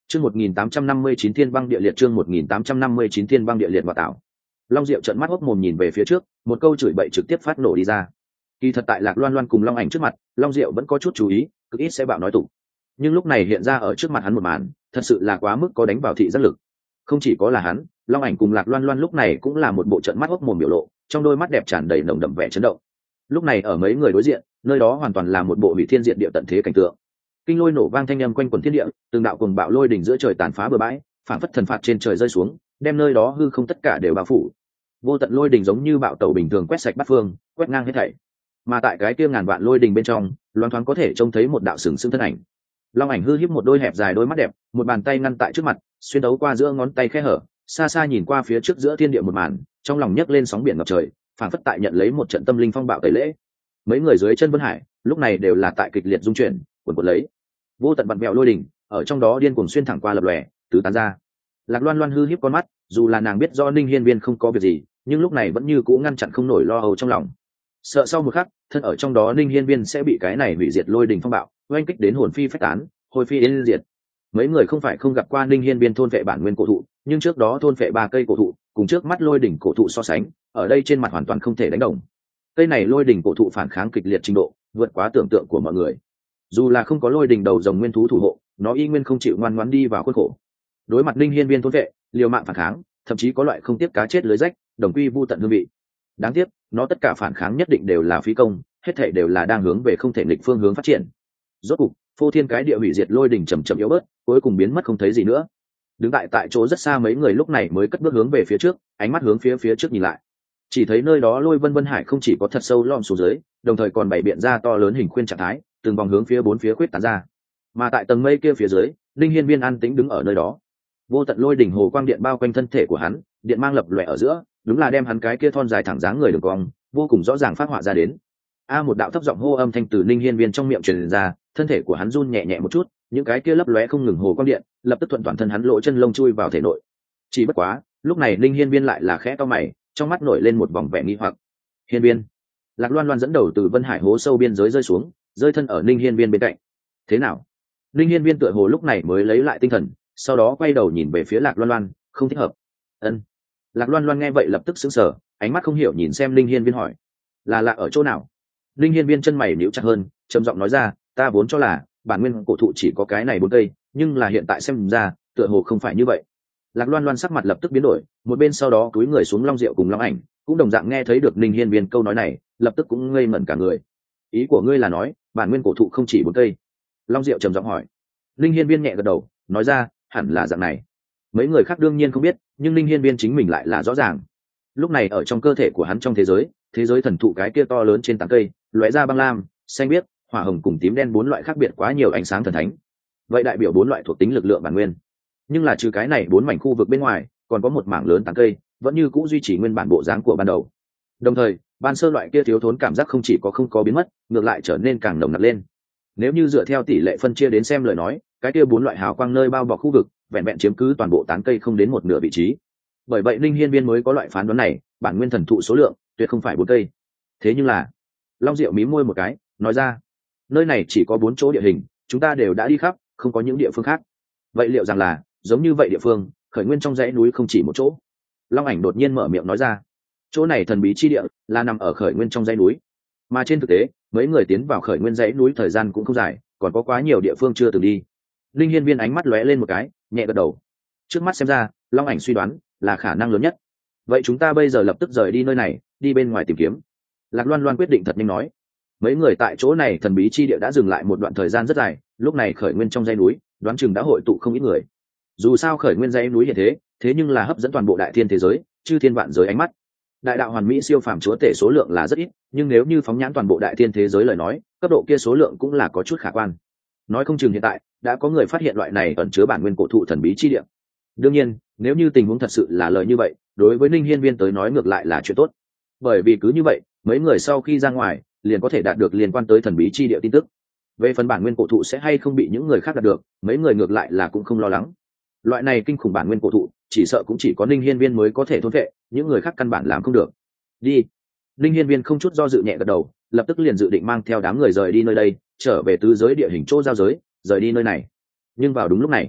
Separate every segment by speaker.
Speaker 1: Chương 1859 Thiên băng địa liệt, chương 1859 Thiên băng địa liệt và tạo. Long Diệu trợn mắt hốc mồm nhìn về phía trước, một câu chửi bậy trực tiếp phát nổ đi ra. Kỳ thật tại Lạc Loan Loan cùng Long Ảnh trước mặt, Long Diệu vẫn có chút chú ý, cực ít sẽ bạo nói tụng. Nhưng lúc này hiện ra ở trước mặt hắn một màn, thật sự là quá mức có đánh vào thị giác lực. Không chỉ có là hắn, Long Ảnh cùng Lạc Loan Loan lúc này cũng là một bộ trợn mắt hốc mồm biểu lộ, trong đôi mắt đẹp tràn đầy nồng đậm vẻ chấn động. Lúc này ở mấy người đối diện, nơi đó hoàn toàn là một bộ hủy thiên diệt địa tận thế cảnh tượng. Kinh lôi nổ vang thanh âm quanh quần thiên địa, từng đạo cuồng bạo lôi đỉnh giữa trời tàn phá bừa bãi, phản phất thần phạt trên trời rơi xuống, đem nơi đó hư không tất cả đều bao phủ. Vô tận lôi đỉnh giống như bạo tẩu bình thường quét sạch bát phương, quét ngang hết thảy. Mà tại cái kia ngàn vạn lôi đỉnh bên trong, loáng thoáng có thể trông thấy một đạo sừng sững thân ảnh. Long Ảnh hư híp một đôi hẹp dài đôi mắt đẹp, một bàn tay ngăn tại trước mặt, xuyên đấu qua giữa ngón tay khe hở, xa xa nhìn qua phía trước giữa thiên địa một màn, trong lòng nhấc lên sóng biển ngập trời, phản phất tại nhận lấy một trận tâm linh phong bạo tẩy lễ. Mấy người dưới chân Vân Hải, lúc này đều là tại kịch liệt dung chuyển, cuộn cuộn lấy. Vô tận vặn vẹo lôi đỉnh, ở trong đó điên cuồng xuyên thẳng qua lập lòe, tứ tán ra. Lạc Loan Loan hư híp con mắt, dù là nàng biết do Ninh Hiên Viên không có việc gì, nhưng lúc này vẫn như cũ ngăn chặn không nổi lo âu trong lòng. Sợ sau một khắc, thân ở trong đó Ninh Hiên Viên sẽ bị cái này hủy diệt lôi đỉnh phong bạo, oanh kích đến hồn phi phách tán, hồi phi yên diệt. Mấy người không phải không gặp qua Ninh Hiên Viên thôn vệ bản nguyên cổ thụ, nhưng trước đó thôn vệ 3 cây cổ thụ, cùng trước mắt lôi đỉnh cổ thụ so sánh, ở đây trên mặt hoàn toàn không thể đánh đồng. Cây này lôi đỉnh cổ thụ phản kháng kịch liệt trình độ, vượt quá tưởng tượng của mọi người. Dù là không có lôi đỉnh đầu rồng nguyên thú thủ hộ, nó y nguyên không chịu ngoan ngoãn đi vào khuôn khổ. Đối mặt Ninh Hiên Viên thôn vệ, liều mạng phản kháng, thậm chí có loại không tiếp cá chết lưới rách, đồng quy vu tận hương vị. Đáng tiếc, nó tất cả phản kháng nhất định đều là phí công, hết thảy đều là đang hướng về không thể nghịch phương hướng phát triển. Rốt cục, phô thiên cái địa hủy diệt lôi đỉnh chậm chậm yếu bớt, cuối cùng biến mất không thấy gì nữa. Đứng tại chỗ rất xa mấy người lúc này mới cất bước hướng về phía trước, ánh mắt hướng phía trước nhìn lại. Chỉ thấy nơi đó lôi vân hải không chỉ có thật sâu lom xuống dưới, đồng thời còn bày biện ra to lớn hình khuyên trạng thái, từng vòng hướng phía bốn phía khuyết tán ra. Mà tại tầng mây kia phía dưới, Linh Hiên Viên an tĩnh đứng ở nơi đó. Vô tận lôi đỉnh hồ quang điện bao quanh thân thể của hắn, điện mang lập lòe ở giữa, đúng là đem hắn cái kia thon dài thẳng dáng người đường cong, vô cùng rõ ràng phát họa ra đến. Một đạo thấp giọng hô âm thanh từ Linh Hiên Viên trong miệng truyền ra, thân thể của hắn run nhẹ nhẹ một chút, những cái kia lấp lóe không ngừng hồ quang điện, lập tức thuận toàn thân hắn lỗ chân lông chui vào thể nội. Chỉ bất quá, lúc này Linh Hiên Viên lại là khẽ cau mày, trong mắt nổi lên một vòng vẻ nghi hoặc. Hiên Viên. Lạc Loan Loan dẫn đầu từ Vân Hải hố sâu biên giới rơi xuống, rơi thân ở Linh Hiên Viên bên cạnh. Thế nào? Linh Hiên Viên tựa hồ lúc này mới lấy lại tinh thần, sau đó quay đầu nhìn về phía Lạc Loan Loan, không thích hợp. Ân. Lạc Loan Loan nghe vậy lập tức sững sờ, ánh mắt không hiểu nhìn xem Linh Hiên Viên hỏi, là lạ ở chỗ nào? Linh Hiên Viên chân mày nhíu chặt hơn, trầm giọng nói ra, ta vốn cho là bản nguyên cổ thụ chỉ có cái này 4 cây, nhưng là hiện tại xem ra, tựa hồ không phải như vậy. Lạc Loan Loan sắc mặt lập tức biến đổi, một bên sau đó cúi người xuống Long Diệu cùng Long Ảnh, cũng đồng dạng nghe thấy được Linh Hiên Viên câu nói này, lập tức cũng ngây ngẩn cả người. Ý của ngươi là nói, bản nguyên cổ thụ không chỉ 4 cây? Long Diệu trầm giọng hỏi. Linh Hiên Viên nhẹ gật đầu, nói ra, hẳn là dạng này. Mấy người khác đương nhiên không biết, nhưng Linh Hiên Viên chính mình lại là rõ ràng. Lúc này ở trong cơ thể của hắn trong thế giới thần thụ cái kia to lớn trên tán cây, lóe ra băng lam, xanh biếc, hỏa hồng cùng tím đen 4 loại khác biệt quá nhiều ánh sáng thần thánh. Vậy đại biểu 4 loại thuộc tính lực lượng bản nguyên. Nhưng là trừ cái này 4 mảnh khu vực bên ngoài, còn có một mảng lớn tán cây, vẫn như cũ duy trì nguyên bản bộ dáng của ban đầu. Đồng thời, ban sơ loại kia thiếu thốn cảm giác không chỉ có không có biến mất, ngược lại trở nên càng nồng nặc lên. Nếu như dựa theo tỷ lệ phân chia đến xem lời nói, cái kia 4 loại hào quang nơi bao bọc khu vực, vẹn vẹn chiếm cứ toàn bộ tán cây không đến một nửa vị trí. Bởi vậy Linh Hiên Viên mới có loại phán đoán này, bản nguyên thần thụ số lượng tuyệt không phải 4 cây. Thế nhưng là, Long Diệu mím môi một cái, nói ra, nơi này chỉ có 4 chỗ địa hình, chúng ta đều đã đi khắp, không có những địa phương khác. Vậy liệu rằng là, giống như vậy địa phương, khởi nguyên trong dãy núi không chỉ một chỗ? Long Ảnh đột nhiên mở miệng nói ra, chỗ này thần bí chi địa, là nằm ở khởi nguyên trong dãy núi. Mà trên thực tế, mấy người tiến vào khởi nguyên dãy núi thời gian cũng không dài, còn có quá nhiều địa phương chưa từng đi. Linh Hiên Viên ánh mắt lóe lên một cái, nhẹ gật đầu. Trước mắt xem ra, Long Ảnh suy đoán là khả năng lớn nhất. Vậy chúng ta bây giờ lập tức rời đi nơi này, đi bên ngoài tìm kiếm. Lạc Loan Loan quyết định thật nhanh nói. Mấy người tại chỗ này thần bí chi địa đã dừng lại một đoạn thời gian rất dài, lúc này khởi nguyên trong dãy núi, đoán chừng đã hội tụ không ít người. Dù sao khởi nguyên dãy núi hiện thế nhưng là hấp dẫn toàn bộ đại thiên thế giới, chư thiên vạn giới ánh mắt. Đại đạo hoàn mỹ siêu phàm chúa tể số lượng là rất ít, nhưng nếu như phóng nhãn toàn bộ đại thiên thế giới lời nói, cấp độ kia số lượng cũng là có chút khả quan. Nói không chừng hiện tại đã có người phát hiện loại này ẩn chứa bản nguyên cổ thụ thần bí chi địa. Đương nhiên, nếu như tình huống thật sự là lời như vậy, đối với Linh Hiên Viên tới nói ngược lại là chuyện tốt. Bởi vì cứ như vậy, mấy người sau khi ra ngoài, liền có thể đạt được liên quan tới thần bí chi địa tin tức. Về phần bản nguyên cổ thụ sẽ hay không bị những người khác đạt được, mấy người ngược lại là cũng không lo lắng. Loại này kinh khủng bản nguyên cổ thụ, chỉ sợ cũng chỉ có Linh Hiên Viên mới có thể thôn vệ, những người khác căn bản làm không được. Đi. Linh Hiên Viên không chút do dự nhẹ gật đầu, lập tức liền dự định mang theo đám người rời đi nơi đây, trở về tứ giới địa hình chỗ giao giới, rời đi nơi này. Nhưng vào đúng lúc này,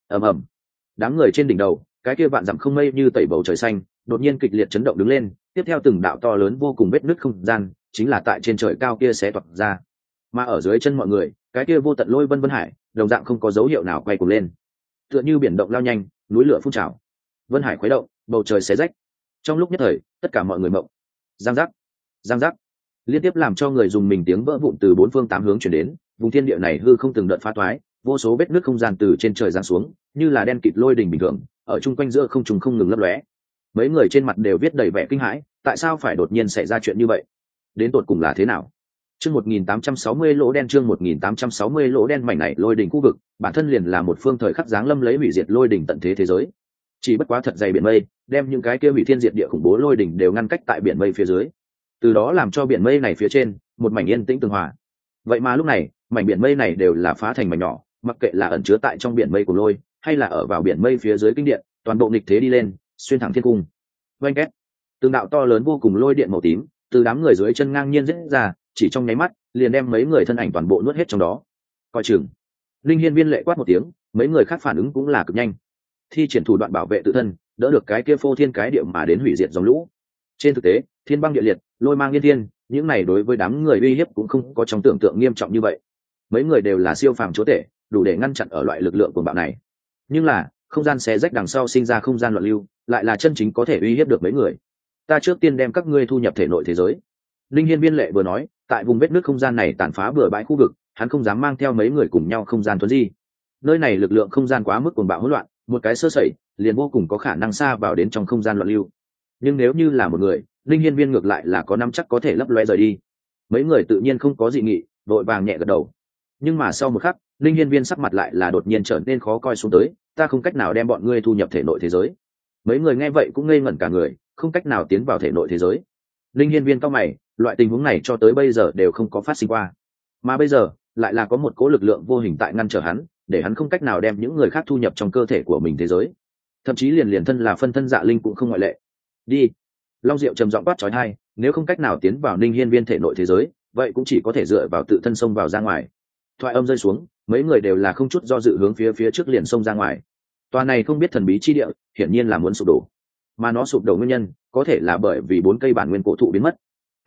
Speaker 1: ầm ầm, đám người trên đỉnh đầu cái kia vạn dặm không mây như tẩy bầu trời xanh đột nhiên kịch liệt chấn động đứng lên, tiếp theo từng đạo to lớn vô cùng vết nứt không gian chính là tại trên trời cao kia xé toạc ra, mà ở dưới chân mọi người cái kia vô tận lôi vân vân hải đồng dạng không có dấu hiệu nào quay cuồng lên, tựa như biển động lao nhanh, núi lửa phun trào, vân hải khuấy động, bầu trời xé rách. Trong lúc nhất thời tất cả mọi người mộng. Giang giác, giang giác, liên tiếp làm cho người dùng mình tiếng vỡ vụn từ bốn phương tám hướng chuyển đến, vùng thiên địa này hư không từng đợt phá toái, vô số vết nứt không gian từ trên trời giáng xuống như là đen kịt lôi đình bình thường ở chung quanh giữa không trung không ngừng lấp lóe. Mấy người trên mặt đều viết đầy vẻ kinh hãi, tại sao phải đột nhiên xảy ra chuyện như vậy, đến tột cùng là thế nào? Chương 1860 lỗ đen, chương 1860 lỗ đen. Mảnh này lôi đỉnh khu vực, bản thân liền là một phương thời khắc giáng lâm lấy hủy diệt lôi đỉnh tận thế thế giới. Chỉ bất quá thật dày biển mây, đem những cái kia hủy thiên diệt địa khủng bố lôi đỉnh đều ngăn cách tại biển mây phía dưới. Từ đó làm cho biển mây này phía trên một mảnh yên tĩnh tường hòa. Vậy mà lúc này, mảnh biển mây này đều là phá thành mảnh nhỏ, mặc kệ là ẩn chứa tại trong biển mây của lôi, hay là ở vào biển mây phía dưới kinh điện, toàn bộ nghịch thế đi lên, xuyên thẳng thiên cung. Oanh két, từng đạo to lớn vô cùng lôi điện màu tím, từ đám người dưới chân ngang nhiên rẽ ra, chỉ trong nháy mắt liền đem mấy người thân ảnh toàn bộ nuốt hết trong đó. Coi chừng. Linh Hiên Viên lệ quát một tiếng, mấy người khác phản ứng cũng là cực nhanh, thi triển thủ đoạn bảo vệ tự thân, đỡ được cái kia phô thiên cái địa mà đến hủy diệt dòng lũ. Trên thực tế, thiên băng địa liệt, lôi mang liên thiên, những này đối với đám người uy hiếp cũng không có trong tưởng tượng nghiêm trọng như vậy. Mấy người đều là siêu phàm chúa tể, đủ để ngăn chặn ở loại lực lượng cuồng bạo này. Nhưng là, không gian xé rách đằng sau sinh ra không gian loạn lưu, lại là chân chính có thể uy hiếp được mấy người. Ta trước tiên đem các ngươi thu nhập thể nội thế giới. Linh Hiên Viên lệ vừa nói, tại vùng vết nứt không gian này tàn phá bừa bãi khu vực, hắn không dám mang theo mấy người cùng nhau không gian thuần di. Nơi này lực lượng không gian quá mức cuồng bạo hỗn loạn, một cái sơ sẩy liền vô cùng có khả năng xa vào đến trong không gian loạn lưu. Nhưng nếu như là một người, Linh Hiên Viên ngược lại là có nắm chắc có thể lấp loe rời đi. Mấy người tự nhiên không có dị nghị, vội vàng nhẹ gật đầu. Nhưng mà sau một khắc, Linh Hiên Viên sắc mặt lại là đột nhiên trở nên khó coi xuống tới, ta không cách nào đem bọn ngươi thu nhập thể nội thế giới. Mấy người nghe vậy cũng ngây ngẩn cả người, không cách nào tiến vào thể nội thế giới. Linh Hiên Viên cau mày, loại tình huống này cho tới bây giờ đều không có phát sinh qua, mà bây giờ lại là có một cỗ lực lượng vô hình tại ngăn trở hắn, để hắn không cách nào đem những người khác thu nhập trong cơ thể của mình thế giới, thậm chí liền thân là phân thân Dạ Linh cũng không ngoại lệ. Đi. Long Diệu trầm giọng quát chói tai, nếu không cách nào tiến vào Linh Hiên Viên thể nội thế giới, vậy cũng chỉ có thể dựa vào tự thân xông vào ra ngoài. Thoại âm rơi xuống, mấy người đều là không chút do dự hướng phía trước liền xông ra ngoài. Tòa này không biết thần bí chi địa, hiển nhiên là muốn sụp đổ, mà nó sụp đổ nguyên nhân có thể là bởi vì 4 cây bản nguyên cổ thụ biến mất.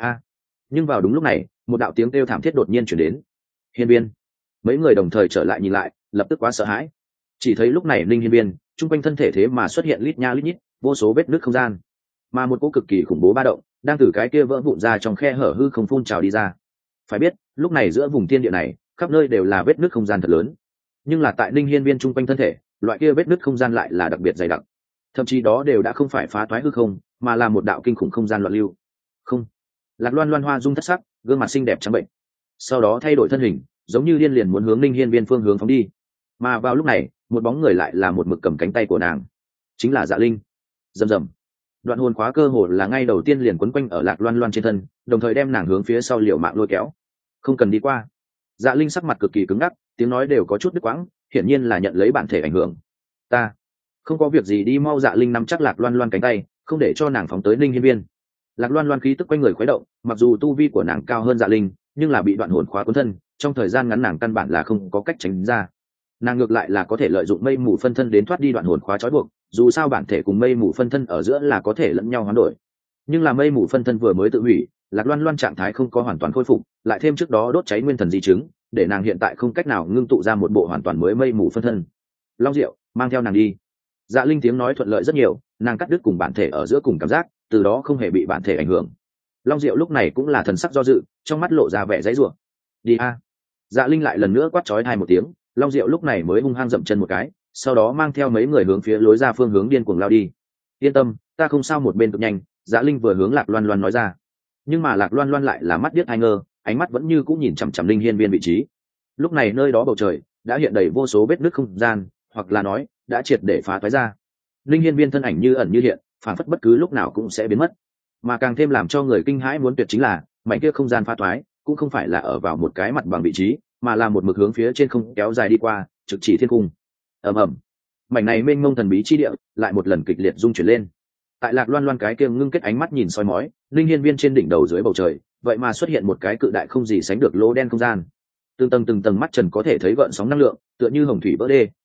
Speaker 1: Nhưng vào đúng lúc này, một đạo tiếng kêu thảm thiết đột nhiên chuyển đến. Hiên Viên. Mấy người đồng thời trở lại nhìn lại, lập tức quá sợ hãi. Chỉ thấy lúc này Linh Hiên Viên trung quanh thân thể thế mà xuất hiện lít nha lít nhít vô số vết nứt không gian, mà một cỗ cực kỳ khủng bố ba động đang từ cái kia vỡ vụn ra trong khe hở hư không phun trào đi ra. Phải biết, lúc này giữa vùng thiên địa này khắp nơi đều là vết nứt không gian thật lớn, nhưng là tại Linh Hiên Viên trung quanh thân thể, loại kia vết nứt không gian lại là đặc biệt dày đặc, thậm chí đó đều đã không phải phá toái hư không, mà là một đạo kinh khủng không gian loạn lưu. Không. Lạc Loan Loan hoa dung thất sắc, gương mặt xinh đẹp trắng bệnh, sau đó thay đổi thân hình, giống như điên liền muốn hướng Linh Hiên Viên phương hướng phóng đi. Mà vào lúc này, một bóng người lại là một mực cầm cánh tay của nàng, chính là Dạ Linh. Rầm rầm. Đoạn hồn khóa cơ hồ là ngay đầu tiên liền quấn quanh ở Lạc Loan Loan trên thân, đồng thời đem nàng hướng phía sau liều mạng lôi kéo. Không cần đi qua. Dạ Linh sắc mặt cực kỳ cứng ngắc, tiếng nói đều có chút đứt quãng, hiển nhiên là nhận lấy bản thể ảnh hưởng. Ta không có việc gì, đi mau. Dạ Linh nắm chắc Lạc Loan Loan cánh tay, không để cho nàng phóng tới Linh Hiên Viên. Lạc Loan Loan khí tức quanh người khuấy động, mặc dù tu vi của nàng cao hơn Dạ Linh, nhưng là bị đoạn hồn khóa cuốn thân, trong thời gian ngắn nàng căn bản là không có cách tránh ra. Nàng ngược lại là có thể lợi dụng mây mù phân thân đến thoát đi đoạn hồn khóa trói buộc, dù sao bản thể cùng mây mù phân thân ở giữa là có thể lẫn nhau hoán đổi. Nhưng là mây mù phân thân vừa mới tự hủy, Lạc Loan Loan trạng thái không có hoàn toàn khôi phục, lại thêm trước đó đốt cháy nguyên thần di chứng, để nàng hiện tại không cách nào ngưng tụ ra một bộ hoàn toàn mới mây mù phân thân. Long Diệu, mang theo nàng đi. Dạ Linh tiếng nói thuận lợi rất nhiều, nàng cắt đứt cùng bản thể ở giữa cùng cảm giác, từ đó không hề bị bản thể ảnh hưởng. Long Diệu lúc này cũng là thần sắc do dự, trong mắt lộ ra vẻ dãy rủa. Đi a. Dạ Linh lại lần nữa quát chói tai một tiếng, Long Diệu lúc này mới hung hăng dậm chân một cái, sau đó mang theo mấy người hướng phía lối ra phương hướng điên cuồng lao đi. Yên tâm, ta không sao. Một bên cực nhanh, Dạ Linh vừa hướng Lạc Loan Loan nói ra. Nhưng mà Lạc Loan Loan lại là mắt điếc hai ngơ, ánh mắt vẫn như cũng nhìn chằm chằm Linh Hiên Viên vị trí. Lúc này nơi đó bầu trời đã hiện đầy vô số vết nứt không gian, hoặc là nói đã triệt để phá toái ra. Linh Hiên Viên thân ảnh như ẩn như hiện, phản phất bất cứ lúc nào cũng sẽ biến mất. Mà càng thêm làm cho người kinh hãi muốn tuyệt chính là, mảnh kia không gian phá toái cũng không phải là ở vào một cái mặt bằng vị trí, mà là một mực hướng phía trên không kéo dài đi qua, trực chỉ thiên cung. Ầm ầm. Mảnh này mênh mông thần bí chi địa lại một lần kịch liệt rung chuyển lên. Tại Lạc Loan Loan cái kia ngưng kết ánh mắt nhìn soi mói, Linh Hiên Viên trên đỉnh đầu dưới bầu trời, vậy mà xuất hiện một cái cự đại không gì sánh được lỗ đen không gian. Từng tầng mắt trần có thể thấy gợn sóng năng lượng, tựa như hồng thủy vỡ đê,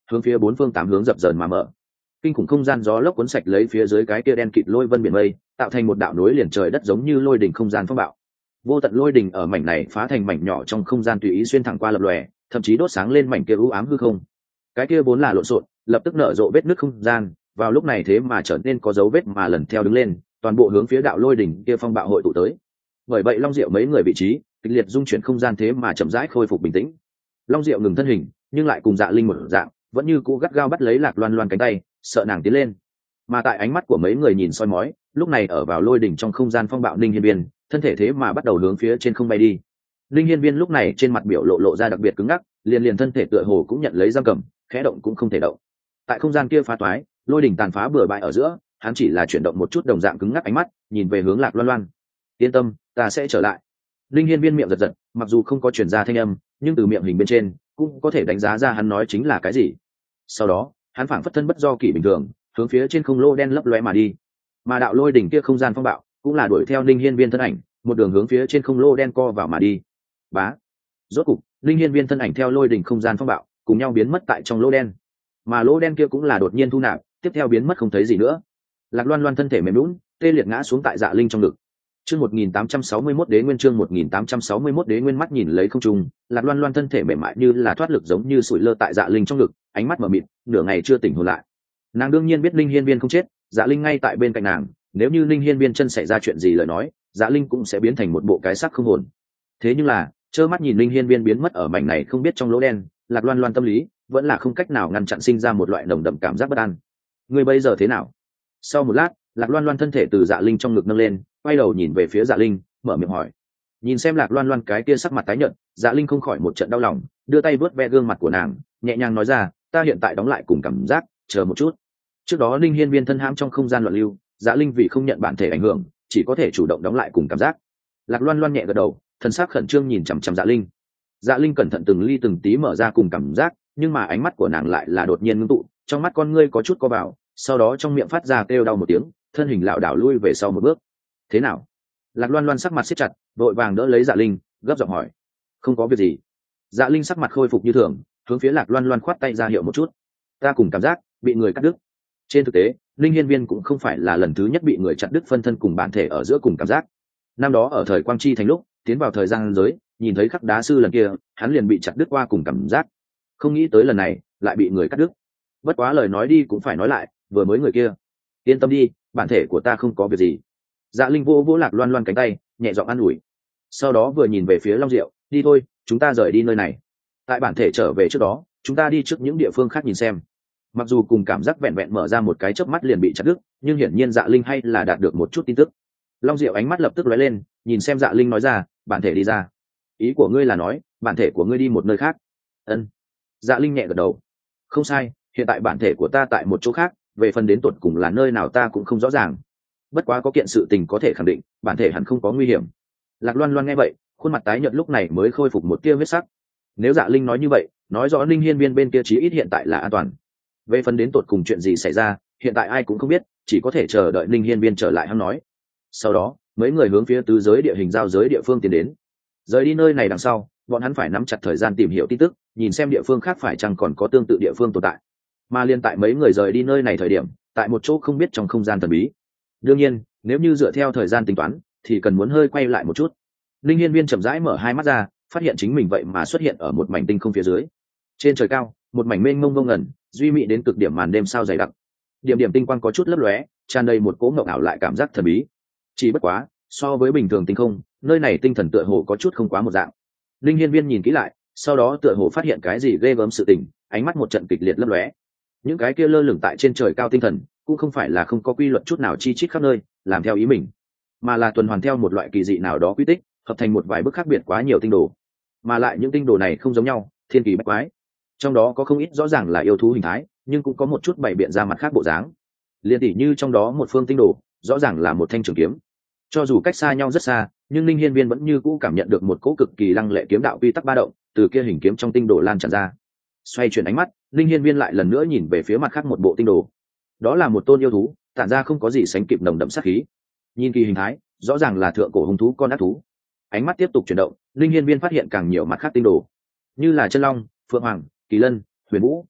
Speaker 1: hướng phía bốn phương tám hướng dập dờn mà mở. Kinh khủng không gian gió lốc cuốn sạch lấy phía dưới cái kia đen kịt lôi vân biển mây, tạo thành một đạo nối liền trời đất giống như lôi đỉnh không gian phong bạo. Vô tận lôi đỉnh ở mảnh này phá thành mảnh nhỏ trong không gian tùy ý xuyên thẳng qua lập lòe, thậm chí đốt sáng lên mảnh kia u ám hư không. Cái kia vốn là lộn xộn, lập tức nở rộ vết nứt không gian, vào lúc này thế mà trở nên có dấu vết mà lần theo đứng lên, toàn bộ hướng phía đạo lôi đỉnh kia phong bạo hội tụ tới. Bởi vậy Long Diệu mấy người vị trí kịch liệt dung chuyển không gian thế mà chậm rãi khôi phục bình tĩnh. Long Diệu ngừng thân hình, nhưng lại cùng Dạ Linh một dạng, vẫn như cũ gắt gao bắt lấy Lạc Loan Loan cánh tay, sợ nàng tiến lên. Mà tại ánh mắt của mấy người nhìn soi mói, lúc này ở vào lôi đỉnh trong không gian phong bạo Ninh Hiên Viên, thân thể thế mà bắt đầu hướng phía trên không bay đi. Ninh Hiên Viên lúc này trên mặt biểu lộ ra đặc biệt cứng ngắc, liền thân thể tựa hồ cũng nhận lấy giam cầm, khẽ động cũng không thể động. Tại không gian kia phá toái, lôi đỉnh tàn phá bừa bãi ở giữa, hắn chỉ là chuyển động một chút đồng dạng cứng ngắc ánh mắt, nhìn về hướng Lạc Loan Loan. Yên tâm, ta sẽ trở lại. Ninh Hiên Viên miệng giật giật, mặc dù không có truyền ra thanh âm, nhưng từ miệng hình bên trên cũng có thể đánh giá ra hắn nói chính là cái gì. Sau đó, hắn phảng phất thân bất do kỷ bình thường, hướng phía trên không lô đen lấp lóe mà đi. Mà đạo lôi đỉnh kia không gian phong bạo cũng là đuổi theo Ninh Hiên Viên thân ảnh, một đường hướng phía trên không lô đen co vào mà đi. Bá. Rốt cục, Ninh Hiên Viên thân ảnh theo lôi đỉnh không gian phong bạo, cùng nhau biến mất tại trong lô đen. Mà lô đen kia cũng là đột nhiên thu nạp, tiếp theo biến mất không thấy gì nữa. Lạc Loan Loan thân thể mềm nhũn, tê liệt ngã xuống tại Dạ Linh trong ngực. Chương 1861 Đế Nguyên, chương 1861 Đế Nguyên. Mắt nhìn lấy không trung, Lạc Loan Loan thân thể mềm mại như là thoát lực giống như sủi lơ tại Dạ Linh trong ngực, ánh mắt mở mịt, nửa ngày chưa tỉnh hồn lại. Nàng đương nhiên biết Ninh Hiên Viên không chết, Dạ Linh ngay tại bên cạnh nàng, nếu như Ninh Hiên Viên chân xảy ra chuyện gì lời nói, Dạ Linh cũng sẽ biến thành một bộ cái xác không hồn. Thế nhưng là, trơ mắt nhìn Ninh Hiên Viên biến mất ở mảnh này không biết trong lỗ đen, Lạc Loan Loan tâm lý vẫn là không cách nào ngăn chặn sinh ra một loại nồng đậm cảm giác bất an. Người bây giờ thế nào? Sau một lát, Lạc Loan Loan thân thể từ Dạ Linh trong ngực nâng lên, quay đầu nhìn về phía Dạ Linh, mở miệng hỏi. Nhìn xem Lạc Loan Loan cái kia sắc mặt tái nhợt, Dạ Linh không khỏi một trận đau lòng, đưa tay vớt ve gương mặt của nàng, nhẹ nhàng nói ra, ta hiện tại đóng lại cùng cảm giác, chờ một chút. Trước đó Ninh Hiên Viên thân hãm trong không gian loạn lưu, Dạ Linh vì không nhận bản thể ảnh hưởng, chỉ có thể chủ động đóng lại cùng cảm giác. Lạc Loan Loan nhẹ gật đầu, thần sắc khẩn trương nhìn chằm chằm Dạ Linh. Dạ Linh cẩn thận từng ly từng tí mở ra cùng cảm giác, nhưng mà ánh mắt của nàng lại là đột nhiên ngưng tụ, trong mắt con ngươi có chút co vào, sau đó trong miệng phát ra kêu đau một tiếng, thân hình lảo đảo lui về sau một bước. Thế nào? Lạc Loan Loan sắc mặt siết chặt, vội vàng đỡ lấy Dạ Linh, gấp giọng hỏi. Không có việc gì. Dạ Linh sắc mặt khôi phục như thường, hướng phía Lạc Loan Loan khoát tay ra hiệu một chút. Ta cùng cảm giác bị người cắt đứt. Trên thực tế, Linh Hiên Viên cũng không phải là lần thứ nhất bị người chặt đứt phân thân cùng bản thể ở giữa cùng cảm giác. Năm đó ở thời Quang Chi Thành lúc tiến vào thời gian giới, nhìn thấy khắc đá sư lần kia, hắn liền bị chặt đứt qua cùng cảm giác. Không nghĩ tới lần này lại bị người cắt đứt. Bất quá lời nói đi cũng phải nói lại, vừa mới người kia. Yên tâm đi, bản thể của ta không có việc gì. Dạ Linh vô vô Lạc Loan Loan cánh tay, nhẹ giọng an ủi. Sau đó vừa nhìn về phía Long Diệu, đi thôi, chúng ta rời đi nơi này. Tại bản thể trở về trước đó, chúng ta đi trước những địa phương khác nhìn xem. Mặc dù cùng cảm giác vẹn vẹn mở ra một cái chớp mắt liền bị chặt đứt, nhưng hiển nhiên Dạ Linh hay là đạt được một chút tin tức. Long Diệu ánh mắt lập tức lóe lên, nhìn xem Dạ Linh nói ra, bản thể đi ra. Ý của ngươi là nói, bản thể của ngươi đi một nơi khác? Ân. Dạ Linh nhẹ gật đầu. Không sai, hiện tại bản thể của ta tại một chỗ khác, về phần đến tột cùng là nơi nào ta cũng không rõ ràng. Bất quá có kiện sự tình có thể khẳng định, bản thể hẳn không có nguy hiểm. Lạc Loan Loan nghe vậy, khuôn mặt tái nhợt lúc này mới khôi phục một tia huyết sắc. Nếu Dạ Linh nói như vậy, nói rõ Linh Hiên Viên bên kia chí ít hiện tại là an toàn. Về phần đến tột cùng chuyện gì xảy ra, hiện tại ai cũng không biết, chỉ có thể chờ đợi Linh Hiên Viên trở lại hắn nói. Sau đó, mấy người hướng phía tứ giới địa hình giao giới địa phương tiến đến. Rời đi nơi này đằng sau, bọn hắn phải nắm chặt thời gian tìm hiểu tin tức, nhìn xem địa phương khác phải chăng còn có tương tự địa phương tồn tại. Mà liên tại mấy người rời đi nơi này thời điểm, tại một chỗ không biết trong không gian thần bí. Đương nhiên, nếu như dựa theo thời gian tính toán, thì cần muốn hơi quay lại một chút. Linh Hiên Viên chậm rãi mở hai mắt ra, phát hiện chính mình vậy mà xuất hiện ở một mảnh tinh không phía dưới. Trên trời cao, một mảnh mênh mông vô ngần, duy mỹ đến cực điểm màn đêm sao dày đặc. Điểm điểm tinh quang có chút lấp lóe, tràn đầy một cỗ ngộng ảo lại cảm giác thần bí. Chỉ bất quá, so với bình thường tinh không, nơi này tinh thần tựa hồ có chút không quá một dạng. Linh Hiên Viên nhìn kỹ lại, sau đó tựa hồ phát hiện cái gì ghê gớm sự tình, ánh mắt một trận kịch liệt lấp lóe. Những cái kia lơ lửng tại trên trời cao tinh thần, cũng không phải là không có quy luật chút nào chi chít khắp nơi, làm theo ý mình, mà là tuần hoàn theo một loại kỳ dị nào đó quy tích, hợp thành một vài bức khác biệt quá nhiều tinh đồ. Mà lại những tinh đồ này không giống nhau, thiên kỳ bách quái. Trong đó có không ít rõ ràng là yêu thú hình thái, nhưng cũng có một chút bày biện ra mặt khác bộ dáng. Liên tỷ như trong đó một phương tinh đồ, rõ ràng là một thanh trường kiếm. Cho dù cách xa nhau rất xa, nhưng Linh Hiên Viên vẫn như cũ cảm nhận được một cỗ cực kỳ lăng lệ kiếm đạo quy tắc ba động từ kia hình kiếm trong tinh đồ lan tràn ra. Xoay chuyển ánh mắt, Linh Hiên Viên lại lần nữa nhìn về phía mặt khác một bộ tinh đồ. Đó là một tôn yêu thú, tản ra không có gì sánh kịp nồng đậm sát khí. Nhìn kỳ hình thái, rõ ràng là thượng cổ hung thú con ác thú. Ánh mắt tiếp tục chuyển động, Linh Hiên Viên phát hiện càng nhiều mặt khác tinh đồ, như là chân long, phượng hoàng, kỳ lân, huyền vũ.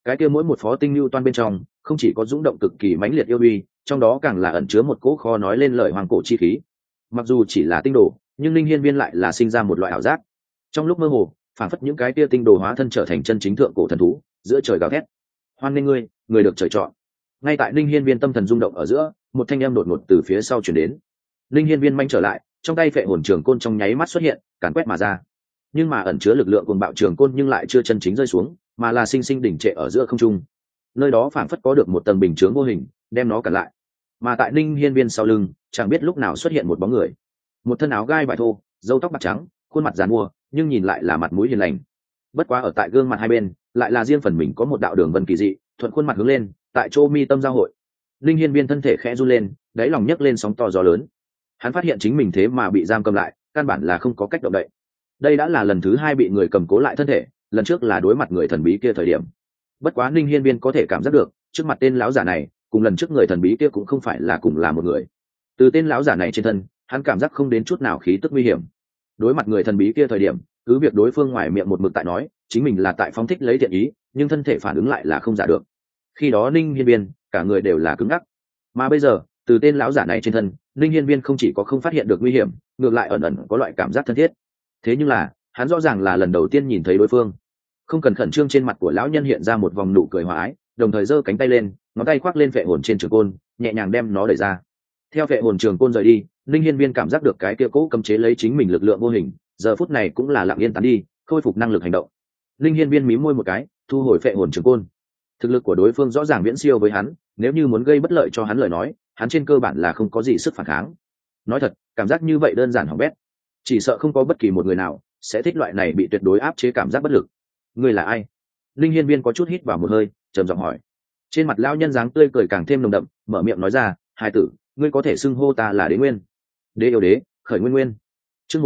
Speaker 1: Cái kia mỗi một phó tinh lưu toan bên trong không chỉ có dũng động cực kỳ mãnh liệt yêu uy, trong đó càng là ẩn chứa một cỗ khó nói lên lời hoàng cổ chi khí. Mặc dù chỉ là tinh đồ, nhưng linh hiên viên lại là sinh ra một loại ảo giác. Trong lúc mơ hồ, phảng phất những cái kia tinh đồ hóa thân trở thành chân chính thượng cổ thần thú, giữa trời gào thét. Hoan nghênh ngươi, người được trời chọn. Ngay tại linh hiên viên tâm thần rung động ở giữa, một thanh âm đột ngột từ phía sau truyền đến. Linh hiên viên manh trở lại, trong tay phệ hồn trường côn trong nháy mắt xuất hiện, càn quét mà ra. Nhưng mà ẩn chứa lực lượng cuồng bạo trường côn nhưng lại chưa chân chính rơi xuống, mà là sinh sinh đỉnh trệ ở giữa không trung. Nơi đó phảng phất có được một tầng bình chướng vô hình, đem nó cản lại. Mà tại linh hiên viên sau lưng, chẳng biết lúc nào xuất hiện một bóng người. Một thân áo gai vải thô, râu tóc bạc trắng, khuôn mặt giàn mua, nhưng nhìn lại là mặt mũi hiền lành. Bất quá ở tại gương mặt hai bên, lại là riêng phần mình có một đạo đường vân kỳ dị, thuận khuôn mặt hướng lên, tại chỗ mi tâm giao hội. Linh hiên viên thân thể khẽ run lên, đáy lòng nhấc lên sóng to gió lớn. Hắn phát hiện chính mình thế mà bị giam cầm lại, căn bản là không có cách động đậy. Đây đã là lần thứ hai bị người cầm cố lại thân thể, lần trước là đối mặt người thần bí kia thời điểm. Bất quá linh hiên viên có thể cảm giác được, trước mặt tên lão giả này cùng lần trước người thần bí kia cũng không phải là cùng là một người. Từ tên lão giả này trên thân, hắn cảm giác không đến chút nào khí tức nguy hiểm. Đối mặt người thần bí kia thời điểm, cứ việc đối phương ngoài miệng một mực tại nói chính mình là tại phóng thích lấy thiện ý, nhưng thân thể phản ứng lại là không giả được. Khi đó ninh hiên viên cả người đều là cứng ngắc, mà bây giờ từ tên lão giả này trên thân, ninh hiên viên không chỉ có không phát hiện được nguy hiểm, ngược lại ẩn ẩn có loại cảm giác thân thiết. Thế nhưng là hắn rõ ràng là lần đầu tiên nhìn thấy đối phương. Không cần khẩn trương, trên mặt của lão nhân hiện ra một vòng nụ cười hòa ái, đồng thời giơ cánh tay lên, ngón tay khoác lên phệ hồn trên trường côn, nhẹ nhàng đem nó đẩy ra. Theo phệ hồn trường côn rời đi, ninh hiên viên cảm giác được cái kia cố cấm chế lấy chính mình lực lượng vô hình, giờ phút này cũng là lặng yên tán đi, khôi phục năng lực hành động. Ninh hiên viên mím môi một cái, thu hồi phệ hồn trường côn. Thực lực của đối phương rõ ràng viễn siêu với hắn, nếu như muốn gây bất lợi cho hắn lời nói, hắn trên cơ bản là không có gì sức phản kháng. Nói thật, cảm giác như vậy đơn giản hỏng bét, chỉ sợ không có bất kỳ một người nào sẽ thích loại này bị tuyệt đối áp chế cảm giác bất lực. Ngươi là ai? Linh hiên viên có chút hít vào một hơi, trầm giọng hỏi. Trên mặt lão nhân dáng tươi cười càng thêm nồng đậm, mở miệng nói ra, hai tử, ngươi có thể xưng hô ta là Đế Nguyên. Đế yêu đế, khởi nguyên nguyên. Chương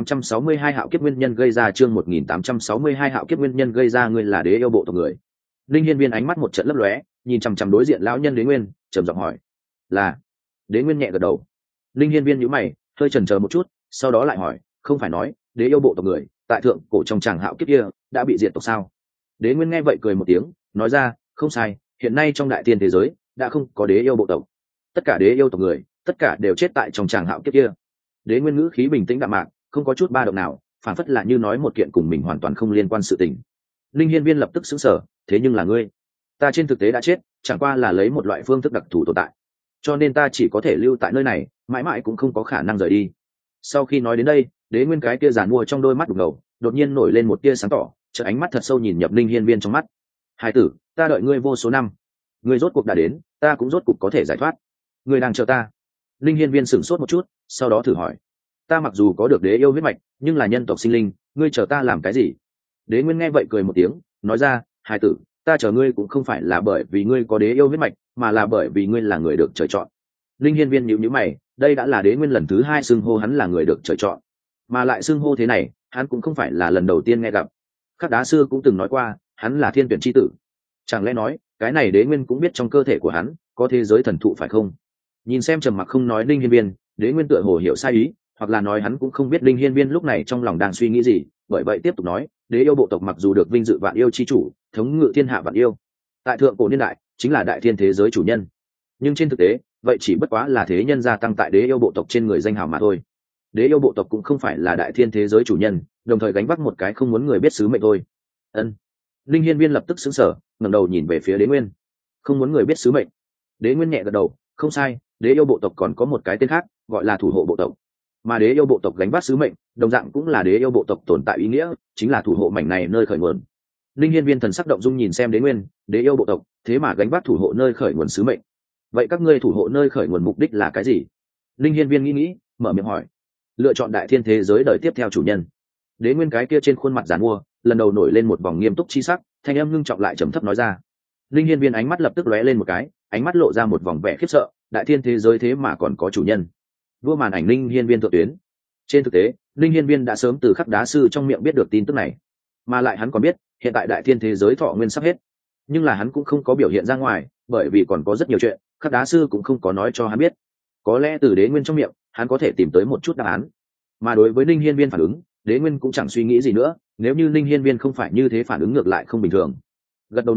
Speaker 1: 1862 hạo kiếp nguyên nhân gây ra, chương 1862 hạo kiếp nguyên nhân gây ra, ngươi là đế yêu bộ tộc người. Linh hiên viên ánh mắt một trận lấp lóe, nhìn chằm chằm đối diện lão nhân Đế Nguyên, trầm giọng hỏi. Là. Đế Nguyên nhẹ gật đầu. Linh hiên viên nhíu mày, hơi chần chờ một chút, sau đó lại hỏi, không phải nói đế yêu bộ tộc người tại thượng cổ trong tràng hạo kiếp kia đã bị diệt tộc sao? Đế Nguyên nghe vậy cười một tiếng, nói ra, không sai, hiện nay trong đại tiên thế giới đã không có đế yêu bộ tộc, tất cả đế yêu tộc người tất cả đều chết tại trong tràng hạo kiếp kia. Đế Nguyên ngữ khí bình tĩnh đạm mạc, không có chút ba động nào, phản phất là như nói một kiện cùng mình hoàn toàn không liên quan sự tình. Linh hiên viên lập tức sững sờ, thế nhưng là ngươi? Ta trên thực tế đã chết, chẳng qua là lấy một loại phương thức đặc thù tồn tại, cho nên ta chỉ có thể lưu tại nơi này, mãi mãi cũng không có khả năng rời đi. Sau khi nói đến đây, Đế Nguyên cái kia giàn mua trong đôi mắt đục ngầu đột nhiên nổi lên một tia sáng tỏ, chợt ánh mắt thật sâu nhìn nhập Linh hiên viên trong mắt. Hai tử, ta đợi ngươi vô số năm, ngươi rốt cuộc đã đến, ta cũng rốt cuộc có thể giải thoát. Ngươi đang chờ ta? Linh hiên viên sửng sốt một chút, sau đó thử hỏi. Ta mặc dù có được đế yêu huyết mạch, nhưng là nhân tộc sinh linh, ngươi chờ ta làm cái gì? Đế Nguyên nghe vậy cười một tiếng, nói ra, hai tử, ta chờ ngươi cũng không phải là bởi vì ngươi có đế yêu huyết mạch, mà là bởi vì ngươi là người được trời chọn. Linh hiên viên nhíu nhíu mày, đây đã là Đế Nguyên lần thứ hai xưng hô hắn là người được trời chọn, mà lại xưng hô thế này hắn cũng không phải là lần đầu tiên nghe gặp. Khắc đá xưa cũng từng nói qua hắn là thiên tuyển chi tử, chẳng lẽ nói cái này Đế Nguyên cũng biết trong cơ thể của hắn có thế giới thần thụ phải không? Nhìn xem trầm mặc không nói Linh hiên viên, Đế Nguyên tựa hồ hiểu sai ý, hoặc là nói hắn cũng không biết Linh hiên viên lúc này trong lòng đang suy nghĩ gì, bởi vậy tiếp tục nói, đế yêu bộ tộc mặc dù được vinh dự vạn yêu chi chủ, thống ngự thiên hạ vạn yêu, tại thượng cổ niên đại chính là đại thiên thế giới chủ nhân, nhưng trên thực tế vậy chỉ bất quá là thế nhân gia tăng tại đế yêu bộ tộc trên người danh hào mà thôi. Đế yêu bộ tộc cũng không phải là đại thiên thế giới chủ nhân, đồng thời gánh vác một cái không muốn người biết sứ mệnh thôi. Ân. Linh hiên viên lập tức sững sờ, ngẩng đầu nhìn về phía Đế Nguyên. Không muốn người biết sứ mệnh? Đế Nguyên nhẹ gật đầu, không sai, đế yêu bộ tộc còn có một cái tên khác, gọi là thủ hộ bộ tộc. Mà đế yêu bộ tộc gánh vác sứ mệnh, đồng dạng cũng là đế yêu bộ tộc tồn tại ý nghĩa, chính là thủ hộ mảnh này nơi khởi nguồn. Linh hiên viên thần sắc động dung nhìn xem Đế Nguyên, đế yêu bộ tộc, thế mà gánh vác thủ hộ nơi khởi nguồn sứ mệnh. Vậy các ngươi thủ hộ nơi khởi nguồn mục đích là cái gì? Linh hiên viên nghĩ, mở miệng hỏi. Lựa chọn đại thiên thế giới đời tiếp theo chủ nhân. Đế Nguyên cái kia trên khuôn mặt giàn mua lần đầu nổi lên một vòng nghiêm túc chi sắc, thanh âm ngưng trọng lại trầm thấp nói ra. Linh hiên viên ánh mắt lập tức lóe lên một cái, ánh mắt lộ ra một vòng vẻ khiếp sợ, đại thiên thế giới thế mà còn có chủ nhân. Vua màn ảnh Linh hiên viên thượng tuyến. Trên thực tế, Linh hiên viên đã sớm từ Khắc đá sư trong miệng biết được tin tức này, mà lại hắn còn biết hiện tại đại thiên thế giới thọ nguyên sắp hết, nhưng là hắn cũng không có biểu hiện ra ngoài, bởi vì còn có rất nhiều chuyện Khắc đá sư cũng không có nói cho hắn biết. Có lẽ từ Đế Nguyên trong miệng hắn có thể tìm tới một chút đáp án. Mà đối với Linh hiên viên phản ứng, Đế Nguyên cũng chẳng suy nghĩ gì nữa, nếu như Linh hiên viên không phải như thế phản ứng ngược lại không bình thường. Gật đầu nói,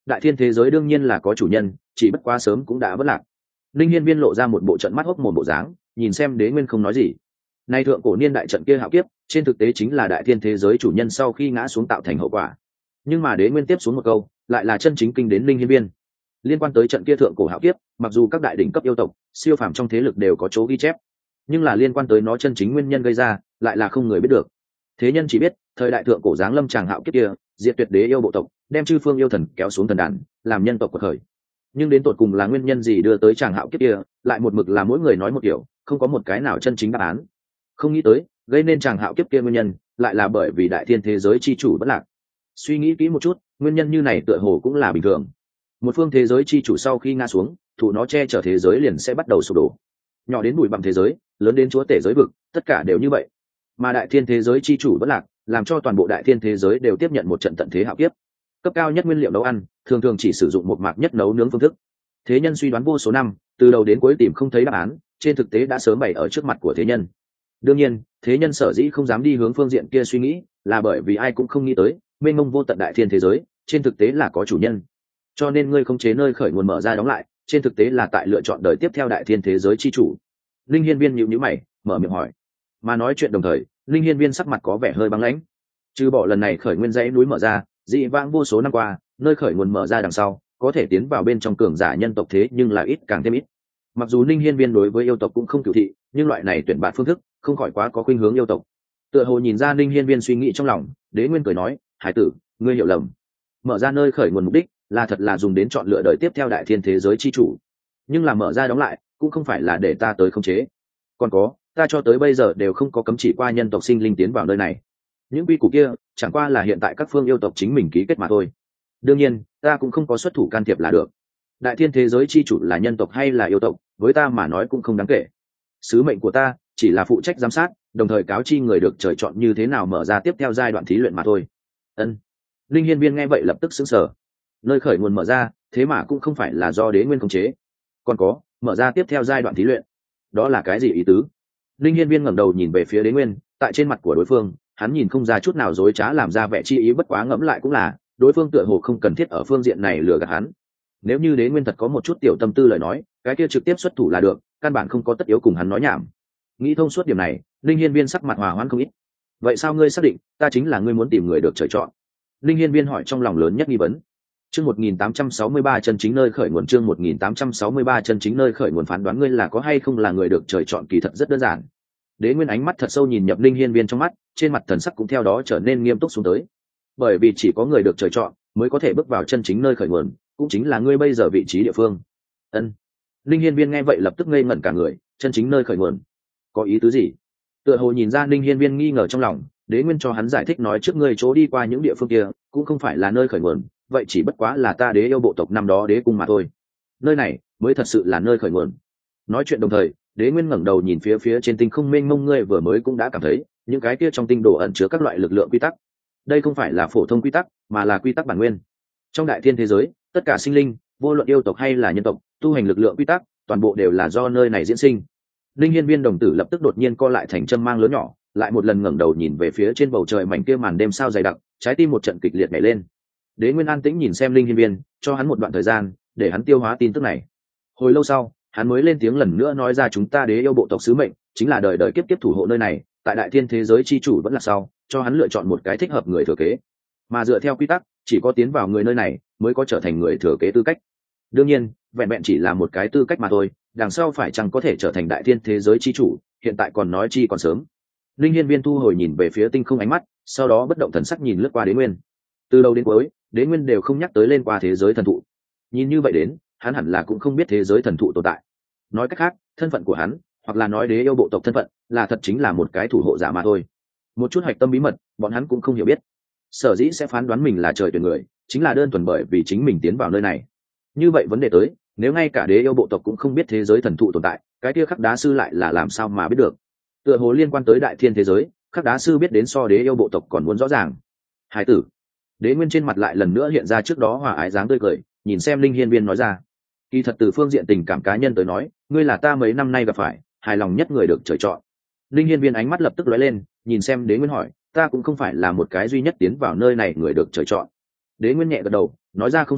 Speaker 1: đại thiên thế giới đương nhiên là có chủ nhân, chỉ bất quá sớm cũng đã vất lạc. Linh Hiên Viên lộ ra một bộ trận mắt hốc mồm bộ dáng, nhìn xem Đế Nguyên không nói gì. Nay thượng cổ niên đại trận kia hạo kiếp, trên thực tế chính là đại thiên thế giới chủ nhân sau khi ngã xuống tạo thành hậu quả. Nhưng mà Đế Nguyên tiếp xuống một câu, lại là chân chính kinh đến Linh Hiên Viên. Liên quan tới trận kia thượng cổ hạo kiếp, mặc dù các đại đỉnh cấp yêu tộc, siêu phàm trong thế lực đều có chỗ ghi chép, nhưng là liên quan tới nó chân chính nguyên nhân gây ra, lại là không người biết được. Thế nhân chỉ biết, thời đại thượng cổ giáng lâm tràng hạo kiếp kia, diệt tuyệt đế yêu bộ tộc, đem chư phương yêu thần kéo xuống thần đàn, làm nhân tộc quật khởi. Nhưng đến tột cùng là nguyên nhân gì đưa tới tràng hạo kiếp kia, lại một mực là mỗi người nói một kiểu, không có một cái nào chân chính đáp án. Không nghĩ tới, gây nên tràng hạo kiếp kia nguyên nhân, lại là bởi vì đại thiên thế giới chi chủ bất lạc. Suy nghĩ kỹ một chút, nguyên nhân như này tựa hồ cũng là bình thường. Một phương thế giới chi chủ sau khi ngã xuống, thủ nó che chở thế giới liền sẽ bắt đầu sụp đổ. Nhỏ đến bụi bặm thế giới, lớn đến chúa tể giới vực, tất cả đều như vậy. Mà đại thiên thế giới chi chủ bất lạc, làm cho toàn bộ đại thiên thế giới đều tiếp nhận một trận tận thế hạo kiếp. Cấp cao nhất nguyên liệu nấu ăn, thường thường chỉ sử dụng một mạc nhất nấu nướng phương thức. Thế nhân suy đoán vô số năm, từ đầu đến cuối tìm không thấy đáp án, trên thực tế đã sớm bày ở trước mặt của thế nhân. Đương nhiên, thế nhân sở dĩ không dám đi hướng phương diện kia suy nghĩ, là bởi vì ai cũng không nghĩ tới, mênh mông vô tận đại thiên thế giới, trên thực tế là có chủ nhân. Cho nên ngươi không chế nơi khởi nguồn mở ra đóng lại, trên thực tế là tại lựa chọn đời tiếp theo đại thiên thế giới chi chủ. Linh Hiên Viên nhíu nhíu mày, mở miệng hỏi. Mà nói chuyện đồng thời, Linh Hiên Viên sắc mặt có vẻ hơi băng lãnh. Trừ bỏ lần này khởi nguyên dãy núi mở ra, dị vãng vô số năm qua, nơi khởi nguồn mở ra đằng sau, có thể tiến vào bên trong cường giả nhân tộc thế nhưng là ít càng thêm ít. Mặc dù Linh Hiên Viên đối với yêu tộc cũng không cửu thị, nhưng loại này tuyển bạn phương thức, không khỏi quá có khuynh hướng yêu tộc. Tựa hồ nhìn ra Linh Hiên Viên suy nghĩ trong lòng, Đế Nguyên cười nói, "Hải tử, ngươi hiểu lầm. Mở ra nơi khởi nguồn mục đích, là thật là dùng đến chọn lựa đời tiếp theo đại thiên thế giới chi chủ. Nhưng là mở ra đóng lại, cũng không phải là để ta tới khống chế. Còn có, ta cho tới bây giờ đều không có cấm chỉ qua nhân tộc sinh linh tiến vào nơi này. Những quy củ kia, chẳng qua là hiện tại các phương yêu tộc chính mình ký kết mà thôi. Đương nhiên, ta cũng không có xuất thủ can thiệp là được. Đại thiên thế giới chi chủ là nhân tộc hay là yêu tộc, với ta mà nói cũng không đáng kể. Sứ mệnh của ta chỉ là phụ trách giám sát, đồng thời cáo chi người được trời chọn như thế nào mở ra tiếp theo giai đoạn thí luyện mà thôi." Ân. Linh Hiên Viên nghe vậy lập tức sững sờ. Nơi khởi nguồn mở ra, thế mà cũng không phải là do Đế Nguyên khống chế. Còn có, mở ra tiếp theo giai đoạn thí luyện. Đó là cái gì ý tứ? Linh Hiên Viên ngẩng đầu nhìn về phía Đế Nguyên, tại trên mặt của đối phương, hắn nhìn không ra chút nào dối trá làm ra vẻ chi ý, bất quá ngẫm lại cũng là, đối phương tựa hồ không cần thiết ở phương diện này lừa gạt hắn. Nếu như Đế Nguyên thật có một chút tiểu tâm tư lời nói, cái kia trực tiếp xuất thủ là được, căn bản không có tất yếu cùng hắn nói nhảm. Nghĩ thông suốt điểm này, Linh Hiên Viên sắc mặt hòa hoãn không ít. "Vậy sao ngươi xác định ta chính là ngươi muốn tìm người được trời chọn?" Linh Hiên Viên hỏi trong lòng lớn nhất nghi vấn. Chương 1863 chân chính nơi khởi nguồn, chương 1863 chân chính nơi khởi nguồn, phán đoán ngươi là có hay không là người được trời chọn kỳ thật rất đơn giản. Đế Nguyên ánh mắt thật sâu nhìn nhập Linh Hiên Viên trong mắt, trên mặt thần sắc cũng theo đó trở nên nghiêm túc xuống tới. Bởi vì chỉ có người được trời chọn mới có thể bước vào chân chính nơi khởi nguồn, cũng chính là ngươi bây giờ vị trí địa phương. Ân. Linh Hiên Viên nghe vậy lập tức ngây ngẩn cả người, chân chính nơi khởi nguồn, có ý tứ gì? Tựa hồ nhìn ra Linh Hiên Viên nghi ngờ trong lòng, Đế Nguyên cho hắn giải thích nói, trước ngươi chỗ đi qua những địa phương kia cũng không phải là nơi khởi nguồn, vậy chỉ bất quá là ta đế yêu bộ tộc năm đó đế cung mà thôi. Nơi này mới thật sự là nơi khởi nguồn. Nói chuyện đồng thời, Đế Nguyên ngẩng đầu nhìn phía trên tinh không mênh mông, ngươi vừa mới cũng đã cảm thấy những cái kia trong tinh đồ ẩn chứa các loại lực lượng quy tắc. Đây không phải là phổ thông quy tắc, mà là quy tắc bản nguyên. Trong đại thiên thế giới, tất cả sinh linh, vô luận yêu tộc hay là nhân tộc, tu hành lực lượng quy tắc, toàn bộ đều là do nơi này diễn sinh. Linh Hiên Viên đồng tử lập tức đột nhiên co lại thành châm mang lớn nhỏ, lại một lần ngẩng đầu nhìn về phía trên bầu trời mảnh kia màn đêm sao dày đặc, trái tim một trận kịch liệt nhảy lên. Đế Nguyên an tĩnh nhìn xem Linh Hiên Viên, cho hắn một đoạn thời gian để hắn tiêu hóa tin tức này. Hồi lâu sau, hắn mới lên tiếng lần nữa nói ra, chúng ta đế yêu bộ tộc sứ mệnh chính là đời đời kiếp kiếp thủ hộ nơi này, tại đại thiên thế giới chi chủ vẫn là sau, cho hắn lựa chọn một cái thích hợp người thừa kế. Mà dựa theo quy tắc, chỉ có tiến vào người nơi này mới có trở thành người thừa kế tư cách. Đương nhiên, vẹn vẹn chỉ là một cái tư cách mà thôi, đằng sau phải chăng có thể trở thành đại thiên thế giới chi chủ, hiện tại còn nói chi còn sớm. Linh Hiên Viên thu hồi nhìn về phía tinh không ánh mắt, sau đó bất động thần sắc nhìn lướt qua Đế Nguyên. Từ đầu đến cuối, Đế Nguyên đều không nhắc tới lên qua thế giới thần thụ. Nhìn như vậy đến, hắn hẳn là cũng không biết thế giới thần thụ tồn tại. Nói cách khác, thân phận của hắn, hoặc là nói đế yêu bộ tộc thân phận, là thật chính là một cái thủ hộ giả mà thôi. Một chút hạch tâm bí mật, bọn hắn cũng không hiểu biết. Sở dĩ sẽ phán đoán mình là trời tuyển người, chính là đơn thuần bởi vì chính mình tiến vào nơi này. Như vậy vấn đề tới, nếu ngay cả đế yêu bộ tộc cũng không biết thế giới thần thụ tồn tại, cái kia Khắc Đá sư lại là làm sao mà biết được? Tựa hồ liên quan tới đại thiên thế giới, Khắc Đá sư biết đến so đế yêu bộ tộc còn muốn rõ ràng. Hải tử. Đế Nguyên trên mặt lại lần nữa hiện ra trước đó hòa ái dáng tươi cười, nhìn xem Linh Hiên Viên nói ra, kỳ thật từ phương diện tình cảm cá nhân tới nói, ngươi là ta mấy năm nay gặp phải hài lòng nhất người được trời chọn. Linh Hiên Viên ánh mắt lập tức lóe lên, nhìn xem Đế Nguyên hỏi, ta cũng không phải là một cái duy nhất tiến vào nơi này người được trời chọn. Đế Nguyên nhẹ gật đầu, nói ra, không sai,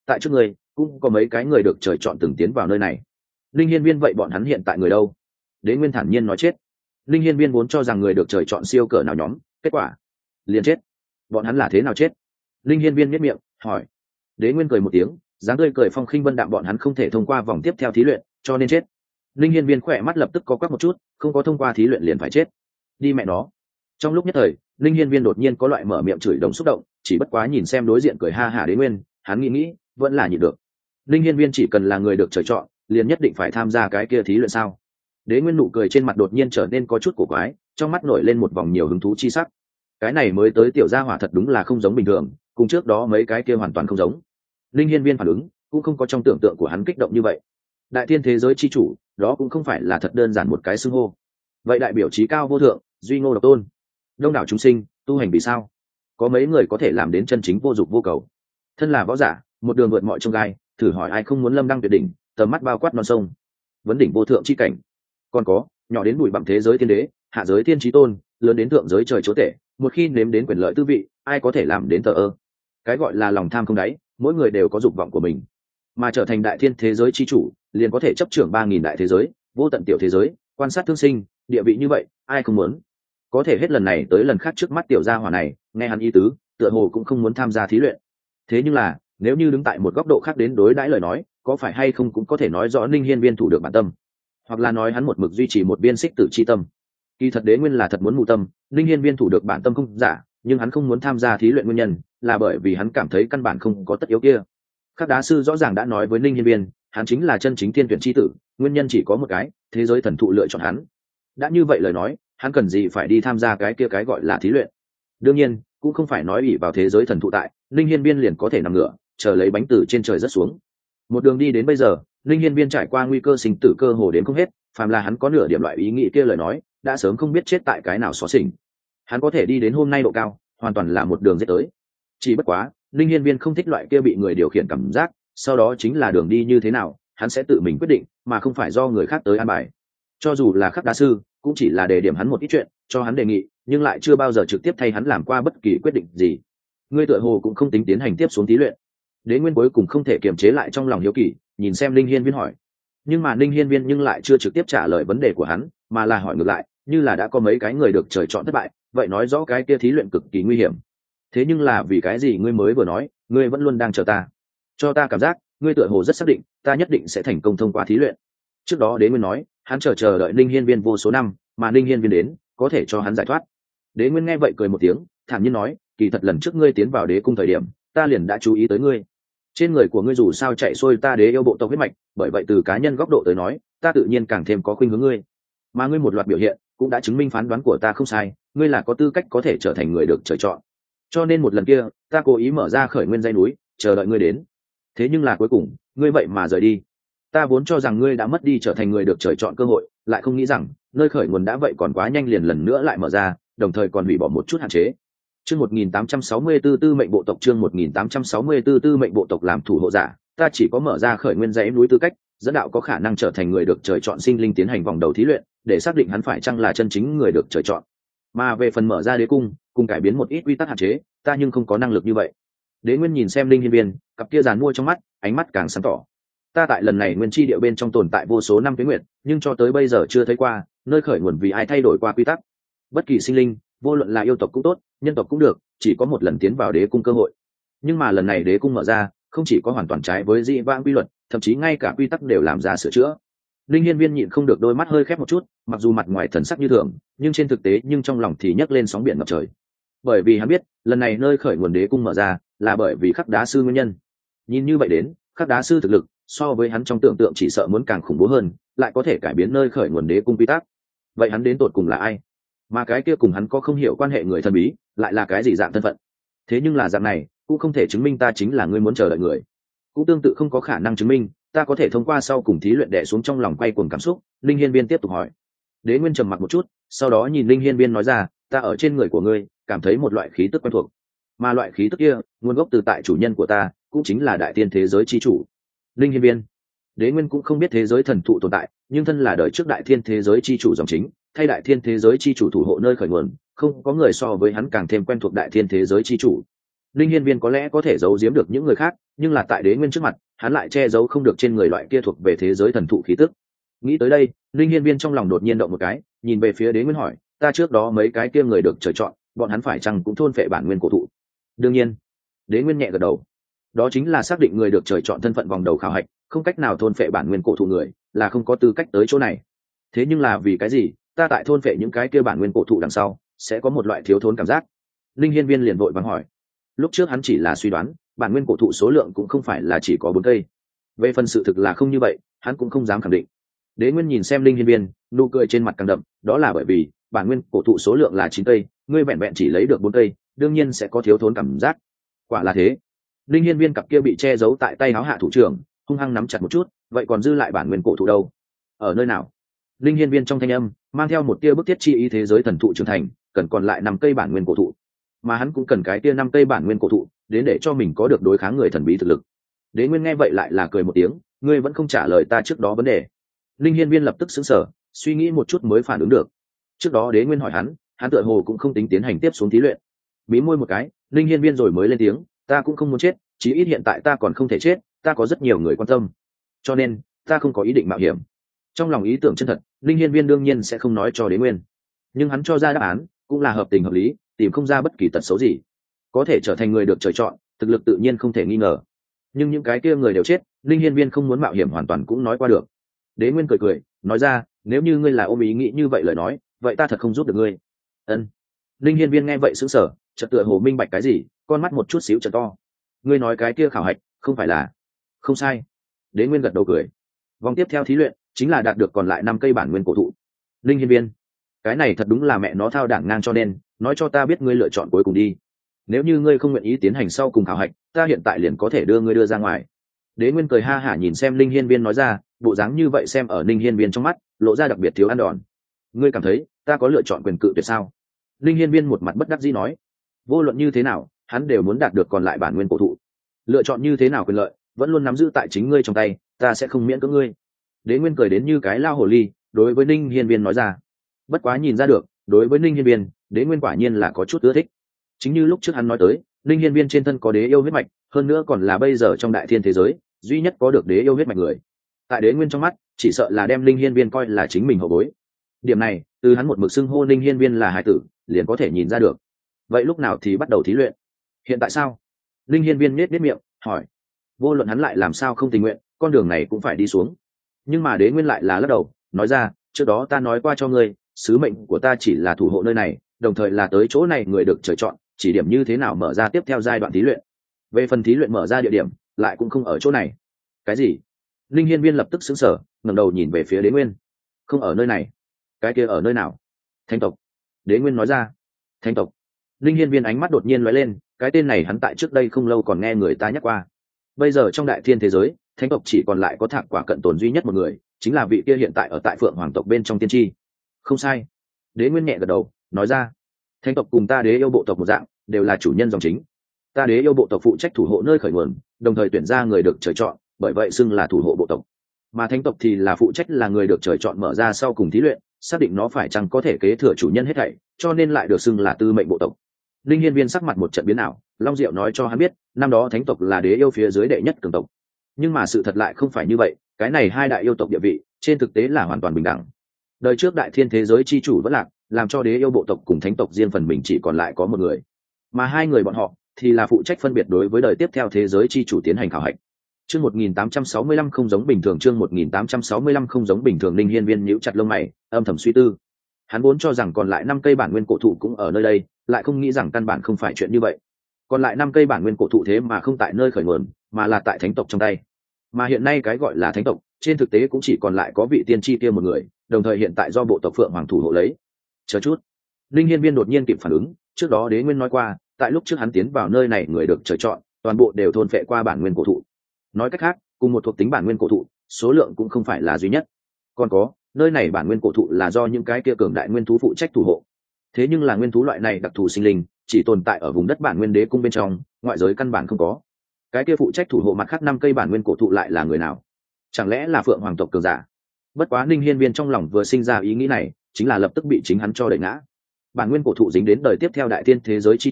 Speaker 1: tại trước ngươi cũng có mấy cái người được trời chọn từng tiến vào nơi này. Linh Hiên Viên vậy bọn hắn hiện tại người đâu? Đế Nguyên thản nhiên nói chết. Linh Hiên Viên vốn cho rằng người được trời chọn siêu cỡ nào nhóm, kết quả liền chết. Bọn hắn là thế nào chết? Linh Hiên Viên nhếch miệng hỏi. Đế Nguyên cười một tiếng, dáng tươi cười phong khinh vân đạm, bọn hắn không thể thông qua vòng tiếp theo thí luyện, cho nên chết. Linh Hiên Viên khỏe mắt lập tức có quắc một chút, không có thông qua thí luyện liền phải chết. Đi mẹ nó. Trong lúc nhất thời, Linh Hiên Viên đột nhiên có loại mở miệng chửi đồng xúc động, chỉ bất quá nhìn xem đối diện cười ha hả Đế Nguyên, hắn nghĩ vẫn là nhịn được. Linh Hiên Viên chỉ cần là người được trời chọn, liền nhất định phải tham gia cái kia thí luyện sao? Đế Nguyên nụ cười trên mặt đột nhiên trở nên có chút cổ quái, trong mắt nổi lên một vòng nhiều hứng thú chi sắc. Cái này mới tới tiểu gia hỏa thật đúng là không giống bình thường, cùng trước đó mấy cái kia hoàn toàn không giống. Linh Hiên Viên phản ứng cũng không có trong tưởng tượng của hắn kích động như vậy. Đại thiên thế giới chi chủ, đó cũng không phải là thật đơn giản một cái xưng hô. Vậy đại biểu trí cao vô thượng, duy ngô độc tôn, đông đảo chúng sinh, tu hành vì sao? Có mấy người có thể làm đến chân chính vô dục vô cầu? Thân là võ giả, một đường vượt mọi chông gai, thử hỏi ai không muốn lâm đăng tuyệt đỉnh, tầm mắt bao quát non sông, vấn đỉnh vô thượng chi cảnh. Còn có, nhỏ đến bụi bặm thế giới tiên đế, hạ giới thiên chí tôn, lớn đến thượng giới trời chúa tể, một khi nếm đến quyền lợi tư vị, ai có thể làm đến thờ ơ? Cái gọi là lòng tham không đáy, mỗi người đều có dục vọng của mình, mà trở thành đại thiên thế giới chi chủ, liền có thể chấp trưởng 3000 đại thế giới, vô tận tiểu thế giới, quan sát thương sinh, địa vị như vậy, ai không muốn? Có thể hết lần này tới lần khác trước mắt tiểu gia hỏa này, nghe hắn ý tứ, tựa hồ cũng không muốn tham gia thí luyện. Thế nhưng là, nếu như đứng tại một góc độ khác đến đối đãi lời nói, có phải hay không cũng có thể nói rõ Linh Hiên Viên thủ được bản tâm, hoặc là nói hắn một mực duy trì một viên xích tử chi tâm. Kỳ thật Đế Nguyên là thật muốn mù tâm, Linh Hiên Viên thủ được bản tâm không giả, nhưng hắn không muốn tham gia thí luyện nguyên nhân là bởi vì hắn cảm thấy căn bản không có tất yếu kia. Khắc Đá sư rõ ràng đã nói với Linh Hiên Viên, hắn chính là chân chính thiên tuyển chi tử, nguyên nhân chỉ có một cái, thế giới thần thụ lựa chọn hắn. Đã như vậy lời nói, hắn cần gì phải đi tham gia cái kia cái gọi là thí luyện? Đương nhiên, cũng không phải nói ỷ vào thế giới thần thụ tại, Linh Hiên Viên liền có thể nằm ngửa, chờ lấy bánh từ trên trời rớt xuống. Một đường đi đến bây giờ, Linh Hiên Viên trải qua nguy cơ sinh tử cơ hồ đến không hết, phàm là hắn có nửa điểm loại ý nghĩ kia lời nói, đã sớm không biết chết tại cái nào xó xỉnh. Hắn có thể đi đến hôm nay độ cao, hoàn toàn là một đường dễ tới. Chỉ bất quá, Linh Hiên Viên không thích loại kia bị người điều khiển cảm giác, sau đó chính là đường đi như thế nào, hắn sẽ tự mình quyết định, mà không phải do người khác tới an bài. Cho dù là Khắc Đá sư, cũng chỉ là đề điểm hắn một ít chuyện, cho hắn đề nghị, nhưng lại chưa bao giờ trực tiếp thay hắn làm qua bất kỳ quyết định gì. Ngươi tựa hồ cũng không tính tiến hành tiếp xuống thí luyện. Đế Nguyên cuối cùng không thể kiềm chế lại trong lòng hiếu kỳ, nhìn xem Linh Hiên Viên hỏi. Nhưng mà Linh Hiên Viên nhưng lại chưa trực tiếp trả lời vấn đề của hắn, mà là hỏi ngược lại, như là đã có mấy cái người được trời chọn thất bại, vậy nói rõ cái kia thí luyện cực kỳ nguy hiểm. Thế nhưng là vì cái gì ngươi mới vừa nói, ngươi vẫn luôn đang chờ ta? Cho ta cảm giác, ngươi tựa hồ rất xác định, ta nhất định sẽ thành công thông qua thí luyện. Trước đó Đế Nguyên nói, hắn chờ đợi Linh Hiên Viên vô số năm, mà Linh Hiên Viên đến, có thể cho hắn giải thoát. Đế Nguyên nghe vậy cười một tiếng, thản nhiên nói, kỳ thật lần trước ngươi tiến vào đế cung thời điểm, ta liền đã chú ý tới ngươi. Trên người của ngươi dù sao chạy xuôi ta đế yêu bộ tộc huyết mạch, bởi vậy từ cá nhân góc độ tới nói, ta tự nhiên càng thêm có khuynh hướng ngươi. Mà ngươi một loạt biểu hiện, cũng đã chứng minh phán đoán của ta không sai, ngươi là có tư cách có thể trở thành người được trời chọn. Cho nên một lần kia, ta cố ý mở ra khởi nguyên dãy núi, chờ đợi ngươi đến. Thế nhưng là cuối cùng, ngươi vậy mà rời đi. Ta vốn cho rằng ngươi đã mất đi trở thành người được trời chọn cơ hội, lại không nghĩ rằng nơi khởi nguồn đã vậy còn quá nhanh liền lần nữa lại mở ra, đồng thời còn hủy bỏ một chút hạn chế. Chương 1864 tư mệnh bộ tộc, chương 1864 tư mệnh bộ tộc làm thủ hộ giả, ta chỉ có mở ra khởi nguyên dãy núi tư cách, dẫn đạo có khả năng trở thành người được trời chọn sinh linh tiến hành vòng đầu thí luyện, để xác định hắn phải chăng là chân chính người được trời chọn. Mà về phần mở ra đế cung, cùng cải biến một ít quy tắc hạn chế, ta nhưng không có năng lực như vậy. Đế Nguyên nhìn xem Linh Hiên Viên, cặp kia giàn mua trong mắt, ánh mắt càng sáng tỏ. Ta tại lần này nguyên chi địa bên trong tồn tại vô số năm tuế nguyệt, nhưng cho tới bây giờ chưa thấy qua nơi khởi nguồn vì ai thay đổi qua quy tắc. Bất kỳ sinh linh, vô luận là yêu tộc cũng tốt, nhân tộc cũng được, chỉ có một lần tiến vào đế cung cơ hội. Nhưng mà lần này đế cung mở ra, không chỉ có hoàn toàn trái với dị vãng quy luật, thậm chí ngay cả quy tắc đều làm ra sửa chữa. Linh Hiên Viên nhịn không được đôi mắt hơi khép một chút, mặc dù mặt ngoài thần sắc như thường, nhưng trên thực tế nhưng trong lòng thì nhấc lên sóng biển ngập trời. Bởi vì hắn biết, lần này nơi khởi nguồn đế cung mở ra, là bởi vì Khắc Đá sư nguyên nhân. Nhìn như vậy đến, Khắc Đá sư thực lực so với hắn trong tưởng tượng chỉ sợ muốn càng khủng bố hơn, lại có thể cải biến nơi khởi nguồn đế cung quy tắc. Vậy hắn đến tột cùng là ai? Mà cái kia cùng hắn có không hiểu quan hệ người thần bí, lại là cái gì dạng thân phận? Thế nhưng là dạng này, cũng không thể chứng minh ta chính là người muốn chờ đợi người. Cũng tương tự không có khả năng chứng minh ta có thể thông qua sau cùng thí luyện đè xuống trong lòng quay cuồng cảm xúc. Linh Hiên Viên tiếp tục hỏi. Đế Nguyên trầm mặc một chút, sau đó nhìn Linh Hiên Viên nói ra, ta ở trên người của ngươi cảm thấy một loại khí tức quen thuộc, mà loại khí tức kia nguồn gốc từ tại chủ nhân của ta, cũng chính là đại tiên thế giới chi chủ. Linh Hiên Viên. Đế Nguyên cũng không biết thế giới thần thụ tồn tại, nhưng thân là đời trước đại thiên thế giới chi chủ dòng chính, thay đại thiên thế giới chi chủ thủ hộ nơi khởi nguồn, không có người so với hắn càng thêm quen thuộc đại thiên thế giới chi chủ. linh hiên viên có lẽ có thể giấu giếm được những người khác, nhưng là tại đế nguyên trước mặt hắn lại che giấu không được trên người loại kia thuộc về thế giới thần thụ khí tức. Nghĩ tới đây, linh hiên viên trong lòng đột nhiên động một cái, nhìn về phía đế nguyên hỏi, ta trước đó mấy cái kia người được trời chọn, bọn hắn phải chăng cũng thôn phệ bản nguyên cổ thụ? Đương nhiên. Đế nguyên nhẹ gật đầu. Đó chính là xác định người được trời chọn thân phận vòng đầu khảo hạch, không cách nào thôn phệ bản nguyên cổ thụ người là không có tư cách tới chỗ này. Thế nhưng là vì cái gì ta tại thôn phệ những cái kia bản nguyên cổ thụ đằng sau sẽ có một loại thiếu thốn cảm giác? Linh hiên viên liền vội vàng hỏi. Lúc trước hắn chỉ là suy đoán bản nguyên cổ thụ số lượng cũng không phải là chỉ có 4 cây, về phần sự thực là không như vậy hắn cũng không dám khẳng định. Đế nguyên nhìn xem linh hiên viên, nụ cười trên mặt càng đậm, đó là bởi vì bản nguyên cổ thụ số lượng là 9 cây, ngươi vẹn vẹn chỉ lấy được 4 cây, đương nhiên sẽ có thiếu thốn cảm giác. Quả là thế. Linh hiên viên cặp kia bị che giấu tại tay áo hạ thủ trưởng hung hăng nắm chặt một chút, vậy còn dư lại bản nguyên cổ thụ đâu? Ở nơi nào? Linh hiên viên trong thanh âm mang theo một tia bức thiết chi ý thế giới thần thụ trưởng thành, cần còn lại 5 cây bản nguyên cổ thụ, mà hắn cũng cần cái tia 5 cây bản nguyên cổ thụ đến để cho mình có được đối kháng người thần bí thực lực. Đế nguyên nghe vậy lại là cười một tiếng, ngươi vẫn không trả lời ta trước đó vấn đề. Linh hiên viên lập tức sững sờ, suy nghĩ một chút mới phản ứng được. Trước đó đế nguyên hỏi hắn tựa hồ cũng không tính tiến hành tiếp xuống thí luyện. Bí môi một cái, linh hiên viên rồi mới lên tiếng, ta cũng không muốn chết, chí ít hiện tại ta còn không thể chết, ta có rất nhiều người quan tâm, cho nên ta không có ý định mạo hiểm. Trong lòng ý tưởng chân thật, linh hiên viên đương nhiên sẽ không nói cho đế nguyên, nhưng hắn cho ra đáp án cũng là hợp tình hợp lý, tìm không ra bất kỳ tật xấu gì. Có thể trở thành người được trời chọn, thực lực tự nhiên không thể nghi ngờ, nhưng những cái kia người đều chết, linh hiên viên không muốn mạo hiểm hoàn toàn cũng nói qua được. Đế nguyên cười cười nói ra, nếu như ngươi là ôm ý nghĩ như vậy lời nói, vậy ta thật không giúp được ngươi. Ân. Linh hiên viên nghe vậy sững sờ, chợt tựa hồ minh bạch cái gì, con mắt một chút xíu trợ to. Ngươi nói cái kia khảo hạch không phải là? Không sai. Đế nguyên gật đầu cười. Vòng tiếp theo thí luyện chính là đạt được còn lại 5 cây bản nguyên cổ thụ. Linh hiên viên, cái này thật đúng là mẹ nó thao đảng ngang, cho nên nói cho ta biết ngươi lựa chọn cuối cùng đi. Nếu như ngươi không nguyện ý tiến hành sau cùng khảo hạch, ta hiện tại liền có thể đưa ngươi đưa ra ngoài. Đế nguyên cười ha hả nhìn xem linh hiên viên nói ra, bộ dáng như vậy xem ở linh hiên viên trong mắt lộ ra đặc biệt thiếu ăn đòn. Ngươi cảm thấy ta có lựa chọn quyền cự tuyệt sao? Linh hiên viên một mặt bất đắc dĩ nói. Vô luận như thế nào hắn đều muốn đạt được còn lại bản nguyên cổ thụ, lựa chọn như thế nào quyền lợi vẫn luôn nắm giữ tại chính ngươi trong tay, ta sẽ không miễn cưỡng ngươi. Đế nguyên cười đến như cái lao hồ ly đối với linh hiên viên nói ra. Bất quá nhìn ra được đối với linh hiên viên, đế nguyên quả nhiên là có chút ưa thích. Chính như lúc trước hắn nói tới, linh hiên viên trên thân có đế yêu huyết mạch, hơn nữa còn là bây giờ trong đại thiên thế giới duy nhất có được đế yêu huyết mạch người. Tại đế nguyên trong mắt chỉ sợ là đem linh hiên viên coi là chính mình hậu bối. Điểm này từ hắn một mực xưng hô linh hiên viên là hải tử liền có thể nhìn ra được. Vậy lúc nào thì bắt đầu thí luyện? Hiện tại sao? Linh hiên viên nết miệng hỏi. Vô luận hắn lại làm sao không tình nguyện, con đường này cũng phải đi xuống. Nhưng mà đế nguyên lại là lắc đầu nói ra, trước đó ta nói qua cho ngươi, sứ mệnh của ta chỉ là thủ hộ nơi này, đồng thời là tới chỗ này người được trời chọn, chỉ điểm như thế nào mở ra tiếp theo giai đoạn thí luyện. Về phần thí luyện mở ra địa điểm lại cũng không ở chỗ này. Cái gì? Linh hiên viên lập tức sững sờ, ngẩng đầu nhìn về phía đế nguyên. Không ở nơi này? Cái kia ở nơi nào? Thánh tộc. Đế nguyên nói ra. Thánh tộc. Linh hiên viên ánh mắt đột nhiên lóe lên, cái tên này hắn tại trước đây không lâu còn nghe người ta nhắc qua. Bây giờ trong đại thiên thế giới, thánh tộc chỉ còn lại có Thạc Quả cận tồn duy nhất một người, chính là vị kia hiện tại ở tại Phượng Hoàng tộc bên trong tiên tri. Không sai. Đế nguyên nhẹ gật đầu nói ra. Thánh tộc cùng ta đế yêu bộ tộc một dạng, đều là chủ nhân dòng chính. Ta đế yêu bộ tộc phụ trách thủ hộ nơi khởi nguồn, đồng thời tuyển ra người được trời chọn, bởi vậy xưng là thủ hộ bộ tộc. Mà thánh tộc thì là phụ trách là người được trời chọn mở ra sau cùng thí luyện, xác định nó phải chăng có thể kế thừa chủ nhân hết thảy, cho nên lại được xưng là tư mệnh bộ tộc. Linh hiên viên sắc mặt một trận biến ảo, Long Diệu nói cho hắn biết, năm đó thánh tộc là đế yêu phía dưới đệ nhất cường tộc. Nhưng mà sự thật lại không phải như vậy, cái này hai đại yêu tộc địa vị, trên thực tế là hoàn toàn bình đẳng. Đời trước đại thiên thế giới chi chủ vẫn lạc, làm cho đế yêu bộ tộc cùng thánh tộc riêng phần mình chỉ còn lại có một người. Mà hai người bọn họ thì là phụ trách phân biệt đối với đời tiếp theo thế giới chi chủ tiến hành khảo hạch. Chương 1865 không giống bình thường, chương 1865 không giống bình thường, Linh hiên viên nhíu chặt lông mày, âm thầm suy tư. Hắn vốn cho rằng còn lại 5 cây bản nguyên cổ thụ cũng ở nơi đây, lại không nghĩ rằng căn bản không phải chuyện như vậy. Còn lại 5 cây bản nguyên cổ thụ thế mà không tại nơi khởi nguồn, mà là tại thánh tộc trong tay. Mà hiện nay cái gọi là thánh tộc, trên thực tế cũng chỉ còn lại có vị tiên tri kia một người, đồng thời hiện tại do bộ tộc Phượng Hoàng thủ hộ lấy. Chờ chút. Linh hiên viên đột nhiên kịp phản ứng, trước đó đế nguyên nói qua, tại lúc trước hắn tiến vào nơi này người được trời chọn, toàn bộ đều thôn phệ qua bản nguyên cổ thụ. Nói cách khác, cùng một thuộc tính bản nguyên cổ thụ, số lượng cũng không phải là duy nhất. Còn có, nơi này bản nguyên cổ thụ là do những cái kia cường đại nguyên thú phụ trách thủ hộ. Thế nhưng là nguyên thú loại này đặc thù sinh linh, chỉ tồn tại ở vùng đất bản nguyên đế cung bên trong, ngoại giới căn bản không có. Cái kia phụ trách thủ hộ mặt khác 5 cây bản nguyên cổ thụ lại là người nào? Chẳng lẽ là Phượng Hoàng tộc cường giả? Bất quá Ninh hiên viên trong lòng vừa sinh ra ý nghĩ này, chính là lập tức bị chính hắn cho đẩy ngã. Bản nguyên cổ thụ dính đến đời tiếp theo đại thiên thế giới chi chủ,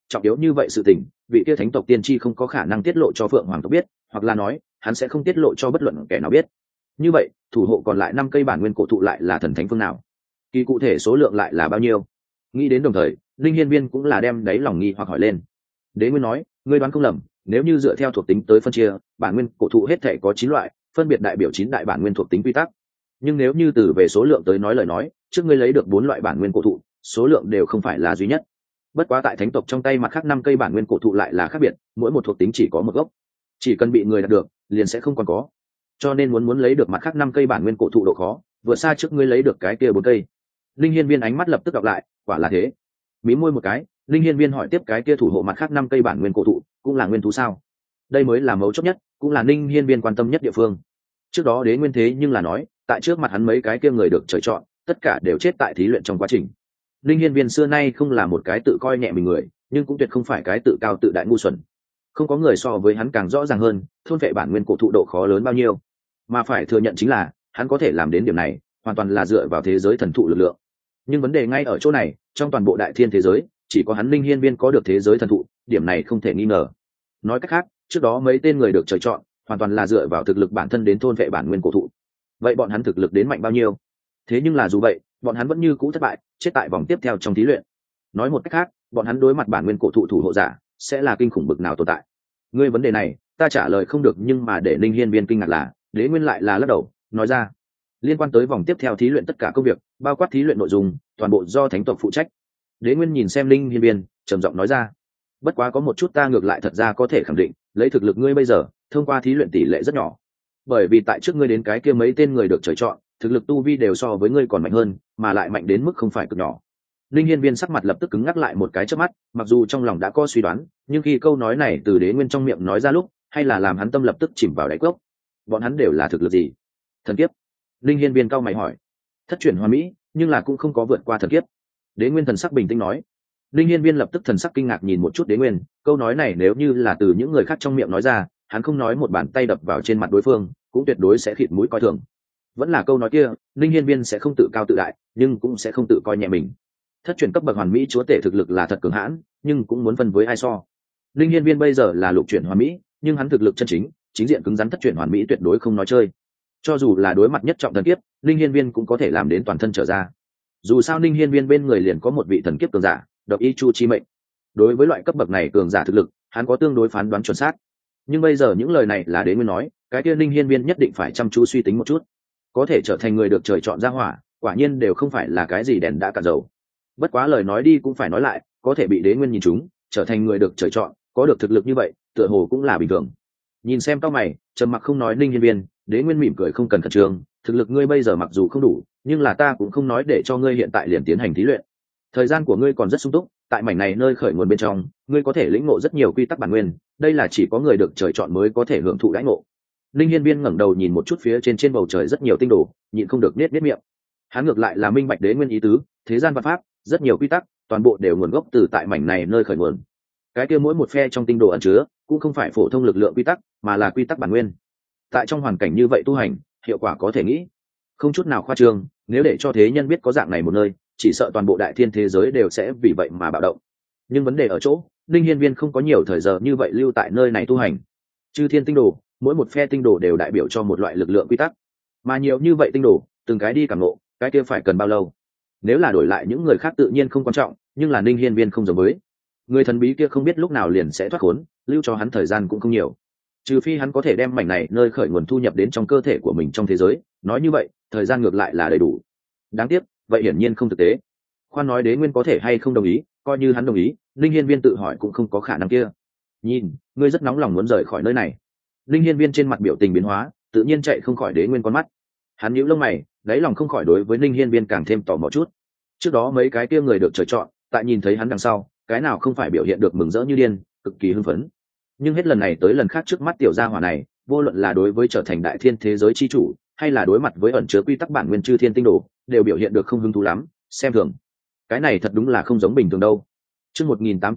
Speaker 1: trọng yếu như vậy sự tình, vị kia thánh tộc tiên tri không có khả năng tiết lộ cho phượng hoàng tộc biết, hoặc là nói hắn sẽ không tiết lộ cho bất luận kẻ nào biết. Như vậy thủ hộ còn lại 5 cây bản nguyên cổ thụ lại là thần thánh phương nào, kỳ cụ thể số lượng lại là bao nhiêu? Nghĩ đến đồng thời, linh hiên viên cũng là đem đáy lòng nghi hoặc hỏi lên. Đế Nguyên nói, ngươi đoán không lầm, nếu như dựa theo thuộc tính tới phân chia, bản nguyên cổ thụ hết thể có 9 loại, phân biệt đại biểu 9 đại bản nguyên thuộc tính quy tắc. Nhưng nếu như từ về số lượng tới nói lời nói, trước ngươi lấy được 4 loại bản nguyên cổ thụ, số lượng đều không phải là duy nhất. Bất quá tại thánh tộc trong tay mặt khác 5 cây bản nguyên cổ thụ lại là khác biệt, mỗi một thuộc tính chỉ có một gốc, chỉ cần bị người đạt được, liền sẽ không còn có. Cho nên muốn lấy được mặt khác 5 cây bản nguyên cổ thụ độ khó, vượt xa trước ngươi lấy được cái kia 4 cây. Linh Hiên Viên ánh mắt lập tức đọc lại, quả là thế. Mí môi một cái, Linh Hiên Viên hỏi tiếp, cái kia thủ hộ mặt khác 5 cây bản nguyên cổ thụ, cũng là nguyên thú sao? Đây mới là mấu chốt nhất, cũng là Linh Hiên Viên quan tâm nhất địa phương. Trước đó Đế Nguyên thế nhưng là nói, tại trước mặt hắn mấy cái kia người được trời chọn, tất cả đều chết tại thí luyện trong quá trình. Linh Hiên Viên xưa nay không là một cái tự coi nhẹ mình người, nhưng cũng tuyệt không phải cái tự cao tự đại ngu xuẩn. Không có người so với hắn càng rõ ràng hơn, thôn vệ bản nguyên cổ thụ độ khó lớn bao nhiêu. Mà phải thừa nhận chính là, hắn có thể làm đến điểm này, hoàn toàn là dựa vào thế giới thần thụ lực lượng. Nhưng vấn đề ngay ở chỗ này, trong toàn bộ đại thiên thế giới, chỉ có hắn Linh Hiên Viên có được thế giới thần thụ, điểm này không thể nghi ngờ. Nói cách khác, trước đó mấy tên người được trời chọn, hoàn toàn là dựa vào thực lực bản thân đến thôn vệ bản nguyên cổ thụ. Vậy bọn hắn thực lực đến mạnh bao nhiêu? Thế nhưng là dù vậy, bọn hắn vẫn như cũ thất bại, chết tại vòng tiếp theo trong thí luyện. Nói một cách khác, bọn hắn đối mặt bản nguyên cổ thụ thủ hộ giả, sẽ là kinh khủng bực nào tồn tại. Ngươi vấn đề này, ta trả lời không được, nhưng mà để Linh Hiên Viên kinh ngạc là, Đế Nguyên lại là lắc đầu, nói ra, liên quan tới vòng tiếp theo thí luyện tất cả công việc, bao quát thí luyện nội dung, toàn bộ do thánh tộc phụ trách. Đế Nguyên nhìn xem Linh Hiên Viên, trầm giọng nói ra, bất quá có một chút ta ngược lại thật ra có thể khẳng định, lấy thực lực ngươi bây giờ, thông qua thí luyện tỷ lệ rất nhỏ. Bởi vì tại trước ngươi đến cái kia mấy tên người được trời chọn, thực lực tu vi đều so với ngươi còn mạnh hơn, mà lại mạnh đến mức không phải cực nhỏ. Linh Hiên Viên sắc mặt lập tức cứng ngắc lại một cái chớp mắt, mặc dù trong lòng đã có suy đoán, nhưng khi câu nói này từ Đế Nguyên trong miệng nói ra lúc, hay là làm hắn tâm lập tức chìm vào đáy cốc. Bọn hắn đều là thực lực gì? Thần kiếp. Linh Hiên Viên cau mày hỏi. Thất chuyển hoàn mỹ, nhưng là cũng không có vượt qua thần kiếp. Đế Nguyên thần sắc bình tĩnh nói. Linh Hiên Viên lập tức thần sắc kinh ngạc nhìn một chút Đế Nguyên, câu nói này nếu như là từ những người khác trong miệng nói ra, hắn không nói một bàn tay đập vào trên mặt đối phương, cũng tuyệt đối sẽ khịt mũi coi thường. Vẫn là câu nói kia, Linh Hiên Viên sẽ không tự cao tự đại, nhưng cũng sẽ không tự coi nhẹ mình. Thất chuyển cấp bậc hoàn mỹ chúa tể thực lực là thật cường hãn, nhưng cũng muốn phân với ai so. Linh Hiên Viên bây giờ là lục chuyển hoàn mỹ, nhưng hắn thực lực chân chính, chính diện cứng rắn thất chuyển hoàn mỹ tuyệt đối không nói chơi. Cho dù là đối mặt nhất trọng thần kiếp, Linh Hiên Viên cũng có thể làm đến toàn thân trở ra. Dù sao Linh Hiên Viên bên người liền có một vị thần kiếp cường giả, độc y chu chi mệnh. Đối với loại cấp bậc này cường giả thực lực, hắn có tương đối phán đoán chuẩn xác. Nhưng bây giờ những lời này là Đế Nguyên nói, cái kia Linh Hiên Viên nhất định phải chăm chú suy tính một chút. Có thể trở thành người được trời chọn ra hỏa, quả nhiên đều không phải là cái gì đèn đã cạn dầu. Bất quá lời nói đi cũng phải nói lại, có thể bị Đế Nguyên nhìn trúng, trở thành người được trời chọn, có được thực lực như vậy, tựa hồ cũng là bình thường. Nhìn xem cao mày, trầm mặc không nói Linh Hiên Viên, Đế Nguyên mỉm cười không cần khẩn trương, thực lực ngươi bây giờ mặc dù không đủ, nhưng là ta cũng không nói để cho ngươi hiện tại liền tiến hành thí luyện. Thời gian của ngươi còn rất sung túc, tại mảnh này nơi khởi nguồn bên trong, ngươi có thể lĩnh ngộ rất nhiều quy tắc bản nguyên, đây là chỉ có người được trời chọn mới có thể hưởng thụ đãi ngộ. Linh Hiên Viên ngẩng đầu nhìn một chút phía trên bầu trời rất nhiều tinh đồ, nhịn không được nết miệng. Hắn ngược lại là minh bạch Đế Nguyên ý tứ, thế gian vạn pháp, rất nhiều quy tắc, toàn bộ đều nguồn gốc từ tại mảnh này nơi khởi nguồn. Cái kia mỗi một phe trong tinh đồ ẩn chứa, cũng không phải phổ thông lực lượng quy tắc, mà là quy tắc bản nguyên. Tại trong hoàn cảnh như vậy tu hành, hiệu quả có thể nghĩ không chút nào khoa trương, nếu để cho thế nhân biết có dạng này một nơi, chỉ sợ toàn bộ đại thiên thế giới đều sẽ vì vậy mà bạo động. Nhưng vấn đề ở chỗ, Linh Hiên Viên không có nhiều thời giờ như vậy lưu tại nơi này tu hành. Chư thiên tinh đồ, mỗi một phe tinh đồ đều đại biểu cho một loại lực lượng quy tắc, mà nhiều như vậy tinh đồ, từng cái đi cảm ngộ, cái kia phải cần bao lâu? Nếu là đổi lại những người khác tự nhiên không quan trọng, nhưng là Linh Hiên Viên không giống với. Người thần bí kia không biết lúc nào liền sẽ thoát khốn, lưu cho hắn thời gian cũng không nhiều. Trừ phi hắn có thể đem mảnh này nơi khởi nguồn thu nhập đến trong cơ thể của mình trong thế giới, nói như vậy, thời gian ngược lại là đầy đủ. Đáng tiếc, vậy hiển nhiên không thực tế. Khoan nói Đế Nguyên có thể hay không đồng ý, coi như hắn đồng ý, Linh Hiên Viên tự hỏi cũng không có khả năng kia. Nhìn, ngươi rất nóng lòng muốn rời khỏi nơi này. Linh Hiên Viên trên mặt biểu tình biến hóa, tự nhiên chạy không khỏi Đế Nguyên con mắt. Hắn nhíu lông mày, đáy lòng không khỏi đối với Linh Hiên Viên càng thêm tò mò chút. Trước đó mấy cái kia người được trời chọn, tại nhìn thấy hắn đằng sau, cái nào không phải biểu hiện được mừng rỡ như điên, cực kỳ hưng phấn. Nhưng hết lần này tới lần khác trước mắt tiểu gia hỏa này, vô luận là đối với trở thành đại thiên thế giới chi chủ, hay là đối mặt với ẩn chứa quy tắc bản nguyên chư thiên tinh đồ, đều biểu hiện được không hứng thú lắm, xem thường. Cái này thật đúng là không giống bình thường đâu. Chương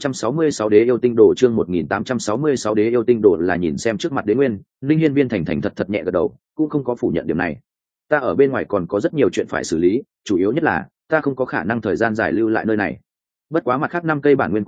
Speaker 1: 1866 Đế yêu tinh đồ, chương 1866 Đế yêu tinh đồ là nhìn xem trước mặt Đế Nguyên, Linh Hiên Viên thành thành thật thật nhẹ gật đầu, cũng không có phủ nhận điểm này. Ta ở bên ngoài còn có rất nhiều chuyện phải xử lý, chủ yếu nhất là ta không có khả năng thời gian dài lưu lại nơi này. Bất quá mặt khác 5 cây bản nguyên cổ thụ,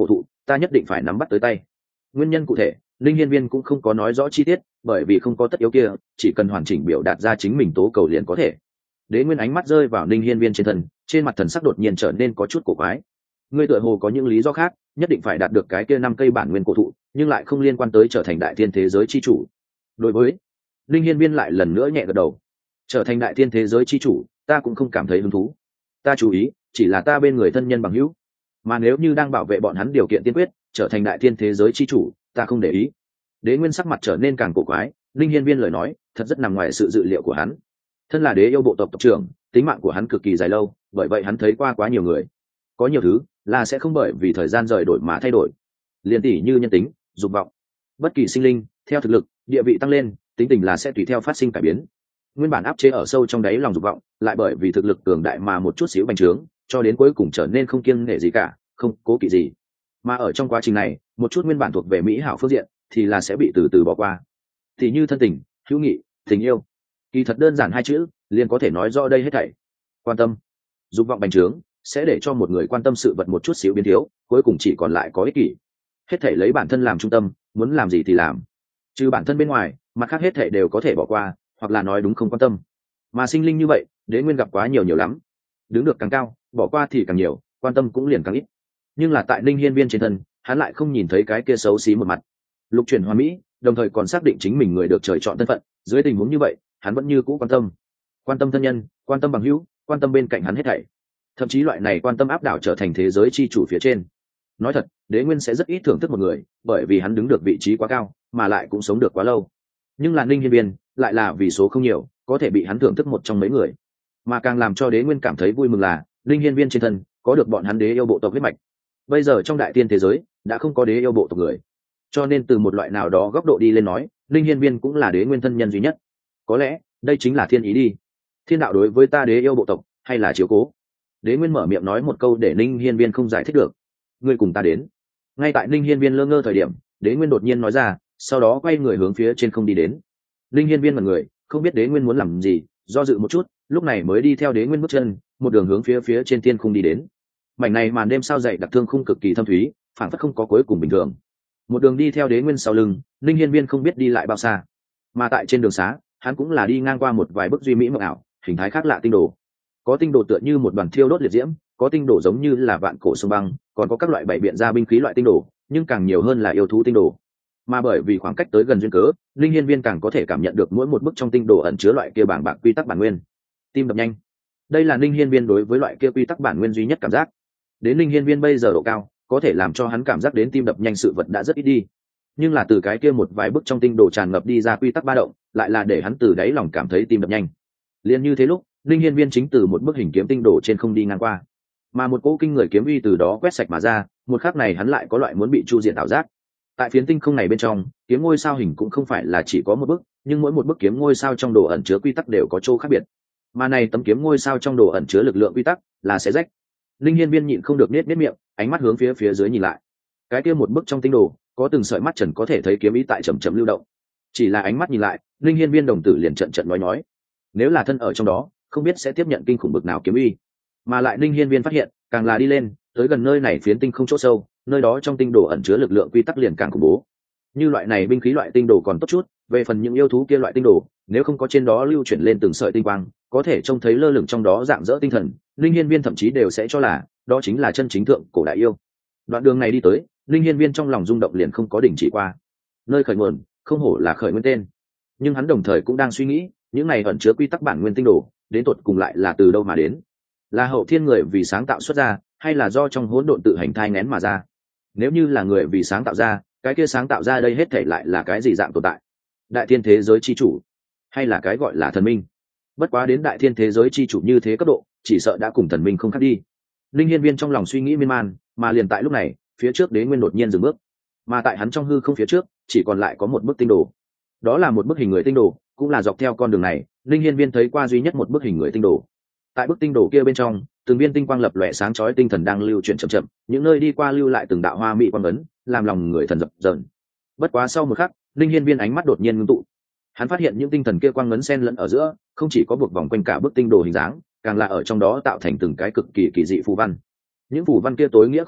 Speaker 1: ta nhất định phải nắm bắt tới tay. Nguyên nhân cụ thể linh hiên viên cũng không có nói rõ chi tiết, bởi vì không có tất yếu kia, chỉ cần hoàn chỉnh biểu đạt ra chính mình tố cầu liền có thể. Đế Nguyên ánh mắt rơi vào linh hiên viên trên thân, trên mặt thần sắc đột nhiên trở nên có chút cổ quái. Ngươi tựa hồ có những lý do khác, nhất định phải đạt được cái kia 5 cây bản nguyên cổ thụ, nhưng lại không liên quan tới trở thành đại thiên thế giới chi chủ. Đối với linh hiên viên lại lần nữa nhẹ gật đầu. Trở thành đại thiên thế giới chi chủ, ta cũng không cảm thấy hứng thú. Ta chú ý chỉ là ta bên người thân nhân bằng hữu, mà nếu như đang bảo vệ bọn hắn điều kiện tiên quyết trở thành đại thiên thế giới chi chủ, ta không để ý. Đế Nguyên sắc mặt trở nên càng cổ quái, linh hiên viên lời nói thật rất nằm ngoài sự dự liệu của hắn. Thân là đế yêu bộ tộc tộc trưởng, tính mạng của hắn cực kỳ dài lâu, bởi vậy hắn thấy qua quá nhiều người. Có nhiều thứ là sẽ không bởi vì thời gian rời đổi mà thay đổi. Liên tỷ như nhân tính, dục vọng. Bất kỳ sinh linh, theo thực lực, địa vị tăng lên, tính tình là sẽ tùy theo phát sinh cải biến. Nguyên bản áp chế ở sâu trong đáy lòng dục vọng, lại bởi vì thực lực cường đại mà một chút xíu bành trướng, cho đến cuối cùng trở nên không kiêng nể gì cả, không cố kỵ gì. Mà ở trong quá trình này, một chút nguyên bản thuộc về mỹ hảo phương diện, thì là sẽ bị từ từ bỏ qua. Thì như thân tình, hữu nghị, tình yêu. Kỳ thật đơn giản 2 chữ, liền có thể nói rõ đây hết thảy. Quan tâm. Dục vọng bành trướng sẽ để cho một người quan tâm sự vật một chút xíu biến thiếu, cuối cùng chỉ còn lại có ích kỷ. Hết thảy lấy bản thân làm trung tâm, muốn làm gì thì làm. Trừ bản thân bên ngoài, mặt khác hết thảy đều có thể bỏ qua, hoặc là nói đúng không quan tâm. Mà sinh linh như vậy, Đế Nguyên gặp quá nhiều lắm. Đứng được càng cao, bỏ qua thì càng nhiều, quan tâm cũng liền càng ít. Nhưng là tại Ninh Hiên Viên trên thân, hắn lại không nhìn thấy cái kia xấu xí một mặt. Lục chuyển hoàn mỹ, đồng thời còn xác định chính mình người được trời chọn thân phận, dưới tình huống như vậy, hắn vẫn như cũ quan tâm thân nhân, quan tâm bằng hữu, quan tâm bên cạnh hắn hết thảy. Thậm chí loại này quan tâm áp đảo trở thành thế giới chi chủ phía trên. Nói thật, Đế Nguyên sẽ rất ít thưởng thức một người, bởi vì hắn đứng được vị trí quá cao, mà lại cũng sống được quá lâu. Nhưng là Ninh Hiên Viên, lại là vì số không nhiều, có thể bị hắn thưởng thức một trong mấy người. Mà càng làm cho Đế Nguyên cảm thấy vui mừng là, Ninh Hiên Viên trên thân có được bọn hắn đế yêu bộ tộc huyết mạch. Bây giờ trong đại tiên thế giới đã không có đế yêu bộ tộc người, cho nên từ một loại nào đó góc độ đi lên nói, Ninh Hiên Viên cũng là Đế Nguyên thân nhân duy nhất. Có lẽ đây chính là thiên ý đi. Thiên đạo đối với ta đế yêu bộ tộc, hay là chiếu cố. Đế Nguyên mở miệng nói một câu để Ninh Hiên Viên không giải thích được. Ngươi cùng ta đến. Ngay tại Ninh Hiên Viên lơ ngơ thời điểm, Đế Nguyên đột nhiên nói ra, sau đó quay người hướng phía trên không đi đến. Ninh Hiên Viên mặt người, không biết Đế Nguyên muốn làm gì, do dự một chút, lúc này mới đi theo Đế Nguyên bước chân, một đường hướng phía trên thiên khung đi đến. Mảnh này màn đêm sao dậy đặc thương khung cực kỳ thâm thúy, phảng phất không có cuối cùng bình thường. Một đường đi theo Đế Nguyên sau lưng, Ninh Hiên Viên không biết đi lại bao xa, mà tại trên đường xá, hắn cũng là đi ngang qua một vài bức duy mỹ mộng ảo, hình thái khác lạ tinh đồ. Có tinh đồ tựa như một đoàn thiêu đốt liệt diễm, có tinh đồ giống như là vạn cổ sông băng, còn có các loại bảy biện ra binh khí loại tinh đồ, nhưng càng nhiều hơn là yêu thú tinh đồ. Mà bởi vì khoảng cách tới gần duyên cớ, Linh Hiên Viên càng có thể cảm nhận được mỗi một bức trong tinh đồ ẩn chứa loại kia bảng bạc quy tắc bản nguyên. Tim đập nhanh. Đây là Linh Hiên Viên đối với loại kia quy tắc bản nguyên duy nhất cảm giác. Đến Linh Hiên Viên bây giờ độ cao, có thể làm cho hắn cảm giác đến tim đập nhanh sự vật đã rất ít đi. Nhưng là từ cái kia một vài bức trong tinh đồ tràn ngập đi ra quy tắc ba động, lại là để hắn từ đáy lòng cảm thấy tim đập nhanh. Liên như thế lúc, Linh Hiên Viên chính từ một bức hình kiếm tinh đồ trên không đi ngang qua, mà một cỗ kinh người kiếm uy từ đó quét sạch mà ra, một khắc này hắn lại có loại muốn bị chu diệt ảo giác. Tại phiến tinh không này bên trong, kiếm ngôi sao hình cũng không phải là chỉ có một bức, nhưng mỗi một bức kiếm ngôi sao trong đồ ẩn chứa quy tắc đều có chỗ khác biệt. Mà này tấm kiếm ngôi sao trong đồ ẩn chứa lực lượng quy tắc là xé rách. Linh Hiên Viên nhịn không được nết miệng, ánh mắt hướng phía dưới nhìn lại. Cái kia một bức trong tinh đồ, có từng sợi mắt trần có thể thấy kiếm ý tại chậm chậm lưu động. Chỉ là ánh mắt nhìn lại, Linh Hiên Viên đồng tử liền trận nói, nếu là thân ở trong đó, không biết sẽ tiếp nhận kinh khủng bực nào kiếm uy. Mà lại Linh Hiên Viên phát hiện, càng là đi lên, tới gần nơi này phiến tinh không chỗ sâu, nơi đó trong tinh đồ ẩn chứa lực lượng quy tắc liền càng khủng bố. Như loại này binh khí loại tinh đồ còn tốt chút, về phần những yêu thú kia loại tinh đồ, nếu không có trên đó lưu chuyển lên từng sợi tinh quang, có thể trông thấy lơ lửng trong đó dạng dỡ tinh thần, Linh Hiên Viên thậm chí đều sẽ cho là đó chính là chân chính thượng cổ đại yêu. Đoạn đường này đi tới, Linh Hiên Viên trong lòng rung động liền không có đình chỉ qua. Nơi khởi nguồn, không hổ là khởi nguyên tên. Nhưng hắn đồng thời cũng đang suy nghĩ, những này ẩn chứa quy tắc bản nguyên tinh đồ, đến tột cùng lại là từ đâu mà đến? Là hậu thiên người vì sáng tạo xuất ra, hay là do trong hỗn độn tự hành thai nghén mà ra? Nếu như là người vì sáng tạo ra, cái kia sáng tạo ra đây hết thảy lại là cái gì dạng tồn tại? Đại thiên thế giới chi chủ, hay là cái gọi là thần minh? Bất quá đến đại thiên thế giới chi chủ như thế cấp độ, chỉ sợ đã cùng thần minh không khác đi. Linh Hiên Viên trong lòng suy nghĩ miên man, mà liền tại lúc này, phía trước Đế Nguyên đột nhiên dừng bước, mà tại hắn trong hư không phía trước, chỉ còn lại có một bức tinh đồ. Đó là một bức hình người tinh đồ, cũng là dọc theo con đường này, Linh Hiên Viên thấy qua duy nhất một bức hình người tinh đồ. Tại bức tinh đồ kia bên trong, từng viên tinh quang lập lòe sáng chói tinh thần đang lưu chuyển chậm chậm, những nơi đi qua lưu lại từng đạo hoa mỹ quang ấn, làm lòng người thần dập dờn. Bất quá sau một khắc, Linh Hiên Viên ánh mắt đột nhiên ngưng tụ. Hắn phát hiện những tinh thần kia quang ấn xen lẫn ở giữa, không chỉ có buộc vòng quanh cả bức tinh đồ hình dáng, càng là ở trong đó tạo thành từng cái cực kỳ kỳ dị phù văn. Những phù văn kia tối nghĩa khó hiểu,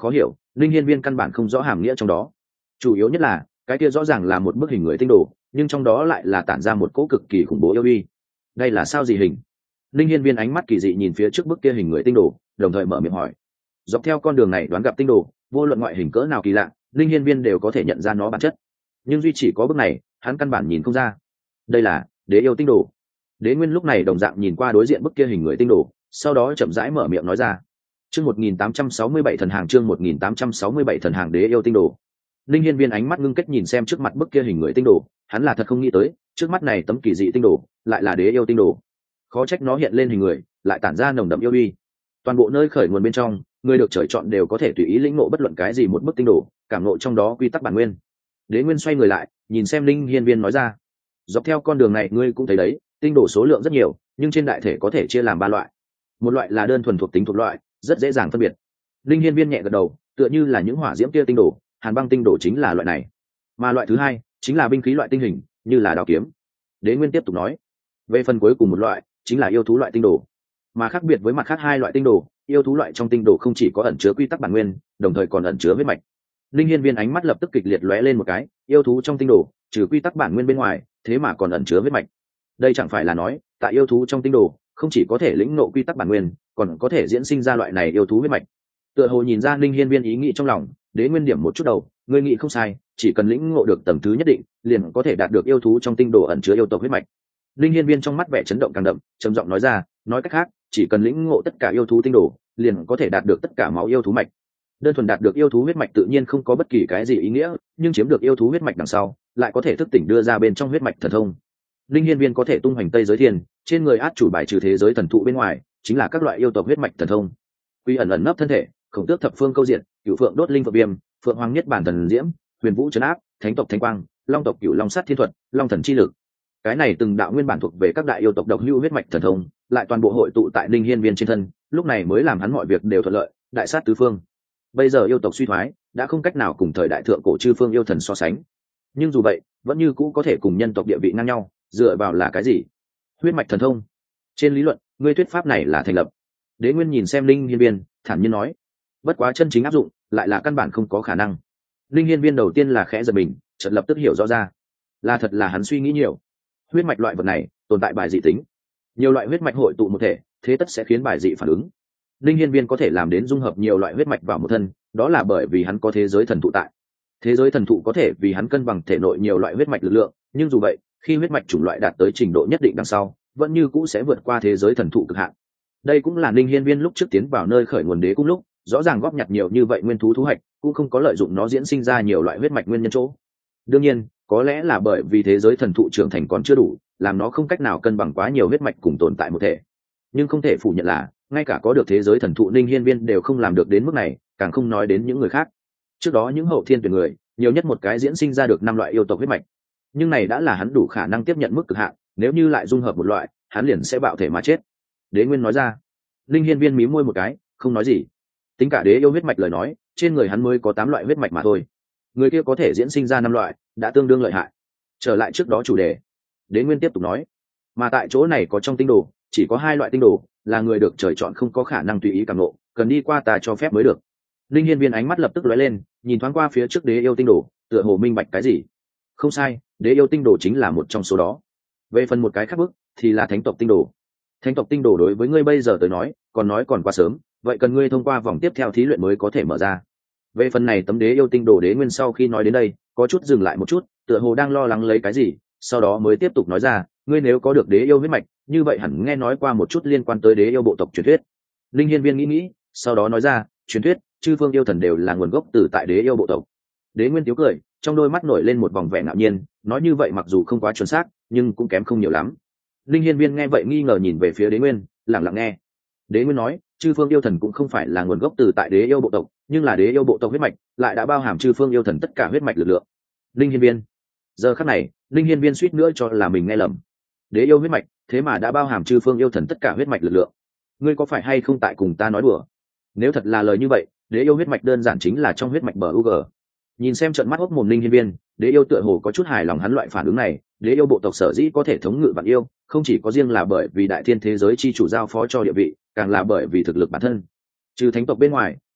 Speaker 1: linh hiên viên căn bản không rõ hàm nghĩa trong đó. Chủ yếu nhất là cái kia rõ ràng là một bức hình người tinh đồ, nhưng trong đó lại là tản ra một cỗ cực kỳ khủng bố yêu uy. Đây là sao gì hình? Linh hiên viên ánh mắt kỳ dị nhìn phía trước bức kia hình người tinh đồ, đồng thời mở miệng hỏi. Dọc theo con đường này đoán gặp tinh đồ, vô luận ngoại hình cỡ nào kỳ lạ, linh hiên viên đều có thể nhận ra nó bản chất, nhưng duy chỉ có bức này hắn căn bản nhìn không ra. Đây là đế yêu tinh đồ. Đế Nguyên lúc này đồng dạng nhìn qua đối diện bức kia hình người tinh đồ, sau đó chậm rãi mở miệng nói ra. Chương 1867 thần hàng, chương 1867 thần hàng đế yêu tinh đồ. Linh hiên viên ánh mắt ngưng kết nhìn xem trước mặt bức kia hình người tinh đồ, hắn là thật không nghĩ tới, trước mắt này tấm kỳ dị tinh đồ lại là đế yêu tinh đồ. Khó trách nó hiện lên hình người, lại tản ra nồng đậm yêu uy. Toàn bộ nơi khởi nguồn bên trong, người được trời chọn đều có thể tùy ý lĩnh ngộ bất luận cái gì một bức tinh đồ, cảm ngộ trong đó quy tắc bản nguyên. Đế Nguyên xoay người lại, nhìn xem Linh hiên viên nói ra. Dọc theo con đường này ngươi cũng thấy đấy, tinh đồ số lượng rất nhiều, nhưng trên đại thể có thể chia làm 3 loại. Một loại là đơn thuần thuộc tính thuộc loại, rất dễ dàng phân biệt. Linh hiên viên nhẹ gật đầu, tựa như là những hỏa diễm kia tinh đồ, hàn băng tinh đồ chính là loại này. Mà loại thứ hai chính là binh khí loại tinh hình, như là đao kiếm. Đế Nguyên tiếp tục nói, về phần cuối cùng một loại chính là yêu thú loại tinh đồ. Mà khác biệt với mặt khác 2 loại tinh đồ, yêu thú loại trong tinh đồ không chỉ có ẩn chứa quy tắc bản nguyên, đồng thời còn ẩn chứa huyết mạch. Linh hiên viên ánh mắt lập tức kịch liệt lóe lên một cái, yêu thú trong tinh đồ trừ quy tắc bản nguyên bên ngoài, thế mà còn ẩn chứa huyết mạch. Đây chẳng phải là nói tại yêu thú trong tinh đồ không chỉ có thể lĩnh ngộ quy tắc bản nguyên, còn có thể diễn sinh ra loại này yêu thú huyết mạch. Tựa hồ nhìn ra Linh hiên viên ý nghĩ trong lòng, Đế Nguyên điểm một chút đầu, ngươi nghĩ không sai, chỉ cần lĩnh ngộ được tầng thứ nhất định, liền có thể đạt được yêu thú trong tinh đồ ẩn chứa yêu tộc huyết mạch. Linh hiên viên trong mắt vẻ chấn động càng đậm, trầm giọng nói ra, nói cách khác, chỉ cần lĩnh ngộ tất cả yêu thú tinh đồ, liền có thể đạt được tất cả máu yêu thú mạch. Đơn thuần đạt được yêu thú huyết mạch tự nhiên không có bất kỳ cái gì ý nghĩa, nhưng chiếm được yêu thú huyết mạch đằng sau, lại có thể thức tỉnh đưa ra bên trong huyết mạch thần thông. Linh hiên viên có thể tung hoành Tây giới thiên, trên người át chủ bài trừ thế giới thần thụ bên ngoài, chính là các loại yêu tộc huyết mạch thần thông. Quy ẩn ẩn nấp thân thể, khổng tước thập phương câu diện, cửu phượng đốt linh phượng viêm, phượng hoàng nhất bản thần diễm, huyền vũ trấn áp, thánh tộc thánh quang, long tộc cửu long sát thiên thuật, long thần chi lực. Cái này từng đạo nguyên bản thuộc về các đại yêu tộc độc hữu huyết mạch thần thông, lại toàn bộ hội tụ tại Linh hiên viên trên thân, lúc này mới làm hắn mọi việc đều thuận lợi, đại sát tứ phương. Bây giờ yêu tộc suy thoái, đã không cách nào cùng thời đại thượng cổ chư phương yêu thần so sánh, nhưng dù vậy vẫn như cũ có thể cùng nhân tộc địa vị ngang nhau. Dựa vào là cái gì? Huyết mạch thần thông. Trên lý luận ngươi thuyết pháp này là thành lập. Đế Nguyên nhìn xem Linh hiên viên, thản nhiên nói, bất quá chân chính áp dụng lại là căn bản không có khả năng. Linh hiên viên đầu tiên là khẽ giật mình, chợt lập tức hiểu rõ ra, là thật là hắn suy nghĩ nhiều. Huyết mạch loại vật này tồn tại bài dị tính, nhiều loại huyết mạch hội tụ một thể, thế tất sẽ khiến bài dị phản ứng. Linh hiên viên có thể làm đến dung hợp nhiều loại huyết mạch vào một thân, đó là bởi vì hắn có thế giới thần thụ tại. Thế giới thần thụ có thể vì hắn cân bằng thể nội nhiều loại huyết mạch lực lượng, nhưng dù vậy, khi huyết mạch chủng loại đạt tới trình độ nhất định đằng sau, vẫn như cũ sẽ vượt qua thế giới thần thụ cực hạn. Đây cũng là Linh hiên viên lúc trước tiến vào nơi khởi nguồn đế cung lúc, rõ ràng góp nhặt nhiều như vậy nguyên thú thú hạch, cũng không có lợi dụng nó diễn sinh ra nhiều loại huyết mạch nguyên nhân chỗ. Đương nhiên, có lẽ là bởi vì thế giới thần thụ trưởng thành còn chưa đủ, làm nó không cách nào cân bằng quá nhiều huyết mạch cùng tồn tại một thể. Nhưng không thể phủ nhận là, ngay cả có được thế giới thần thụ Linh hiên viên đều không làm được đến mức này, càng không nói đến những người khác. Trước đó những hậu thiên tuyển người, nhiều nhất một cái diễn sinh ra được 5 loại yêu tộc huyết mạch, nhưng này đã là hắn đủ khả năng tiếp nhận mức cực hạn, nếu như lại dung hợp một loại, hắn liền sẽ bạo thể mà chết. Đế Nguyên nói ra. Linh hiên viên mím môi một cái, không nói gì. Tính cả đế yêu huyết mạch lời nói, trên người hắn mới có 8 loại huyết mạch mà thôi, người kia có thể diễn sinh ra 5 loại, đã tương đương lợi hại. Trở lại trước đó chủ đề, Đế Nguyên tiếp tục nói, mà tại chỗ này có trong tinh đồ chỉ có 2 loại tinh đồ, là người được trời chọn không có khả năng tùy ý cảm ngộ, cần đi qua ta cho phép mới được. Linh hiên viên ánh mắt lập tức lóe lên, nhìn thoáng qua phía trước đế yêu tinh đồ, tựa hồ minh bạch cái gì. Không sai, đế yêu tinh đồ chính là một trong số đó. Về phần một cái khác bước thì là thánh tộc tinh đồ. Thánh tộc tinh đồ đối với ngươi bây giờ tới nói còn quá sớm, vậy cần ngươi thông qua vòng tiếp theo thí luyện mới có thể mở ra. Về phần này tấm đế yêu tinh đồ, Đế Nguyên sau khi nói đến đây có chút dừng lại một chút, tựa hồ đang lo lắng lấy cái gì, sau đó mới tiếp tục nói ra, ngươi nếu có được đế yêu huyết mạch, như vậy hẳn nghe nói qua một chút liên quan tới đế yêu bộ tộc truyền thuyết. Linh hiên viên nghĩ, sau đó nói ra, truyền thuyết chư phương yêu thần đều là nguồn gốc từ tại đế yêu bộ tộc. Đế Nguyên tiếu cười, trong đôi mắt nổi lên một vòng vẻ ngạo nhiên, nói như vậy mặc dù không quá chuẩn xác, nhưng cũng kém không nhiều lắm. Linh hiên viên nghe vậy nghi ngờ nhìn về phía Đế Nguyên, lặng lặng nghe. Đế Nguyên nói, chư phương yêu thần cũng không phải là nguồn gốc từ tại đế yêu bộ tộc, nhưng là đế yêu bộ tộc huyết mạch lại đã bao hàm chư phương yêu thần tất cả huyết mạch lực lượng. Linh hiên viên, giờ khắc này Linh hiên viên suýt nữa cho là mình nghe lầm. Đế yêu huyết mạch thế mà đã bao hàm chư phương yêu thần tất cả huyết mạch lực lượng, ngươi có phải hay không tại cùng ta nói đùa? Nếu thật là lời như vậy, đế yêu huyết mạch đơn giản chính là trong huyết mạch bờ UG. Nhìn xem trận mắt hốc mồm Linh hiên viên, đế yêu tựa hồ có chút hài lòng hắn loại phản ứng này. Đế yêu bộ tộc sở dĩ có thể thống ngự vạn yêu, không chỉ có riêng là bởi vì đại thiên thế giới chi chủ giao phó cho địa vị, càng là bởi vì thực lực bản thân. Trừ thánh tộc bên ngoài,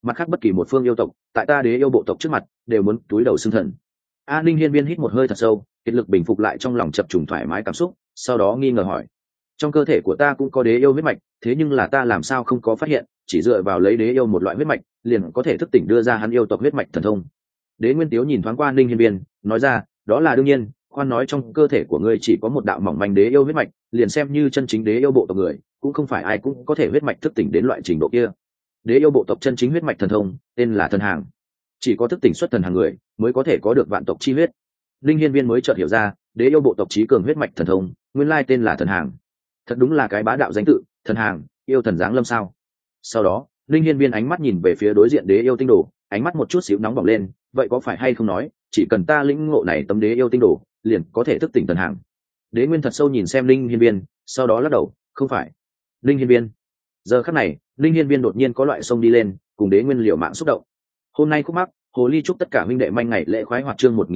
Speaker 1: mặt khác bất kỳ một phương yêu tộc tại ta đế yêu bộ tộc trước mặt đều muốn túi đầu xưng thần. A Ninh hiên viên hít một hơi thật sâu, kiệt lực bình phục lại trong lòng chập trùng thoải mái cảm xúc, sau đó nghi ngờ hỏi: trong cơ thể của ta cũng có đế yêu huyết mạch, thế nhưng là ta làm sao không có phát hiện, chỉ dựa vào lấy đế yêu một loại huyết mạch liền có thể thức tỉnh đưa ra hắn yêu tộc huyết mạch thần thông. Đế Nguyên Tiếu nhìn thoáng qua Ninh hiên viên, nói ra: đó là đương nhiên, khoan nói trong cơ thể của ngươi chỉ có một đạo mỏng manh đế yêu huyết mạch, liền xem như chân chính đế yêu bộ tộc người cũng không phải ai cũng có thể huyết mạch thức tỉnh đến loại trình độ kia. Đế yêu bộ tộc chân chính huyết mạch thần thông tên là thần hàng, chỉ có thức tỉnh xuất thần hàng người mới có thể có được vạn tộc chi huyết. Linh hiên viên mới chợt hiểu ra, đế yêu bộ tộc trí cường huyết mạch thần thông nguyên lai tên là thần hàng. Thật đúng là cái bá đạo danh tự, thần hàng, yêu thần giáng lâm sao? Sau đó Linh hiên viên ánh mắt nhìn về phía đối diện đế yêu tinh đồ, ánh mắt một chút xíu nóng bỏng lên, vậy có phải hay không nói chỉ cần ta lĩnh ngộ này tấm đế yêu tinh đồ liền có thể thức tỉnh thần hàng? Đế Nguyên thật sâu nhìn xem Linh hiên viên, sau đó lắc đầu: không phải. Linh hiên viên. Giờ khắc này Linh hiên viên đột nhiên có loại sông đi lên, cùng Đế Nguyên liều mạng xúc động. Hôm nay khúc mắc hồ ly chúc tất cả huynh đệ manh ngày lễ khoái hoạt chương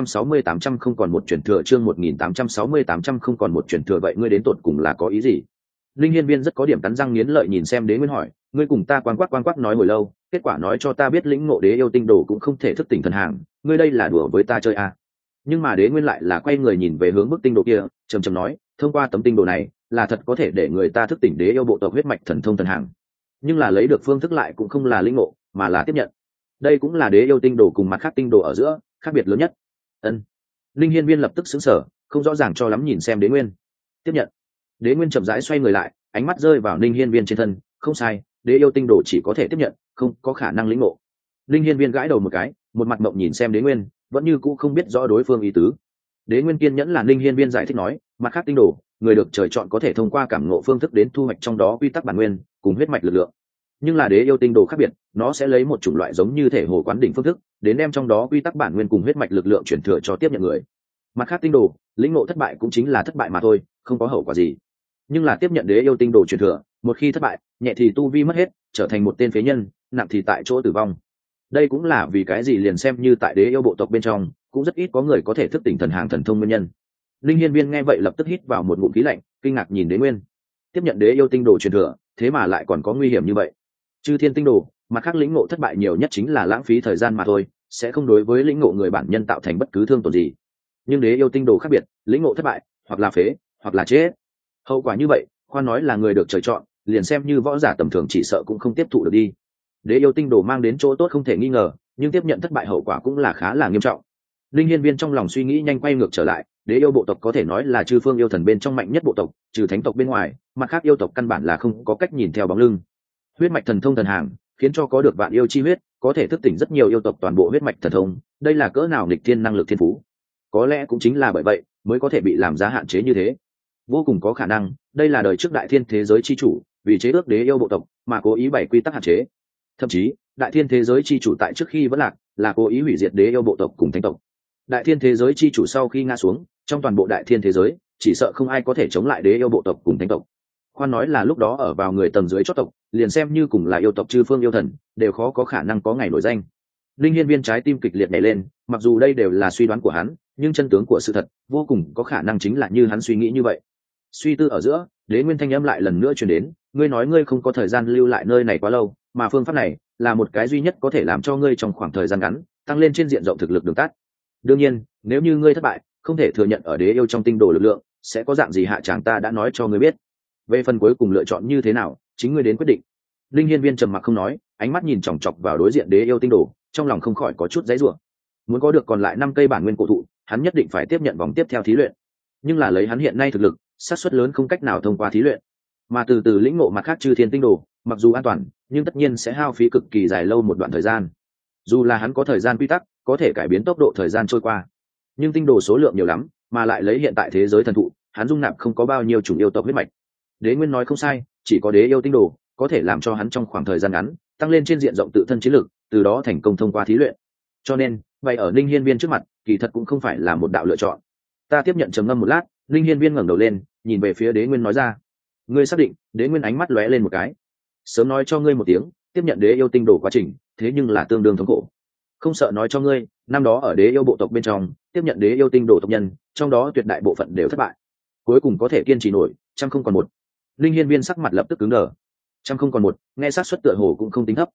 Speaker 1: 1860 không còn một chuyển thừa chương 1860 không còn một chuyển thừa. Vậy ngươi đến tột cùng là có ý gì? Linh hiên viên rất có điểm cắn răng nghiến lợi nhìn xem Đế Nguyên hỏi: ngươi cùng ta quang quắc nói hồi lâu, kết quả nói cho ta biết lĩnh ngộ đế yêu tinh đồ cũng không thể thức tỉnh thần hàng, ngươi đây là đùa với ta chơi à? Nhưng mà Đế Nguyên lại là quay người nhìn về hướng bức tinh đồ kia, trầm trầm nói: thông qua tấm tinh đồ này là thật có thể để người ta thức tỉnh đế yêu bộ tộc huyết mạch thần thông thần hàng, nhưng là lấy được phương thức lại cũng không là lĩnh ngộ mà là tiếp nhận. Đây cũng là đế yêu tinh đồ cùng mặt khác tinh đồ ở giữa khác biệt lớn nhất. Ân. Linh hiên viên lập tức xứng sở, không rõ ràng cho lắm nhìn xem Đế Nguyên. Tiếp nhận. Đế Nguyên chậm rãi xoay người lại, ánh mắt rơi vào Linh hiên viên trên thân. Không sai, đế yêu tinh đồ chỉ có thể tiếp nhận, không có khả năng lĩnh ngộ. Linh hiên viên gãi đầu một cái, một mặt mộng nhìn xem Đế Nguyên, vẫn như cũ không biết rõ đối phương ý tứ. Đế Nguyên kiên nhẫn là Linh hiên viên giải thích nói: mặt khác tinh đồ người được trời chọn có thể thông qua cảm ngộ phương thức đến thu hoạch trong đó quy tắc bản nguyên cùng huyết mạch lực lượng, nhưng là đế yêu tinh đồ khác biệt, nó sẽ lấy một chủng loại giống như thể hồ quán đỉnh phương thức đến đem trong đó quy tắc bản nguyên cùng huyết mạch lực lượng chuyển thừa cho tiếp nhận người. Mặt khác tinh đồ lĩnh ngộ thất bại cũng chính là thất bại mà thôi, không có hậu quả gì. Nhưng là tiếp nhận đế yêu tinh đồ chuyển thừa, một khi thất bại, nhẹ thì tu vi mất hết, trở thành một tên phế nhân, nặng thì tại chỗ tử vong. Đây cũng là vì cái gì liền xem như tại đế yêu bộ tộc bên trong cũng rất ít có người có thể thức tỉnh thần hàng thần thông nguyên nhân. Linh hiên viên nghe vậy lập tức hít vào một ngụm khí lạnh, kinh ngạc nhìn Đế Nguyên. Tiếp nhận đế yêu tinh đồ truyền thừa, thế mà lại còn có nguy hiểm như vậy. Chư thiên tinh đồ mặt khác lĩnh ngộ thất bại nhiều nhất chính là lãng phí thời gian mà thôi, sẽ không đối với lĩnh ngộ người bản nhân tạo thành bất cứ thương tổn gì. Nhưng đế yêu tinh đồ khác biệt, lĩnh ngộ thất bại hoặc là phế hoặc là chết. Hậu quả như vậy, khoan nói là người được trời chọn, liền xem như võ giả tầm thường chỉ sợ cũng không tiếp thụ được đi. Đế yêu tinh đồ mang đến chỗ tốt không thể nghi ngờ, nhưng tiếp nhận thất bại hậu quả cũng là khá là nghiêm trọng. Linh hiên viên trong lòng suy nghĩ nhanh quay ngược trở lại, đế yêu bộ tộc có thể nói là chư phương yêu thần bên trong mạnh nhất bộ tộc, trừ thánh tộc bên ngoài, mặt khác yêu tộc căn bản là không có cách nhìn theo bóng lưng. Huyết mạch thần thông thần hàng khiến cho có được vạn yêu chi huyết, có thể thức tỉnh rất nhiều yêu tộc toàn bộ huyết mạch thần thông, đây là cỡ nào nghịch thiên năng lực thiên phú. Có lẽ cũng chính là bởi vậy mới có thể bị làm giá hạn chế như thế. Vô cùng có khả năng đây là đời trước đại thiên thế giới chi chủ vì chế ước đế yêu bộ tộc mà cố ý bày quy tắc hạn chế. Thậm chí đại thiên thế giới chi chủ tại trước khi vẫn lạc là cố ý hủy diệt đế yêu bộ tộc cùng thánh tộc. Đại thiên thế giới chi chủ sau khi ngã xuống, trong toàn bộ đại thiên thế giới chỉ sợ không ai có thể chống lại đế yêu bộ tộc cùng thánh tộc. Khoan nói là lúc đó ở vào người tầng dưới chót tộc, liền xem như cùng là yêu tộc chư phương yêu thần đều khó có khả năng có ngày nổi danh. Linh hiên viên trái tim kịch liệt nhảy lên, mặc dù đây đều là suy đoán của hắn, nhưng chân tướng của sự thật vô cùng có khả năng chính là như hắn suy nghĩ như vậy. Suy tư ở giữa, Đế Nguyên thanh âm lại lần nữa truyền đến: ngươi nói ngươi không có thời gian lưu lại nơi này quá lâu, mà phương pháp này là một cái duy nhất có thể làm cho ngươi trong khoảng thời gian ngắn tăng lên trên diện rộng thực lực đường tắt. Đương nhiên, nếu như ngươi thất bại, không thể thừa nhận ở đế yêu trong tinh đồ lực lượng sẽ có dạng gì hạ tràng, ta đã nói cho ngươi biết. Về phần cuối cùng lựa chọn như thế nào, chính ngươi đến quyết định. Linh hiên viên trầm mặc không nói, ánh mắt nhìn chòng chọc vào đối diện đế yêu tinh đồ, trong lòng không khỏi có chút dãy rủa. Muốn có được còn lại 5 cây bản nguyên cổ thụ, hắn nhất định phải tiếp nhận vòng tiếp theo thí luyện. Nhưng là lấy hắn hiện nay thực lực, xác suất lớn không cách nào thông qua thí luyện. Mà từ từ lĩnh ngộ mặt khác chư thiên tinh đồ, mặc dù an toàn, nhưng tất nhiên sẽ hao phí cực kỳ dài lâu một đoạn thời gian. Dù là hắn có thời gian quy tắc, có thể cải biến tốc độ thời gian trôi qua, nhưng tinh đồ số lượng nhiều lắm, mà lại lấy hiện tại thế giới thần thụ, hắn dung nạp không có bao nhiêu chủng yêu tộc huyết mạch. Đế Nguyên nói không sai, chỉ có đế yêu tinh đồ có thể làm cho hắn trong khoảng thời gian ngắn tăng lên trên diện rộng tự thân chiến lược, từ đó thành công thông qua thí luyện. Cho nên vậy ở Linh hiên viên trước mặt kỳ thật cũng không phải là một đạo lựa chọn. Ta tiếp nhận trầm ngâm một lát, Linh hiên viên ngẩng đầu lên nhìn về phía Đế Nguyên nói ra: ngươi xác định? Đế Nguyên ánh mắt lóe lên một cái. Sớm nói cho ngươi một tiếng, tiếp nhận đế yêu tinh đồ quá trình thế nhưng là tương đương thống khổ. Không sợ nói cho ngươi, năm đó ở đế yêu bộ tộc bên trong tiếp nhận đế yêu tinh đồ tộc nhân, trong đó tuyệt đại bộ phận đều thất bại, cuối cùng có thể kiên trì nổi trăm không còn một. Linh hiên viên sắc mặt lập tức cứng đờ. Trăm không còn một, nghe xác suất tựa hồ cũng không tính thấp.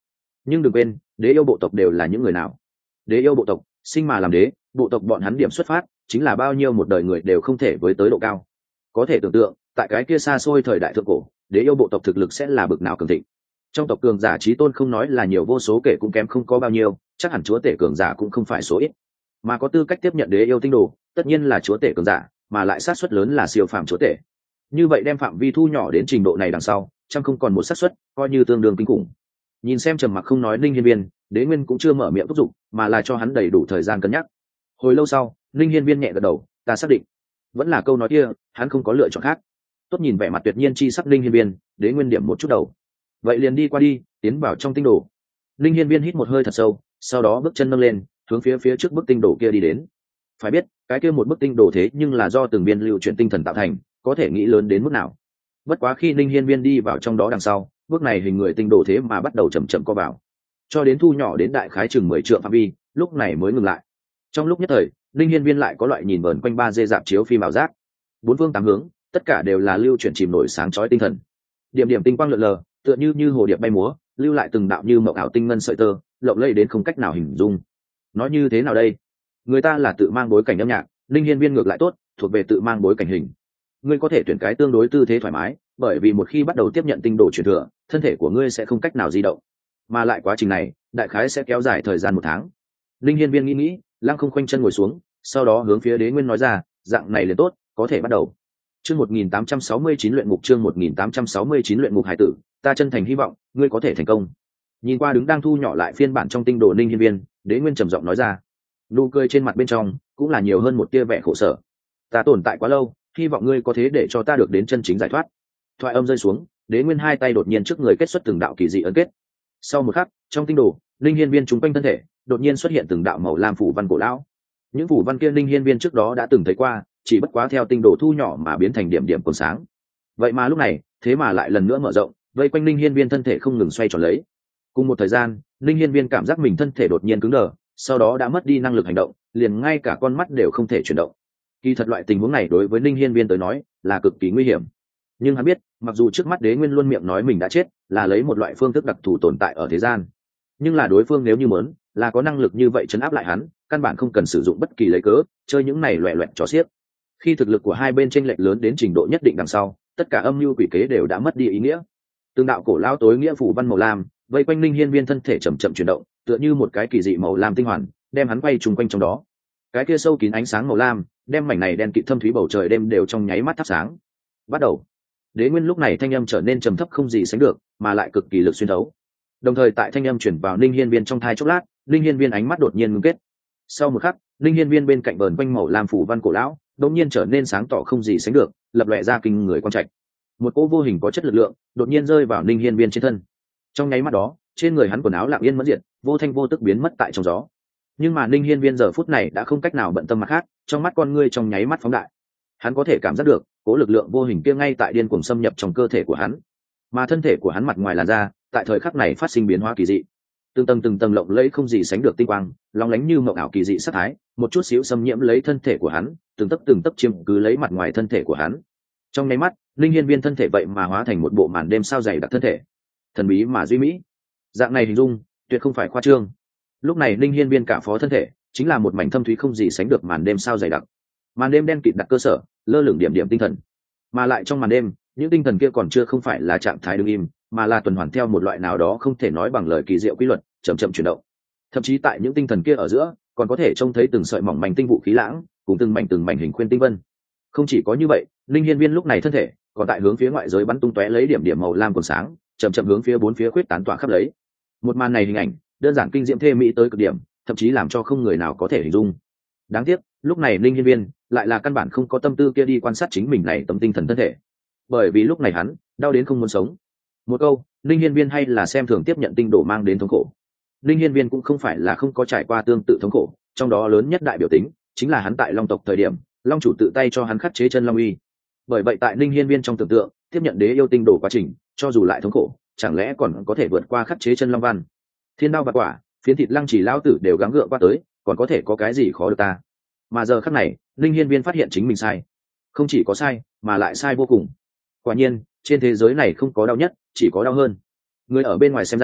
Speaker 1: Nhưng đừng quên, đế yêu bộ tộc đều là những người nào? Đế yêu bộ tộc sinh mà làm đế, bộ tộc bọn hắn điểm xuất phát chính là bao nhiêu một đời người đều không thể với tới độ cao. Có thể tưởng tượng, tại cái kia xa xôi thời đại thượng cổ, đế yêu bộ tộc thực lực sẽ là bực nào cường thịnh. Trong tộc cường giả chí tôn không nói là nhiều vô số kể cũng kém không có bao nhiêu, chắc hẳn chúa tể cường giả cũng không phải số ít. Mà có tư cách tiếp nhận đế yêu tinh đồ, tất nhiên là chúa tể cường giả, mà lại xác suất lớn là siêu phàm chúa tể. Như vậy đem phạm vi thu nhỏ đến trình độ này đằng sau, chẳng không còn một xác suất, coi như tương đương kinh khủng. Nhìn xem trầm mặc không nói Linh Hiên Viên, Đế Nguyên cũng chưa mở miệng thúc giục, mà là cho hắn đầy đủ thời gian cân nhắc. Hồi lâu sau, Linh Hiên Viên nhẹ gật đầu, ta xác định. Vẫn là câu nói kia, hắn không có lựa chọn khác. Tốt nhìn vẻ mặt tuyệt nhiên chi sắc Linh Hiên Viên, Đế Nguyên điểm một chút đầu. Vậy liền đi qua đi, tiến vào trong tinh đồ. Linh Hiên Viên hít một hơi thật sâu, sau đó bước chân nâng lên, hướng phía trước bức tinh đồ kia đi đến. Phải biết, cái kia một bức tinh đồ thế nhưng là do từng viên lưu chuyển tinh thần tạo thành, có thể nghĩ lớn đến mức nào. Bất quá khi Linh Hiên Viên đi vào trong đó đằng sau, bước này hình người tinh đồ thế mà bắt đầu chậm chậm co vào, cho đến thu nhỏ đến đại khái chừng 10 trượng phạm vi, lúc này mới ngừng lại. Trong lúc nhất thời, Linh Hiên Viên lại có loại nhìn vờn quanh 3D dạp chiếu phim ảo giác. Bốn phương tám hướng, tất cả đều là lưu chuyển chìm nổi sáng chói tinh thần. Điểm điểm tinh quang lượn lờ, tựa như hồ điệp bay múa, lưu lại từng đạo như mộng ảo tinh ngân sợi tơ, lộng lẫy đến không cách nào hình dung. Nói như thế nào đây? Người ta là tự mang bối cảnh âm nhạc, Linh Hiên Viên ngược lại tốt, thuộc về tự mang bối cảnh hình. Ngươi có thể tuyển cái tương đối tư thế thoải mái, bởi vì một khi bắt đầu tiếp nhận tinh đồ truyền thừa, thân thể của ngươi sẽ không cách nào di động, mà lại quá trình này đại khái sẽ kéo dài thời gian 1 tháng. Linh Hiên Viên nghĩ, lăng không khoanh chân ngồi xuống, sau đó hướng phía Đế Nguyên nói ra, dạng này liền tốt, có thể bắt đầu. Chương 1869 luyện ngục, chương 1869 luyện ngục hải tử, ta chân thành hy vọng ngươi có thể thành công. Nhìn qua đứng đang thu nhỏ lại phiên bản trong tinh đồ Linh Hiên Viên, Đế Nguyên trầm giọng nói ra, nụ cười trên mặt bên trong cũng là nhiều hơn một tia vẻ khổ sở. Ta tồn tại quá lâu, hy vọng ngươi có thế để cho ta được đến chân chính giải thoát. Thoại âm rơi xuống, Đế Nguyên hai tay đột nhiên trước người kết xuất từng đạo kỳ dị ấn kết. Sau một khắc, trong tinh đồ, Linh Hiên Viên chúng quanh thân thể đột nhiên xuất hiện từng đạo màu lam phủ văn cổ lão. Những phủ văn kia Linh Hiên Viên trước đó đã từng thấy qua, chỉ bất quá theo tinh đồ thu nhỏ mà biến thành điểm điểm còn sáng. Vậy mà lúc này, thế mà lại lần nữa mở rộng, vây quanh Linh Hiên Viên thân thể không ngừng xoay tròn lấy. Cùng một thời gian, Linh Hiên Viên cảm giác mình thân thể đột nhiên cứng đờ, sau đó đã mất đi năng lực hành động, liền ngay cả con mắt đều không thể chuyển động. Kỳ thật loại tình huống này đối với Linh Hiên Viên tới nói là cực kỳ nguy hiểm. Nhưng hắn biết, mặc dù trước mắt Đế Nguyên luôn miệng nói mình đã chết, là lấy một loại phương thức đặc thù tồn tại ở thế gian, nhưng là đối phương nếu như muốn là có năng lực như vậy chấn áp lại hắn, căn bản không cần sử dụng bất kỳ lấy cớ, chơi những này loẹt loẹt trò xiếc. Khi thực lực của hai bên chênh lệch lớn đến trình độ nhất định đằng sau, tất cả âm mưu quỷ kế đều đã mất đi ý nghĩa. Từng đạo cổ lao tối nghĩa phủ văn màu lam vây quanh Linh Hiên Viên thân thể chậm chậm chuyển động, tựa như một cái kỳ dị màu lam tinh hoàn, đem hắn quay trùng quanh trong đó. Cái kia sâu kín ánh sáng màu lam, đem mảnh này đen kịt thâm thúy bầu trời đêm đều trong nháy mắt thắp sáng. Bắt đầu. Đế Nguyên lúc này thanh âm trở nên trầm thấp không gì sánh được, mà lại cực kỳ lực xuyên thấu. Đồng thời tại thanh âm chuyển vào Linh Hiên Viên trong thai chốc lát, Linh Hiên Viên ánh mắt đột nhiên ngưng kết. Sau một khắc, Linh Hiên Viên bên cạnh vờn quanh màu lam phủ văn cổ lão, đột nhiên trở nên sáng tỏ không gì sánh được, lập lòe ra kinh người quan trạch. Một cỗ vô hình có chất lực lượng, đột nhiên rơi vào Linh Hiên Viên trên thân. Trong nháy mắt đó, trên người hắn quần áo lặng yên mẫn diệt, vô thanh vô tức biến mất tại trong gió. Nhưng mà Linh Hiên Viên giờ phút này đã không cách nào bận tâm mặt khác, trong mắt con ngươi trong nháy mắt phóng đại. Hắn có thể cảm giác được cỗ lực lượng vô hình kia ngay tại điên cuồng xâm nhập trong cơ thể của hắn, mà thân thể của hắn mặt ngoài làn da tại thời khắc này phát sinh biến hóa kỳ dị, từng tầng lộng lẫy không gì sánh được tinh quang, lóng lánh như mộng ảo kỳ dị sát thái, một chút xíu xâm nhiễm lấy thân thể của hắn, từng tấc chiếm cứ lấy mặt ngoài thân thể của hắn. Trong nháy mắt, Linh Hiên Viên thân thể vậy mà hóa thành một bộ màn đêm sao dày đặc thân thể, thần bí mà duy mỹ. Dạng này hình dung tuyệt không phải khoa trương. Lúc này Linh Hiên Viên cả phó thân thể chính là một mảnh thâm thúy không gì sánh được màn đêm sao dày đặc. Màn đêm đen kịt đặt cơ sở, lơ lửng điểm điểm tinh thần, mà lại trong màn đêm, những tinh thần kia còn chưa không phải là trạng thái đứng im, mà là tuần hoàn theo một loại nào đó không thể nói bằng lời kỳ diệu quy luật, chậm chậm chuyển động. Thậm chí tại những tinh thần kia ở giữa, còn có thể trông thấy từng sợi mỏng manh tinh vụ khí lãng, cùng từng mảnh hình khuyên tinh vân. Không chỉ có như vậy, Linh Hiên Viên lúc này thân thể còn tại hướng phía ngoại giới bắn tung tóe lấy điểm điểm màu lam còn sáng, chậm chậm hướng phía bốn phía khuyết tán tỏa khắp lấy. Một màn này hình ảnh đơn giản kinh diễm thê mỹ tới cực điểm, thậm chí làm cho không người nào có thể hình dung. Đáng tiếc, lúc này Linh Hiên Viên lại là căn bản không có tâm tư kia đi quan sát chính mình này tấm tinh thần thân thể, bởi vì lúc này hắn đau đến không muốn sống. Một câu, Linh Hiên Viên hay là xem thường tiếp nhận tinh đồ mang đến thống khổ. Linh Hiên Viên cũng không phải là không có trải qua tương tự thống khổ, trong đó lớn nhất đại biểu tính chính là hắn tại Long tộc thời điểm, Long chủ tự tay cho hắn khắc chế chân Long uy. Bởi vậy tại Linh Hiên Viên trong tưởng tượng, tiếp nhận đế yêu tinh đồ quá trình, cho dù lại thống khổ, chẳng lẽ còn có thể vượt qua khắc chế chân Long văn. Thiên đao và quả, phiến thịt lăng chỉ lão tử đều gắng gượng qua tới, còn có thể có cái gì khó được ta. Mà giờ khắc này, Linh Hiên Viên phát hiện chính mình sai, không chỉ có sai mà lại sai vô cùng. Quả nhiên, trên thế giới này không có đau nhất, chỉ có đau hơn. Người ở bên ngoài xem ra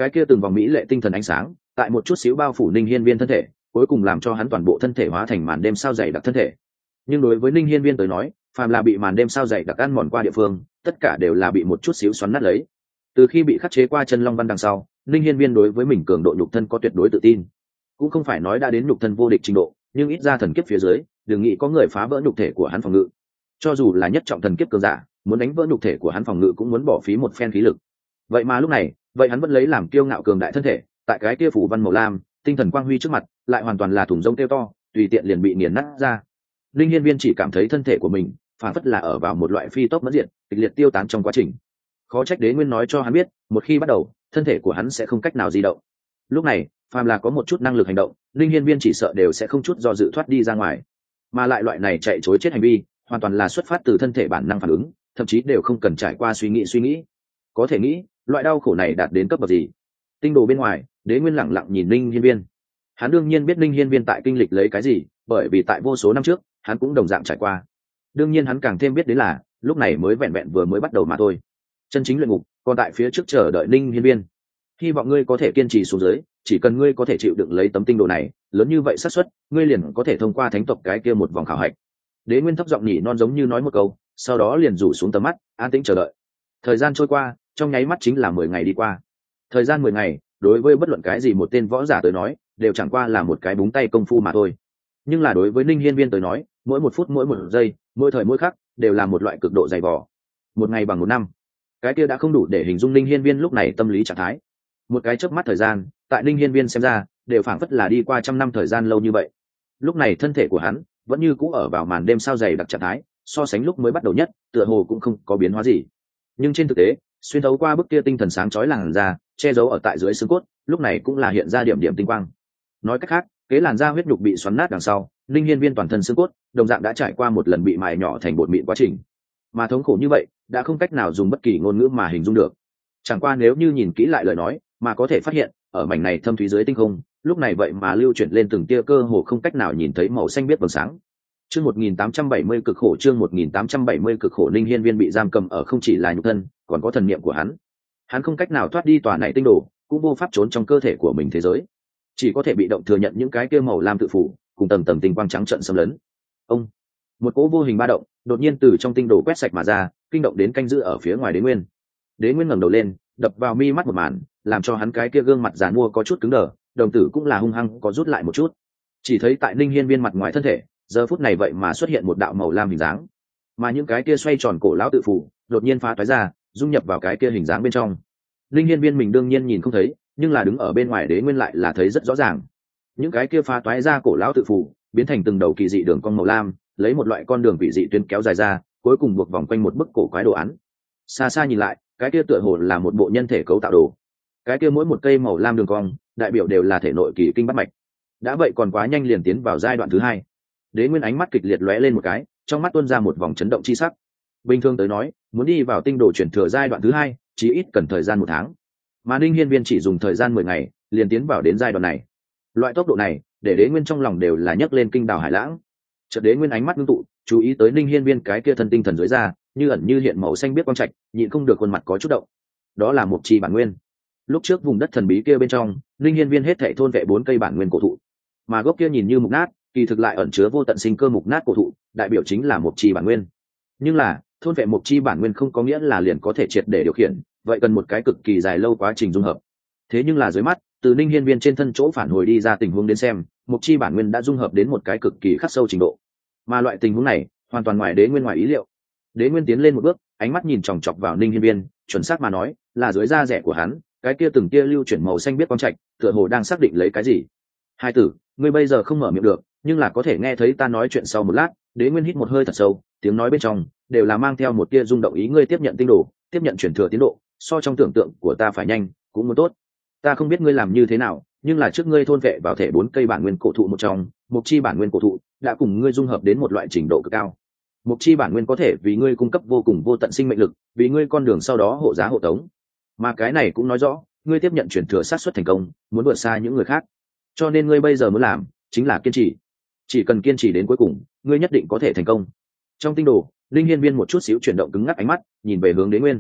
Speaker 1: cái kia từng vòng mỹ lệ tinh thần ánh sáng tại một chút xíu bao phủ Ninh Hiên Viên thân thể, cuối cùng làm cho hắn toàn bộ thân thể hóa thành màn đêm sao dày đặc thân thể. Nhưng đối với Ninh Hiên Viên tới nói, phàm là bị màn đêm sao dày đặc ăn mòn qua địa phương, tất cả đều là bị một chút xíu xoắn nát lấy. Từ khi bị khắc chế qua chân long văn đằng sau, Ninh Hiên Viên đối với mình cường độ nhục thân có tuyệt đối tự tin. Cũng không phải nói đã đến nhục thân vô địch trình độ, nhưng ít ra thần kiếp phía dưới, đừng nghĩ có người phá vỡ nhục thể của hắn phòng ngự. Cho dù là nhất trọng thần kiếp cường giả, muốn đánh vỡ nhục thể của hắn phòng ngự cũng muốn bỏ phí một phen khí lực. Vậy mà lúc này, hắn vẫn lấy làm kiêu ngạo cường đại thân thể, tại cái kia phủ văn màu lam, tinh thần quang huy trước mặt, lại hoàn toàn là thùng rông kêu to, tùy tiện liền bị nghiền nát ra. Linh Hiên Viên chỉ cảm thấy thân thể của mình phản phất là ở vào một loại phi tốc mẫn diện, kịch liệt tiêu tán trong quá trình. Khó trách Đế Nguyên nói cho hắn biết, một khi bắt đầu, thân thể của hắn sẽ không cách nào di động. Lúc này, phàm là có một chút năng lực hành động, Linh Hiên Viên chỉ sợ đều sẽ không chút do dự thoát đi ra ngoài. Mà lại loại này chạy trối chết hành vi, hoàn toàn là xuất phát từ thân thể bản năng phản ứng, thậm chí đều không cần trải qua suy nghĩ. Có thể nghĩ, loại đau khổ này đạt đến cấp bậc gì? Tinh đồ bên ngoài, Đế Nguyên lẳng lặng nhìn Linh Hiên Viên. Hắn đương nhiên biết Linh Hiên Viên tại kinh lịch lấy cái gì, bởi vì tại vô số năm trước, hắn cũng đồng dạng trải qua. Đương nhiên hắn càng thêm biết đến là, lúc này mới vẹn vẹn vừa mới bắt đầu mà thôi. Chân chính luyện ngục còn tại phía trước chờ đợi Linh Hiên Viên. Hy vọng ngươi có thể kiên trì xuống dưới, chỉ cần ngươi có thể chịu đựng lấy tấm tinh đồ này, lớn như vậy xác suất, ngươi liền có thể thông qua thánh tộc cái kia một vòng khảo hạch. Đế Nguyên thấp giọng nhỉ non giống như nói một câu, sau đó liền rủ xuống tầm mắt, an tĩnh chờ đợi. Thời gian trôi qua, trong nháy mắt chính là 10 ngày đi qua. Thời gian 10 ngày, đối với bất luận cái gì một tên võ giả tới nói, đều chẳng qua là một cái búng tay công phu mà thôi. Nhưng là đối với Ninh Hiên Viên tới nói, mỗi một phút mỗi một giây, mỗi thời mỗi khắc, đều là một loại cực độ dày vò. Một ngày bằng một năm, cái kia đã không đủ để hình dung Ninh Hiên Viên lúc này tâm lý trạng thái. Một cái chớp mắt thời gian, tại Ninh Hiên Viên xem ra, đều phảng phất là đi qua trăm năm thời gian lâu như vậy. Lúc này thân thể của hắn vẫn như cũ ở vào màn đêm sao dày đặc trạng thái, so sánh lúc mới bắt đầu nhất, tựa hồ cũng không có biến hóa gì. Nhưng trên thực tế, xuyên thấu qua bức kia tinh thần sáng chói làn da, che giấu ở tại dưới xương cốt, lúc này cũng là hiện ra điểm điểm tinh quang. Nói cách khác, kế làn da huyết nhục bị xoắn nát đằng sau, Ninh Hiên Viên toàn thân xương cốt, đồng dạng đã trải qua một lần bị mài nhỏ thành bột mịn quá trình. Mà thống khổ như vậy, đã không cách nào dùng bất kỳ ngôn ngữ mà hình dung được. Chẳng qua nếu như nhìn kỹ lại lời nói, mà có thể phát hiện, ở mảnh này thâm thúy dưới tinh không, lúc này vậy mà lưu chuyển lên từng tia cơ hồ không cách nào nhìn thấy màu xanh biếc vầng sáng. Chương 1870 cực khổ, chương 1870 cực khổ. Ninh Hiên Viên bị giam cầm ở không chỉ là nhục thân, còn có thần niệm của hắn. Hắn không cách nào thoát đi tòa này tinh đồ, cũng vô pháp trốn trong cơ thể của mình thế giới, chỉ có thể bị động thừa nhận những cái kia màu lam tự phủ cùng tầng tầng tinh quang trắng trận xâm lấn. Ông, một cỗ vô hình ba động đột nhiên từ trong tinh đồ quét sạch mà ra, kinh động đến canh giữ ở phía ngoài Đế Nguyên. Đế Nguyên ngẩng đầu lên, đập vào mi mắt một màn, làm cho hắn cái kia gương mặt giàn mua có chút cứng đờ, đồng tử cũng là hung hăng có rút lại một chút. Chỉ thấy tại Ninh Hiên Viên mặt ngoài thân thể, giờ phút này vậy mà xuất hiện một đạo màu lam hình dáng, mà những cái kia xoay tròn cổ lão tự phủ đột nhiên phá toái ra, dung nhập vào cái kia hình dáng bên trong. Ninh Hiên Viên mình đương nhiên nhìn không thấy, nhưng là đứng ở bên ngoài Đế Nguyên lại là thấy rất rõ ràng. Những cái kia phá toái ra cổ lão tự phủ biến thành từng đầu kỳ dị đường cong màu lam, lấy một loại con đường vị dị tuyến kéo dài ra, cuối cùng buộc vòng quanh một bức cổ quái đồ án. Xa xa nhìn lại, cái kia tựa hồ là một bộ nhân thể cấu tạo đồ. Cái kia mỗi một cây màu lam đường cong, đại biểu đều là thể nội kỳ kinh bát mạch. Đã vậy còn quá nhanh liền tiến vào giai đoạn thứ hai. Đế Nguyên ánh mắt kịch liệt lóe lên một cái, trong mắt tuôn ra một vòng chấn động chi sắc. Bình thường tới nói, muốn đi vào tinh đồ chuyển thừa giai đoạn thứ hai, chỉ ít cần thời gian 1 tháng. Mà Ninh Hiên Viên chỉ dùng thời gian 10 ngày, liền tiến vào đến giai đoạn này. Loại tốc độ này, để Đế Nguyên trong lòng đều là nhấc lên kinh đào hải lãng. Chợt Đế Nguyên ánh mắt ngưng tụ, chú ý tới Ninh Hiên Viên cái kia thân tinh thần dưới da, như ẩn như hiện màu xanh biếc quang trạch, nhịn không được khuôn mặt có chút động. Đó là một chi bản nguyên. Lúc trước vùng đất thần bí kia bên trong, Ninh Hiên Viên hết thảy thôn vệ 4 cây bản nguyên cổ thụ, mà gốc kia nhìn như mục nát, kỳ thực lại ẩn chứa vô tận sinh cơ mục nát cổ thụ, đại biểu chính là một chi bản nguyên. Nhưng là, thôn vệ một chi bản nguyên không có nghĩa là liền có thể triệt để điều khiển, vậy cần một cái cực kỳ dài lâu quá trình dung hợp. Thế nhưng là dưới mắt, từ Ninh Hiên Viên trên thân chỗ phản hồi đi ra tình huống đến xem, một chi bản nguyên đã dung hợp đến một cái cực kỳ khắc sâu trình độ. Mà loại tình huống này, hoàn toàn ngoài Đế Nguyên ngoài ý liệu. Đế Nguyên tiến lên một bước, ánh mắt nhìn chòng chọc vào Ninh Hiên Viên, chuẩn xác mà nói, là dưới da rẻ của hắn, cái kia từng tia lưu chuyển màu xanh biết quang trạch, tựa hồ đang xác định lấy cái gì. Hai tử, ngươi bây giờ không mở miệng được, nhưng là có thể nghe thấy ta nói chuyện sau một lát. Đế Nguyên hít một hơi thật sâu, tiếng nói bên trong đều là mang theo một tia rung động ý. Ngươi tiếp nhận tinh đồ, tiếp nhận chuyển thừa tiến độ, so trong tưởng tượng của ta phải nhanh, cũng muốn tốt. Ta không biết ngươi làm như thế nào, nhưng là trước ngươi thôn vệ vào thể 4 cây bản nguyên cổ thụ một trong, một chi bản nguyên cổ thụ đã cùng ngươi dung hợp đến một loại trình độ cực cao. Một chi bản nguyên có thể vì ngươi cung cấp vô cùng vô tận sinh mệnh lực, vì ngươi con đường sau đó hộ giá hộ tống. Mà cái này cũng nói rõ, ngươi tiếp nhận chuyển thừa xác suất thành công muốn vượt xa những người khác. Cho nên ngươi bây giờ muốn làm chính là kiên trì, chỉ cần kiên trì đến cuối cùng, ngươi nhất định có thể thành công. Trong tinh đồ, Linh Hiên Viên một chút xíu chuyển động cứng ngắc ánh mắt, nhìn về hướng Đế Nguyên.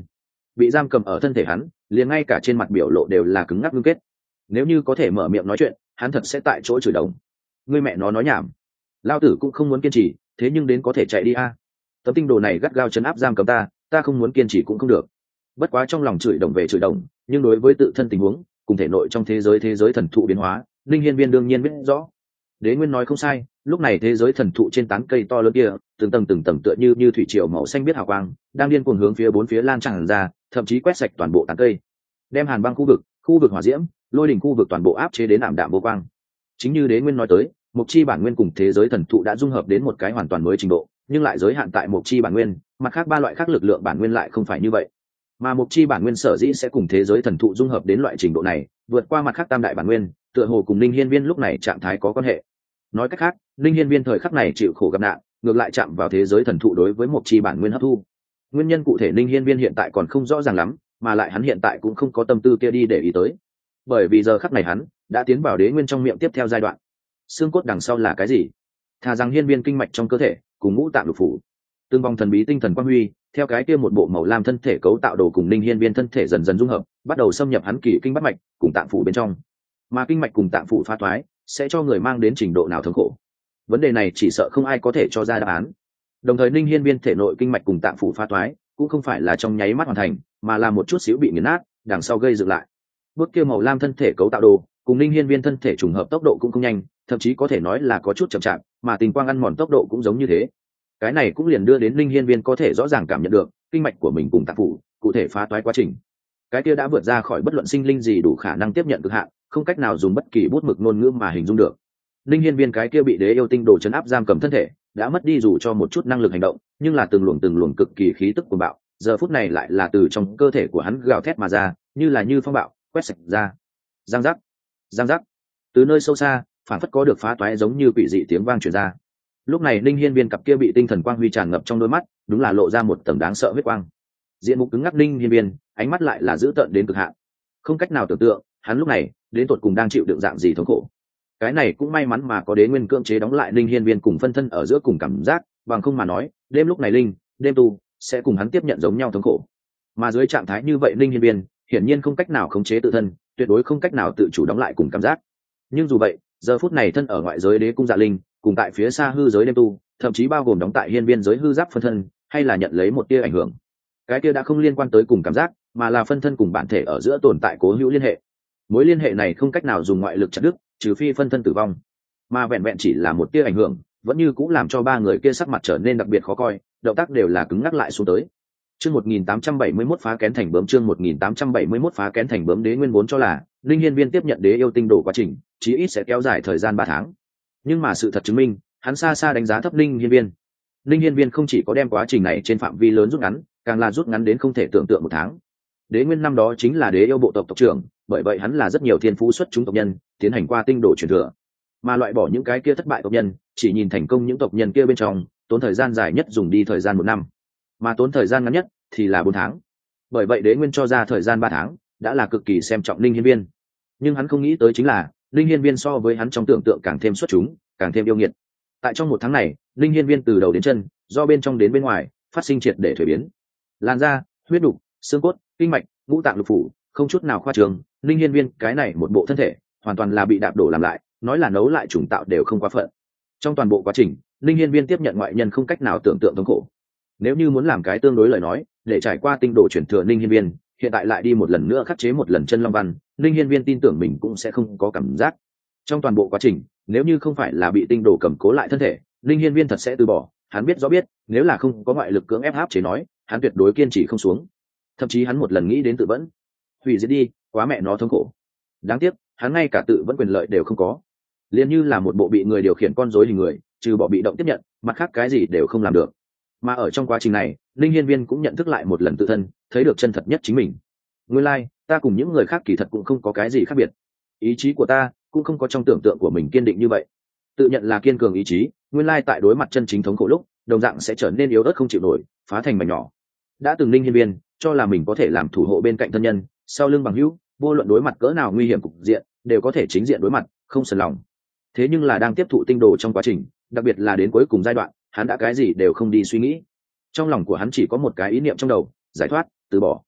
Speaker 1: bị giam cầm ở thân thể hắn, liền ngay cả trên mặt biểu lộ đều là cứng ngắc ngưng kết. Nếu như có thể mở miệng nói chuyện, hắn thật sẽ tại chỗ chửi đồng. Ngươi mẹ nó nói nhảm, lao tử cũng không muốn kiên trì, thế nhưng đến có thể chạy đi a. Tấm tinh đồ này gắt gao chấn áp giam cầm ta không muốn kiên trì cũng không được. Bất quá trong lòng chửi đồng về chửi đồng, nhưng đối với tự thân tình huống cùng thể nội trong thế giới thần thụ biến hóa, linh hiên viên đương nhiên biết rõ. Đế Nguyên nói không sai, lúc này thế giới thần thụ trên tán cây to lớn kia, từng tầng tựa như thủy triều màu xanh biết hào quang, đang điên cuồng hướng phía bốn phía lan tràn ra, thậm chí quét sạch toàn bộ tán cây, đem hàn băng khu vực hỏa diễm, lôi đỉnh khu vực toàn bộ áp chế đến ảm đạm vô quang. Chính như Đế Nguyên nói tới, mục chi bản nguyên cùng thế giới thần thụ đã dung hợp đến một cái hoàn toàn mới trình độ, nhưng lại giới hạn tại mục chi bản nguyên, mặt khác ba loại khác lực lượng bản nguyên lại không phải như vậy. Mà mục chi bản nguyên sở dĩ sẽ cùng thế giới thần thụ dung hợp đến loại trình độ này, vượt qua mặt khác tam đại bản nguyên, tựa hồ cùng linh hiên viên lúc này trạng thái có quan hệ. Nói cách khác, linh hiên viên thời khắc này chịu khổ gặp nạn, ngược lại chạm vào thế giới thần thụ đối với mục chi bản nguyên hấp thu. Nguyên nhân cụ thể linh hiên viên hiện tại còn không rõ ràng lắm, mà lại hắn hiện tại cũng không có tâm tư kia đi để ý tới, bởi vì giờ khắc này hắn đã tiến vào đế nguyên trong miệng tiếp theo giai đoạn. Xương cốt đằng sau là cái gì? Thà rằng hiên viên kinh mạch trong cơ thể cùng ngũ tạng lục phủ, tương vong thần bí tinh thần quang huy theo cái kia một bộ màu lam thân thể cấu tạo đồ cùng linh hiên viên thân thể dần dần dung hợp, bắt đầu xâm nhập hắn kỳ kinh bát mạch cùng tạng phủ bên trong. Mà kinh mạch cùng tạng phủ phá thoái sẽ cho người mang đến trình độ nào thống khổ, vấn đề này chỉ sợ không ai có thể cho ra đáp án. Đồng thời linh hiên viên thể nội kinh mạch cùng tạng phủ phá thoái cũng không phải là trong nháy mắt hoàn thành, mà là một chút xíu bị nghiền nát, đằng sau gây dựng lại. Bước kia màu lam thân thể cấu tạo đồ cùng linh hiên viên thân thể trùng hợp tốc độ cũng không nhanh, thậm chí có thể nói là có chút chậm chạp, mà tình quang ăn mòn tốc độ cũng giống như thế. Cái này cũng liền đưa đến linh hiên viên có thể rõ ràng cảm nhận được kinh mạch của mình cùng tạng phủ cụ thể phá toái quá trình. Cái kia đã vượt ra khỏi bất luận sinh linh gì đủ khả năng tiếp nhận cực hạn, không cách nào dùng bất kỳ bút mực ngôn ngữ mà hình dung được. Linh hiên viên cái kia bị đế yêu tinh đồ chấn áp giam cầm thân thể, đã mất đi dù cho một chút năng lực hành động, nhưng là từng luồng cực kỳ khí tức cuồng bạo, giờ phút này lại là từ trong cơ thể của hắn gào thét mà ra, như phong bạo quét sạch ra. Giang giác, từ nơi sâu xa phản phất có được phá toái giống như quỷ dị tiếng vang truyền ra. Lúc này linh hiên viên cặp kia bị tinh thần quang huy tràn ngập trong đôi mắt, đúng là lộ ra một tầng đáng sợ huyết quang. Diện mục cứng ngắc linh hiên viên, ánh mắt lại là dữ tợn đến cực hạn, không cách nào tưởng tượng hắn lúc này đến tột cùng đang chịu đựng dạng gì thống khổ. Cái này cũng may mắn mà có đế nguyên cưỡng chế đóng lại linh hiên viên cùng phân thân ở giữa cùng cảm giác, bằng không mà nói đêm lúc này đêm tu sẽ cùng hắn tiếp nhận giống nhau thống khổ. Mà dưới trạng thái như vậy linh hiên viên hiển nhiên không cách nào khống chế tự thân, tuyệt đối không cách nào tự chủ đóng lại cùng cảm giác. Nhưng dù vậy, giờ phút này thân ở ngoại giới đế cung dạ linh cùng tại phía xa hư giới đêm tu, thậm chí bao gồm đóng tại hiên viên giới hư giáp phân thân, hay là nhận lấy một tia ảnh hưởng. Cái kia đã không liên quan tới cùng cảm giác, mà là phân thân cùng bản thể ở giữa tồn tại cố hữu liên hệ. Mối liên hệ này không cách nào dùng ngoại lực chặt đứt, trừ phi phân thân tử vong. Mà vẹn vẹn chỉ là một tia ảnh hưởng, vẫn như cũng làm cho ba người kia sắc mặt trở nên đặc biệt khó coi, động tác đều là cứng ngắc lại xuống tới. Chương 1871 phá kén thành bướm, chương 1871 phá kén thành bướm. Đế nguyên vốn cho là linh hiên viên tiếp nhận đế yêu tinh đồ quá trình chí ít sẽ kéo dài thời gian 3 tháng, nhưng mà sự thật chứng minh hắn xa xa đánh giá thấp linh hiên viên. Linh hiên viên không chỉ có đem quá trình này trên phạm vi lớn rút ngắn, càng là rút ngắn đến không thể tưởng tượng 1 tháng. Đế nguyên năm đó chính là đế yêu bộ tộc tộc trưởng, bởi vậy hắn là rất nhiều thiên phú xuất chúng tộc nhân tiến hành qua tinh đồ truyền thừa, mà loại bỏ những cái kia thất bại tộc nhân, chỉ nhìn thành công những tộc nhân kia bên trong, tốn thời gian dài nhất dùng đi thời gian 1 năm, mà tốn thời gian ngắn nhất thì là 4 tháng. Bởi vậy đế nguyên cho ra thời gian 3 tháng đã là cực kỳ xem trọng linh hiên viên. Nhưng hắn không nghĩ tới chính là linh hiên viên so với hắn trong tưởng tượng càng thêm xuất chúng, càng thêm yêu nghiệt. Tại trong 1 tháng này, linh hiên viên từ đầu đến chân, do bên trong đến bên ngoài, phát sinh triệt để thuế biến. Làn da, huyết đục, xương cốt, kinh mạch, ngũ tạng lục phủ, không chút nào khoa trương, linh hiên viên cái này một bộ thân thể hoàn toàn là bị đạp đổ làm lại, nói là nấu lại chủng tạo đều không quá phận. Trong toàn bộ quá trình, linh hiên viên tiếp nhận ngoại nhân không cách nào tưởng tượng thống khổ. Nếu như muốn làm cái tương đối lời nói, để trải qua tinh đồ chuyển thừa linh hiên viên, hiện tại lại đi một lần nữa khắc chế một lần chân long văn, linh hiên viên tin tưởng mình cũng sẽ không có cảm giác. Trong toàn bộ quá trình, nếu như không phải là bị tinh đồ cầm cố lại thân thể, linh hiên viên thật sẽ từ bỏ. Hắn biết rõ biết, nếu là không có ngoại lực cưỡng ép áp chế nói, hắn tuyệt đối kiên trì không xuống. Thậm chí hắn một lần nghĩ đến tự vẫn, hủy diệt đi, quá mẹ nó thống khổ. Đáng tiếc, hắn ngay cả tự vẫn quyền lợi đều không có, liền như là một bộ bị người điều khiển con rối hình người, trừ bỏ bị động tiếp nhận, mặt khác cái gì đều không làm được. Mà ở trong quá trình này, linh hiên viên cũng nhận thức lại một lần tự thân, thấy được chân thật nhất chính mình. Nguyên lai, ta cùng những người khác kỳ thật cũng không có cái gì khác biệt. Ý chí của ta cũng không có trong tưởng tượng của mình kiên định như vậy. Tự nhận là kiên cường ý chí, nguyên lai tại đối mặt chân chính thống khổ lúc, đồng dạng sẽ trở nên yếu ớt không chịu nổi, phá thành mảnh nhỏ. Đã từng linh hiên viên cho là mình có thể làm thủ hộ bên cạnh thân nhân, sau lưng bằng hữu, vô luận đối mặt cỡ nào nguy hiểm cục diện, đều có thể chính diện đối mặt, không sờn lòng. Thế nhưng là đang tiếp thụ tinh đồ trong quá trình, đặc biệt là đến cuối cùng giai đoạn, hắn đã cái gì đều không đi suy nghĩ. Trong lòng của hắn chỉ có một cái ý niệm trong đầu, giải thoát, từ bỏ.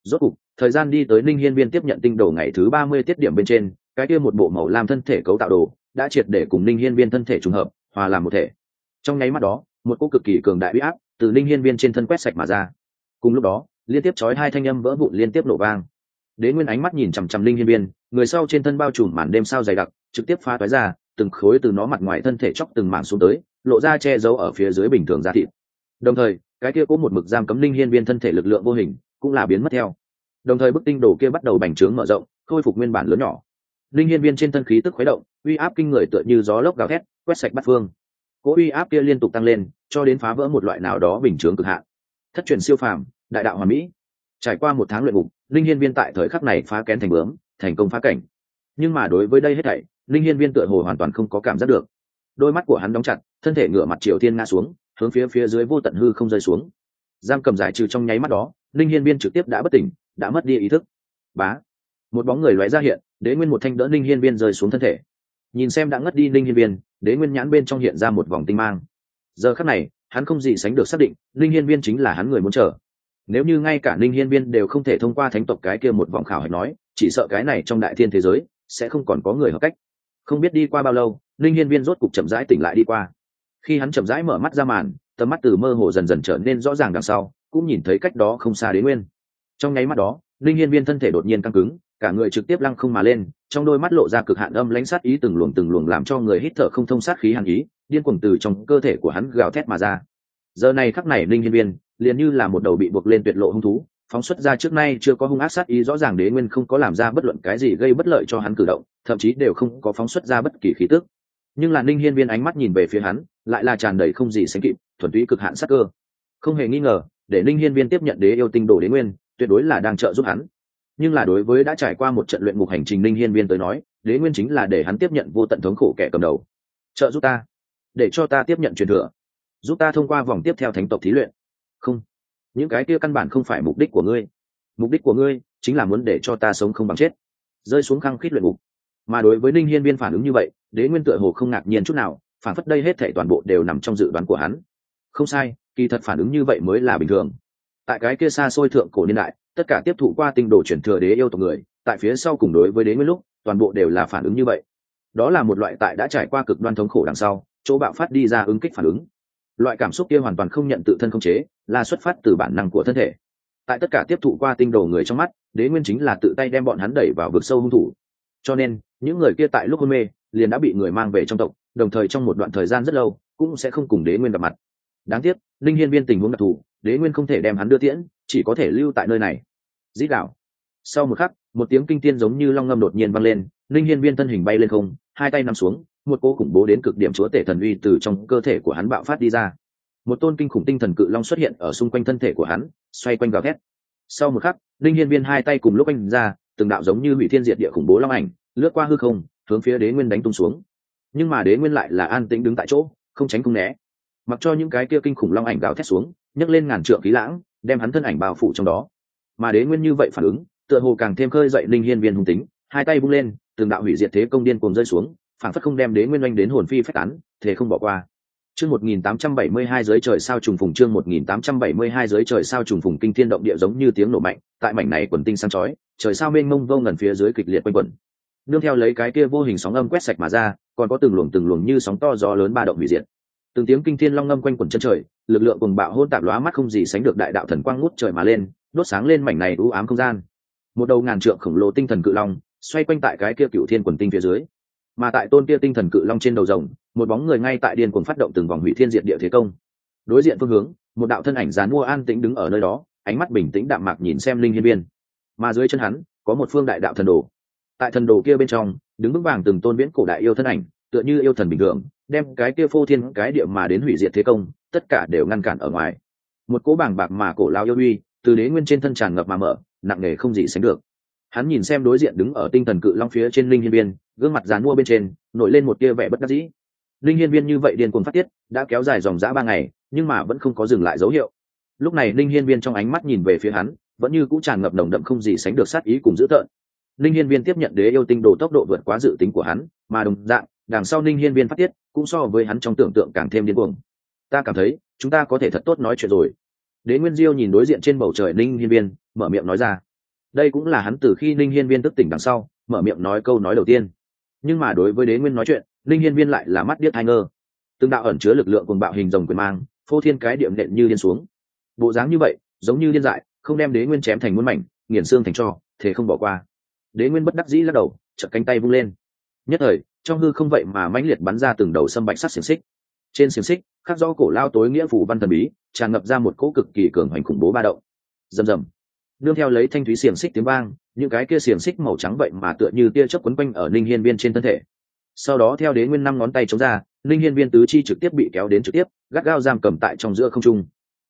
Speaker 1: Rốt cục thời gian đi tới Ninh Hiên Viên tiếp nhận tinh đồ ngày thứ 30 tiết điểm bên trên, cái kia một bộ màu lam thân thể cấu tạo đồ đã triệt để cùng Ninh Hiên Viên thân thể trùng hợp, hòa làm một thể. Trong nháy mắt đó, một cỗ cực kỳ cường đại uy áp từ Ninh Hiên Viên trên thân quét sạch mà ra. Cùng lúc đó, liên tiếp chói hai thanh âm vỡ vụn liên tiếp nổ vang. Đế Nguyên ánh mắt nhìn chằm chằm Ninh Hiên Viên, người sau trên thân bao trùm màn đêm sao dày đặc, trực tiếp phá toái ra, từng khối từ nó mặt ngoài thân thể chóc từng mảng xuống tới, lộ ra che giấu ở phía dưới bình thường da thịt. Đồng thời, cái kia có một mực giam cấm Ninh Hiên Viên thân thể lực lượng vô hình, cũng là biến mất theo. Đồng thời bức tinh đồ kia bắt đầu bành trướng mở rộng, khôi phục nguyên bản lớn nhỏ. Ninh Hiên Viên trên thân khí tức khuấy động, uy áp kinh người tựa như gió lốc gào thét, quét sạch bát phương. Cỗ uy áp kia liên tục tăng lên, cho đến phá vỡ một loại nào đó bình chướng cực hạn. Thất truyền siêu phàm, đại đạo hoàn mỹ. Trải qua một tháng luyện ngục, Ninh Hiên Viên tại thời khắc này phá kén thành bướm, thành công phá cảnh. Nhưng mà đối với đây hết thảy, Ninh Hiên Viên tựa hồ hoàn toàn không có cảm giác được. Đôi mắt của hắn đóng chặt, thân thể ngửa mặt chiều thiên ngã xuống, hướng phía dưới vô tận hư không rơi xuống. Giam cầm giải trừ trong nháy mắt đó, Ninh Hiên Viên trực tiếp đã bất tỉnh, đã mất đi ý thức. Bá, một bóng người lóe ra hiện, Đế Nguyên một thanh đỡ Ninh Hiên Viên rơi xuống thân thể. Nhìn xem đã ngất đi Ninh Hiên Viên, Đế Nguyên nhãn bên trong hiện ra một vòng tinh mang. Giờ khắc này, hắn không gì sánh được xác định, Ninh Hiên Viên chính là hắn người muốn chờ. Nếu như ngay cả Ninh Hiên Viên đều không thể thông qua thánh tộc cái kia một vòng khảo hạch nói, chỉ sợ cái này trong đại thiên thế giới sẽ không còn có người hợp cách. Không biết đi qua bao lâu, Ninh Hiên Viên rốt cục chậm rãi tỉnh lại đi qua. Khi hắn chậm rãi mở mắt ra màn, tầm mắt từ mơ hồ dần dần trở nên rõ ràng đằng sau, cũng nhìn thấy cách đó không xa Đế Nguyên. Trong nháy mắt đó, Ninh Hiên Viên thân thể đột nhiên căng cứng, cả người trực tiếp lăng không mà lên, trong đôi mắt lộ ra cực hạn âm lãnh sát ý từng luồng làm cho người hít thở không thông sát khí hàn ý, điên cuồng từ trong cơ thể của hắn gào thét mà ra. Giờ này khắc này Ninh Hiên Viên liền như là một đầu bị buộc lên tuyệt lộ hung thú, phóng xuất ra trước nay chưa có hung ác sát ý rõ ràng. Đế Nguyên không có làm ra bất luận cái gì gây bất lợi cho hắn cử động, thậm chí đều không có phóng xuất ra bất kỳ khí tức. Nhưng là Ninh Hiên Viên ánh mắt nhìn về phía hắn, lại là tràn đầy không gì sánh kịp, thuần túy cực hạn sát cơ. Không hề nghi ngờ, để Ninh Hiên Viên tiếp nhận Đế yêu tinh đồ Đế Nguyên, tuyệt đối là đang trợ giúp hắn. Nhưng là đối với đã trải qua một trận luyện ngục hành trình Ninh Hiên Viên tới nói, Đế Nguyên chính là để hắn tiếp nhận vô tận thống khổ kẻ cầm đầu. Trợ giúp ta, để cho ta tiếp nhận truyền thừa, giúp ta thông qua vòng tiếp theo thánh tộc thí luyện. Không, những cái kia căn bản không phải mục đích của ngươi. Mục đích của ngươi chính là muốn để cho ta sống không bằng chết, rơi xuống khăng khít luyện ngục. Mà đối với Ninh Hiên Viên phản ứng như vậy, Đế Nguyên tựa hồ không ngạc nhiên chút nào, phản phất đây hết thảy toàn bộ đều nằm trong dự đoán của hắn. Không sai, kỳ thật phản ứng như vậy mới là bình thường. Tại cái kia xa xôi thượng cổ niên đại, tất cả tiếp thụ qua tinh đồ truyền thừa đế yêu tộc người, tại phía sau cùng đối với Đế Nguyên lúc, toàn bộ đều là phản ứng như vậy. Đó là một loại tại đã trải qua cực đoan thống khổ đằng sau, chỗ bạo phát đi ra ứng kích phản ứng. Loại cảm xúc kia hoàn toàn không nhận tự thân khống chế, là xuất phát từ bản năng của thân thể. Tại tất cả tiếp thụ qua tinh đồ người trong mắt, Đế Nguyên chính là tự tay đem bọn hắn đẩy vào vực sâu hung thủ. Cho nên, những người kia tại lúc hôn mê, liền đã bị người mang về trong tộc, đồng thời trong một đoạn thời gian rất lâu, cũng sẽ không cùng Đế Nguyên gặp mặt. Đáng tiếc, Linh Hiên Viên tình huống đặc thù, Đế Nguyên không thể đem hắn đưa tiễn, chỉ có thể lưu tại nơi này. Dĩ đạo. Sau một khắc, một tiếng kinh thiên giống như long ngâm đột nhiên vang lên, Linh Hiên Viên thân hình bay lên không, hai tay nắm xuống, một cỗ khủng bố đến cực điểm chúa tể thần uy từ trong cơ thể của hắn bạo phát đi ra. Một tôn kinh khủng tinh thần cự long xuất hiện ở xung quanh thân thể của hắn, xoay quanh gào thét. Sau một khắc, Linh Hiên Viên hai tay cùng lúc anh ra, từng đạo giống như hủy thiên diệt địa khủng bố long ảnh, lướt qua hư không, hướng phía Đế Nguyên đánh tung xuống. Nhưng mà Đế Nguyên lại là an tĩnh đứng tại chỗ, không tránh không né, mặc cho những cái kia kinh khủng long ảnh gào thét xuống, nhấc lên ngàn trượng khí lãng, đem hắn thân ảnh bao phủ trong đó. Mà Đế Nguyên như vậy phản ứng, tựa hồ càng thêm khơi dậy Linh Hiên Viên hung tính, hai tay vung lên, từng đạo hủy diệt thế công điên cuồng rơi xuống, phảng phất không đem Đế Nguyên oanh đến hồn phi phách tán, thể không bỏ qua. Chương 1872 dưới trời sao trùng phùng, chương 1872 dưới trời sao trùng phùng, kinh thiên động địa giống như tiếng nổ mạnh, tại mảnh này quần tinh sáng chói, trời sao mênh mông vô ngần phía dưới kịch liệt quanh quẩn. Nương theo lấy cái kia vô hình sóng âm quét sạch mà ra, còn có từng luồng như sóng to gió lớn ba động hủy diệt. Từng tiếng kinh thiên long ngâm quanh quẩn chân trời, lực lượng cuồng bạo hỗn tạp lóa mắt không gì sánh được đại đạo thần quang ngút trời mà lên, đốt sáng lên mảnh này u ám không gian. Một đầu ngàn trượng khổng lồ tinh thần cự long xoay quanh tại cái kia cửu thiên quần tinh phía dưới. Mà tại tôn kia tinh thần cự long trên đầu rồng, một bóng người ngay tại điên cuồng phát động từng vòng hủy thiên diệt địa thế công. Đối diện phương hướng, một đạo thân ảnh giàn mua an tĩnh đứng ở nơi đó, ánh mắt bình tĩnh đạm mạc nhìn xem Linh Hiên Viên. Mà dưới chân hắn, có một phương đại đạo thần đồ. Tại thần đồ kia bên trong, đứng vững vàng từng tôn viễn cổ đại yêu thân ảnh, tựa như yêu thần bình thường, đem cái kia phô thiên cái địa mà đến hủy diệt thế công, tất cả đều ngăn cản ở ngoài. Một cỗ bàng bạc mà cổ lao yêu uy, từ Đế Nguyên trên thân tràn ngập mà mở, nặng nề không gì sánh được. Hắn nhìn xem đối diện đứng ở tinh thần cự long phía trên Linh Hiên Viên, gương mặt giàn mua bên trên nổi lên một tia vẻ bất đắc dĩ. Linh Hiên Viên như vậy điên cuồng phát tiết, đã kéo dài dòng dã 3 ngày, nhưng mà vẫn không có dừng lại dấu hiệu. Lúc này Linh Hiên Viên trong ánh mắt nhìn về phía hắn, vẫn như cũ tràn ngập nồng đậm không gì sánh được sát ý cùng dữ tợn. Linh Hiên Viên tiếp nhận đế yêu tinh đồ tốc độ vượt quá dự tính của hắn, mà đồng dạng, đằng sau Linh Hiên Viên phát tiết cũng so với hắn trong tưởng tượng càng thêm điên cuồng. Ta cảm thấy, chúng ta có thể thật tốt nói chuyện rồi. Đế Nguyên Diêu nhìn đối diện trên bầu trời Linh Hiên Viên, mở miệng nói ra. đây cũng là hắn từ khi Ninh Hiên Viên thức tỉnh đằng sau mở miệng nói câu nói đầu tiên. Nhưng mà đối với Đế Nguyên nói chuyện, Ninh Hiên Viên lại là mắt điếc hai ngơ. Từng đạo ẩn chứa lực lượng cuồng bạo hình rồng quyền mang, phô thiên cái điệm nện như điên xuống. Bộ dáng như vậy, giống như điên dại, không đem Đế Nguyên chém thành muôn mảnh, nghiền xương thành tro, thế không bỏ qua. Đế Nguyên bất đắc dĩ lắc đầu, chợt cánh tay vung lên. Nhất thời, trong hư không vậy mà mãnh liệt bắn ra từng đầu sâm bạch sắc xiềng xích. Trên xiềng xích, khắc rõ cổ lao tối nghĩa phù văn thần bí, tràn ngập ra một cỗ cực kỳ cường hành khủng bố ba động. Rầm rầm. Nương theo lấy thanh thúy xiềng xích tiếng vang, những cái kia xiềng xích màu trắng vậy mà tựa như tia chớp quấn quanh ở Ninh Hiên Viên trên thân thể. Sau đó theo Đế Nguyên 5 ngón tay chống ra, Ninh Hiên Viên tứ chi trực tiếp bị kéo đến trực tiếp, gắt gao giam cầm tại trong giữa không trung.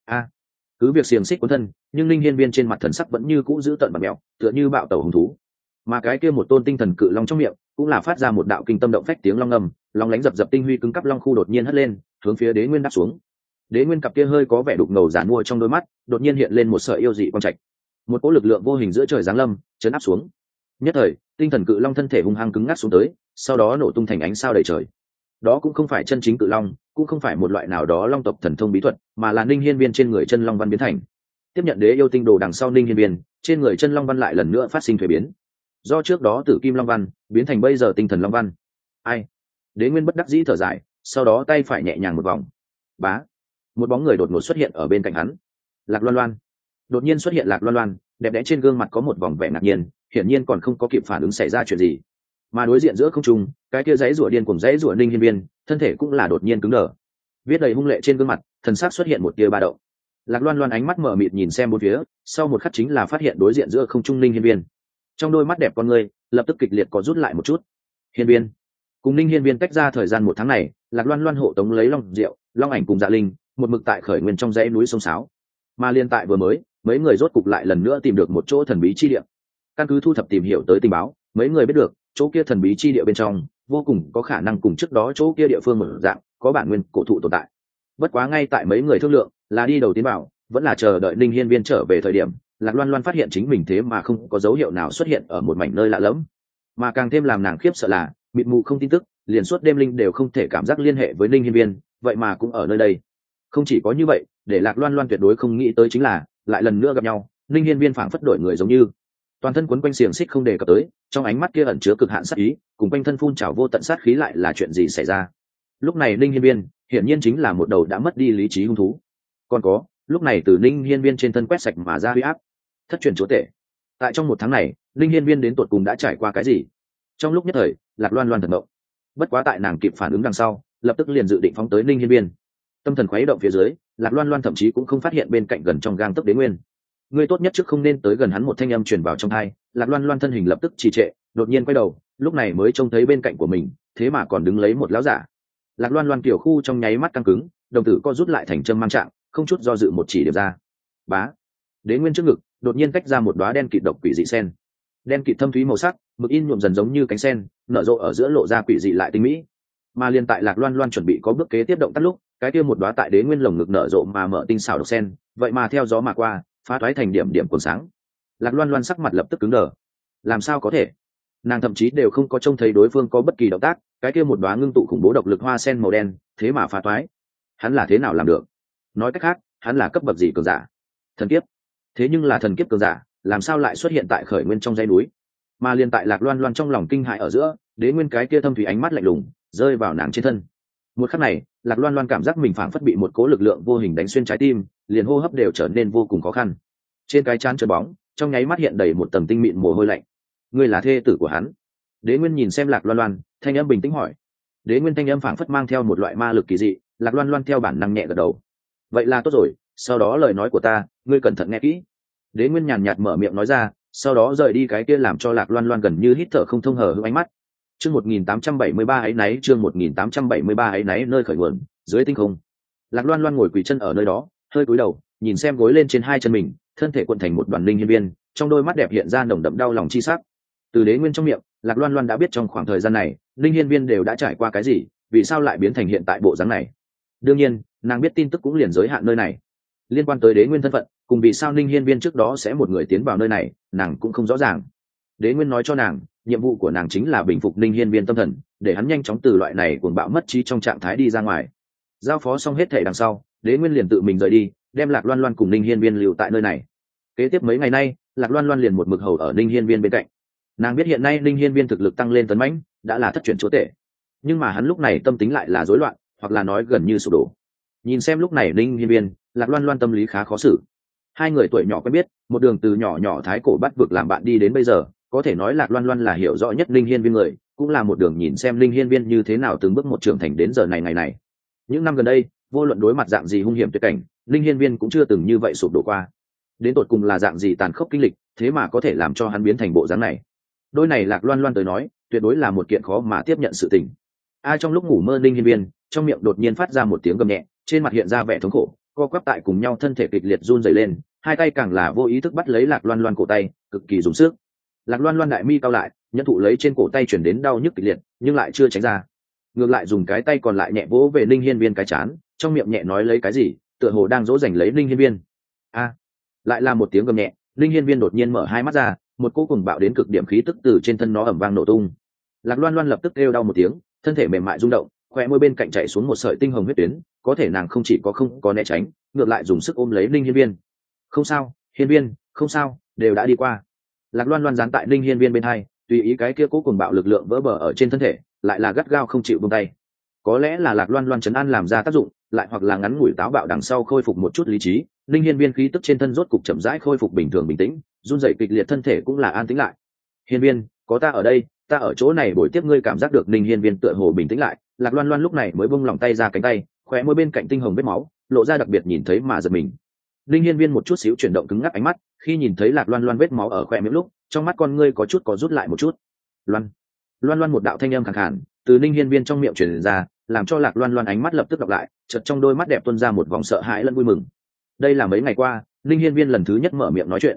Speaker 1: Cứ việc xiềng xích cuốn thân, nhưng Ninh Hiên Viên trên mặt thần sắc vẫn như cũ giữ tợn bặm mèo, tựa như bạo tẩu hùng thú. Mà cái kia một tôn tinh thần cự long trong miệng, cũng là phát ra một đạo kinh tâm động phách tiếng long ngầm, long lánh dập dập tinh huy cứng cắp long khu đột nhiên hất lên, hướng phía Đế Nguyên đáp xuống. Đế Nguyên cặp kia hơi có vẻ đục ngầu giàn mua trong đôi mắt, đột nhiên hiện lên một sợi yêu dị quang trạch. Một cỗ lực lượng vô hình giữa trời giáng lâm, chấn áp xuống. Nhất thời, tinh thần cự long thân thể hung hăng cứng ngắc xuống tới, sau đó nổ tung thành ánh sao đầy trời. Đó cũng không phải chân chính cự long, cũng không phải một loại nào đó long tộc thần thông bí thuật, mà là Ninh Hiên Viên trên người chân long văn biến thành. Tiếp nhận Đế yêu tinh đồ đằng sau, Ninh Hiên Viên trên người chân long văn lại lần nữa phát sinh thuế biến. Do trước đó tử kim long văn biến thành bây giờ tinh thần long văn. Ai? Đế Nguyên bất đắc dĩ thở dài, sau đó tay phải nhẹ nhàng một vòng. Bá, một bóng người đột ngột xuất hiện ở bên cạnh hắn. Lạc Loan Loan. Đột nhiên xuất hiện Lạc Loan Loan, đẹp đẽ trên gương mặt có một vòng vẻ ngạc nhiên, hiển nhiên còn không có kịp phản ứng xảy ra chuyện gì. Mà đối diện giữa không trung, cái kia giấy rủa điên cuồng giấy rủa Ninh Hiên Viên, thân thể cũng là đột nhiên cứng đờ. Viết đầy hung lệ trên gương mặt, thần sắc xuất hiện một tia ba động. Lạc Loan Loan ánh mắt mở mịt nhìn xem bốn phía, sau một khắc chính là phát hiện đối diện giữa không trung Ninh Hiên Viên. Trong đôi mắt đẹp con người lập tức kịch liệt có rút lại một chút. Hiên Viên cùng Ninh Hiên Viên tách ra thời gian 1 tháng này, Lạc Loan Loan hộ tống lấy Long Diệu, Long Ảnh cùng Dạ Linh, một mực tại khởi nguyên trong dãy núi sông sáo. Mà liên tại vừa mới, mấy người rốt cục lại lần nữa tìm được một chỗ thần bí chi địa. Căn cứ thu thập tìm hiểu tới tình báo, mấy người biết được chỗ kia thần bí chi địa bên trong vô cùng có khả năng cùng trước đó chỗ kia địa phương một dạng có bản nguyên cổ thụ tồn tại. Bất quá ngay tại mấy người thương lượng là đi đầu tiến vào, vẫn là chờ đợi Ninh Hiên Viên trở về thời điểm, Lạc Loan Loan phát hiện chính mình thế mà không có dấu hiệu nào xuất hiện ở một mảnh nơi lạ lẫm. Mà càng thêm làm nàng khiếp sợ là mịt mù không tin tức, liền suốt đêm linh đều không thể cảm giác liên hệ với Ninh Hiên Viên, vậy mà cũng ở nơi đây. Không chỉ có như vậy, để Lạc Loan Loan tuyệt đối không nghĩ tới chính là lại lần nữa gặp nhau, Ninh Hiên Viên phảng phất đổi người giống như toàn thân quấn quanh xiềng xích không đề cập tới, trong ánh mắt kia ẩn chứa cực hạn sát ý, cùng quanh thân phun trào vô tận sát khí lại là chuyện gì xảy ra. Lúc này Ninh Hiên Viên hiển nhiên chính là một đầu đã mất đi lý trí hung thú. Còn có, lúc này từ Ninh Hiên Viên trên thân quét sạch mà ra uy áp, thất truyền chúa tể. Tại trong 1 tháng này, Ninh Hiên Viên đến tột cùng đã trải qua cái gì? Trong lúc nhất thời, Lạc Loan Loan thần động. Bất quá tại nàng kịp phản ứng đằng sau, lập tức liền dự định phóng tới Ninh Hiên Viên. Tâm thần khuấy động phía dưới, Lạc Loan Loan thậm chí cũng không phát hiện bên cạnh gần trong gang tấc Đế Nguyên. Ngươi tốt nhất trước không nên tới gần hắn, một thanh âm truyền vào trong tai. Lạc Loan Loan thân hình lập tức trì trệ, đột nhiên quay đầu, lúc này mới trông thấy bên cạnh của mình, thế mà còn đứng lấy một lão giả. Lạc Loan Loan kiểu khu trong nháy mắt căng cứng, đồng tử co rút lại thành châm mang trạng, không chút do dự một chỉ điểm ra. Bá. Đế Nguyên trước ngực đột nhiên tách ra một đóa đen kịt độc quỷ dị sen. Đen kịt thâm thúy màu sắc, mực in nhuộm dần giống như cánh sen, nở rộ ở giữa lộ ra quỷ dị lại tinh mỹ. Mà liên tại Lạc Loan Loan chuẩn bị có bước kế tiếp động tác lúc, cái kia một đóa tại Đế Nguyên lồng ngực nở rộ mà mở tinh xảo độc sen, vậy mà theo gió mà qua, phá toái thành điểm điểm cuồng sáng. Lạc Loan Loan sắc mặt lập tức cứng đờ. Làm sao có thể? Nàng thậm chí đều không có trông thấy đối phương có bất kỳ động tác, cái kia một đóa ngưng tụ khủng bố độc lực hoa sen màu đen, thế mà phá toái. Hắn là thế nào làm được? Nói cách khác, hắn là cấp bậc gì cường giả? Thần kiếp. Thế nhưng là thần kiếp cường giả, làm sao lại xuất hiện tại khởi nguyên trong dãy núi? Mà liên tại Lạc Loan Loan trong lòng kinh hãi ở giữa, Đế Nguyên cái kia thâm thủy ánh mắt lạnh lùng rơi vào nàng trên thân. Một khắc này, Lạc Loan Loan cảm giác mình phảng phất bị một cỗ lực lượng vô hình đánh xuyên trái tim, liền hô hấp đều trở nên vô cùng khó khăn. Trên cái trán trơn bóng, trong nháy mắt hiện đầy một tầng tinh mịn mồ hôi lạnh. Ngươi là thê tử của hắn? Đế Nguyên nhìn xem Lạc Loan Loan, thanh âm bình tĩnh hỏi. Đế Nguyên thanh âm phảng phất mang theo một loại ma lực kỳ dị. Lạc Loan Loan theo bản năng nhẹ gật đầu. Vậy là tốt rồi, sau đó lời nói của ta, ngươi cẩn thận nghe kỹ. Đế Nguyên nhàn nhạt mở miệng nói ra, sau đó rời đi cái kia làm cho Lạc Loan Loan gần như hít thở không thông hở hững ánh mắt. Chương 1873 ấy náy, chương 1873 ấy náy, nơi khởi nguồn, dưới tinh không. Lạc Loan Loan ngồi quỳ chân ở nơi đó, hơi cúi đầu, nhìn xem gối lên trên hai chân mình, thân thể cuộn thành một đoàn Ninh Hiên Viên, trong đôi mắt đẹp hiện ra nồng đậm đau lòng chi sắc. Từ Đế Nguyên trong miệng, Lạc Loan Loan đã biết trong khoảng thời gian này, Ninh Hiên Viên đều đã trải qua cái gì, vì sao lại biến thành hiện tại bộ dáng này. Đương nhiên, nàng biết tin tức cũng liền giới hạn nơi này. Liên quan tới Đế Nguyên thân phận, cùng vì sao Ninh Hiên Viên trước đó sẽ một người tiến vào nơi này, nàng cũng không rõ ràng. Đế Nguyên nói cho nàng, nhiệm vụ của nàng chính là bình phục Ninh Hiên Viên tâm thần, để hắn nhanh chóng từ loại này cuồng bạo mất trí trong trạng thái đi ra ngoài. Giao phó xong hết thảy đằng sau, Đế Nguyên liền tự mình rời đi, đem Lạc Loan Loan cùng Ninh Hiên Viên lưu tại nơi này. Kế tiếp mấy ngày nay, Lạc Loan Loan liền một mực hầu ở Ninh Hiên Viên bên cạnh. Nàng biết hiện nay Ninh Hiên Viên thực lực tăng lên tấn mãnh, đã là thất truyền chúa tể, nhưng mà hắn lúc này tâm tính lại là rối loạn, hoặc là nói gần như sụp đổ. Nhìn xem lúc này Ninh Hiên Viên, Lạc Loan Loan tâm lý khá khó xử. Hai người tuổi nhỏ quen biết, một đường từ nhỏ nhỏ thái cổ bắt vực làm bạn đi đến bây giờ, có thể nói Lạc Loan Loan là hiểu rõ nhất Ninh Hiên Viên người, cũng là một đường nhìn xem Ninh Hiên Viên như thế nào từng bước một trưởng thành đến giờ này ngày này. Những năm gần đây, vô luận đối mặt dạng gì hung hiểm tuyệt cảnh, Ninh Hiên Viên cũng chưa từng như vậy sụp đổ qua. Đến tột cùng là dạng gì tàn khốc kinh lịch, thế mà có thể làm cho hắn biến thành bộ dáng này. Đôi này Lạc Loan Loan tới nói, tuyệt đối là một kiện khó mà tiếp nhận sự tình. Trong lúc ngủ mơ Ninh Hiên Viên, trong miệng đột nhiên phát ra một tiếng gầm nhẹ, trên mặt hiện ra vẻ thống khổ, co quắp tại cùng nhau, thân thể kịch liệt run rẩy lên, hai tay càng là vô ý thức bắt lấy Lạc Loan Loan cổ tay, cực kỳ dùng sức. Lạc Loan Loan đại mi cao lại, nhận thụ lấy trên cổ tay chuyển đến đau nhức kịch liệt, nhưng lại chưa tránh ra, ngược lại dùng cái tay còn lại nhẹ vỗ về Ninh Hiên Viên cái chán, trong miệng nhẹ nói lấy cái gì, tựa hồ đang dỗ dành lấy Ninh Hiên Viên. Lại là một tiếng gầm nhẹ, Ninh Hiên Viên đột nhiên mở hai mắt ra, một cỗ cùng bạo đến cực điểm khí tức từ trên thân nó ầm vang nổ tung. Lạc Loan Loan lập tức kêu đau một tiếng, thân thể mềm mại rung động, khóe môi bên cạnh chảy xuống một sợi tinh hồng huyết tuyến, có thể nàng không chỉ không có né tránh, ngược lại dùng sức ôm lấy Ninh Hiên Viên. Không sao, Hiên Viên, không sao, đều đã đi qua. Lạc Loan Loan dán tại Ninh Hiên Viên bên hai, tùy ý cái kia cố cùng bạo lực lượng vỡ bờ ở trên thân thể, lại là gắt gao không chịu buông tay. Có lẽ là Lạc Loan Loan trấn an làm ra tác dụng, lại hoặc là ngắn ngủi táo bạo đằng sau khôi phục một chút lý trí, Ninh Hiên Viên khí tức trên thân rốt cục chậm rãi khôi phục bình thường bình tĩnh, run rẩy kịch liệt thân thể cũng là an tĩnh lại. Hiên Viên, có ta ở đây, ta ở chỗ này bồi tiếp ngươi. Cảm giác được Ninh Hiên Viên tựa hồ bình tĩnh lại, Lạc Loan Loan lúc này mới buông lỏng tay ra cánh tay, khóe môi bên cạnh tinh hồng vết máu lộ ra đặc biệt nhìn thấy mà giật mình. Ninh Hiên Viên một chút xíu chuyển động cứng ngắc ánh mắt, khi nhìn thấy Lạc Loan Loan vết máu ở khóe miệng lúc, trong mắt con ngươi có chút có rút lại một chút. Loan Loan một đạo thanh âm khàn khàn từ Ninh Hiên Viên trong miệng truyền ra, làm cho Lạc Loan Loan ánh mắt lập tức đọc lại, chợt trong đôi mắt đẹp tuôn ra một vòng sợ hãi lẫn vui mừng. Đây là mấy ngày qua, Ninh Hiên Viên lần thứ nhất mở miệng nói chuyện.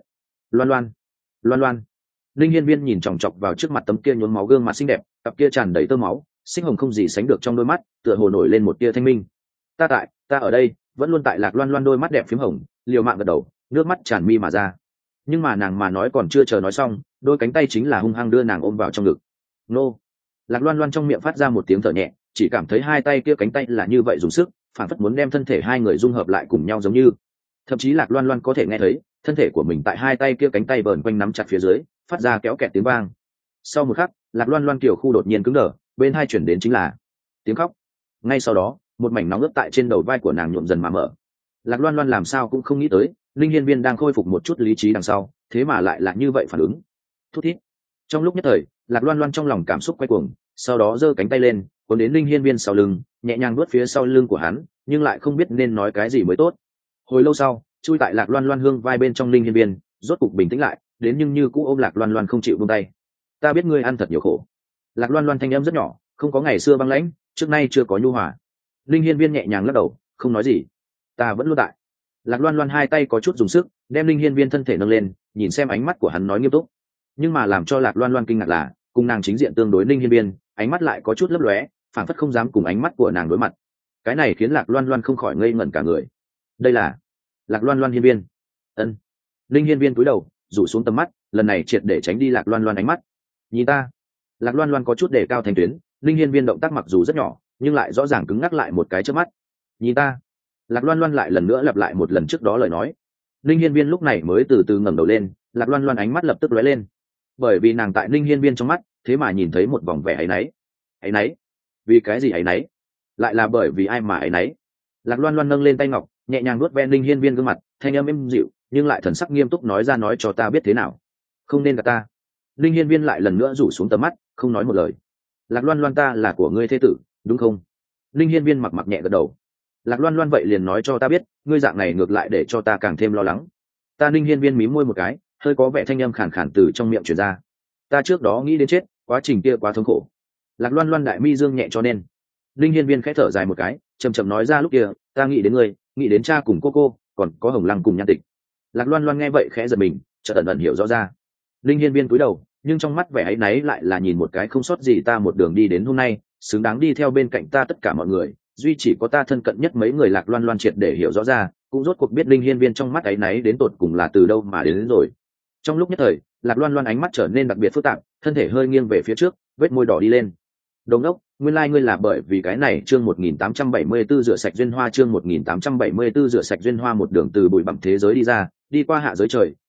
Speaker 1: Loan. Ninh Hiên Viên nhìn chòng chọc vào trước mặt tấm kia nhuốm máu gương mặt xinh đẹp, cặp kia tràn đầy tơ máu, xinh hồng không gì sánh được trong đôi mắt, tựa hồ nổi lên một tia thanh minh. Ta ở đây, vẫn luôn tại. Lạc Loan Loan đôi mắt đẹp phím hồng, liều mạng gật đầu, nước mắt tràn mi mà ra. Nhưng mà nàng mà nói còn chưa chờ nói xong, đôi cánh tay chính là hung hăng đưa nàng ôm vào trong ngực. Nô. Lạc Loan Loan trong miệng phát ra một tiếng thở nhẹ, chỉ cảm thấy hai tay kia cánh tay là như vậy dùng sức, phản phất muốn đem thân thể hai người dung hợp lại cùng nhau giống như. Thậm chí Lạc Loan Loan có thể nghe thấy thân thể của mình tại hai tay kia cánh tay bờn quanh nắm chặt phía dưới, phát ra kéo kẹt tiếng vang. Sau một khắc, Lạc Loan Loan kiểu khu đột nhiên cứng đờ, bên hai chuyển đến chính là tiếng khóc. Ngay sau đó, một mảnh nóng ướt tại trên đầu vai của nàng nhuộm dần mà mở. Lạc Loan Loan làm sao cũng không nghĩ tới, Linh Hiên Viên đang khôi phục một chút lý trí đằng sau, thế mà lại là như vậy phản ứng. Thút thít. Trong lúc nhất thời, Lạc Loan Loan trong lòng cảm xúc quay cuồng, sau đó giơ cánh tay lên, cuốn đến Linh Hiên Viên sau lưng, nhẹ nhàng nuốt phía sau lưng của hắn, nhưng lại không biết nên nói cái gì mới tốt. Hồi lâu sau, chui tại Lạc Loan Loan hương vai bên trong Linh Hiên Viên, rốt cục bình tĩnh lại, đến nhưng như cũ ôm Lạc Loan Loan không chịu buông tay. Ta biết ngươi ăn thật nhiều khổ. Lạc Loan Loan thanh âm rất nhỏ, không có ngày xưa băng lãnh, trước nay chưa có nhu hòa. Linh Hiên Viên nhẹ nhàng lắc đầu, không nói gì. Ta vẫn luôn tại. Lạc Loan Loan hai tay có chút dùng sức, đem Linh Hiên Viên thân thể nâng lên, nhìn xem ánh mắt của hắn nói nghiêm túc. Nhưng mà làm cho Lạc Loan Loan kinh ngạc là, cùng nàng chính diện tương đối Linh Hiên Viên, ánh mắt lại có chút lấp lóe, phản phất không dám cùng ánh mắt của nàng đối mặt. Cái này khiến Lạc Loan Loan không khỏi ngây ngẩn cả người. Đây là Lạc Loan Loan Hiên Viên. Ân. Linh Hiên Viên cúi đầu, rủ xuống tầm mắt, lần này triệt để tránh đi Lạc Loan Loan ánh mắt. Nhìn ta. Lạc Loan Loan có chút đề cao thành tuyến, Linh Hiên Viên động tác mặc dù rất nhỏ, nhưng lại rõ ràng cứng ngắc lại một cái trước mắt. Nhìn ta. Lạc Loan Loan lại lần nữa lặp lại một lần trước đó lời nói. Linh Hiên Viên lúc này mới từ từ ngẩng đầu lên, Lạc Loan Loan ánh mắt lập tức lóe lên, bởi vì nàng tại Linh Hiên Viên trong mắt, thế mà nhìn thấy một vòng vẻ áy náy. Áy náy? Vì cái gì áy náy? Lại là bởi vì ai mà áy náy? Lạc Loan Loan nâng lên tay ngọc, nhẹ nhàng nuốt ve Linh Hiên Viên gương mặt, thanh âm êm dịu, nhưng lại thần sắc nghiêm túc nói ra, nói cho ta biết thế nào. Không nên gạt ta. Linh Hiên Viên lại lần nữa rủ xuống tầm mắt, không nói một lời. Lạc Loan Loan, ta là của ngươi thế tử, đúng không? Linh Hiên Viên mặc nhẹ gật đầu. Lạc Loan Loan, vậy liền nói cho ta biết, ngươi dạng này ngược lại để cho ta càng thêm lo lắng. Ta Linh Hiên Viên mím môi một cái, hơi có vẻ thanh âm khàn khàn từ trong miệng truyền ra. Ta trước đó nghĩ đến chết, quá trình kia quá thống khổ. Lạc Loan Loan đại mi dương nhẹ cho nên. Linh Hiên Viên khẽ thở dài một cái, chậm chậm nói ra, lúc kia ta nghĩ đến ngươi, nghĩ đến cha cùng cô, còn có Hồng Lăng cùng Nhan Tịch. Lạc Loan Loan nghe vậy khẽ giật mình, chợt ẩn ẩn hiểu rõ ra. Linh Hiên Viên cúi đầu, nhưng trong mắt vẻ áy náy lại là nhìn một cái không sót gì. Ta một đường đi đến hôm nay, xứng đáng đi theo bên cạnh ta tất cả mọi người, duy chỉ có ta thân cận nhất mấy người. Lạc Loan Loan triệt để hiểu rõ ra, cũng rốt cuộc biết Linh Hiên Viên trong mắt áy náy đến tột cùng là từ đâu mà đến rồi. Trong lúc nhất thời, Lạc Loan Loan ánh mắt trở nên đặc biệt phức tạp, thân thể hơi nghiêng về phía trước, vết môi đỏ đi lên. Đồng đốc, nguyên lai ngươi là bởi vì cái này. Chương 1874 rửa sạch duyên hoa. Chương 1874 rửa sạch duyên hoa. Một đường từ bụi bặm thế giới đi ra, đi qua hạ giới trời,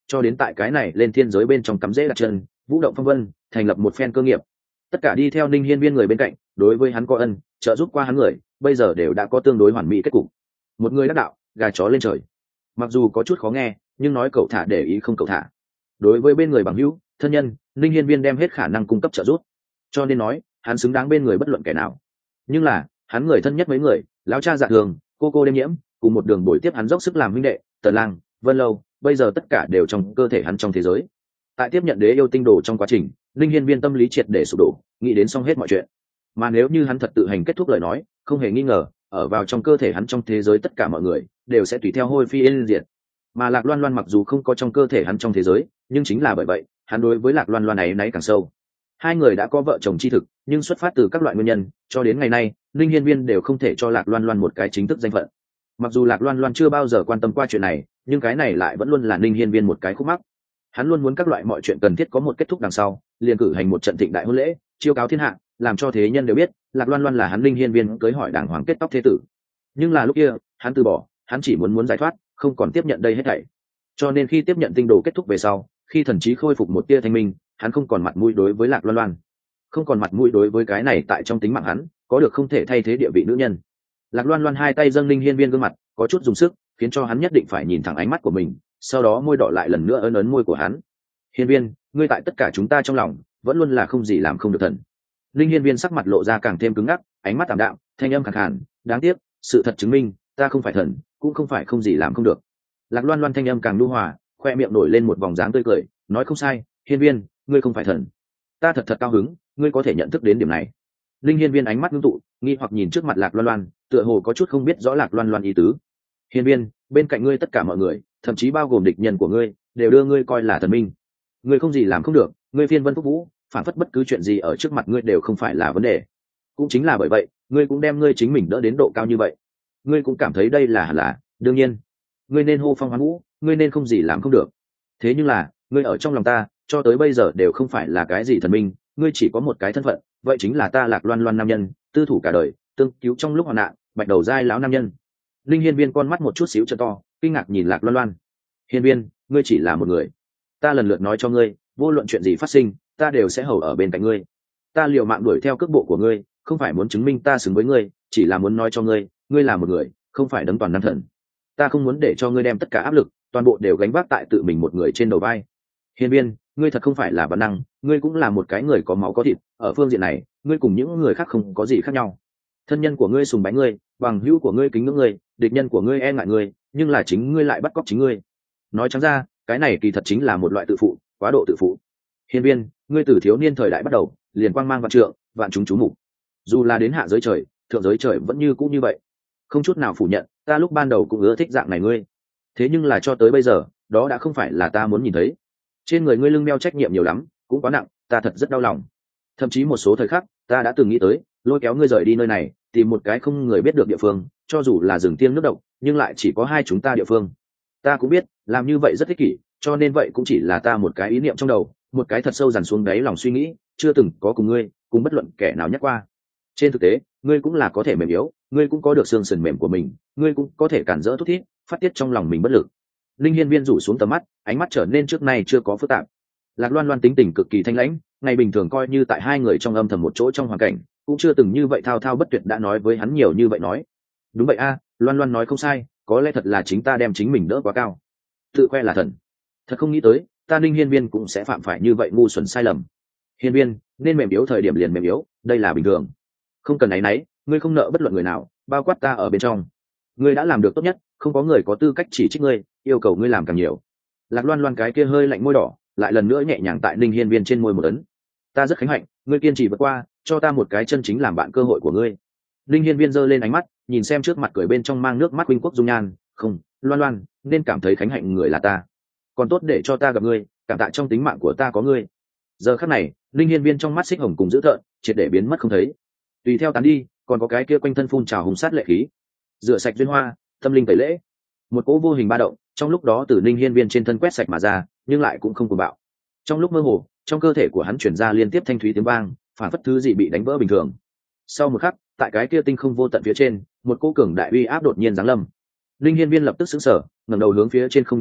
Speaker 1: cho đến tại cái này lên thiên giới bên trong cắm rễ đặt chân, vũ động phong vân, thành lập một phen cơ nghiệp. Tất cả đi theo Ninh Hiên Viên người bên cạnh, đối với hắn có ân trợ giúp qua hắn người, bây giờ đều đã có tương đối hoàn mỹ kết cục. Một người đắc đạo, gà chó lên trời. Mặc dù có chút khó nghe, nhưng nói cậu thả để ý không cậu thả. Đối với bên người bằng hữu, thân nhân, Ninh Hiên Viên đem hết khả năng cung cấp trợ giúp. Cho nên nói, hắn xứng đáng bên người bất luận kẻ nào. Nhưng là, hắn người thân nhất mấy người, lão cha Dạ Thường, cô đêm nhiễm, cùng một đường bồi tiếp hắn dốc sức làm huynh đệ, Tần Lang, Vân Lâu, bây giờ tất cả đều trong cơ thể hắn trong thế giới. Tại tiếp nhận đế yêu tinh đồ trong quá trình, Ninh Hiên Viên tâm lý triệt để sụp đổ, nghĩ đến xong hết mọi chuyện. Mà nếu như hắn thật tự hành kết thúc lời nói, không hề nghi ngờ, ở vào trong cơ thể hắn trong thế giới tất cả mọi người đều sẽ tùy theo hôi phi yên diệt. Mà Lạc Loan Loan mặc dù không có trong cơ thể hắn trong thế giới, nhưng chính là bởi vậy, hắn đối với Lạc Loan Loan này náy càng sâu. Hai người đã có vợ chồng chi thực, nhưng xuất phát từ các loại nguyên nhân, cho đến ngày nay, Ninh Hiên Viên đều không thể cho Lạc Loan Loan một cái chính thức danh phận. Mặc dù Lạc Loan Loan chưa bao giờ quan tâm qua chuyện này, nhưng cái này lại vẫn luôn là Ninh Hiên Viên một cái khúc mắc. Hắn luôn muốn các loại mọi chuyện cần thiết có một kết thúc đằng sau, liền cử hành một trận thịnh đại hôn lễ, chiêu cáo thiên hạ, làm cho thế nhân đều biết, Lạc Loan Loan là hắn Ninh Hiên Viên cưới hỏi đàng hoàng kết tóc thế tử. Nhưng là lúc kia, hắn từ bỏ, hắn chỉ muốn giải thoát, không còn tiếp nhận đây hết thảy. Cho nên khi tiếp nhận tinh đồ kết thúc về sau, khi thần trí khôi phục một tia thanh minh, hắn không còn mặt mũi đối với Lạc Loan Loan, không còn mặt mũi đối với cái này tại trong tính mạng hắn có được không thể thay thế địa vị nữ nhân. Lạc Loan Loan hai tay dâng Ninh Hiên Viên gương mặt, có chút dùng sức, khiến cho hắn nhất định phải nhìn thẳng ánh mắt của mình, sau đó môi đỏ lại lần nữa ấn ấn môi của hắn. Hiên Viên, ngươi tại tất cả chúng ta trong lòng vẫn luôn là không gì làm không được thần. Ninh Hiên Viên sắc mặt lộ ra càng thêm cứng ngắc, ánh mắt tạm đạm, thanh âm khàn khàn, đáng tiếc, sự thật chứng minh, ta không phải thần, cũng không phải không gì làm không được. Lạc Loan Loan thanh âm càng nhu hòa, khoe miệng nổi lên một vòng dáng tươi cười, nói không sai, Hiên Viên, ngươi không phải thần. Ta thật cao hứng, ngươi có thể nhận thức đến điểm này. Linh Hiên Viên ánh mắt ngưng tụ, nghi hoặc nhìn trước mặt Lạc Loan Loan, tựa hồ có chút không biết rõ Lạc Loan Loan ý tứ. Hiên Viên, bên cạnh ngươi tất cả mọi người, thậm chí bao gồm địch nhân của ngươi, đều đưa ngươi coi là thần minh. Ngươi không gì làm không được, ngươi phiên vân phúc vũ, phản phất bất cứ chuyện gì ở trước mặt ngươi đều không phải là vấn đề. Cũng chính là bởi vậy, ngươi cũng đem ngươi chính mình đỡ đến độ cao như vậy. Ngươi cũng cảm thấy đây là đương nhiên. Ngươi nên hô phong hoán vũ, ngươi nên không gì làm không được. Thế nhưng là, ngươi ở trong lòng ta, cho tới bây giờ đều không phải là cái gì thần minh, ngươi chỉ có một cái thân phận, vậy chính là ta Lạc Loan Loan nam nhân, tư thủ cả đời, tương cứu trong lúc hoạn nạn, bạch đầu dai lão nam nhân. Linh Hiên Viên con mắt một chút xíu trợ to, kinh ngạc nhìn Lạc Loan Loan. Hiên Viên, ngươi chỉ là một người. Ta lần lượt nói cho ngươi, vô luận chuyện gì phát sinh, ta đều sẽ hầu ở bên cạnh ngươi. Ta liều mạng đuổi theo cước bộ của ngươi, không phải muốn chứng minh ta xứng với ngươi, chỉ là muốn nói cho ngươi, ngươi là một người, không phải đấng toàn năng thần. Ta không muốn để cho ngươi đem tất cả áp lực, toàn bộ đều gánh vác tại tự mình một người trên đầu vai. Hiên Viên, ngươi thật không phải là bản năng, ngươi cũng là một cái người có máu có thịt, ở phương diện này, ngươi cùng những người khác không có gì khác nhau. Thân nhân của ngươi sùng bái ngươi, bằng hữu của ngươi kính ngưỡng ngươi, địch nhân của ngươi e ngại ngươi, nhưng là chính ngươi lại bắt cóc chính ngươi. Nói trắng ra, cái này kỳ thật chính là một loại tự phụ, quá độ tự phụ. Hiên Viên, ngươi từ thiếu niên thời đại bắt đầu, liền quang mang vạn trượng, vạn chúng chú mục. Dù là đến hạ giới trời, thượng giới trời vẫn như cũ như vậy. Không chút nào phủ nhận, ta lúc ban đầu cũng ưa thích dạng này ngươi. Thế nhưng là cho tới bây giờ, đó đã không phải là ta muốn nhìn thấy. Trên người ngươi lưng đeo trách nhiệm nhiều lắm, cũng quá nặng, ta thật rất đau lòng. Thậm chí một số thời khắc, ta đã từng nghĩ tới, lôi kéo ngươi rời đi nơi này, tìm một cái không người biết được địa phương, cho dù là rừng thiêng nước độc, nhưng lại chỉ có hai chúng ta địa phương. Ta cũng biết, làm như vậy rất ích kỷ, cho nên vậy cũng chỉ là ta một cái ý niệm trong đầu, một cái thật sâu dằn xuống đáy lòng suy nghĩ, chưa từng có cùng ngươi, cùng bất luận kẻ nào nhắc qua. Trên thực tế, ngươi cũng là có thể mềm yếu, ngươi cũng có được xương sườn mềm của mình, ngươi cũng có thể cản rỡ thút thít, phát tiết trong lòng mình bất lực. Linh Hiên Viên rủ xuống tầm mắt, ánh mắt trở nên trước nay chưa có phức tạp. Lạc Loan Loan tính tình cực kỳ thanh lãnh, ngày bình thường coi như tại hai người trong âm thầm một chỗ trong hoàn cảnh, cũng chưa từng như vậy thao thao bất tuyệt đã nói với hắn nhiều như vậy nói. Đúng vậy a, Loan Loan nói không sai, có lẽ thật là chính ta đem chính mình đỡ quá cao, tự khoe là thần. Thật không nghĩ tới, ta Linh Hiên Viên cũng sẽ phạm phải như vậy ngu xuẩn sai lầm. Hiên Viên, nên mềm yếu thời điểm liền mềm yếu, đây là bình thường. Không cần áy náy, ngươi không nợ bất luận người nào, bao quát ta ở bên trong. Ngươi đã làm được tốt nhất, không có người có tư cách chỉ trích ngươi, yêu cầu ngươi làm càng nhiều. Lạc Loan Loan cái kia hơi lạnh môi đỏ, lại lần nữa nhẹ nhàng tại Ninh Hiên Viên trên môi một ấn. Ta rất khánh hạnh, ngươi kiên trì vượt qua, cho ta một cái chân chính làm bạn cơ hội của ngươi. Ninh Hiên Viên giơ lên ánh mắt, nhìn xem trước mặt cười bên trong mang nước mắt huynh quốc dung nhan, không, Loan Loan, nên cảm thấy khánh hạnh người là ta. Còn tốt để cho ta gặp ngươi, cảm tạ trong tính mạng của ta có ngươi. Giờ khắc này, Ninh Hiên Viên trong mắt xích hồng cùng dữ tợn, triệt để biến mất không thấy. Tùy theo tán đi, còn có cái kia quanh thân phun trào hùng sát lệ khí, rửa sạch duyên hoa, tâm linh tẩy lễ. Một cỗ vô hình ba động, trong lúc đó từ Ninh Hiên Viên trên thân quét sạch mà ra, nhưng lại cũng không cuồng bạo. Trong lúc mơ hồ, trong cơ thể của hắn chuyển ra liên tiếp thanh thúy tiếng vang, phản phất thứ gì bị đánh vỡ bình thường. Sau một khắc, tại cái kia tinh không vô tận phía trên, một cỗ cường đại uy áp đột nhiên giáng lâm. Ninh Hiên Viên lập tức sững sờ, ngẩng đầu hướng phía trên không nhìn lại,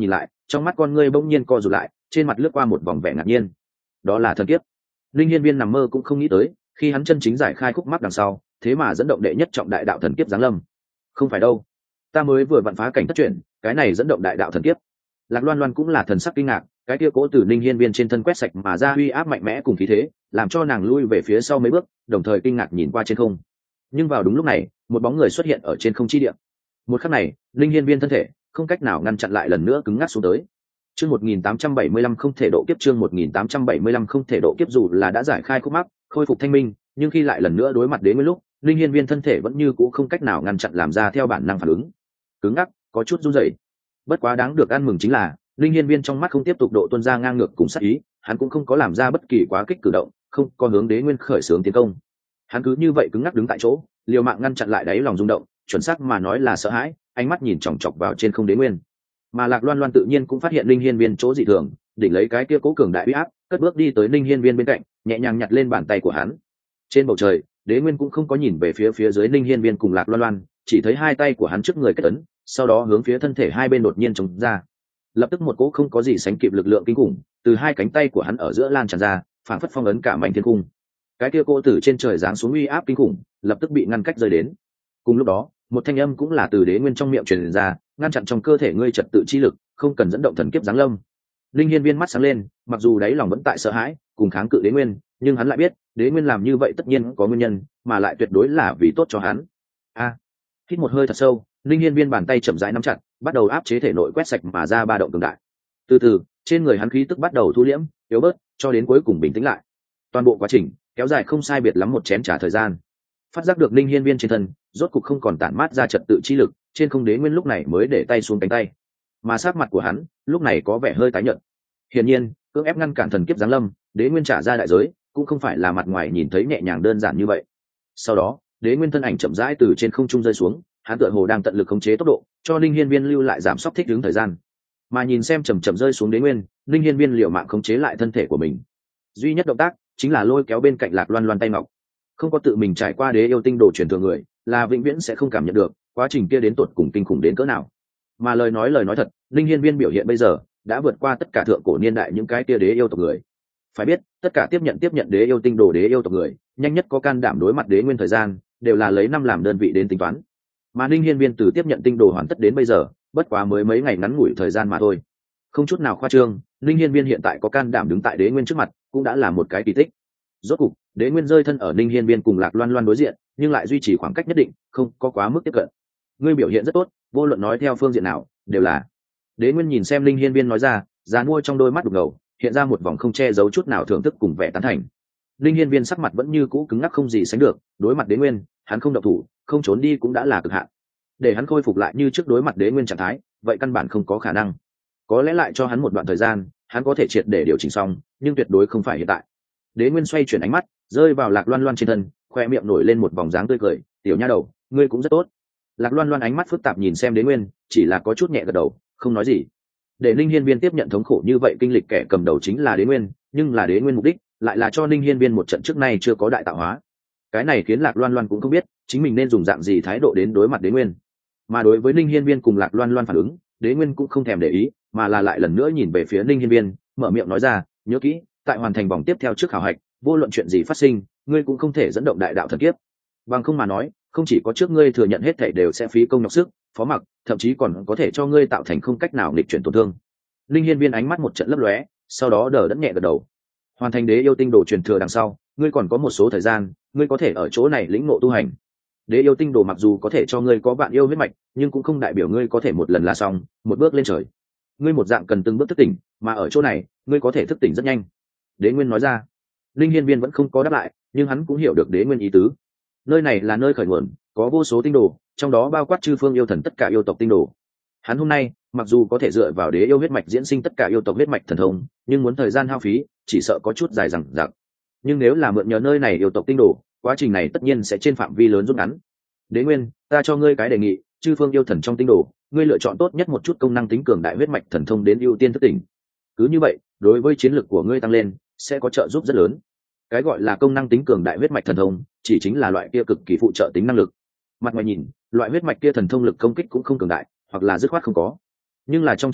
Speaker 1: trong mắt con ngươi bỗng nhiên co rụt lại, trên mặt lướt qua một vòng vẻ ngạc nhiên. Đó là thần kiếp. Linh Hiên Viên nằm mơ cũng không nghĩ tới, khi hắn chân chính giải khai khúc mắc đằng sau, thế mà dẫn động đệ nhất trọng đại đạo thần kiếp giáng lâm. Không phải đâu, ta mới vừa vặn phá cảnh thất chuyển, cái này dẫn động đại đạo thần kiếp. Lạc Loan Loan cũng là thần sắc kinh ngạc, cái kia cố từ Linh Hiên Viên trên thân quét sạch mà ra uy áp mạnh mẽ cùng khí thế, làm cho nàng lui về phía sau mấy bước, đồng thời kinh ngạc nhìn qua trên không. Nhưng vào đúng lúc này, một bóng người xuất hiện ở trên không chi địa. Một khắc này, Linh Hiên Viên thân thể không cách nào ngăn chặn lại lần nữa cứng ngắc xuống tới. Chương 1875 không thể độ kiếp, chương 1875 không thể độ kiếp. Dù là đã giải khai khúc mắc, khôi phục thanh minh, nhưng khi lại lần nữa đối mặt đến lúc, Linh Hiên Viên thân thể vẫn như cũ không cách nào ngăn chặn làm ra theo bản năng phản ứng. Cứng ngắc, có chút run rẩy. Bất quá đáng được ăn mừng chính là, Linh Hiên Viên trong mắt không tiếp tục độ tuôn ra ngang ngược cùng sát ý, hắn cũng không có làm ra bất kỳ quá kích cử động, không có hướng Đế Nguyên khởi xướng tiến công. Hắn cứ như vậy cứng ngắc đứng tại chỗ, liều mạng ngăn chặn lại đáy lòng rung động, chuẩn xác mà nói là sợ hãi, ánh mắt nhìn chòng chọc vào trên không Đế Nguyên. Mà Lạc Loan Loan tự nhiên cũng phát hiện Linh Hiên Viên chỗ dị thường, đỉnh lấy cái kia cố cường đại uy áp, cất bước đi tới Linh Hiên Viên bên cạnh, nhẹ nhàng nhặt lên bàn tay của hắn. Trên bầu trời, Đế Nguyên cũng không có nhìn về phía dưới Linh Hiên Viên cùng Lạc Loan Loan, chỉ thấy hai tay của hắn trước người kết ấn, sau đó hướng phía thân thể hai bên đột nhiên chống ra. Lập tức một cỗ không có gì sánh kịp lực lượng kinh khủng từ hai cánh tay của hắn ở giữa lan tràn ra, phảng phất phong ấn cả mảnh thiên cung. Cái kia cỗ từ trên trời giáng xuống uy áp kinh khủng, lập tức bị ngăn cách rơi đến. Cùng lúc đó, một thanh âm cũng là từ Đế Nguyên trong miệng truyền ra, ngăn chặn trong cơ thể ngươi trật tự chi lực, không cần dẫn động thần kiếp giáng lâm. Linh Hiên Viên mắt sáng lên, mặc dù đáy lòng vẫn tại sợ hãi, cùng kháng cự Đế Nguyên, nhưng hắn lại biết, Đế Nguyên làm như vậy tất nhiên có nguyên nhân, mà lại tuyệt đối là vì tốt cho hắn. Hít một hơi thật sâu, Linh Hiên Viên bàn tay chậm rãi nắm chặt, bắt đầu áp chế thể nội quét sạch mà ra ba động cường đại. Từ từ, trên người hắn khí tức bắt đầu thu liễm, yếu bớt, cho đến cuối cùng bình tĩnh lại. Toàn bộ quá trình kéo dài không sai biệt lắm một chén trà thời gian. Phát giác được Linh Hiên Viên trên thân rốt cục không còn tản mát ra trật tự chi lực, trên không Đế Nguyên lúc này mới để tay xuống cánh tay, mà sắc mặt của hắn lúc này có vẻ hơi tái nhợt. Hiển nhiên, cưỡng ép ngăn cản thần kiếp giáng lâm, Đế Nguyên trả ra đại giới cũng không phải là mặt ngoài nhìn thấy nhẹ nhàng đơn giản như vậy. Sau đó, Đế Nguyên thân ảnh chậm rãi từ trên không trung rơi xuống, hắn tựa hồ đang tận lực khống chế tốc độ, cho Linh Hiên Viên lưu lại giảm sóc thích ứng thời gian. Mà nhìn xem chậm chậm rơi xuống Đế Nguyên, Linh Hiên Viên liều mạng khống chế lại thân thể của mình. Duy nhất động tác chính là lôi kéo bên cạnh Lạc Loan Loan tay ngọc. Không có tự mình trải qua đế yêu tinh đồ truyền thừa người, là vĩnh viễn sẽ không cảm nhận được quá trình kia đến tột cùng kinh khủng đến cỡ nào. Mà lời nói thật, Linh Hiên Viên biểu hiện bây giờ đã vượt qua tất cả thượng cổ niên đại những cái kia đế yêu tộc người. Phải biết, tất cả tiếp nhận đế yêu tinh đồ đế yêu tộc người, nhanh nhất có can đảm đối mặt Đế Nguyên thời gian, đều là lấy năm làm đơn vị đến tính toán. Mà Linh Hiên Viên từ tiếp nhận tinh đồ hoàn tất đến bây giờ, bất quá mới mấy ngày ngắn ngủi thời gian mà thôi. Không chút nào khoa trương, Linh Hiên Viên hiện tại có can đảm đứng tại Đế Nguyên trước mặt, cũng đã là một cái kỳ tích. Rốt cục, Đế Nguyên rơi thân ở Linh Hiên Viên cùng Lạc Loan Loan đối diện, nhưng lại duy trì khoảng cách nhất định, không có quá mức tiếp cận. Ngươi biểu hiện rất tốt, vô luận nói theo phương diện nào, đều là. Đế Nguyên nhìn xem Linh Hiên Viên nói ra, dán mua trong đôi mắt đục ngầu, hiện ra một vòng không che giấu chút nào thưởng thức cùng vẻ tán thành. Linh Hiên Viên sắc mặt vẫn như cũ cứng ngắc không gì sánh được, đối mặt Đế Nguyên, hắn không động thủ, không trốn đi cũng đã là cực hạn. Để hắn khôi phục lại như trước đối mặt Đế Nguyên trạng thái, vậy căn bản không có khả năng. Có lẽ lại cho hắn một đoạn thời gian, hắn có thể triệt để điều chỉnh xong, nhưng tuyệt đối không phải hiện tại. Đế Nguyên xoay chuyển ánh mắt, rơi vào Lạc Loan Loan trên thân, khoe miệng nổi lên một vòng dáng tươi cười, "Tiểu nha đầu, ngươi cũng rất tốt." Lạc Loan Loan ánh mắt phức tạp nhìn xem Đế Nguyên, chỉ là có chút nhẹ gật đầu, không nói gì. Để Linh Hiên Viên tiếp nhận thống khổ như vậy kinh lịch kẻ cầm đầu chính là Đế Nguyên, nhưng là Đế Nguyên mục đích lại là cho Linh Hiên Viên một trận trước nay chưa có đại tạo hóa. Cái này khiến Lạc Loan Loan cũng không biết chính mình nên dùng dạng gì thái độ đến đối mặt Đế Nguyên. Mà đối với Linh Hiên Viên cùng Lạc Loan Loan phản ứng, Đế Nguyên cũng không thèm để ý, mà là lại lần nữa nhìn về phía Linh Hiên Viên, mở miệng nói ra, "Nhớ kỹ, tại hoàn thành vòng tiếp theo trước khảo hạch, vô luận chuyện gì phát sinh, ngươi cũng không thể dẫn động đại đạo thần kiếp. Bằng không mà nói, không chỉ có trước ngươi thừa nhận hết thảy đều sẽ phí công nhọc sức, phó mặc, thậm chí còn có thể cho ngươi tạo thành không cách nào nghịch chuyển tổn thương." Linh Hiên Viên ánh mắt một trận lấp lóe, sau đó đờ đẫn nhẹ gật đầu. Hoàn thành đế yêu tinh đồ truyền thừa đằng sau, ngươi còn có một số thời gian, ngươi có thể ở chỗ này lĩnh ngộ tu hành. Đế yêu tinh đồ mặc dù có thể cho ngươi có bạn yêu huyết mạch, nhưng cũng không đại biểu ngươi có thể một lần là xong, một bước lên trời. Ngươi một dạng cần từng bước thức tỉnh, mà ở chỗ này, ngươi có thể thức tỉnh rất nhanh. Đế Nguyên nói ra. Linh Hiên Viên vẫn không có đáp lại, nhưng hắn cũng hiểu được Đế Nguyên ý tứ. Nơi này là nơi khởi nguồn, có vô số tinh đồ, trong đó bao quát chư phương yêu thần tất cả yêu tộc tinh đồ. Hắn hôm nay, mặc dù có thể dựa vào đế yêu huyết mạch diễn sinh tất cả yêu tộc huyết mạch thần thông, nhưng muốn thời gian hao phí, chỉ sợ có chút dài dằng dặc. Nhưng nếu là mượn nhờ nơi này yêu tộc tinh đồ, quá trình này tất nhiên sẽ trên phạm vi lớn rút ngắn. Đế Nguyên, ta cho ngươi cái đề nghị, chư phương yêu thần trong tinh đồ, ngươi lựa chọn tốt nhất một chút công năng tính cường đại huyết mạch thần thông đến ưu tiên thức tỉnh. Cứ như vậy, đối với chiến lược của ngươi tăng lên, sẽ có trợ giúp rất lớn. Cái gọi là công năng tính cường đại huyết mạch thần thông, chỉ chính là loại kia cực kỳ phụ trợ tính năng lực. Mặt ngoài nhìn, loại huyết mạch kia thần thông lực công kích cũng không cường đại, hoặc là dứt khoát không có. Nhưng là trong chiến đấu,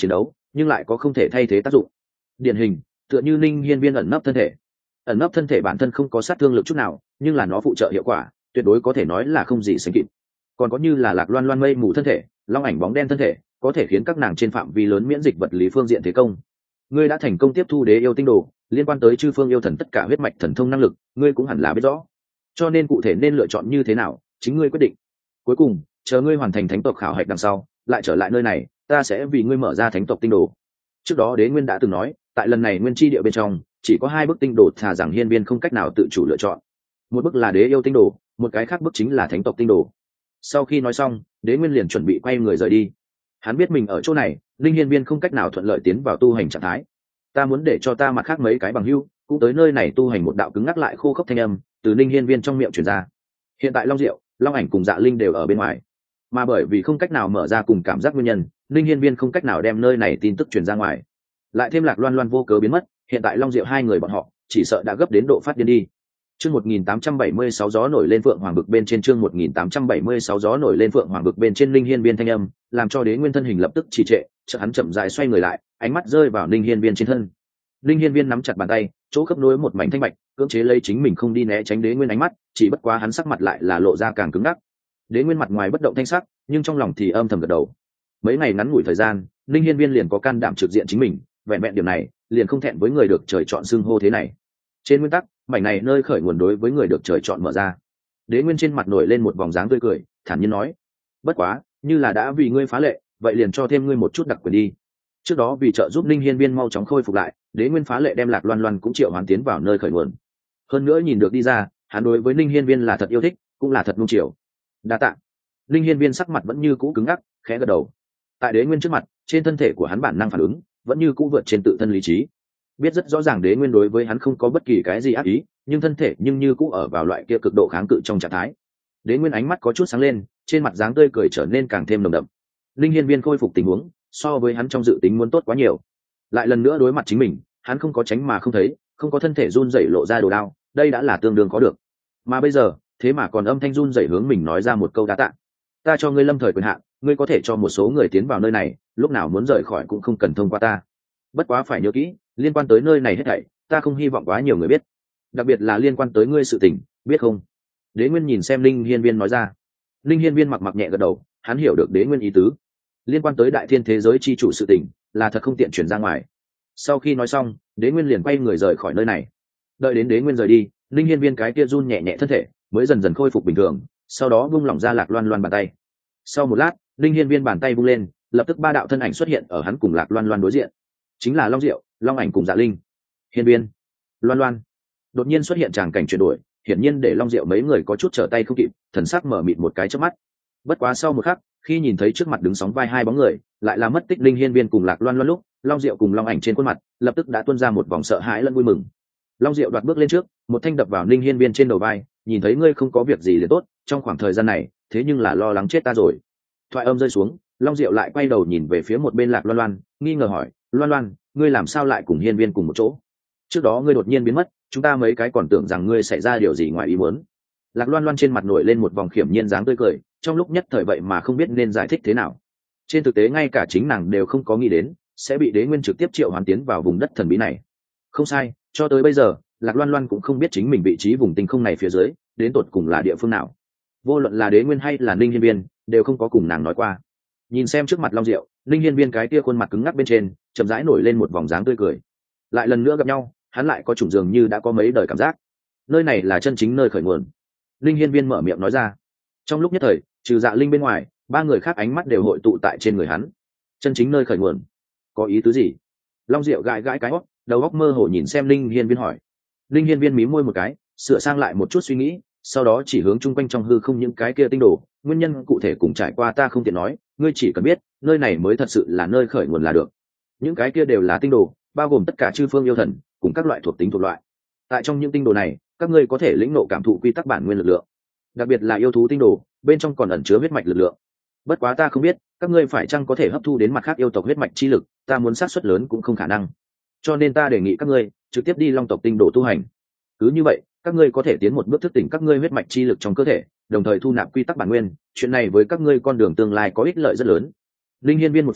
Speaker 1: nhưng lại có không thể thay thế tác dụng. Điển hình tựa như Ninh Hiên Viên ẩn nấp thân thể. Ẩn nấp thân thể bản thân không có sát thương lực chút nào, nhưng là nó phụ trợ hiệu quả tuyệt đối có thể nói là không gì sánh kịp. Còn có như là Lạc Loan Loan mây mù thân thể, long ảnh bóng đen thân thể, có thể khiến các nàng trên phạm vi lớn miễn dịch vật lý phương diện thế công. Ngươi đã thành công tiếp thu đế yêu tinh đồ, liên quan tới chư phương yêu thần tất cả huyết mạch thần thông năng lực, ngươi cũng hẳn là biết rõ. Cho nên cụ thể nên lựa chọn như thế nào, chính ngươi quyết định. Cuối cùng, chờ ngươi hoàn thành thánh tộc khảo hạch đằng sau, lại trở lại nơi này, ta sẽ vì ngươi mở ra thánh tộc tinh đồ. Trước đó Đế Nguyên đã từng nói, tại lần này nguyên chi địa bên trong, chỉ có 2 bức tinh đồ thà rằng hiên viên không cách nào tự chủ lựa chọn. Một bức là đế yêu tinh đồ, một cái khác bức chính là thánh tộc tinh đồ. Sau khi nói xong, Đế Nguyên liền chuẩn bị quay người rời đi. Hắn biết mình ở chỗ này, linh hiên viên không cách nào thuận lợi tiến vào tu hành trạng thái. Ta muốn để cho ta mặt khác mấy cái bằng hữu cũng tới nơi này tu hành. Một đạo cứng ngắc lại khô khốc thanh âm từ linh hiên viên trong miệng truyền ra. Hiện tại Long Diệu, Long Ảnh cùng Dạ Linh đều ở bên ngoài, mà bởi vì không cách nào mở ra cùng cảm giác nguyên nhân, linh hiên viên không cách nào đem nơi này tin tức truyền ra ngoài. Lại thêm Lạc Loan Loan vô cớ biến mất, hiện tại Long Diệu hai người bọn họ chỉ sợ đã gấp đến độ phát điên đi. Chương 1876 gió nổi lên Phượng Hoàng vực bên trên, chương 1876 gió nổi lên Phượng Hoàng vực bên trên. Linh hiên viên thanh âm làm cho Đế Nguyên thân hình lập tức trì trệ, chợt hắn chậm rãi xoay người lại, ánh mắt rơi vào Linh hiên viên trên thân. Linh hiên viên nắm chặt bàn tay, chỗ khớp nối một mảnh thanh bạch, cưỡng chế lấy chính mình không đi né tránh Đế Nguyên ánh mắt, chỉ bất quá hắn sắc mặt lại là lộ ra càng cứng ngắc. Đế Nguyên mặt ngoài bất động thanh sắc, nhưng trong lòng thì âm thầm gật đầu. Mấy ngày ngắn ngủi thời gian, Linh hiên viên liền có can đảm trực diện chính mình, vẹn vẹn điểm này liền không thẹn với người được trời chọn xưng hô thế này. Trên nguyên tắc, mảnh này nơi khởi nguồn đối với người được trời chọn mở ra. Đế Nguyên trên mặt nổi lên một vòng dáng tươi cười, thản nhiên nói: bất quá, như là đã vì ngươi phá lệ, vậy liền cho thêm ngươi một chút đặc quyền đi. Trước đó vì trợ giúp Linh hiên viên mau chóng khôi phục lại, Đế Nguyên phá lệ đem Lạc Loan Loan cũng triệu hoán tiến vào nơi khởi nguồn. Hơn nữa nhìn được đi ra, hắn đối với Linh hiên viên là thật yêu thích, cũng là thật nung chiều. Đa tạ. Linh hiên viên sắc mặt vẫn như cũ cứng ngắc, khẽ gật đầu. Tại Đế Nguyên trước mặt, trên thân thể của hắn bản năng phản ứng vẫn như cũ vượt trên tự thân lý trí. Biết rất rõ ràng Đế Nguyên đối với hắn không có bất kỳ cái gì ác ý, nhưng thân thể nhưng như cũ ở vào loại kia cực độ kháng cự trong trạng thái. Đế Nguyên ánh mắt có chút sáng lên, trên mặt dáng tươi cười trở nên càng thêm nồng đậm. Linh hiên viên khôi phục tình huống so với hắn trong dự tính muốn tốt quá nhiều. Lại lần nữa đối mặt chính mình, hắn không có tránh mà không thấy, không có thân thể run rẩy lộ ra đồ đao, đây đã là tương đương có được. Mà bây giờ, thế mà còn âm thanh run rẩy hướng mình nói ra một câu đa tạ. Ta cho ngươi lâm thời quyền hạn, ngươi có thể cho một số người tiến vào nơi này, lúc nào muốn rời khỏi cũng không cần thông qua ta. Bất quá phải nhớ kỹ, liên quan tới nơi này hết thảy, ta không hy vọng quá nhiều người biết, đặc biệt là liên quan tới ngươi sự tình, biết không? Đế Nguyên nhìn xem Linh hiên viên nói ra. Linh hiên viên mặc nhẹ gật đầu, hắn hiểu được Đế Nguyên ý tứ. Liên quan tới đại thiên thế giới chi chủ sự tình, là thật không tiện chuyển ra ngoài. Sau khi nói xong, Đế Nguyên liền quay người rời khỏi nơi này. Đợi đến Đế Nguyên rời đi, Linh hiên viên cái kia run nhẹ nhẹ thân thể mới dần dần khôi phục bình thường, sau đó buông lỏng ra Lạc Loan Loan bàn tay. Sau một lát, Linh hiên viên bàn tay vung lên, lập tức 3 đạo thân ảnh xuất hiện ở hắn cùng Lạc Loan Loan đối diện, chính là Long Diệu, Long Ảnh cùng Dạ Linh. Hiên viên, Loan Loan. Đột nhiên xuất hiện tràng cảnh chuyển đổi, hiển nhiên để Long Diệu mấy người có chút trở tay không kịp, thần sắc mở mịt một cái chớp mắt. Bất quá sau một khắc, khi nhìn thấy trước mặt đứng sóng vai 2 bóng người, lại là mất tích Linh hiên viên cùng Lạc Loan Loan lúc, Long Diệu cùng Long Ảnh trên khuôn mặt lập tức đã tuôn ra một vòng sợ hãi lẫn vui mừng. Long Diệu đoạt bước lên trước, một thanh đập vào Linh hiên viên trên đầu vai, nhìn thấy ngươi không có việc gì liền tốt, trong khoảng thời gian này, thế nhưng là lo lắng chết ta rồi. Thoại âm rơi xuống, Long Diệu lại quay đầu nhìn về phía một bên Lạc Loan Loan, nghi ngờ hỏi: Loan Loan, ngươi làm sao lại cùng hiên viên cùng một chỗ? Trước đó ngươi đột nhiên biến mất, chúng ta mấy cái còn tưởng rằng ngươi xảy ra điều gì ngoài ý muốn. Lạc Loan Loan trên mặt nổi lên một vòng khiểm nhiên dáng tươi cười, trong lúc nhất thời vậy mà không biết nên giải thích thế nào. Trên thực tế ngay cả chính nàng đều không có nghĩ đến sẽ bị Đế Nguyên trực tiếp triệu hoán tiến vào vùng đất thần bí này. Không sai, cho tới bây giờ, Lạc Loan Loan cũng không biết chính mình vị trí vùng tinh không này phía dưới đến tột cùng là địa phương nào. Vô luận là Đế Nguyên hay là Ninh hiên viên, đều không có cùng nàng nói qua. Nhìn xem trước mặt Long Diệu, Ninh hiên viên cái kia khuôn mặt cứng ngắc bên trên chậm rãi nổi lên một vòng dáng tươi cười. Lại lần nữa gặp nhau, hắn lại có chủng dường như đã có mấy đời cảm giác. Nơi này là chân chính nơi khởi nguồn. Ninh hiên viên mở miệng nói ra. Trong lúc nhất thời, trừ Dạ Linh bên ngoài, 3 người khác ánh mắt đều hội tụ tại trên người hắn. Chân chính nơi khởi nguồn, có ý tứ gì? Long Diệu gãi gãi cái óc, đầu óc mơ hồ nhìn xem Ninh hiên viên hỏi. Ninh hiên viên mím môi một cái, sửa sang lại một chút suy nghĩ, sau đó chỉ hướng chung quanh trong hư không những cái kia tinh đồ, nguyên nhân cụ thể cùng trải qua ta không tiện nói, ngươi chỉ cần biết nơi này mới thật sự là nơi khởi nguồn là được. Những cái kia đều là tinh đồ, bao gồm tất cả chư phương yêu thần cùng các loại thuộc tính thuộc loại. Tại trong những tinh đồ này, các ngươi có thể lĩnh ngộ cảm thụ quy tắc bản nguyên lực lượng, đặc biệt là yêu thú tinh đồ, bên trong còn ẩn chứa huyết mạch lực lượng. Bất quá ta không biết các ngươi phải chăng có thể hấp thu đến mặt khác yêu tộc huyết mạch chi lực, ta muốn xác suất lớn cũng không khả năng, cho nên ta đề nghị các ngươi trực tiếp đi long tộc tinh đồ tu hành. Cứ như vậy, các ngươi có thể tiến một bước thức tỉnh các ngươi huyết mạch chi lực trong cơ thể, đồng thời thu nạp quy tắc bản nguyên, chuyện này với các ngươi con đường tương lai có ích lợi rất lớn. Linh hiên viên một phen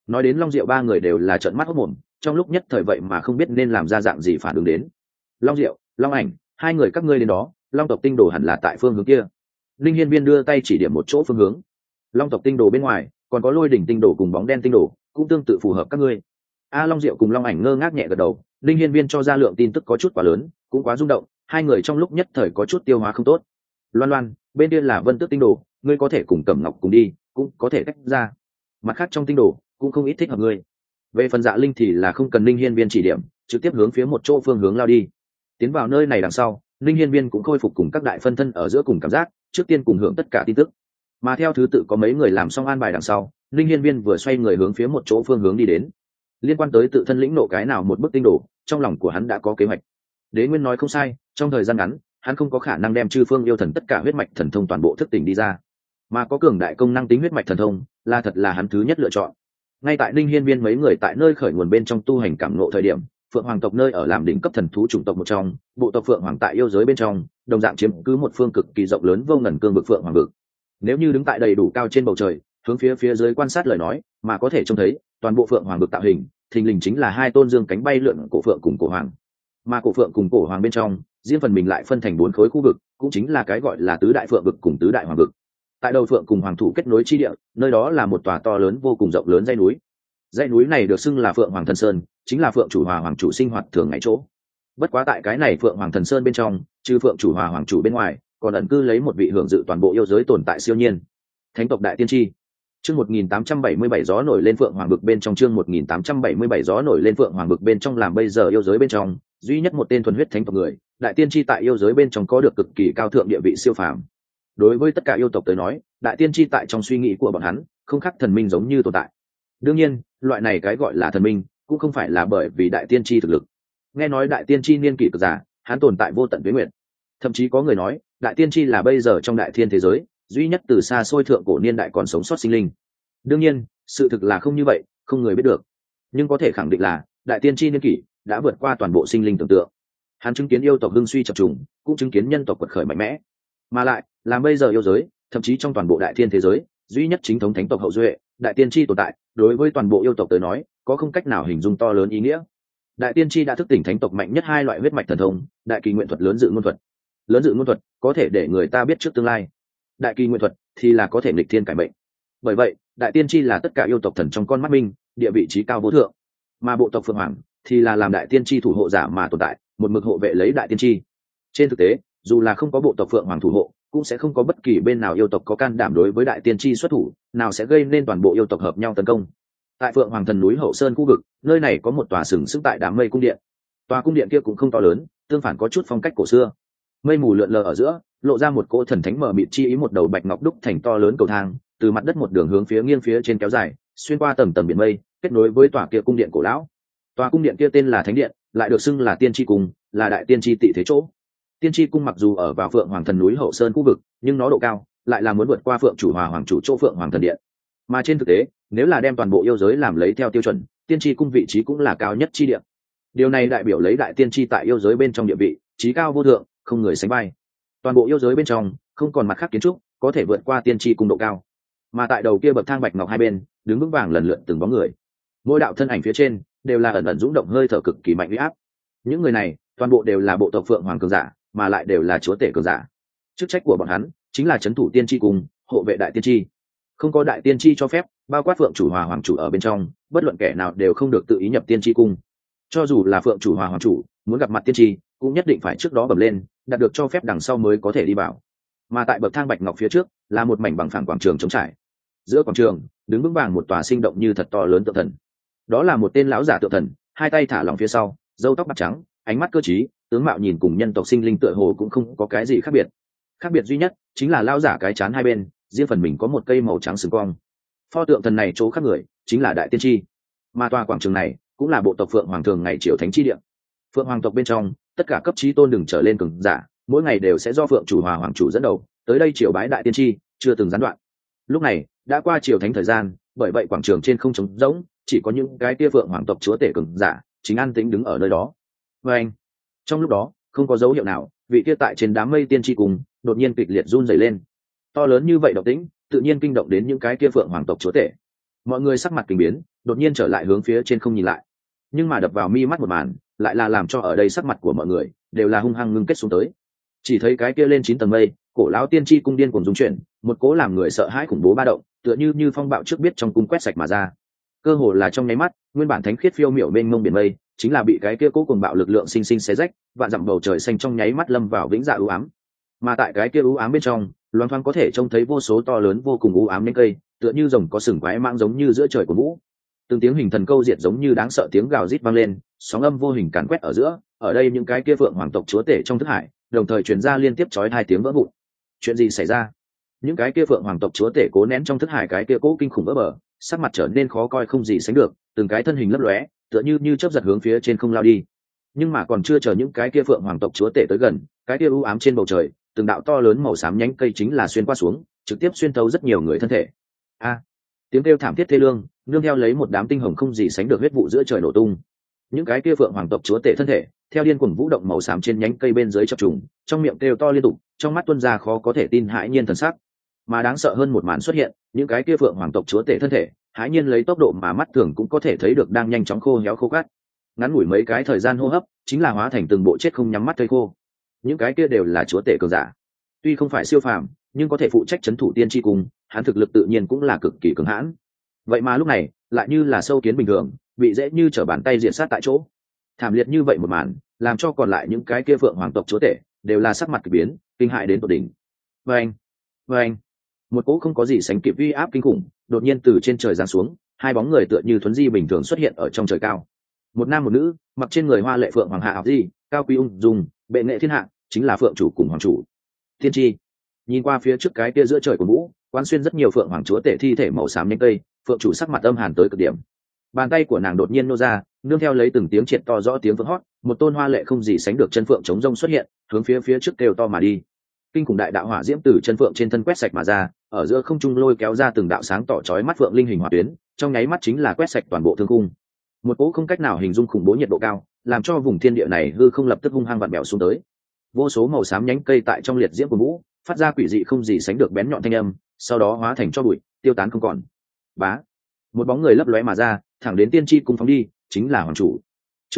Speaker 1: Nói đến Long Diệu ba người đều là trợn mắt hốt mồm, trong lúc nhất thời vậy mà không biết nên làm ra dạng gì phản ứng đến. Long Diệu, Long Ảnh, hai người các ngươi đến đó, Long tộc tinh đồ hẳn là tại phương hướng kia. Linh Hiên Viên đưa tay chỉ điểm một chỗ phương hướng. Long tộc tinh đồ bên ngoài còn có Lôi đỉnh tinh đồ cùng bóng đen tinh đồ, cũng tương tự phù hợp các ngươi. Long Diệu cùng Long Ảnh ngơ ngác nhẹ gật đầu. Linh Hiên Viên cho ra lượng tin tức có chút quá lớn, cũng quá rung động, hai người trong lúc nhất thời có chút tiêu hóa không tốt. Loan Loan, bên kia là Vân Tước tinh đồ, ngươi có thể cùng Cẩm Ngọc cùng đi, cũng có thể tách ra. Mặt khác trong tinh đồ cũng không ít thích hợp ngươi. Về phần Dạ Linh thì là không cần Linh Hiên Viên chỉ điểm, trực tiếp hướng phía một chỗ phương hướng lao đi. Tiến vào nơi này đằng sau, Linh Hiên Viên cũng khôi phục cùng các đại phân thân ở giữa cùng cảm giác, trước tiên cùng hưởng tất cả tin tức. Mà theo thứ tự có mấy người làm xong an bài đằng sau, Linh Hiên Viên vừa xoay người hướng phía một chỗ phương hướng đi đến. Liên quan tới tự thân lĩnh nộ cái nào một bức tinh đồ, trong lòng của hắn đã có kế hoạch. Đế Nguyên nói không sai, trong thời gian ngắn, hắn không có khả năng đem chư phương yêu thần tất cả huyết mạch thần thông toàn bộ thức tỉnh đi ra, mà có cường đại công năng tính huyết mạch thần thông là thật là hắn thứ nhất lựa chọn. Ngay tại Linh Hiên Viên mấy người tại nơi khởi nguồn bên trong tu hành cảm ngộ thời điểm, Phượng Hoàng tộc nơi ở làm đỉnh cấp thần thú chủng tộc một trong, bộ tộc Phượng Hoàng tại yêu giới bên trong, đồng dạng chiếm cứ một phương cực kỳ rộng lớn vô ngần cương vực Phượng Hoàng vực. Nếu như đứng tại đầy đủ cao trên bầu trời, hướng phía dưới quan sát lời nói, mà có thể trông thấy toàn bộ Phượng Hoàng vực tạo hình, thình lình chính là hai tôn dương cánh bay lượn cổ phượng cùng cổ hoàng. Mà cổ phượng cùng cổ hoàng bên trong, riêng phần mình lại phân thành 4 khối khu vực, cũng chính là cái gọi là tứ đại phượng vực cùng tứ đại hoàng vực. Tại đầu phượng cùng hoàng thủ kết nối chi địa, nơi đó là một tòa to lớn vô cùng rộng lớn dãy núi. Dãy núi này được xưng là Phượng Hoàng Thần Sơn, chính là Phượng Chủ Hòa Hoàng chủ sinh hoạt thường ngày chỗ. Bất quá tại cái này Phượng Hoàng Thần Sơn bên trong, trừ Phượng Chủ Hòa Hoàng chủ bên ngoài, còn ẩn cư lấy một vị hưởng dự toàn bộ yêu giới tồn tại siêu nhiên. Thánh tộc Đại Tiên Tri. Chương 1877 gió nổi lên Phượng Hoàng vực bên trong, chương 1877 gió nổi lên Phượng Hoàng vực bên trong, làm bây giờ yêu giới bên trong, duy nhất một tên thuần huyết thánh tộc người, Đại Tiên Tri tại yêu giới bên trong có được cực kỳ cao thượng địa vị siêu phàm. Đối với tất cả yêu tộc tới nói, Đại Tiên Tri tại trong suy nghĩ của bọn hắn, không khác thần minh giống như tồn tại. Đương nhiên, loại này cái gọi là thần minh, cũng không phải là bởi vì Đại Tiên Tri thực lực. Nghe nói Đại Tiên Tri niên kỷ cực giả, hắn tồn tại vô tận tuế nguyệt. Thậm chí có người nói, Đại Tiên Tri là bây giờ trong đại thiên thế giới, duy nhất từ xa xôi thượng cổ niên đại còn sống sót sinh linh. Đương nhiên, sự thực là không như vậy, không người biết được. Nhưng có thể khẳng định là, Đại Tiên Tri niên kỷ đã vượt qua toàn bộ sinh linh tưởng tượng. Hắn chứng kiến yêu tộc hưng suy chập trùng, cũng chứng kiến nhân tộc quật khởi mạnh mẽ. Mà lại, làm bây giờ yêu giới, thậm chí trong toàn bộ đại thiên thế giới, duy nhất chính thống thánh tộc hậu duệ, Đại Tiên Tri tồn tại, đối với toàn bộ yêu tộc tới nói, có không cách nào hình dung to lớn ý nghĩa. Đại Tiên Tri đã thức tỉnh thánh tộc mạnh nhất hai loại huyết mạch thần thông, Đại Kỳ Nguyện Thuật, Lớn Dự Ngôn Thuật. Lớn Dự Ngôn Thuật có thể để người ta biết trước tương lai, Đại Kỳ Nguyện Thuật thì là có thể nghịch thiên cải mệnh. Bởi vậy, Đại Tiên Tri là tất cả yêu tộc thần trong con mắt minh, địa vị trí cao vô thượng. Mà bộ tộc Phượng Hoàng thì là làm Đại Tiên Tri thủ hộ giả mà tồn tại, một mực hộ vệ lấy Đại Tiên Tri. Trên thực tế, dù là không có bộ tộc Phượng Hoàng thủ hộ, cũng sẽ không có bất kỳ bên nào yêu tộc có can đảm đối với Đại Tiên Tri xuất thủ, nào sẽ gây nên toàn bộ yêu tộc hợp nhau tấn công. Tại Phượng Hoàng thần núi Hậu Sơn khu vực, nơi này có một tòa sừng sững tại đám mây cung điện. Tòa cung điện kia cũng không to lớn, tương phản có chút phong cách cổ xưa. Mây mù lượn lờ ở giữa, lộ ra một cỗ thần thánh mờ mịt chi ý, một đầu bạch ngọc đúc thành to lớn cầu thang, từ mặt đất một đường hướng phía nghiêng phía trên kéo dài, xuyên qua tầng tầng biển mây, kết nối với tòa kia cung điện cổ lão. Tòa cung điện kia tên là Thánh Điện, lại được xưng là Tiên Tri Cung, là Đại Tiên Tri tị thế chỗ. Tiên Tri Cung mặc dù ở vào Phượng Hoàng thần núi Hậu Sơn khu vực, nhưng nó độ cao lại là muốn vượt qua Phượng Chủ Hòa Hoàng chủ chỗ Phượng Hoàng thần điện. Mà trên thực tế, nếu là đem toàn bộ yêu giới làm lấy theo tiêu chuẩn, Tiên Tri Cung vị trí cũng là cao nhất chi điện. Điều này đại biểu lấy Đại Tiên Tri tại yêu giới bên trong địa vị trí cao vô thượng, không người sánh vai. Toàn bộ yêu giới bên trong không còn mặt khác kiến trúc có thể vượt qua Tiên Tri Cung độ cao. Mà tại đầu kia bậc thang bạch ngọc hai bên, đứng vững vàng lần lượt từng bóng người. Mỗi đạo thân ảnh phía trên đều là ẩn ẩn dũng động hơi thở cực kỳ mạnh uy áp. Những người này toàn bộ đều là bộ tộc Phượng Hoàng cường giả, mà lại đều là chúa tể cường giả. Chức trách của bọn hắn chính là trấn thủ Tiên Tri Cung, hộ vệ Đại Tiên Tri. Không có Đại Tiên Tri cho phép, bao quát Phượng Chủ Hòa Hoàng chủ ở bên trong, bất luận kẻ nào đều không được tự ý nhập Tiên Tri Cung. Cho dù là Phượng Chủ Hòa Hoàng chủ muốn gặp mặt Tiên Tri, cũng nhất định phải trước đó bẩm lên, đạt được cho phép đằng sau mới có thể đi vào. Mà tại bậc thang bạch ngọc phía trước là một mảnh bằng phẳng quảng trường trống trải. Giữa quảng trường đứng vững vàng một tòa sinh động như thật to lớn tượng thần. Đó là một tên lão giả tượng thần, hai tay thả lỏng phía sau, râu tóc bạc trắng, ánh mắt cơ trí, tướng mạo nhìn cùng nhân tộc sinh linh tựa hồ cũng không có cái gì khác biệt. Khác biệt duy nhất chính là lão giả cái trán hai bên, riêng phần mình có một cây màu trắng sừng cong. Pho tượng thần này chỗ khác người, chính là Đại Tiên Tri. Mà tòa quảng trường này cũng là bộ tộc Phượng Hoàng thường ngày triều thánh chi địa. Phượng Hoàng tộc bên trong, tất cả cấp chí tôn đừng trở lên cường giả, mỗi ngày đều sẽ do Phượng Chủ Hòa Hoàng chủ dẫn đầu, tới đây triều bái Đại Tiên Tri, chưa từng gián đoạn. Lúc này, đã qua triều thánh thời gian, bởi vậy quảng trường trên không trống rỗng, chỉ có những cái tia Phượng Hoàng tộc chúa tể cường giả, chính an tĩnh đứng ở nơi đó. Và anh, trong lúc đó, không có dấu hiệu nào, vị kia tại trên đám mây Tiên Tri cùng, đột nhiên kịch liệt run rẩy lên. To lớn như vậy động tĩnh, tự nhiên kinh động đến những cái kia Phượng Hoàng tộc chúa tể. Mọi người sắc mặt kinh biến, đột nhiên trở lại hướng phía trên không nhìn lại. Nhưng mà đập vào mi mắt một màn lại là làm cho ở đây sắc mặt của mọi người đều là hung hăng ngưng kết xuống tới. Chỉ thấy cái kia lên 9 tầng mây, cổ lão tiên tri cung điên cuồng dung chuyển, một cố làm người sợ hãi khủng bố ba động, tựa như phong bạo trước biết trong cung quét sạch mà ra. Cơ hồ là trong nháy mắt, nguyên bản thánh khiết phiêu miểu mênh mông biển mây, chính là bị cái kia cố cuồng bạo lực lượng sinh sinh xé rách, vạn dặm bầu trời xanh trong nháy mắt lâm vào vĩnh dạ u ám. Mà tại cái kia u ám bên trong, loáng thoáng có thể trông thấy vô số to lớn vô cùng u ám nhánh cây, tựa như rồng có sừng quái mang giống như giữa trời của vũ. Từng tiếng hình thần câu diệt giống như đáng sợ tiếng gào rít vang lên, sóng âm vô hình càn quét ở giữa, ở đây những cái kia phượng hoàng tộc chúa tể trong thức hải, đồng thời truyền ra liên tiếp chói hai tiếng vỡ vụn. Chuyện gì xảy ra? Những cái kia phượng hoàng tộc chúa tể cố nén trong thức hải cái kia cố kinh khủng vỡ bờ, sắc mặt trở nên khó coi không gì sánh được, từng cái thân hình lấp lóe, tựa như chớp giật hướng phía trên không lao đi. Nhưng mà còn chưa chờ những cái kia phượng hoàng tộc chúa tể tới gần, cái kia u ám trên bầu trời, từng đạo to lớn màu xám nhánh cây chính là xuyên qua xuống, trực tiếp xuyên thấu rất nhiều người thân thể. Tiếng kêu thảm thiết thê lương, nương theo lấy một đám tinh hồng không gì sánh được huyết vụ giữa trời nổ tung. Những cái kia phượng hoàng tộc chúa tể thân thể, theo điên cuồng vũ động màu xám trên nhánh cây bên dưới chập trùng, trong miệng kêu to liên tục, trong mắt tuôn ra khó có thể tin hãi nhiên thần sắc. Mà đáng sợ hơn một màn xuất hiện, những cái kia phượng hoàng tộc chúa tể thân thể, hãi nhiên lấy tốc độ mà mắt thường cũng có thể thấy được đang nhanh chóng khô héo khô cát. Ngắn ngủi mấy cái thời gian hô hấp, chính là hóa thành từng bộ chết không nhắm mắt thây khô. Những cái kia đều là chúa tể cường giả, tuy không phải siêu phàm, nhưng có thể phụ trách trấn thủ tiên tri cung, hắn thực lực tự nhiên cũng là cực kỳ cường hãn. Vậy mà lúc này, lại như là sâu kiến bình thường, bị dễ như trở bàn tay diệt sát tại chỗ. Thảm liệt như vậy một màn, làm cho còn lại những cái kia phượng hoàng tộc chúa tể đều là sắc mặt kỳ biến, kinh hại đến tột đỉnh. Vâng, một cỗ không có gì sánh kịp uy áp kinh khủng, đột nhiên từ trên trời giáng xuống, hai bóng người tựa như thuấn di bình thường xuất hiện ở trong trời cao. Một nam một nữ, mặc trên người hoa lệ phượng hoàng hạ học di, cao quý ung dung, bệ nghệ thiên hạ, chính là phượng chủ cùng hoàng chủ. Thiên tri nhìn qua phía trước cái kia giữa trời của vũ, quan xuyên rất nhiều phượng hoàng chúa tể thi thể màu xám nhánh cây, phượng chủ sắc mặt âm hàn tới cực điểm. Bàn tay của nàng đột nhiên nô ra, nương theo lấy từng tiếng triệt to rõ tiếng vỡ hót, một tôn hoa lệ không gì sánh được chân phượng chống rông xuất hiện, hướng phía trước kêu to mà đi. Kinh khủng đại đạo hỏa diễm từ chân phượng trên thân quét sạch mà ra, ở giữa không trung lôi kéo ra từng đạo sáng tỏ chói mắt phượng linh hình hỏa tuyến, trong nháy mắt chính là quét sạch toàn bộ thương cung. Một cỗ không cách nào hình dung khủng bố nhiệt độ cao, làm cho vùng thiên địa này hư không lập tức hung hăng vặn bèo xuống tới. Vô số màu xám nhánh cây tại trong liệt diễm của vũ, phát ra quỷ dị không gì sánh được bén nhọn thanh âm, sau đó hóa thành tro bụi, tiêu tán không còn. Bá, một bóng người lấp lóe mà ra, thẳng đến tiên tri cung phóng đi, chính là hoàng chủ. Chương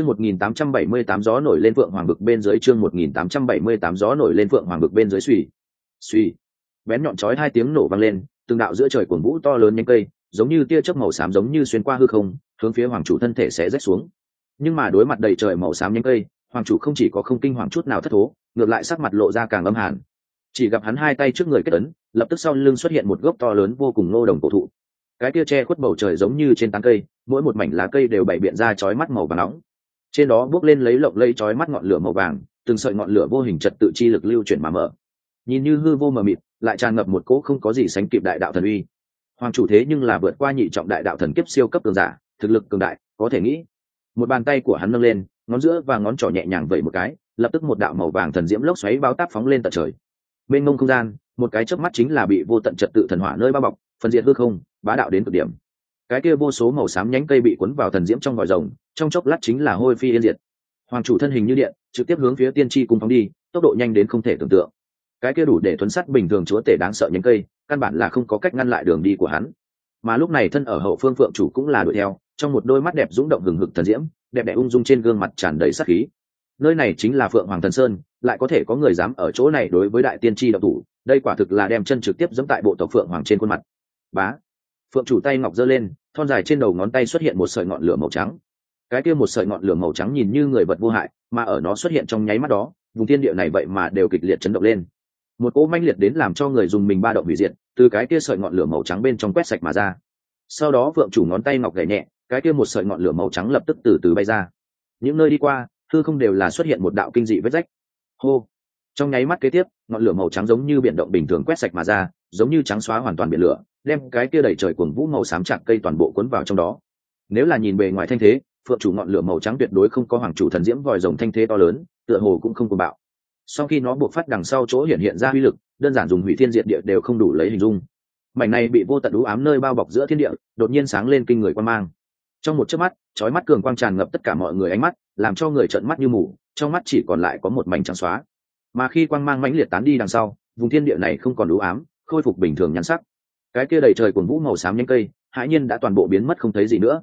Speaker 1: 1878 gió nổi lên vượng hoàng bực bên dưới, chương 1878 gió nổi lên vượng hoàng bực bên dưới, suy. Bén nhọn chói hai tiếng nổ vang lên, từng đạo giữa trời cuồng vũ to lớn nhánh cây, giống như tia chớp màu xám giống như xuyên qua hư không, hướng phía hoàng chủ thân thể sẽ rách xuống. Nhưng mà đối mặt đầy trời màu xám nhánh cây, hoàng chủ không chỉ có không kinh hoàng chút nào thất thố, ngược lại sắc mặt lộ ra càng âm hàn. Chỉ gặp hắn hai tay trước người kết ấn, lập tức sau lưng xuất hiện một gốc to lớn vô cùng ngô đồng cổ thụ. Cái kia che khuất bầu trời giống như trên tán cây, mỗi một mảnh lá cây đều bày biện ra chói mắt màu vàng nóng. Trên đó bước lên lấy lộng lẫy chói mắt ngọn lửa màu vàng, từng sợi ngọn lửa vô hình trật tự chi lực lưu chuyển mà mở. Nhìn như hư vô mờ mịt, lại tràn ngập một cỗ không có gì sánh kịp đại đạo thần uy. Hoàng chủ thế nhưng là vượt qua nhị trọng đại đạo thần kiếp siêu cấp cường giả, thực lực cường đại, có thể nghĩ. Một bàn tay của hắn nâng lên, ngón giữa và ngón trỏ nhẹ nhàng vẩy một cái, lập tức một đạo màu vàng thần diễm lốc xoáy bao táp phóng lên tận trời. Bên ngông không gian, một cái chớp mắt chính là bị vô tận trật tự thần hỏa nơi bao bọc, phân diệt hư không, bá đạo đến cực điểm. Cái kia vô số màu xám nhánh cây bị cuốn vào thần diễm trong vòi rồng, trong chốc lát chính là hôi phi yên diệt. Hoàng chủ thân hình như điện, trực tiếp hướng phía tiên tri cung phóng đi, tốc độ nhanh đến không thể tưởng tượng. Cái kia đủ để thuấn sát bình thường chúa tể đáng sợ nhánh cây, căn bản là không có cách ngăn lại đường đi của hắn. Mà lúc này thân ở hậu phương phượng chủ cũng là đuổi theo, trong một đôi mắt đẹp dũng động hừng hực thần diễm, đẹp đẽ ung dung trên gương mặt tràn đầy sát khí. Nơi này chính là Phượng Hoàng Thần Sơn, lại có thể có người dám ở chỗ này đối với đại tiên tri động thủ, đây quả thực là đem chân trực tiếp giẫm tại bộ tộc Phượng Hoàng trên khuôn mặt. Bá, phượng chủ tay ngọc giơ lên, thon dài trên đầu ngón tay xuất hiện một sợi ngọn lửa màu trắng. Cái kia một sợi ngọn lửa màu trắng nhìn như người vật vô hại, mà ở nó xuất hiện trong nháy mắt đó, vùng thiên địa này vậy mà đều kịch liệt chấn động lên. Một cỗ manh liệt đến làm cho người dùng mình ba động hủy diệt, từ cái kia sợi ngọn lửa màu trắng bên trong quét sạch mà ra. Sau đó phượng chủ ngón tay ngọc gảy nhẹ, cái kia một sợi ngọn lửa màu trắng lập tức từ từ bay ra. Những nơi đi qua, hư không đều là xuất hiện một đạo kinh dị vết rách. Hô! Trong nháy mắt kế tiếp, ngọn lửa màu trắng giống như biển động bình thường quét sạch mà ra, giống như trắng xóa hoàn toàn biển lửa, đem cái kia đầy trời cuồng vũ màu xám chạc cây toàn bộ cuốn vào trong đó. Nếu là nhìn bề ngoài thanh thế, phượng chủ ngọn lửa màu trắng tuyệt đối không có hoàng chủ thần diễm vòi rồng thanh thế to lớn, tựa hồ cũng không cuồng bạo. Sau khi nó buộc phát đằng sau chỗ hiện ra uy lực, đơn giản dùng hủy thiên diệt địa đều không đủ lấy hình dung. Mảnh này bị vô tận u ám nơi bao bọc giữa thiên địa, đột nhiên sáng lên kinh người quang mang. Trong một chớp mắt, chói mắt cường quang tràn ngập tất cả mọi người ánh mắt, làm cho người trợn mắt như mù, trong mắt chỉ còn lại có một mảnh trắng xóa. Mà khi quang mang mãnh liệt tán đi đằng sau, vùng thiên địa này không còn u ám, khôi phục bình thường nhan sắc. Cái kia đầy trời cuồng vũ màu xám nhánh cây, hãi nhiên đã toàn bộ biến mất không thấy gì nữa,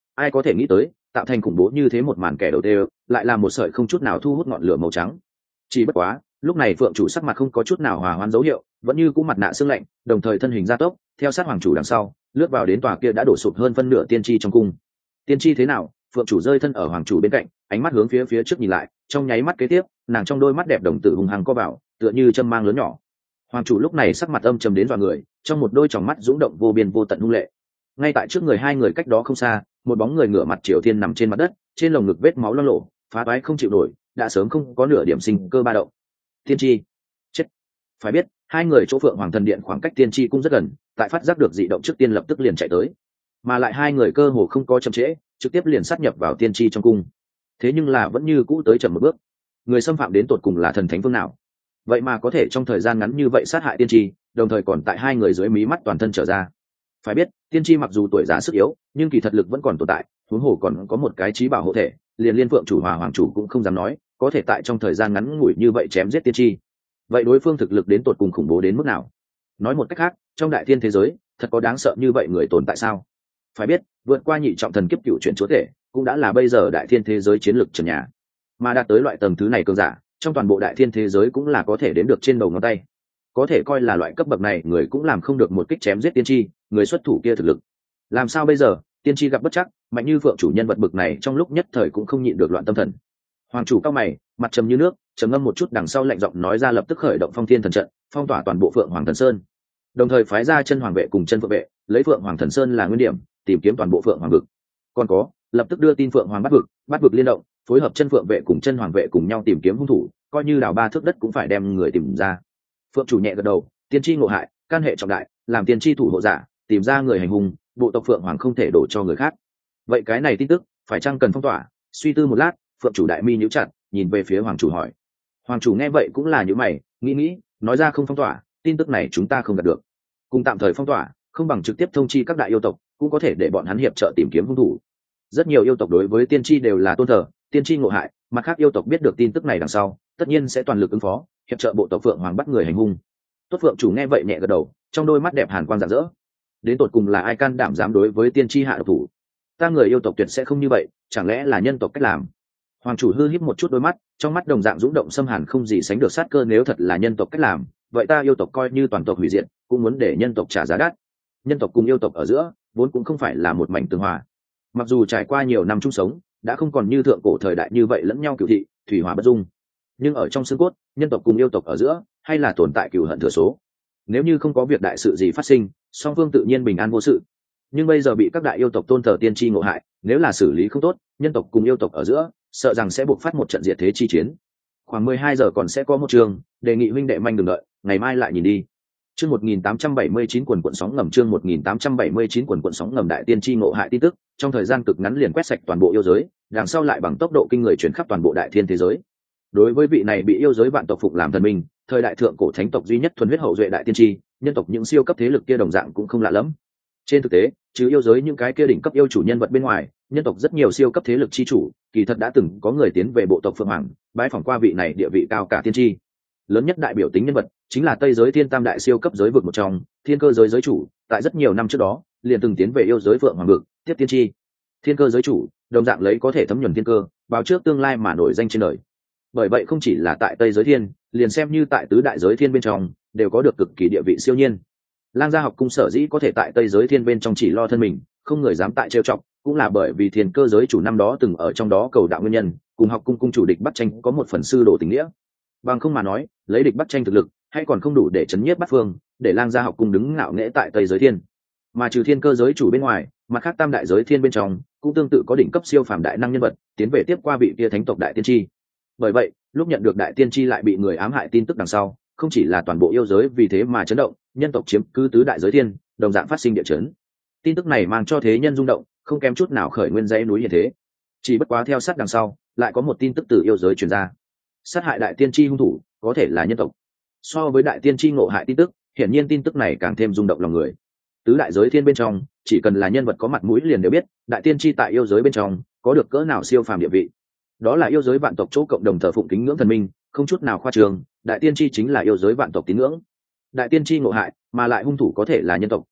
Speaker 1: ai có thể nghĩ tới tạo thành khủng bố như thế một màn kẻ đầu tiên lại là một sợi không chút nào thu hút ngọn lửa màu trắng. Chỉ bất quá lúc này phượng chủ sắc mặt không có chút nào hòa hoãn dấu hiệu, vẫn như cũ mặt nạ sương lạnh, đồng thời thân hình gia tốc theo sát hoàng chủ đằng sau lướt vào đến tòa kia đã đổ sụp hơn phân nửa tiên tri trong cung. Tiên tri thế nào? Phượng chủ rơi thân ở hoàng chủ bên cạnh, ánh mắt hướng phía trước nhìn lại, trong nháy mắt kế tiếp nàng trong đôi mắt đẹp đồng tử hùng hăng co vào, tựa như châm mang lớn nhỏ. Hoàng chủ lúc này sắc mặt âm trầm đến dọa người, trong một đôi tròng mắt dũng động vô biên vô tận hung lệ. Ngay tại trước người hai người cách đó không xa, một bóng người ngửa mặt Triều Thiên nằm trên mặt đất, trên lồng ngực vết máu loang lổ, phá toái không chịu nổi, đã sớm không có nửa điểm sinh cơ ba động. Tiên tri chết. Phải biết hai người chỗ Phượng Hoàng thần điện khoảng cách tiên tri cũng rất gần, tại phát giác được dị động trước tiên lập tức liền chạy tới, mà lại hai người cơ hồ không có chậm trễ, trực tiếp liền sát nhập vào tiên tri trong cung. Thế nhưng là vẫn như cũ tới chậm một bước. Người xâm phạm đến tột cùng là thần thánh phương nào, vậy mà có thể trong thời gian ngắn như vậy sát hại tiên tri, đồng thời còn tại hai người dưới mí mắt toàn thân trở ra. Phải biết tiên tri mặc dù tuổi già sức yếu, nhưng kỳ thật lực vẫn còn tồn tại, huống hồ còn có một cái trí bảo hộ thể, liền liên Phượng chủ hòa hoàng chủ cũng không dám nói có thể tại trong thời gian ngắn ngủi như vậy chém giết tiên tri. Vậy đối phương thực lực đến tột cùng khủng bố đến mức nào? Nói một cách khác, trong đại thiên thế giới thật có đáng sợ như vậy người tồn tại sao? Phải biết vượt qua nhị trọng thần kiếp cựu chuyển chúa thể cũng đã là bây giờ đại thiên thế giới chiến lược trần nhà, mà đạt tới loại tầng thứ này cường giả trong toàn bộ đại thiên thế giới cũng là có thể đến được trên đầu ngón tay. Có thể coi là loại cấp bậc này người cũng làm không được một kích chém giết tiên tri, người xuất thủ kia thực lực làm sao bây giờ? Tiên tri gặp bất chắc, mạnh như Phượng chủ nhân vật bậc này trong lúc nhất thời cũng không nhịn được loạn tâm thần. Hoàng chủ cao mày, mặt trầm như nước, trầm ngâm một chút đằng sau lạnh giọng nói ra lập tức khởi động Phong Thiên thần trận, phong tỏa toàn bộ Phượng Hoàng thần sơn, đồng thời phái ra chân hoàng vệ cùng chân phượng vệ, lấy Phượng Hoàng thần sơn là nguyên điểm, tìm kiếm toàn bộ Phượng Hoàng vực. Còn có, lập tức đưa tin Phượng Hoàng bắt vực liên động, phối hợp chân phượng vệ cùng chân hoàng vệ cùng nhau tìm kiếm hung thủ, coi như đào 3 thước đất cũng phải đem người tìm ra. Phượng chủ nhẹ gật đầu, tiên tri ngộ hại, can hệ trọng đại, làm tiên tri thủ hộ giả, tìm ra người hành hung, bộ tộc Phượng Hoàng không thể đổ cho người khác. Vậy cái này tin tức phải chăng cần phong tỏa? Suy tư một lát, Phượng chủ đại mi nhíu chặt, nhìn về phía hoàng chủ hỏi. Hoàng chủ nghe vậy cũng là nhíu mày, nghĩ, nói ra không phong tỏa, tin tức này chúng ta không đạt được. Cùng tạm thời phong tỏa, không bằng trực tiếp thông chi các đại yêu tộc, cũng có thể để bọn hắn hiệp trợ tìm kiếm hung thủ. Rất nhiều yêu tộc đối với tiên tri đều là tôn thờ, tiên tri ngộ hại, mặt khác yêu tộc biết được tin tức này đằng sau, tất nhiên sẽ toàn lực ứng phó, hiệp trợ bộ tộc Phượng Hoàng bắt người hành hung. Tốt Phượng chủ nghe vậy nhẹ gật đầu, trong đôi mắt đẹp hàn quang rạng rỡ. Đến tột cùng là ai can đảm dám đối với tiên tri hạ độc thủ? Ta người yêu tộc tuyệt sẽ không như vậy, chẳng lẽ là nhân tộc cách làm? Hoàng chủ hư híp một chút đôi mắt, trong mắt đồng dạng dũng động xâm hàn không gì sánh được sát cơ, nếu thật là nhân tộc cách làm, vậy ta yêu tộc coi như toàn tộc hủy diệt, cũng muốn để nhân tộc trả giá đắt. Nhân tộc cùng yêu tộc ở giữa vốn cũng không phải là một mảnh tương hòa, mặc dù trải qua nhiều năm chung sống đã không còn như thượng cổ thời đại như vậy lẫn nhau cửu thị thủy hỏa bất dung, nhưng ở trong xương cốt nhân tộc cùng yêu tộc ở giữa hay là tồn tại cửu hận thừa số. Nếu như không có việc đại sự gì phát sinh, song phương tự nhiên bình an vô sự, nhưng bây giờ bị các đại yêu tộc tôn thờ tiên tri ngộ hại, nếu là xử lý không tốt, nhân tộc cùng yêu tộc ở giữa sợ rằng sẽ buộc phát một trận diệt thế chi chiến. Khoảng 12 giờ còn sẽ có một trường, đề nghị huynh đệ manh đừng đợi, ngày mai lại nhìn đi. Chương 1879 quần quần sóng ngầm, chương 1879 quần quần sóng ngầm. Đại tiên tri ngộ hại tin tức trong thời gian cực ngắn liền quét sạch toàn bộ yêu giới, đằng sau lại bằng tốc độ kinh người chuyển khắp toàn bộ đại thiên thế giới. Đối với vị này bị yêu giới vạn tộc phục làm thần minh, thời đại thượng cổ thánh tộc duy nhất thuần huyết hậu duệ đại tiên tri, nhân tộc những siêu cấp thế lực kia đồng dạng cũng không lạ lắm. Trên thực tế, chứ yêu giới những cái kia đỉnh cấp yêu chủ nhân vật bên ngoài, nhân tộc rất nhiều siêu cấp thế lực chi chủ, kỳ thật đã từng có người tiến về bộ tộc Phượng Hoàng, bái phỏng qua vị này địa vị cao cả tiên tri. Lớn nhất đại biểu tính nhân vật chính là Tây giới Thiên Tam đại siêu cấp giới vực một trong, Thiên Cơ giới giới chủ, tại rất nhiều năm trước đó, liền từng tiến về yêu giới Phượng Hoàng vực, tiếp tiên tri. Thiên Cơ giới chủ, đồng dạng lấy có thể thấm nhuần thiên cơ, báo trước tương lai mà nổi danh trên đời. Bởi vậy không chỉ là tại Tây giới thiên, liền xem như tại tứ đại giới thiên bên trong, đều có được cực kỳ địa vị siêu nhiên. Lang Gia học cung sở dĩ có thể tại Tây giới thiên bên trong chỉ lo thân mình, không người dám tại trêu chọc, cũng là bởi vì Thiên Cơ giới chủ năm đó từng ở trong đó cầu đạo nguyên nhân, cùng học cung cung chủ địch bắt tranh có một phần sư đồ tình nghĩa. Bằng không mà nói, lấy địch bắt tranh thực lực, hay còn không đủ để chấn nhiếp bắt phương, để Lang Gia học cung đứng ngạo nghễ tại Tây giới thiên. Mà trừ Thiên Cơ giới chủ bên ngoài, mặt khác tam đại giới thiên bên trong cũng tương tự có đỉnh cấp siêu phàm đại năng nhân vật tiến về tiếp qua vị kia thánh tộc đại tiên tri. Bởi vậy, lúc nhận được đại tiên tri lại bị người ám hại tin tức đằng sau, không chỉ là toàn bộ yêu giới vì thế mà chấn động, nhân tộc chiếm cứ tứ đại giới thiên, đồng dạng phát sinh địa chấn. Tin tức này mang cho thế nhân rung động, không kém chút nào khởi nguyên dãy núi như thế. Chỉ bất quá theo sát đằng sau, lại có một tin tức từ yêu giới truyền ra. Sát hại đại tiên tri hung thủ có thể là nhân tộc. So với đại tiên tri ngộ hại tin tức, hiển nhiên tin tức này càng thêm rung động lòng người. Tứ đại giới thiên bên trong, chỉ cần là nhân vật có mặt mũi liền đều biết, đại tiên tri tại yêu giới bên trong có được cỡ nào siêu phàm địa vị. Đó là yêu giới vạn tộc chỗ cộng đồng thờ phụng kính ngưỡng thần minh, không chút nào khoa trương, đại tiên tri chính là yêu giới vạn tộc tín ngưỡng. Đại tiên tri ngộ hại, mà lại hung thủ có thể là nhân tộc,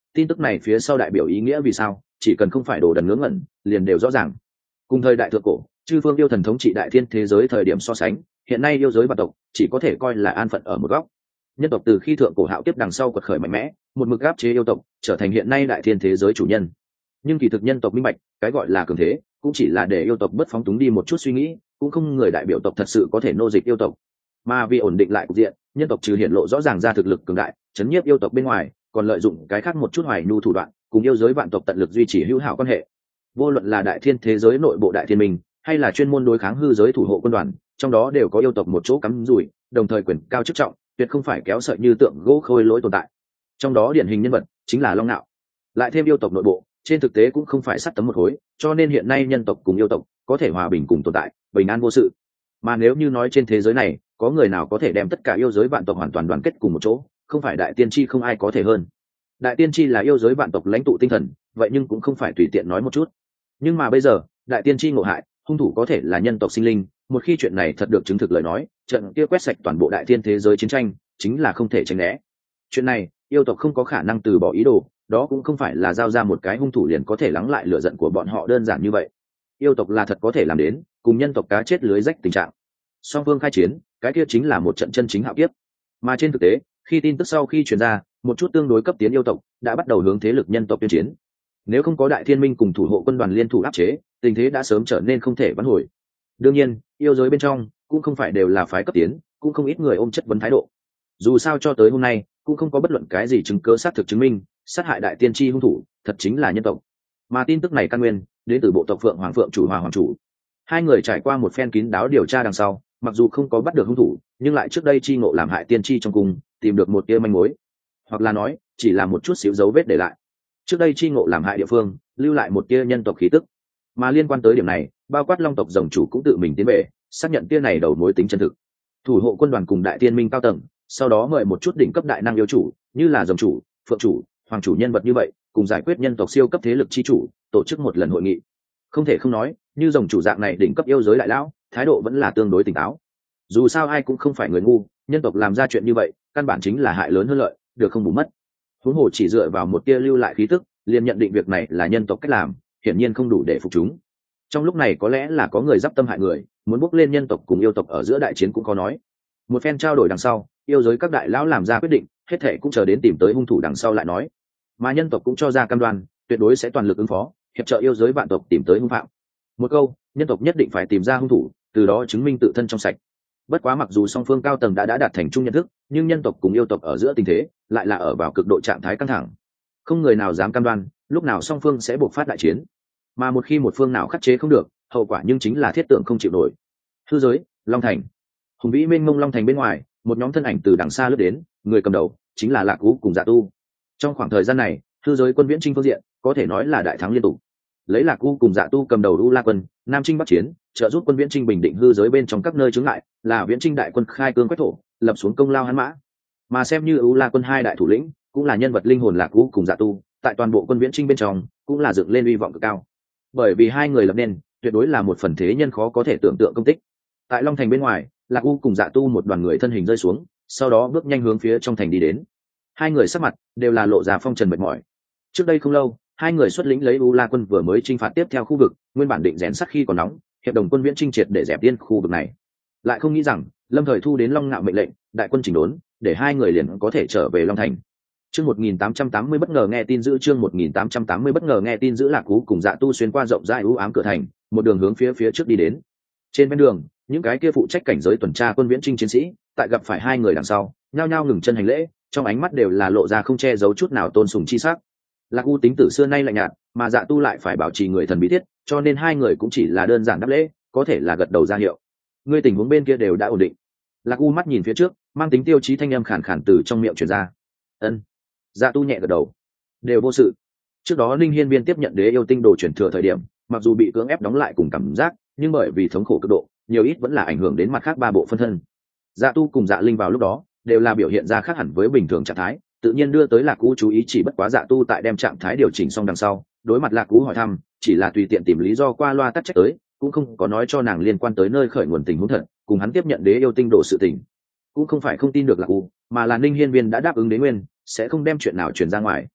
Speaker 1: tin tức này phía sau đại biểu ý nghĩa vì sao, chỉ cần không phải đồ đần ngớ ngẩn liền đều rõ ràng. Cùng thời đại thượng cổ, chư phương yêu thần thống trị đại thiên thế giới thời điểm so sánh, hiện nay yêu giới vạn tộc chỉ có thể coi là an phận ở một góc. Nhân tộc từ khi thượng cổ hạo kiếp đằng sau quật khởi mạnh mẽ, một mực áp chế yêu tộc, trở thành hiện nay đại thiên thế giới chủ nhân. Nhưng kỳ thực nhân tộc minh bạch, cái gọi là cường thế cũng chỉ là để yêu tộc bất phóng túng đi một chút suy nghĩ, cũng không người đại biểu tộc thật sự có thể nô dịch yêu tộc. Mà vì ổn định lại cục diện, nhân tộc trừ hiện lộ rõ ràng ra thực lực cường đại, chấn nhiếp yêu tộc bên ngoài, còn lợi dụng cái khác một chút hoài nhu thủ đoạn, cùng yêu giới vạn tộc tận lực duy trì hữu hảo quan hệ. Vô luận là đại thiên thế giới nội bộ đại thiên minh, hay là chuyên môn đối kháng hư giới thủ hộ quân đoàn, trong đó đều có yêu tộc một chỗ cắm rủi, đồng thời quyền cao chức trọng, tuyệt không phải kéo sợi như tượng gỗ khôi lỗi tồn tại. Trong đó điển hình nhân vật chính là Long Nạo. Lại thêm yêu tộc nội bộ, trên thực tế cũng không phải sắt tấm một khối, cho nên hiện nay nhân tộc cùng yêu tộc có thể hòa bình cùng tồn tại, bình an vô sự. Mà nếu như nói trên thế giới này có người nào có thể đem tất cả yêu giới vạn tộc hoàn toàn đoàn kết cùng một chỗ, không phải đại tiên tri không ai có thể hơn. Đại tiên tri là yêu giới vạn tộc lãnh tụ tinh thần, vậy nhưng cũng không phải tùy tiện nói một chút. Nhưng mà bây giờ đại tiên tri ngộ hại, hung thủ có thể là nhân tộc sinh linh, một khi chuyện này thật được chứng thực lời nói, trận kia quét sạch toàn bộ đại thiên thế giới chiến tranh chính là không thể tránh né. Chuyện này yêu tộc không có khả năng từ bỏ ý đồ, đó cũng không phải là giao ra một cái hung thủ liền có thể lắng lại lửa giận của bọn họ đơn giản như vậy. Yêu tộc là thật có thể làm đến cùng nhân tộc cá chết lưới rách tình trạng. Song phương khai chiến, cái kia chính là một trận chân chính hạo kiếp. Mà trên thực tế, khi tin tức sau khi truyền ra, một chút tương đối cấp tiến yêu tộc đã bắt đầu hướng thế lực nhân tộc tuyên chiến. Nếu không có đại thiên minh cùng thủ hộ quân đoàn liên thủ áp chế, tình thế đã sớm trở nên không thể vãn hồi. Đương nhiên, yêu giới bên trong cũng không phải đều là phái cấp tiến, cũng không ít người ôm chất vấn thái độ. Dù sao cho tới hôm nay cũng không có bất luận cái gì chứng cứ xác thực chứng minh sát hại đại tiên tri hung thủ thật chính là nhân tộc. Mà tin tức này căn nguyên đến từ bộ tộc Phượng Hoàng Phượng chủ Hòa Hoàng chủ. Hai người trải qua một phen kín đáo điều tra đằng sau, mặc dù không có bắt được hung thủ, nhưng lại trước đây chi ngộ làm hại tiên tri trong cung tìm được một tia manh mối, hoặc là nói chỉ là một chút xíu dấu vết để lại. Trước đây chi ngộ làm hại địa phương lưu lại một tia nhân tộc khí tức, mà liên quan tới điểm này, bao quát Long tộc rồng chủ cũng tự mình tiến về xác nhận tia này đầu mối tính chân thực. Thủ hộ quân đoàn cùng đại tiên minh cao tầng sau đó mời một chút đỉnh cấp đại năng yêu chủ, như là rồng chủ, phượng chủ, hoàng chủ nhân vật như vậy, cùng giải quyết nhân tộc siêu cấp thế lực chi chủ, tổ chức một lần hội nghị. Không thể không nói, như rồng chủ dạng này đỉnh cấp yêu giới đại lão, thái độ vẫn là tương đối tỉnh táo. Dù sao ai cũng không phải người ngu, nhân tộc làm ra chuyện như vậy, căn bản chính là hại lớn hơn lợi, được không bù mất. Huống hồ chỉ dựa vào một tia lưu lại khí tức, liền nhận định việc này là nhân tộc cách làm, hiển nhiên không đủ để phục chúng. Trong lúc này có lẽ là có người giáp tâm hại người, muốn bốc lên nhân tộc cùng yêu tộc ở giữa đại chiến cũng có nói. Một phen trao đổi đằng sau, yêu giới các đại lão làm ra quyết định, hết thệ cũng chờ đến tìm tới hung thủ đằng sau lại nói. Mà nhân tộc cũng cho ra cam đoan, tuyệt đối sẽ toàn lực ứng phó, hiệp trợ yêu giới vạn tộc tìm tới hung phạm. Một câu, nhân tộc nhất định phải tìm ra hung thủ, từ đó chứng minh tự thân trong sạch. Bất quá mặc dù song phương cao tầng đã đạt thành chung nhận thức, nhưng nhân tộc cùng yêu tộc ở giữa tình thế lại là ở vào cực độ trạng thái căng thẳng. Không người nào dám cam đoan lúc nào song phương sẽ buộc phát đại chiến. Mà một khi một phương nào khắc chế không được, hậu quả nhưng chính là thiết tượng không chịu nổi. Hư giới, Long Thành. Hùng vĩ mênh mông Long Thành bên ngoài, một nhóm thân ảnh từ đằng xa lướt đến, người cầm đầu chính là Lạc Ú cùng Dạ Tu. Trong khoảng thời gian này, hư giới quân viễn chinh phương diện có thể nói là đại thắng liên tục. Lấy Lạc Ú cùng Dạ Tu cầm đầu U La quân, nam chinh bắc chiến, trợ giúp quân viễn chinh bình định hư giới bên trong các nơi chướng ngại, là viễn chinh đại quân khai cương quét thổ, lập xuống công lao hắn mã. Mà xem như U La quân hai đại thủ lĩnh, cũng là nhân vật linh hồn Lạc Ú cùng Dạ Tu, tại toàn bộ quân viễn chinh bên trong cũng là dựng lên uy vọng cực cao. Bởi vì hai người lập nên, tuyệt đối là một phần thế nhân khó có thể tưởng tượng công tích. Tại Long Thành bên ngoài, Lạc U cùng Dạ Tu một đoàn người thân hình rơi xuống, sau đó bước nhanh hướng phía trong thành đi đến. Hai người sắc mặt đều là lộ ra phong trần mệt mỏi. Trước đây không lâu, hai người xuất lĩnh lấy U La quân vừa mới chinh phạt tiếp theo khu vực, nguyên bản định rèn sắt khi còn nóng, hiệp đồng quân viễn chinh triệt để dẹp điên khu vực này. Lại không nghĩ rằng, Lâm Thời Thu đến Long Ngạo mệnh lệnh, đại quân chỉnh đốn, để hai người liền có thể trở về Long Thành. Chương 1880 bất ngờ nghe tin giữ chương 1880 bất ngờ nghe tin giữ Lạc U cùng Dạ Tu xuyên qua rộng rãi u ám cửa thành, một đường hướng phía trước đi đến. Trên bên đường, những cái kia phụ trách cảnh giới tuần tra quân viễn chinh chiến sĩ, tại gặp phải hai người đằng sau, nhao nhao ngừng chân hành lễ, trong ánh mắt đều là lộ ra không che giấu chút nào tôn sùng chi sắc. Lạc U tính tử xưa nay lạnh nhạt, mà Dạ Tu lại phải bảo trì người thần bí thiết, cho nên hai người cũng chỉ là đơn giản đáp lễ, có thể là gật đầu ra hiệu. Ngươi tình huống bên kia đều đã ổn định. Lạc U mắt nhìn phía trước, mang tính tiêu chí thanh âm khàn khàn từ trong miệng truyền ra. Ân. Dạ Tu nhẹ gật đầu. Đều vô sự. Trước đó Linh Hiên Viên tiếp nhận đế yêu tinh đồ truyền thừa thời điểm, mặc dù bị cưỡng ép đóng lại cùng cảm giác, nhưng bởi vì thống khổ cực độ, nhiều ít vẫn là ảnh hưởng đến mặt khác ba bộ phân thân. Dạ Tu cùng Dạ Linh vào lúc đó đều là biểu hiện ra khác hẳn với bình thường trạng thái, tự nhiên đưa tới Lạc U chú ý, chỉ bất quá Dạ Tu tại đem trạng thái điều chỉnh xong đằng sau, đối mặt Lạc U hỏi thăm, chỉ là tùy tiện tìm lý do qua loa tắc trách tới, cũng không có nói cho nàng liên quan tới nơi khởi nguồn tình huống thật, cùng hắn tiếp nhận đế yêu tinh đồ sự tình. Cũng không phải không tin được Lạc U, mà là Ninh Hiên Viên đã đáp ứng đế nguyên, sẽ không đem chuyện nào truyền ra ngoài.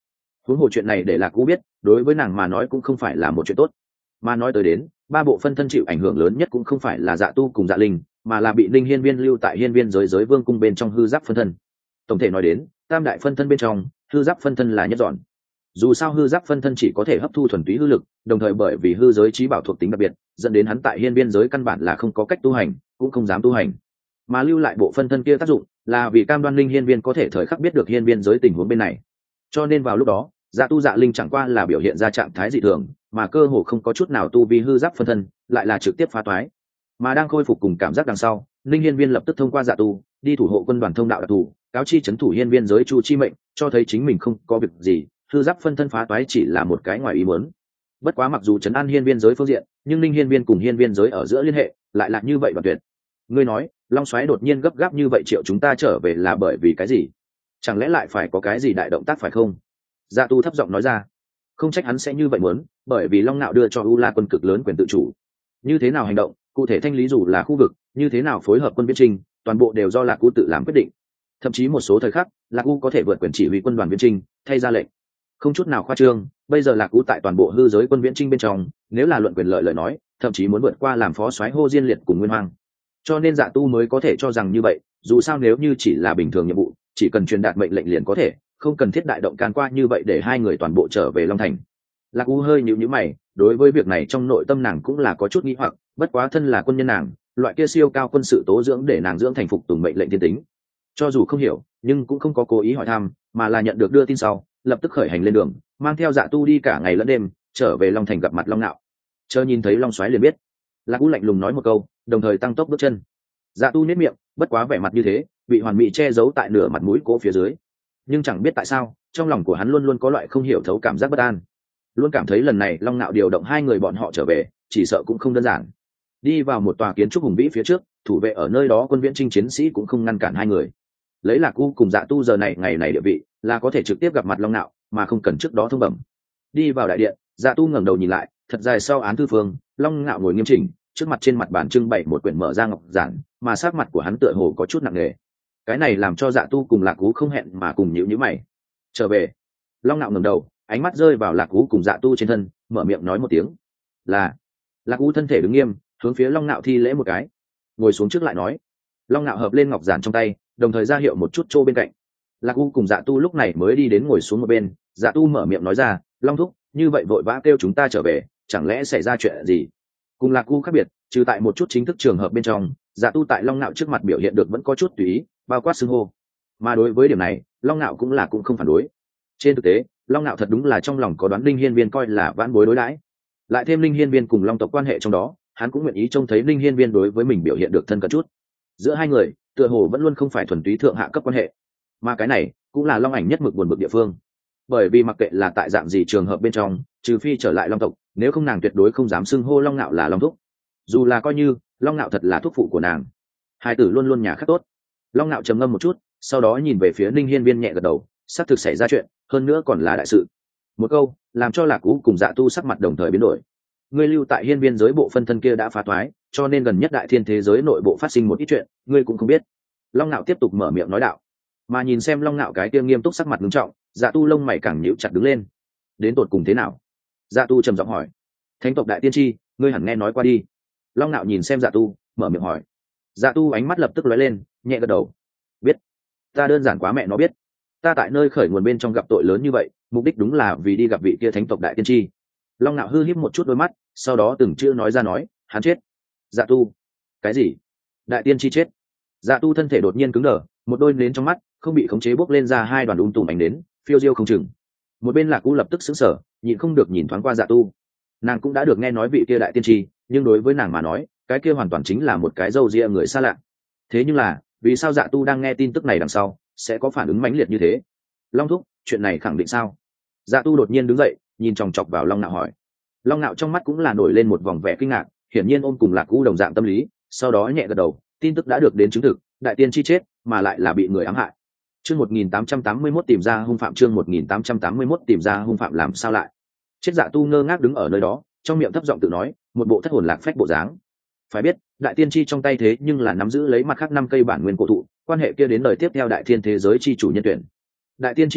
Speaker 1: huống hồ chuyện này để Lạc Cú biết, đối với nàng mà nói cũng không phải là một chuyện tốt. Mà nói tới đến, ba bộ phân thân chịu ảnh hưởng lớn nhất cũng không phải là Dạ Tu cùng Dạ Linh, mà là bị Linh Hiên Viên lưu tại Hiên Viên giới vương cung bên trong hư giáp phân thân. Tổng thể nói đến, tam đại phân thân bên trong, hư giáp phân thân là nhất dọn. Dù sao hư giáp phân thân chỉ có thể hấp thu thuần túy hư lực, đồng thời bởi vì hư giới trí bảo thuộc tính đặc biệt, dẫn đến hắn tại Hiên Viên giới căn bản là không có cách tu hành, cũng không dám tu hành. Mà lưu lại bộ phân thân kia tác dụng, là vì cam đoan Linh Hiên Viên có thể thời khắc biết được Hiên Viên giới tình huống bên này. Cho nên vào lúc đó, Dạ Tu Dạ Linh chẳng qua là biểu hiện ra trạng thái dị thường, mà cơ hồ không có chút nào tu vi hư giáp phân thân, lại là trực tiếp phá toái. Mà đang khôi phục cùng cảm giác đằng sau, Linh Hiên Viên lập tức thông qua Dạ Tu, đi thủ hộ quân đoàn thông đạo đặc thù, cáo chi trấn thủ Hiên Viên giới Chu chi mệnh, cho thấy chính mình không có việc gì, hư giáp phân thân phá toái chỉ là một cái ngoài ý muốn. Bất quá mặc dù trấn an Hiên Viên giới phương diện, nhưng Linh Hiên Viên cùng Hiên Viên giới ở giữa liên hệ lại là như vậy đoạn tuyệt. Ngươi nói, Long Soái đột nhiên gấp gáp như vậy triệu chúng ta trở về là bởi vì cái gì? Chẳng lẽ lại phải có cái gì đại động tác phải không? Dạ Tu thấp giọng nói ra. Không trách hắn sẽ như vậy muốn, bởi vì Long Nạo đưa cho U La quân cực lớn quyền tự chủ. Như thế nào hành động, cụ thể thanh lý dù là khu vực, như thế nào phối hợp quân viễn trinh, toàn bộ đều do Lạc U tự làm quyết định. Thậm chí một số thời khắc, Lạc U có thể vượt quyền chỉ huy quân đoàn viễn trinh, thay ra lệnh. Không chút nào khoa trương, bây giờ Lạc U tại toàn bộ hư giới quân viễn trinh bên trong, nếu là luận quyền lợi lời nói, thậm chí muốn vượt qua làm phó soái Hô Diên Liệt cùng Nguyên Hoang. Cho nên Dạ Tu mới có thể cho rằng như vậy, dù sao nếu như chỉ là bình thường nhiệm vụ, chỉ cần truyền đạt mệnh lệnh liền có thể, không cần thiết đại động can qua như vậy để hai người toàn bộ trở về Long Thành. Lạc U hơi nhíu nhíu mày, đối với việc này trong nội tâm nàng cũng là có chút nghi hoặc, bất quá thân là quân nhân nàng, loại kia siêu cao quân sự tố dưỡng để nàng dưỡng thành phục tùng mệnh lệnh thiên tính. Cho dù không hiểu, nhưng cũng không có cố ý hỏi thăm, mà là nhận được đưa tin sau, lập tức khởi hành lên đường, mang theo Dạ Tu đi cả ngày lẫn đêm, trở về Long Thành gặp mặt Long Nạo. Chờ nhìn thấy Long Soái liền biết. Lạc U lạnh lùng nói một câu, đồng thời tăng tốc bước chân. Dạ Tu nhếch miệng, bất quá vẻ mặt như thế, bị hoàn mỹ che giấu tại nửa mặt mũi cố phía dưới. Nhưng chẳng biết tại sao, trong lòng của hắn luôn luôn có loại không hiểu thấu cảm giác bất an, luôn cảm thấy lần này Long Nạo điều động hai người bọn họ trở về, chỉ sợ cũng không đơn giản. Đi vào một tòa kiến trúc hùng vĩ phía trước, thủ vệ ở nơi đó quân viễn trinh chiến sĩ cũng không ngăn cản hai người. Lấy Lạc U cùng Dạ Tu giờ này ngày này địa vị, là có thể trực tiếp gặp mặt Long Nạo, mà không cần trước đó thông bẩm. Đi vào đại điện, Dạ Tu ngẩng đầu nhìn lại, thật dài sau án thư phương, Long Nạo ngồi nghiêm chỉnh, trước mặt trên mặt bàn trưng bày một quyển mở ra ngọc giản, mà sắc mặt của hắn tựa hồ có chút nặng nề. Cái này làm cho Dạ Tu cùng Lạc U không hẹn mà cùng nhíu nhíu mày. Trở về. Long Nạo ngẩng đầu, ánh mắt rơi vào Lạc U cùng Dạ Tu trên thân, mở miệng nói một tiếng. Là. Lạc U thân thể đứng nghiêm, hướng phía Long Nạo thi lễ một cái, ngồi xuống trước lại nói. Long Nạo hợp lên ngọc giản trong tay, đồng thời ra hiệu một chút chỗ bên cạnh. Lạc U cùng Dạ Tu lúc này mới đi đến ngồi xuống một bên. Dạ Tu mở miệng nói ra, Long thúc, như vậy vội vã kêu chúng ta trở về, chẳng lẽ xảy ra chuyện gì? Cùng Lạc U khác biệt, trừ tại một chút chính thức trường hợp bên trong, Dạ Tu tại Long Nạo trước mặt biểu hiện được vẫn có chút tùy ý, bao quát xưng hô. Mà đối với điểm này, Long Nạo cũng không phản đối. Trên thực tế, Long Nạo thật đúng là trong lòng có đoán Linh Hiên Viên coi là vãn bối đối đãi, lại thêm Linh Hiên Viên cùng Long tộc quan hệ trong đó, hắn cũng nguyện ý trông thấy Linh Hiên Viên đối với mình biểu hiện được thân cận chút. Giữa hai người, tựa hồ vẫn luôn không phải thuần túy thượng hạ cấp quan hệ, mà cái này cũng là Long Ảnh nhất mực buồn bực địa phương. Bởi vì mặc kệ là tại dạng gì trường hợp bên trong, trừ phi trở lại Long tộc, nếu không nàng tuyệt đối không dám xưng hô Long Nạo là Long thúc. Dù là coi như Long Nạo thật là thúc phụ của nàng, hai tử luôn luôn nhà khắc tốt. Long Nạo trầm ngâm một chút, sau đó nhìn về phía Linh Hiên Viên nhẹ gật đầu, xác thực xảy ra chuyện, hơn nữa còn là đại sự. Một câu làm cho Lạc U cùng Dạ Tu sắc mặt đồng thời biến đổi. Ngươi lưu tại Hiên Viên giới bộ phân thân kia đã phá toái, cho nên gần nhất đại thiên thế giới nội bộ phát sinh một ít chuyện, ngươi cũng không biết. Long Nạo tiếp tục mở miệng nói đạo. Mà nhìn xem Long Nạo cái kia nghiêm túc sắc mặt nghiêm trọng, Dạ Tu lông mày càng nhíu chặt đứng lên. Đến tột cùng thế nào? Dạ Tu trầm giọng hỏi. Thánh tộc đại tiên tri, ngươi hẳn nghe nói qua đi. Long Nạo nhìn xem Dạ Tu, mở miệng hỏi. Dạ Tu ánh mắt lập tức lóe lên, nhẹ gật đầu. Biết. Ta đơn giản quá mẹ nó biết. Ta tại nơi khởi nguồn bên trong gặp tội lớn như vậy, mục đích đúng là vì đi gặp vị kia thánh tộc đại tiên tri. Long Nạo hư híp một chút đôi mắt, sau đó từng chữ nói ra nói, hắn chết. Dạ Tu. Cái gì? Đại tiên tri chết? Dạ Tu thân thể đột nhiên cứng đờ, một đôi nến trong mắt không bị khống chế bốc lên ra hai đoàn tùm ánh nến, phiêu diêu không chừng. Một bên Lạc U lập tức sững sờ, nhịn không được nhìn thoáng qua Dạ Tu. Nàng cũng đã được nghe nói vị kia đại tiên tri, nhưng đối với nàng mà nói, cái kia hoàn toàn chính là một cái râu ria người xa lạ. Thế nhưng là, vì sao Dạ Tu đang nghe tin tức này đằng sau sẽ có phản ứng mãnh liệt như thế? Long thúc, chuyện này khẳng định sao? Dạ Tu đột nhiên đứng dậy, nhìn chòng chọc vào Long Nạo hỏi. Long Nạo trong mắt cũng là nổi lên một vòng vẻ kinh ngạc, hiển nhiên ôm cùng Lạc U đồng dạng tâm lý, sau đó nhẹ gật đầu, tin tức đã được đến chứng thực, đại tiên chi chết, mà lại là bị người ám hại. Chương 1881 tìm ra hung phạm, chương 1881 tìm ra hung phạm làm sao lại? Chết. Dạ Tu ngơ ngác đứng ở nơi đó, trong miệng thấp giọng tự nói, một bộ thất hồn lạc phách bộ dáng. Phải biết, đại tiên chi trong tay thế nhưng là nắm giữ lấy mặt khác 5 cây bản nguyên cổ thụ, quan hệ kia đến đời tiếp theo đại thiên thế giới chi chủ nhân tuyển. Đại tiên chi chết,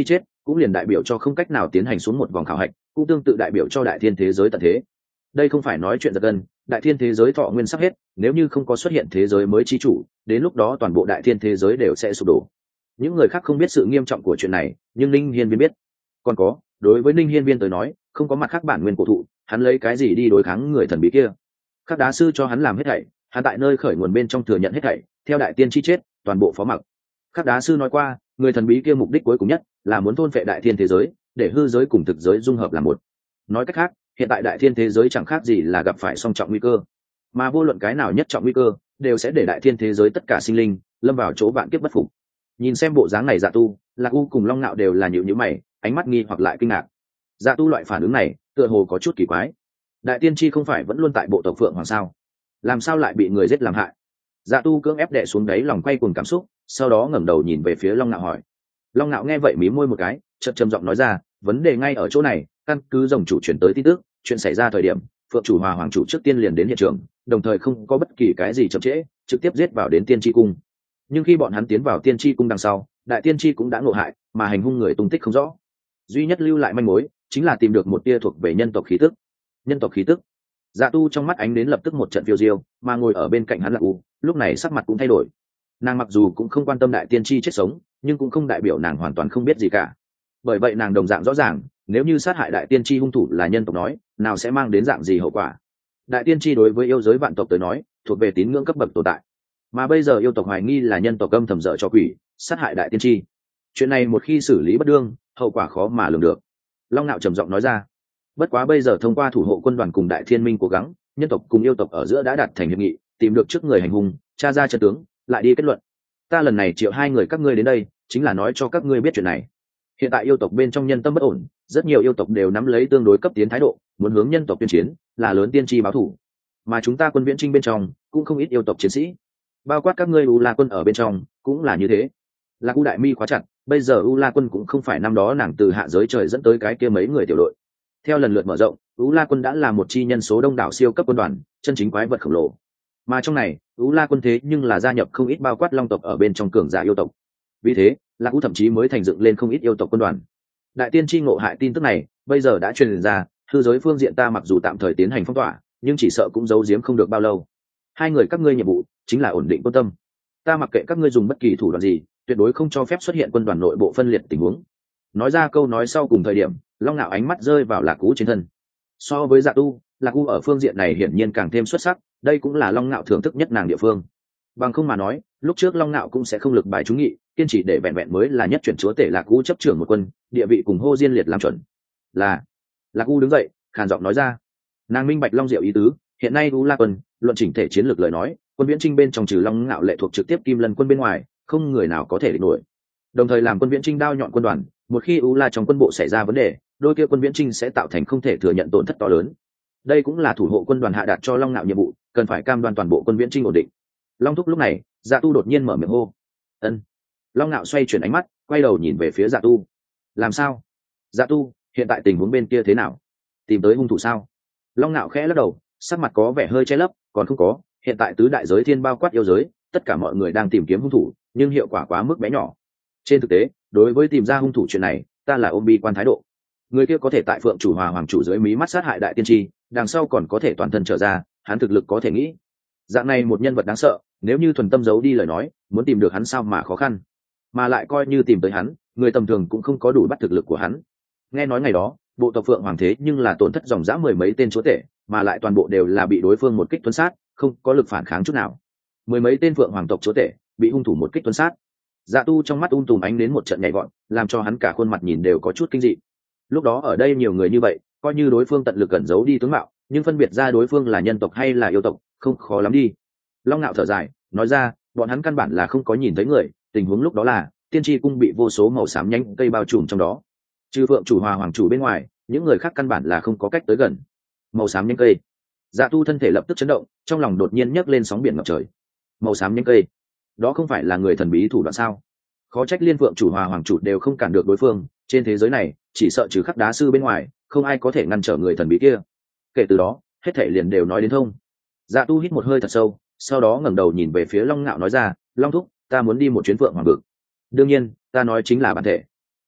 Speaker 1: cũng liền đại biểu cho không cách nào tiến hành xuống một vòng khảo hạch, cũng tương tự đại biểu cho đại thiên thế giới tận thế. Đây không phải nói chuyện giật gân, đại thiên thế giới thọ nguyên sắp hết, nếu như không có xuất hiện thế giới mới chi chủ, đến lúc đó toàn bộ đại thiên thế giới đều sẽ sụp đổ. Những người khác không biết sự nghiêm trọng của chuyện này, nhưng Ninh Hiên Viên biết. Còn có, đối với Ninh Hiên Viên tới nói, không có mặt khác bản nguyên cổ thụ, hắn lấy cái gì đi đối kháng người thần bí kia? Khắc đá sư cho hắn làm hết thảy, hắn tại nơi khởi nguồn bên trong thừa nhận hết thảy, theo đại tiên chi chết, toàn bộ phó mặc. Khắc đá sư nói qua, người thần bí kia mục đích cuối cùng nhất là muốn thôn phệ đại thiên thế giới, để hư giới cùng thực giới dung hợp làm một. Nói cách khác, hiện tại đại thiên thế giới chẳng khác gì là gặp phải song trọng nguy cơ, mà vô luận cái nào nhất trọng nguy cơ, đều sẽ để đại thiên thế giới tất cả sinh linh lâm vào chỗ vạn kiếp bất phục. Nhìn xem bộ dáng này Dạ Tu, Lạc U cùng Long Nạo đều là nhíu nhíu mày, ánh mắt nghi hoặc lại kinh ngạc. Dạ Tu loại phản ứng này, tựa hồ có chút kỳ quái. Đại tiên tri không phải vẫn luôn tại bộ tộc Phượng Hoàng sao? Làm sao lại bị người giết làm hại? Dạ Tu cưỡng ép đè xuống đáy lòng quay cuồng cảm xúc, sau đó ngẩng đầu nhìn về phía Long Nạo hỏi. Long Nạo nghe vậy mím môi một cái, chợt trầm giọng nói ra, vấn đề ngay ở chỗ này, căn cứ rồng chủ chuyển tới tin tức, chuyện xảy ra thời điểm, Phượng chủ Hòa Hoàng chủ trước tiên liền đến hiện trường, đồng thời không có bất kỳ cái gì chậm trễ, trực tiếp giết vào đến tiên tri cung. Nhưng khi bọn hắn tiến vào tiên tri cung đằng sau, đại tiên tri cũng đã ngộ hại, mà hành hung người tung tích không rõ. Duy nhất lưu lại manh mối chính là tìm được một tia thuộc về nhân tộc khí tức. Nhân tộc khí tức? Dạ Tu trong mắt ánh đến lập tức một trận phiêu diêu, mà ngồi ở bên cạnh hắn là U, lúc này sắc mặt cũng thay đổi. Nàng mặc dù cũng không quan tâm đại tiên tri chết sống, nhưng cũng không đại biểu nàng hoàn toàn không biết gì cả. Bởi vậy nàng đồng dạng rõ ràng, nếu như sát hại đại tiên tri hung thủ là nhân tộc nói, nào sẽ mang đến dạng gì hậu quả. Đại tiên tri đối với yêu giới vạn tộc tới nói, thuộc về tín ngưỡng cấp bậc tồn tại, mà bây giờ yêu tộc hoài nghi là nhân tộc âm thầm dở cho quỷ, sát hại đại tiên tri. Chuyện này một khi xử lý bất đương, hậu quả khó mà lường được. Long Nạo trầm giọng nói ra. Bất quá bây giờ thông qua thủ hộ quân đoàn cùng đại thiên minh cố gắng, nhân tộc cùng yêu tộc ở giữa đã đạt thành hiệp nghị, tìm được trước người hành hung, tra ra chân tướng, lại đi kết luận. Ta lần này triệu hai người các ngươi đến đây, chính là nói cho các ngươi biết chuyện này. Hiện tại yêu tộc bên trong nhân tâm bất ổn, rất nhiều yêu tộc đều nắm lấy tương đối cấp tiến thái độ, muốn hướng nhân tộc tuyên chiến, là lớn tiên tri báo thủ. Mà chúng ta quân viễn trinh bên trong cũng không ít yêu tộc chiến sĩ, bao quát các ngươi U La quân ở bên trong cũng là như thế. Là U đại mi khóa chặt, bây giờ U La quân cũng không phải năm đó nàng từ hạ giới trời dẫn tới cái kia mấy người tiểu đội. Theo lần lượt mở rộng, U La quân đã là một chi nhân số đông đảo siêu cấp quân đoàn, chân chính quái vật khổng lồ. Mà trong này, U La quân thế nhưng là gia nhập không ít bao quát long tộc ở bên trong cường giả yêu tộc. Vì thế, Lạc U thậm chí mới thành dựng lên không ít yêu tộc quân đoàn. Đại tiên tri ngộ hại tin tức này, bây giờ đã truyền ra, hư giới phương diện ta mặc dù tạm thời tiến hành phong tỏa, nhưng chỉ sợ cũng giấu giếm không được bao lâu. Hai người các ngươi nhiệm vụ chính là ổn định quân tâm. Ta mặc kệ các ngươi dùng bất kỳ thủ đoạn gì, tuyệt đối không cho phép xuất hiện quân đoàn nội bộ phân liệt tình huống. Nói ra câu nói sau cùng thời điểm, Long Nạo ánh mắt rơi vào Lạc U trên thân. So với Dạ Tu, Lạc U ở phương diện này hiển nhiên càng thêm xuất sắc, đây cũng là Long Nạo thưởng thức nhất nàng địa phương. Bằng không mà nói, lúc trước Long Nạo cũng sẽ không lực bài trúng nghị, kiên trì để vẹn vẹn mới là nhất chuyển chúa tể Lạc U chấp trưởng một quân, địa vị cùng hô diên liệt làm chuẩn. Là. Lạc U đứng dậy, khàn giọng nói ra. Nàng minh bạch Long Diệu ý tứ, hiện nay U La quân, luận chỉnh thể chiến lược lời nói, quân viễn trinh bên trong trừ Long Nạo lệ thuộc trực tiếp Kim Lân quân bên ngoài, không người nào có thể địch nổi. Đồng thời làm quân viễn trinh đao nhọn quân đoàn, một khi U La trong quân bộ xảy ra vấn đề, đôi kia quân viễn trinh sẽ tạo thành không thể thừa nhận tổn thất to lớn. Đây cũng là thủ hộ quân đoàn hạ đạt cho Long Nạo nhiệm vụ, cần phải cam đoan toàn bộ quân viễn trinh ổn định. Long thúc lúc này, Dạ Tu đột nhiên mở miệng hô. Ân. Long Nạo xoay chuyển ánh mắt, quay đầu nhìn về phía Dạ Tu. Làm sao? Dạ Tu, hiện tại tình huống bên kia thế nào? Tìm tới hung thủ sao? Long Nạo khẽ lắc đầu, sắc mặt có vẻ hơi che lấp, còn không có. Hiện tại tứ đại giới thiên bao quát yêu giới, tất cả mọi người đang tìm kiếm hung thủ, nhưng hiệu quả quá mức bé nhỏ. Trên thực tế, đối với tìm ra hung thủ chuyện này, ta là ôm bi quan thái độ. Người kia có thể tại Phượng chủ Hòa Hoàng chủ dưới mí mắt sát hại đại tiên tri, đằng sau còn có thể toàn thân trở ra, hắn thực lực có thể nghĩ. Dạng này một nhân vật đáng sợ, nếu như thuần tâm giấu đi lời nói, muốn tìm được hắn sao mà khó khăn. Mà lại coi như tìm tới hắn, người tầm thường cũng không có đủ bắt thực lực của hắn. Nghe nói ngày đó, bộ tộc Phượng Hoàng thế nhưng là tổn thất dòng dã mười mấy tên chúa tể, mà lại toàn bộ đều là bị đối phương một kích tuân sát, không có lực phản kháng chút nào. Mười mấy tên Phượng Hoàng tộc chúa tể bị hung thủ một kích tuân sát. Dạ Tu trong mắt tùm ánh đến một trận nhảy vọt, làm cho hắn cả khuôn mặt nhìn đều có chút kinh dị. Lúc đó ở đây nhiều người như vậy, coi như đối phương tận lực cẩn giấu đi tướng mạo, nhưng phân biệt ra đối phương là nhân tộc hay là yêu tộc, không khó lắm đi. Long Nạo thở dài, nói ra, bọn hắn căn bản là không có nhìn thấy người, tình huống lúc đó là tiên tri cung bị vô số màu xám nhánh cây bao trùm trong đó. Trừ Phượng chủ Hòa Hoàng chủ bên ngoài, những người khác căn bản là không có cách tới gần. Màu xám nhánh cây. Dạ Tu thân thể lập tức chấn động, trong lòng đột nhiên nhấc lên sóng biển ngập trời. Màu xám nhánh cây, đó không phải là người thần bí thủ đoạn sao? Khó trách Liên Phượng chủ Hòa Hoàng chủ đều không cản được đối phương, trên thế giới này, chỉ sợ trừ Khắc Đá sư bên ngoài, không ai có thể ngăn trở người thần bí kia. Kể từ đó, hết thảy liền đều nói đến thông. Dạ Tu hít một hơi thật sâu, sau đó ngẩng đầu nhìn về phía Long Nạo nói ra, Long thúc, ta muốn đi một chuyến Phượng Hoàng vực. Đương nhiên, ta nói chính là bản thể.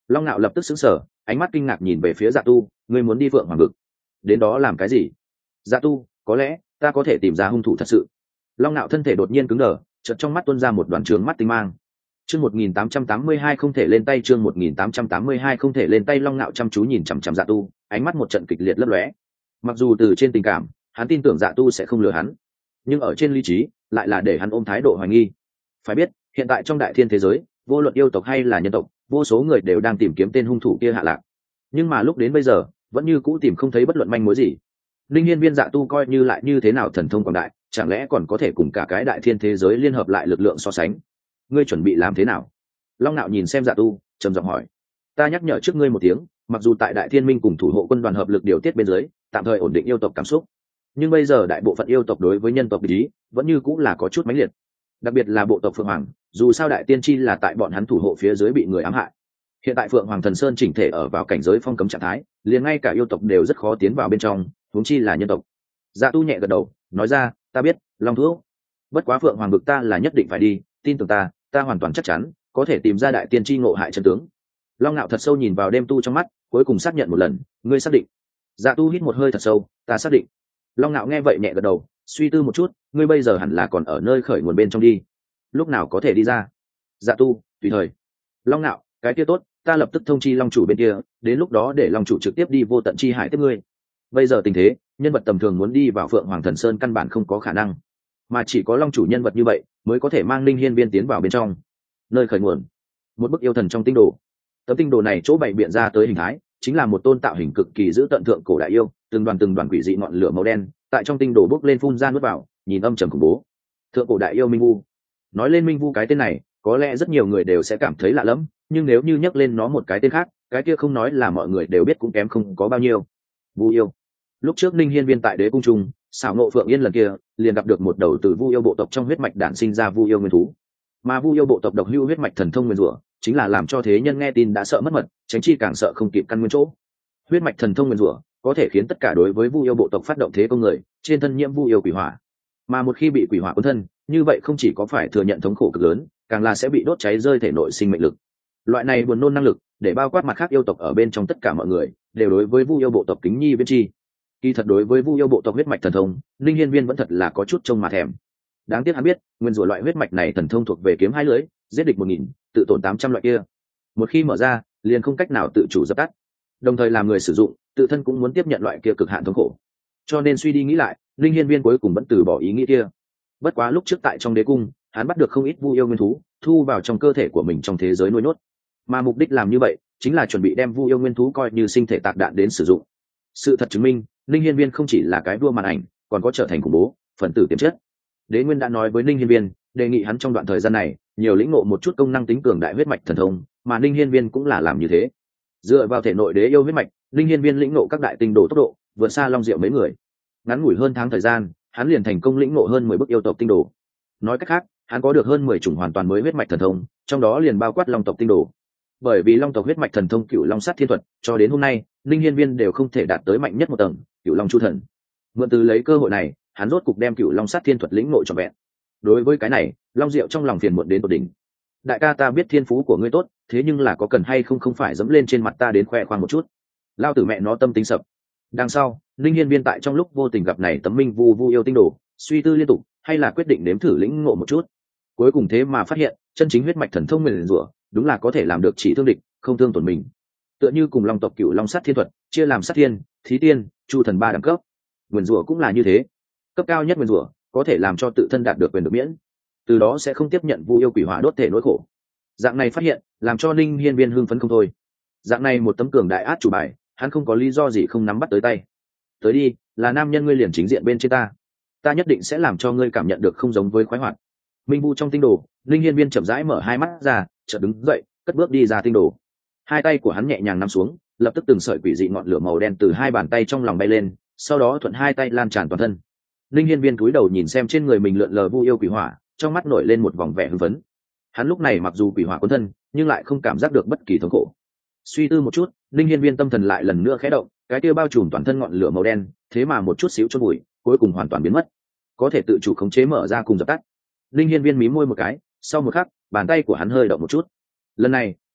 Speaker 1: Long Nạo lập tức sững sờ, ánh mắt kinh ngạc nhìn về phía Dạ Tu, ngươi muốn đi Phượng Hoàng vực? Đến đó làm cái gì? Dạ Tu, có lẽ ta có thể tìm ra hung thủ thật sự. Long Nạo thân thể đột nhiên cứng đờ, chợt trong mắt tuôn ra một đoàn trướng mắt tinh mang. Chương 1882 không thể lên tay, chương 1882 không thể lên tay. Long Nạo chăm chú nhìn chằm chằm Dạ Tu, ánh mắt một trận kịch liệt lấp lóe. Mặc dù từ trên tình cảm, hắn tin tưởng Dạ Tu sẽ không lừa hắn, nhưng ở trên lý trí, lại là để hắn ôm thái độ hoài nghi. Phải biết, hiện tại trong đại thiên thế giới, vô luận yêu tộc hay là nhân tộc, vô số người đều đang tìm kiếm tên hung thủ kia hạ lạc. Nhưng mà lúc đến bây giờ, vẫn như cũ tìm không thấy bất luận manh mối gì. Linh Hiên Viên Dạ Tu coi như lại như thế nào thần thông quảng đại, chẳng lẽ còn có thể cùng cả cái đại thiên thế giới liên hợp lại lực lượng so sánh? Ngươi chuẩn bị làm thế nào? Long Nạo nhìn xem Dạ Tu, trầm giọng hỏi. Ta nhắc nhở trước ngươi một tiếng, mặc dù tại đại thiên minh cùng thủ hộ quân đoàn hợp lực điều tiết bên dưới, tạm thời ổn định yêu tộc cảm xúc, nhưng bây giờ đại bộ phận yêu tộc đối với nhân tộc ý vẫn như cũng là có chút mãnh liệt, đặc biệt là bộ tộc Phượng Hoàng, dù sao đại tiên chi là tại bọn hắn thủ hộ phía dưới bị người ám hại. Hiện tại Phượng Hoàng Thần Sơn chỉnh thể ở vào cảnh giới phong cấm trạng thái, liền ngay cả yêu tộc đều rất khó tiến vào bên trong, huống chi là nhân tộc. Dạ Tu nhẹ gật đầu, nói ra, ta biết, Long Thúc. Bất quá Phượng Hoàng vực ta là nhất định phải đi, tin tưởng ta, ta hoàn toàn chắc chắn có thể tìm ra đại tiên tri ngộ hại chân tướng. Long Nạo thật sâu nhìn vào đêm tu trong mắt, cuối cùng xác nhận một lần, ngươi xác định? Dạ Tu hít một hơi thật sâu, ta xác định. Long Nạo nghe vậy nhẹ gật đầu, suy tư một chút, ngươi bây giờ hẳn là còn ở nơi khởi nguồn bên trong đi, lúc nào có thể đi ra? Dạ Tu, tùy thời. Long Nạo, cái kia tốt, ta lập tức thông chi Long chủ bên kia, đến lúc đó để Long chủ trực tiếp đi vô tận chi hải tiếp ngươi. Bây giờ tình thế, nhân vật tầm thường muốn đi vào Phượng Hoàng Thần Sơn căn bản không có khả năng, mà chỉ có Long chủ nhân vật như vậy mới có thể mang Linh Hiên Viên tiến vào bên trong. Nơi khởi nguồn, một bức yêu thần trong tinh đồ. Tấm tinh đồ này chỗ bày biện ra tới hình thái, chính là một tôn tạo hình cực kỳ dữ tận thượng cổ đại yêu, từng đoàn quỷ dị ngọn lửa màu đen, tại trong tinh đồ bốc lên phun ra nuốt vào, nhìn âm trầm khủng bố. Thượng cổ đại yêu Minh Vu. Nói lên Minh Vu cái tên này, có lẽ rất nhiều người đều sẽ cảm thấy lạ lẫm, nhưng nếu như nhắc lên nó một cái tên khác, cái kia không nói là mọi người đều biết cũng kém không có bao nhiêu. Vu yêu. Lúc trước Linh Hiên Viên tại Đế cung trung, xảo nộ Phượng Yên lần kia, liền gặp được một đầu từ Vu yêu bộ tộc trong huyết mạch đản sinh ra Vu yêu nguyên thú. Mà Vu yêu bộ tộc độc hưu huyết mạch thần thông nguyên rủa, chính là làm cho thế nhân nghe tin đã sợ mất mật, tránh chi càng sợ không kịp căn nguyên chỗ. Huyết mạch thần thông nguyên rủa có thể khiến tất cả đối với Vu yêu bộ tộc phát động thế công người, trên thân nhiễm Vu yêu quỷ hỏa. Mà một khi bị quỷ hỏa cuốn thân, như vậy không chỉ có phải thừa nhận thống khổ cực lớn, càng là sẽ bị đốt cháy rơi thể nội sinh mệnh lực. Loại này buồn nôn năng lực, để bao quát mặt khác yêu tộc ở bên trong tất cả mọi người, đều đối với Vu yêu bộ tộc kính nhi viễn chi. Kỳ thật đối với Vu yêu bộ tộc huyết mạch thần thông, Linh Hiên Viên vẫn thật là có chút trông mà thèm. Đáng tiếc hắn biết, nguyên rủa loại huyết mạch này thần thông thuộc về kiếm hai lưỡi, giết địch 1000, tự tổn 800 loại kia. Một khi mở ra, liền không cách nào tự chủ dập tắt. Đồng thời làm người sử dụng, tự thân cũng muốn tiếp nhận loại kia cực hạn thống khổ. Cho nên suy đi nghĩ lại, Linh Hiên Viên cuối cùng vẫn từ bỏ ý nghĩ kia. Bất quá lúc trước tại trong đế cung, hắn bắt được không ít Vu yêu nguyên thú, thu vào trong cơ thể của mình trong thế giới nuôi nhốt. Mà mục đích làm như vậy, chính là chuẩn bị đem Vu yêu nguyên thú coi như sinh thể tạc đạn đến sử dụng. Sự thật chứng minh, Linh Hiên Viên không chỉ là cái vua màn ảnh, còn có trở thành khủng bố phần tử tiềm chất. Đế Nguyên đã nói với Linh Hiên Viên, đề nghị hắn trong đoạn thời gian này nhiều lĩnh ngộ một chút công năng tính cường đại huyết mạch thần thông, mà Linh Hiên Viên cũng là làm như thế. Dựa vào thể nội đế yêu huyết mạch, Linh Hiên Viên lĩnh ngộ các đại tinh đồ tốc độ vượt xa Long Diệu mấy người. Ngắn ngủi hơn tháng thời gian, hắn liền thành công lĩnh ngộ hơn 10 bức yêu tộc tinh đồ. Nói cách khác, hắn có được hơn 10 chủng hoàn toàn mới huyết mạch thần thông, trong đó liền bao quát Long tộc tinh đồ. Bởi vì Long tộc huyết mạch thần thông Cửu Long Sát Thiên Thuật, cho đến hôm nay, Linh Hiên Viên đều không thể đạt tới mạnh nhất một tầng, Cửu Long Chu Thần. Mượn từ lấy cơ hội này, hắn rốt cục đem Cửu Long Sát Thiên Thuật lĩnh ngộ trọn vẹn. Đối với cái này, Long Diệu trong lòng phiền muộn đến tột đỉnh. Đại ca, ta biết thiên phú của ngươi tốt, thế nhưng là có cần hay không phải dẫm lên trên mặt ta đến khoe khoang một chút. Lao tử mẹ nó tâm tính sập. Đằng sau, Linh Hiên Viên tại trong lúc vô tình gặp này tấm Minh Vu yêu tinh đồ, suy tư liên tục, hay là quyết định nếm thử lĩnh ngộ một chút. Cuối cùng thế mà phát hiện, chân chính huyết mạch thần thông nguyền rủa, đúng là có thể làm được chỉ thương địch, không thương tổn mình. Tựa như cùng Long tộc Cửu Long Sát Thiên Thuật, chia làm Sát Thiên, Thí Tiên, Chu Thần 3 đẳng cấp. Nguyền rủa cũng là như thế. Cấp cao nhất nguyền rủa có thể làm cho tự thân đạt được quyền được miễn, từ đó sẽ không tiếp nhận Vu yêu quỷ hỏa đốt thể nỗi khổ. Dạng này phát hiện, làm cho Linh Hiên Viên hưng phấn không thôi. Dạng này một tấm cường đại át chủ bài, hắn không có lý do gì không nắm bắt tới tay. Tới đi, là nam nhân ngươi liền chính diện bên trên ta nhất định sẽ làm cho ngươi cảm nhận được không giống với khoái hoạt. Minh Vu trong tinh đồ, Linh Hiên Viên chậm rãi mở hai mắt ra, chợt đứng dậy, cất bước đi ra tinh đồ. Hai tay của hắn nhẹ nhàng nắm xuống, lập tức từng sợi quỷ dị ngọn lửa màu đen từ hai bàn tay trong lòng bay lên, sau đó thuận hai tay lan tràn toàn thân. Linh Hiên Viên cúi đầu nhìn xem trên người mình lượn lờ Vu yêu quỷ hỏa, trong mắt nổi lên một vòng vẻ hưng phấn. Hắn lúc này mặc dù quỷ hỏa cuốn thân, nhưng lại không cảm giác được bất kỳ thống khổ. Suy tư một chút, Linh Hiên Viên tâm thần lại lần nữa khẽ động, cái kia bao trùm toàn thân ngọn lửa màu đen, thế mà một chút xíu chôn bụi, cuối cùng hoàn toàn biến mất. Có thể tự chủ khống chế mở ra cùng dập tắt. Linh Hiên Viên mím môi một cái, sau một khắc, bàn tay của hắn hơi động một chút. Lần này,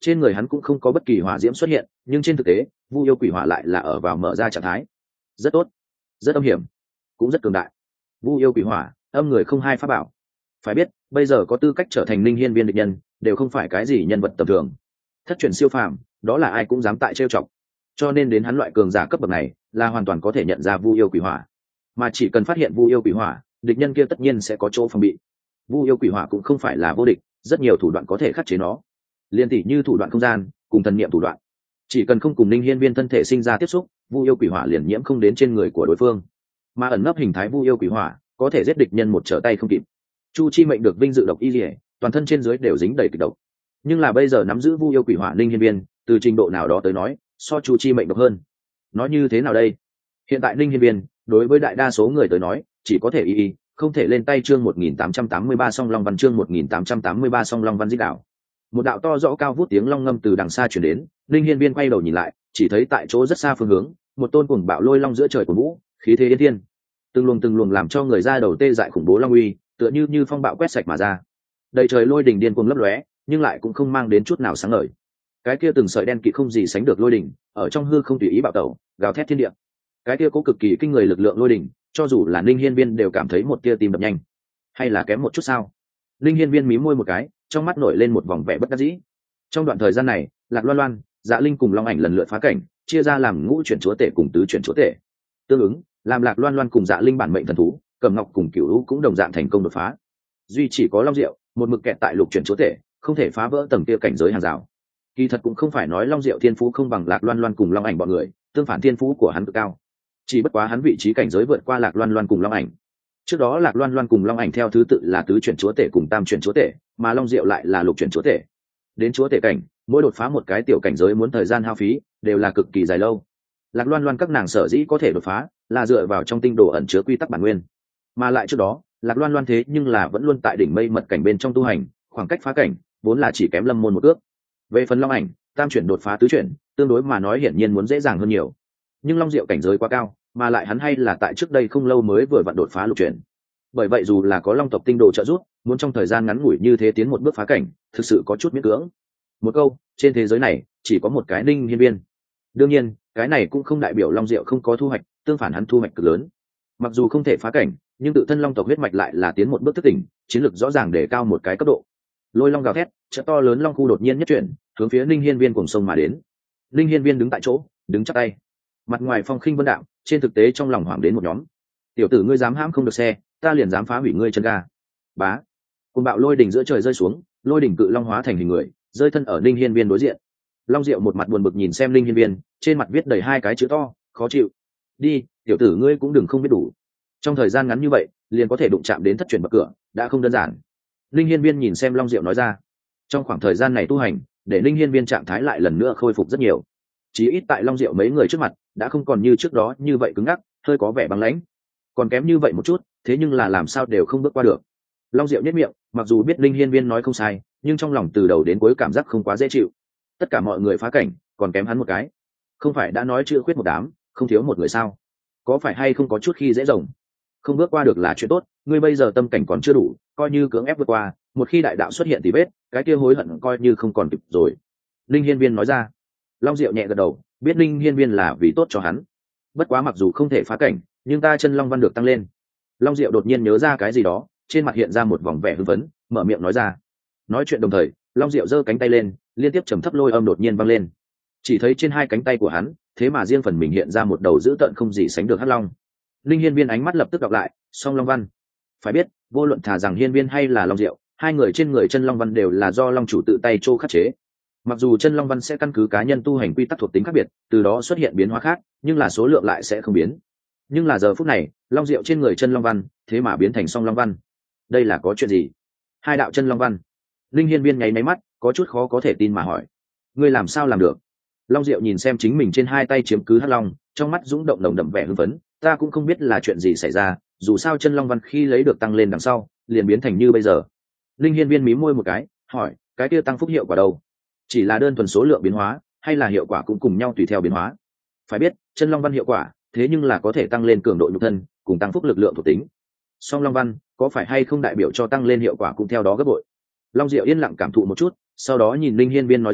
Speaker 1: trên người hắn cũng không có bất kỳ hỏa diễm xuất hiện, nhưng trên thực tế vu yêu quỷ hỏa lại là ở vào mở ra trạng thái. Rất tốt, rất âm hiểm, cũng rất cường đại. Vu yêu quỷ hỏa, âm người không hai pháp bảo. Phải biết bây giờ có tư cách trở thành linh hiên viên địch nhân đều không phải cái gì nhân vật tầm thường, thất truyền siêu phàm, đó là ai cũng dám tại trêu chọc. Cho nên đến hắn loại cường giả cấp bậc này là hoàn toàn có thể nhận ra vu yêu quỷ hỏa, mà chỉ cần phát hiện vu yêu quỷ hỏa, địch nhân kia tất nhiên sẽ có chỗ phòng bị. Vu yêu quỷ hỏa cũng không phải là vô địch, rất nhiều thủ đoạn có thể khắc chế nó, liên tỷ như thủ đoạn không gian cùng thần niệm thủ đoạn. Chỉ cần không cùng linh hiên viên thân thể sinh ra tiếp xúc, vu yêu quỷ hỏa liền nhiễm không đến trên người của đối phương, mà ẩn nấp hình thái vu yêu quỷ hỏa có thể giết địch nhân một trở tay không kịp. Chu Chi Mệnh được vinh dự độc y liễu, toàn thân trên dưới đều dính đầy kịch độc, nhưng là bây giờ nắm giữ vu yêu quỷ hỏa linh hiên viên, từ trình độ nào đó tới nói so Chu Chi Mệnh độc hơn. Nói như thế nào đây? Hiện tại linh hiên viên đối với đại đa số người tới nói chỉ có thể y, không thể lên tay. Chương 1883 song long văn, chương 1883 song long văn dích đảo. Một đạo to rõ cao vút tiếng long ngâm từ đằng xa truyền đến, linh hiên viên quay đầu nhìn lại, chỉ thấy tại chỗ rất xa phương hướng, một tôn cuồng bạo lôi long giữa trời của vũ, khí thế yên thiên, từng luồng làm cho người ra đầu tê dại khủng bố long uy, tựa như phong bạo quét sạch mà ra. Đầy trời lôi đỉnh điên cuồng lấp lóe, nhưng lại cũng không mang đến chút nào sáng ngời. Cái kia từng sợi đen kịt không gì sánh được lôi đỉnh, ở trong hư không tùy ý bạo tẩu, gào thét thiên địa. Cái kia có cực kỳ kinh người lực lượng lôi đỉnh, cho dù là linh hiên viên đều cảm thấy một tia tim đập nhanh. Hay là kém một chút sao? Linh hiên viên mím môi một cái, trong mắt nổi lên một vòng vẻ bất đắc dĩ. Trong đoạn thời gian này, Lạc Loan Loan, Dạ Linh cùng Long Ảnh lần lượt phá cảnh, chia ra làm ngũ chuyển chúa tể cùng tứ chuyển chúa tể. Tương ứng, làm Lạc Loan Loan cùng Dạ Linh bản mệnh thần thú, Cầm Ngọc cùng Cửu Lũ cũng đồng dạng thành công đột phá. Duy chỉ có Long Diệu, một mực kẹt tại lục chuyển chúa tể, không thể phá vỡ tầng kia cảnh giới hàng rào. Kỳ thật cũng không phải nói Long Diệu thiên phú không bằng Lạc Loan Loan cùng Long Ảnh bọn người, tương phản thiên phú của hắn cực cao. Chỉ bất quá hắn vị trí cảnh giới vượt qua Lạc Loan Loan cùng Long Ảnh. Trước đó Lạc Loan Loan cùng Long Ảnh theo thứ tự là tứ chuyển chúa tể cùng tam chuyển chúa tể, mà Long Diệu lại là lục chuyển chúa tể. Đến chúa tể cảnh, mỗi đột phá một cái tiểu cảnh giới muốn thời gian hao phí, đều là cực kỳ dài lâu. Lạc Loan Loan các nàng sở dĩ có thể đột phá, là dựa vào trong tinh đồ ẩn chứa quy tắc bản nguyên. Mà lại trước đó, Lạc Loan Loan thế nhưng là vẫn luôn tại đỉnh mây mật cảnh bên trong tu hành, khoảng cách phá cảnh vốn là chỉ kém Lâm môn một ước. Về phần Long Ảnh, tam chuyển đột phá tứ chuyển, tương đối mà nói hiển nhiên muốn dễ dàng hơn nhiều. Nhưng Long Diệu cảnh giới quá cao, mà lại hắn hay là tại trước đây không lâu mới vừa vặn đột phá lục chuyển. Bởi vậy dù là có Long tộc tinh đồ trợ giúp, muốn trong thời gian ngắn ngủi như thế tiến một bước phá cảnh, thực sự có chút miễn cưỡng. Một câu, trên thế giới này chỉ có một cái linh hiên viên. Đương nhiên, cái này cũng không đại biểu Long Diệu không có thu hoạch, tương phản hắn thu hoạch cực lớn. Mặc dù không thể phá cảnh, nhưng tự thân Long tộc huyết mạch lại là tiến một bước thức tỉnh, chiến lược rõ ràng để cao một cái cấp độ. Lôi long gào thét, chợ to lớn long khu đột nhiên nhất chuyển, hướng phía linh hiên viên cùng sông mà đến. Linh hiên viên đứng tại chỗ, đứng chắp tay, mặt ngoài phong khinh vân đạm, trên thực tế trong lòng hoảng đến một nhóm. Tiểu tử ngươi dám hãm không được xe, ta liền dám phá hủy ngươi chân ga. Bá, cuồng bạo lôi đỉnh giữa trời rơi xuống, lôi đỉnh cự long hóa thành hình người, rơi thân ở linh hiên viên đối diện. Long Diệu một mặt buồn bực nhìn xem linh hiên viên, trên mặt viết đầy hai cái chữ to, khó chịu. Đi, tiểu tử ngươi cũng đừng không biết đủ. Trong thời gian ngắn như vậy, liền có thể đụng chạm đến thất truyền bậc cửa, đã không đơn giản. Linh hiên viên nhìn xem Long Diệu nói ra. Trong khoảng thời gian này tu hành, để linh hiên viên trạng thái lại lần nữa khôi phục rất nhiều. Chí ít tại Long Diệu mấy người trước mặt, đã không còn như trước đó như vậy cứng ngắc, hơi có vẻ băng lãnh. Còn kém như vậy một chút, thế nhưng là làm sao đều không bước qua được. Long Diệu nhếch miệng, mặc dù biết linh hiên viên nói không sai, nhưng trong lòng từ đầu đến cuối cảm giác không quá dễ chịu. Tất cả mọi người phá cảnh, còn kém hắn một cái. Không phải đã nói chưa khuyết một đám, không thiếu một người sao? Có phải hay không có chút khi dễ rồng? Không bước qua được là chuyện tốt, ngươi bây giờ tâm cảnh còn chưa đủ, coi như cưỡng ép vượt qua, một khi đại đạo xuất hiện thì vết, cái kia hối hận coi như không còn kịp rồi. Linh hiên viên nói ra. Long Diệu nhẹ gật đầu, biết linh hiên viên là vì tốt cho hắn. Bất quá mặc dù không thể phá cảnh, nhưng ta chân long văn được tăng lên. Long Diệu đột nhiên nhớ ra cái gì đó, trên mặt hiện ra một vòng vẻ hưng phấn, mở miệng nói ra. Nói chuyện đồng thời, Long Diệu giơ cánh tay lên, liên tiếp trầm thấp lôi âm đột nhiên vang lên. Chỉ thấy trên hai cánh tay của hắn, thế mà riêng phần mình hiện ra một đầu dữ tợn không gì sánh được hắc long. Linh hiên viên ánh mắt lập tức đọc lại, song long văn. Phải biết, vô luận thà rằng hiên viên hay là Long Diệu, hai người trên người chân long văn đều là do long chủ tự tay chô khắc chế. Mặc dù chân long văn sẽ căn cứ cá nhân tu hành quy tắc thuộc tính khác biệt, từ đó xuất hiện biến hóa khác, nhưng là số lượng lại sẽ không biến. Nhưng là giờ phút này, Long Diệu trên người chân long văn thế mà biến thành song long văn. Đây là có chuyện gì? Hai đạo chân long văn. Linh hiên viên nháy máy mắt, có chút khó có thể tin mà hỏi. Ngươi làm sao làm được? Long Diệu nhìn xem chính mình trên hai tay chiếm cứ hắc long, trong mắt dũng động nồng đậm vẻ hưng phấn. Ta cũng không biết là chuyện gì xảy ra, dù sao chân long văn khi lấy được tăng lên đằng sau, liền biến thành như bây giờ. Linh hiên viên mí môi một cái, hỏi, cái kia tăng phúc hiệu quả đâu? Chỉ là đơn thuần số lượng biến hóa, hay là hiệu quả cũng cùng nhau tùy theo biến hóa? Phải biết, chân long văn hiệu quả, thế nhưng là có thể tăng lên cường độ nhục thân, cùng tăng phúc lực lượng thuộc tính. Song long văn, có phải hay không đại biểu cho tăng lên hiệu quả cũng theo đó gấp bội? Long Diệu yên lặng cảm thụ một chút, sau đó nhìn linh hiên viên nói ra,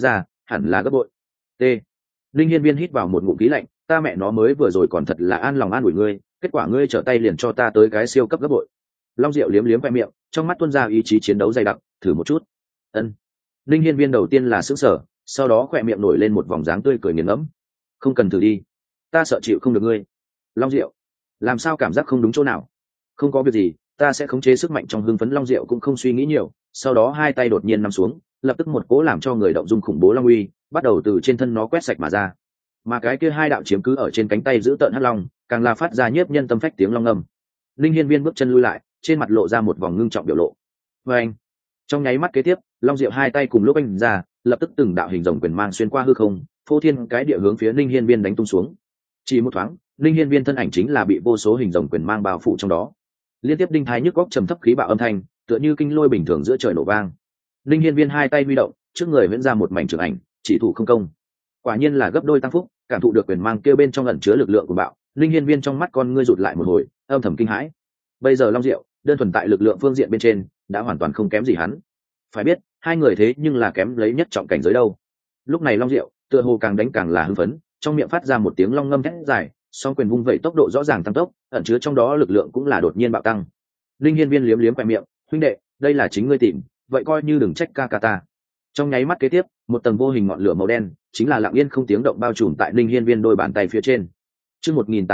Speaker 1: hẳn là gấp bội. T. Linh Hiên Viên hít vào một ngụm khí lạnh, ta mẹ nó mới vừa rồi còn thật là an lòng an ủi ngươi, kết quả ngươi trở tay liền cho ta tới cái siêu cấp gấp bội. Long Diệu liếm liếm khoe miệng, trong mắt tuôn ra ý chí chiến đấu dày đặc, thử một chút. Ân. Linh Hiên Viên đầu tiên là sững sờ, sau đó khoe miệng nổi lên một vòng dáng tươi cười nghiền ngẫm. Không cần thử đi, ta sợ chịu không được ngươi. Long Diệu, làm sao cảm giác không đúng chỗ nào? Không có việc gì, ta sẽ khống chế sức mạnh trong hưng phấn. Long Diệu cũng không suy nghĩ nhiều, sau đó hai tay đột nhiên nắm xuống, lập tức một cỗ làm cho người động dung khủng bố long uy bắt đầu từ trên thân nó quét sạch mà ra. Mà cái kia hai đạo chiếm cứ ở trên cánh tay giữ tợn hắc long, càng là phát ra nhiếp nhân tâm phách tiếng long ngâm. Linh Hiên Viên bước chân lui lại, trên mặt lộ ra một vòng ngưng trọng biểu lộ. Và anh, trong nháy mắt kế tiếp, Long Diệu hai tay cùng lúc anh ra, lập tức từng đạo hình rồng quyền mang xuyên qua hư không, phô thiên cái địa hướng phía Linh Hiên Viên đánh tung xuống. Chỉ một thoáng, Linh Hiên Viên thân ảnh chính là bị vô số hình rồng quyền mang bao phủ trong đó. Liên tiếp đinh thái nhức góc trầm thấp khí bạo âm thanh, tựa như kinh lôi bình thường giữa trời nổ vang. Linh Hiên Viên hai tay huy động, trước người vẽ ra một mảnh trường ảnh, chỉ thủ không công. Quả nhiên là gấp đôi tăng phúc, cảm thụ được quyền mang kêu bên trong ẩn chứa lực lượng của bạo, Linh Hiên Viên trong mắt con ngươi rụt lại một hồi, âm thầm kinh hãi. Bây giờ Long Diệu, đơn thuần tại lực lượng phương diện bên trên, đã hoàn toàn không kém gì hắn. Phải biết, hai người thế nhưng là kém lấy nhất trọng cảnh giới đâu. Lúc này Long Diệu, tựa hồ càng đánh càng là hưng phấn, trong miệng phát ra một tiếng long ngâm thét dài, song quyền vung vẩy tốc độ rõ ràng tăng tốc, ẩn chứa trong đó lực lượng cũng là đột nhiên bạo tăng. Linh Hiên Viên liếm liếm khóe miệng, huynh đệ, đây là chính ngươi tìm, vậy coi như đừng trách ca ca ta. Trong nháy mắt kế tiếp, một tầng vô hình ngọn lửa màu đen, chính là lặng yên không tiếng động bao trùm tại Linh Hiên Viên đôi bàn tay phía trên. Chương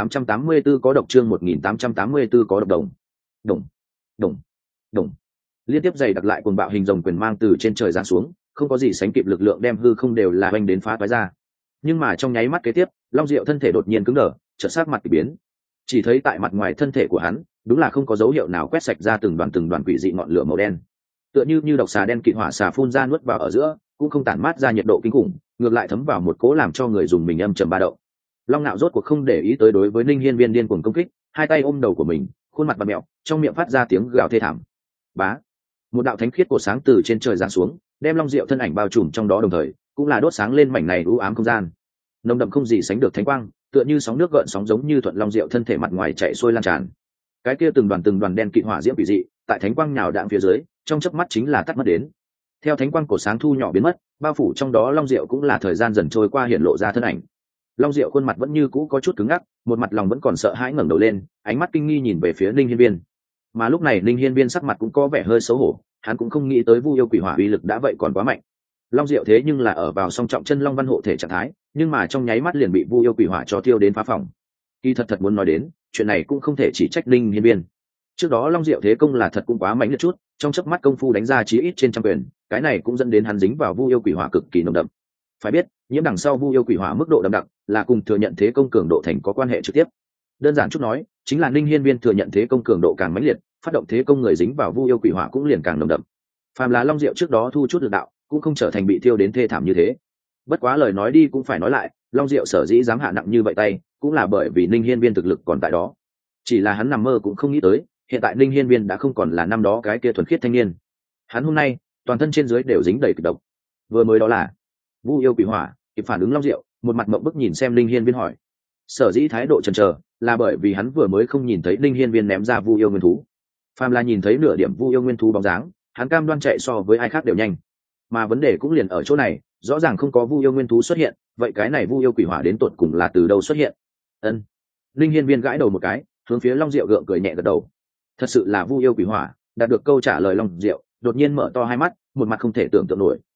Speaker 1: 1884 có độc, chương 1884 có độc. Đồng, đồng, đồng, đồng. Liên tiếp dày đặc lại cuồng bạo hình rồng quyền mang từ trên trời giáng xuống, không có gì sánh kịp lực lượng đem hư không đều là oanh đến phá toái ra. Nhưng mà trong nháy mắt kế tiếp, Long Diệu thân thể đột nhiên cứng đờ, chợt sắc mặt kỳ biến. Chỉ thấy tại mặt ngoài thân thể của hắn, đúng là không có dấu hiệu nào quét sạch ra từng đoàn quỷ dị ngọn lửa màu đen. Tựa như độc xà đen kịt hỏa xà phun ra nuốt vào ở giữa, cũng không tản mát ra nhiệt độ kinh khủng, ngược lại thấm vào một cỗ làm cho người dùng mình âm trầm ba động. Long Nạo rốt cuộc không để ý tới đối với Linh Hiên Viên điên cuồng công kích, hai tay ôm đầu của mình, khuôn mặt bặm mẹo, trong miệng phát ra tiếng gào thê thảm. Bá, một đạo thánh khiết của sáng từ trên trời giáng xuống, đem Long Diệu thân ảnh bao trùm trong đó, đồng thời cũng là đốt sáng lên mảnh này u ám không gian. Nồng đậm không gì sánh được thánh quang, tựa như sóng nước gợn sóng giống như thuận Long Diệu thân thể mặt ngoài chạy xuôi lan tràn. Cái kia từng đoàn đen kịt hỏa diễm quỷ dị, tại thánh quang nhào đạn phía dưới, trong chớp mắt chính là tắt mất đến. Theo thánh quang cổ sáng thu nhỏ biến mất, bao phủ trong đó Long Diệu cũng là thời gian dần trôi qua hiện lộ ra thân ảnh. Long Diệu khuôn mặt vẫn như cũ có chút cứng ngắc, một mặt lòng vẫn còn sợ hãi ngẩng đầu lên, ánh mắt kinh nghi nhìn về phía Linh Hiên Viên. Mà lúc này Linh Hiên Viên sắc mặt cũng có vẻ hơi xấu hổ, hắn cũng không nghĩ tới Vu Yêu Quỷ Hỏa uy lực đã vậy còn quá mạnh. Long Diệu thế nhưng là ở vào song trọng chân long văn hộ thể trạng thái, nhưng mà trong nháy mắt liền bị Vu Yêu Quỷ Hỏa cho tiêu đến phá phòng. Kỳ thật muốn nói đến, chuyện này cũng không thể chỉ trách Linh Hiên Viên. Trước đó Long Diệu thế công là thật cũng quá mạnh liệt chút, trong chớp mắt công phu đánh ra chí ít trên trăm quyền, cái này cũng dẫn đến hắn dính vào Vu Yêu Quỷ Hỏa cực kỳ nồng đậm. Phải biết, nhiễm đằng sau Vu Yêu Quỷ Hỏa mức độ đậm đặc là cùng thừa nhận thế công cường độ thành có quan hệ trực tiếp. Đơn giản chút nói, chính là Linh Hiên Viên thừa nhận thế công cường độ càng mãnh liệt, phát động thế công người dính vào Vu Yêu Quỷ Hỏa cũng liền càng nồng đậm. Phàm là Long Diệu trước đó thu chút lực đạo, cũng không trở thành bị thiêu đến thê thảm như thế. Bất quá lời nói đi cũng phải nói lại, Long Diệu sở dĩ dám hạ nặng như vậy tay, cũng là bởi vì Linh Hiên Viên thực lực còn tại đó. Chỉ là hắn nằm mơ cũng không nghĩ tới, hiện tại Linh Hiên Viên đã không còn là năm đó cái kia thuần khiết thanh niên. Hắn hôm nay, toàn thân trên dưới đều dính đầy kịch độc. Vừa mới đó là Vu Yêu Quỷ Hỏa, kịp phản ứng Long Diệu, một mặt mộng bức nhìn xem Linh Hiên Viên hỏi. Sở dĩ thái độ chần chờ, là bởi vì hắn vừa mới không nhìn thấy Linh Hiên Viên ném ra Vu Yêu nguyên thú. Phàm là nhìn thấy nửa điểm Vu Yêu nguyên thú bóng dáng, hắn cam đoan chạy so với ai khác đều nhanh. Mà vấn đề cũng liền ở chỗ này, rõ ràng không có Vu Yêu nguyên thú xuất hiện, vậy cái này Vu Yêu Quỷ Hỏa đến tột cùng là từ đâu xuất hiện? Ân. Linh Hiên Viên gãi đầu một cái, hướng phía Long Diệu gượng cười nhẹ gật đầu. Thật sự là Vu Yêu Quỷ Hỏa. Đạt được câu trả lời, Long Diệu đột nhiên mở to hai mắt, một mặt không thể tưởng tượng nổi.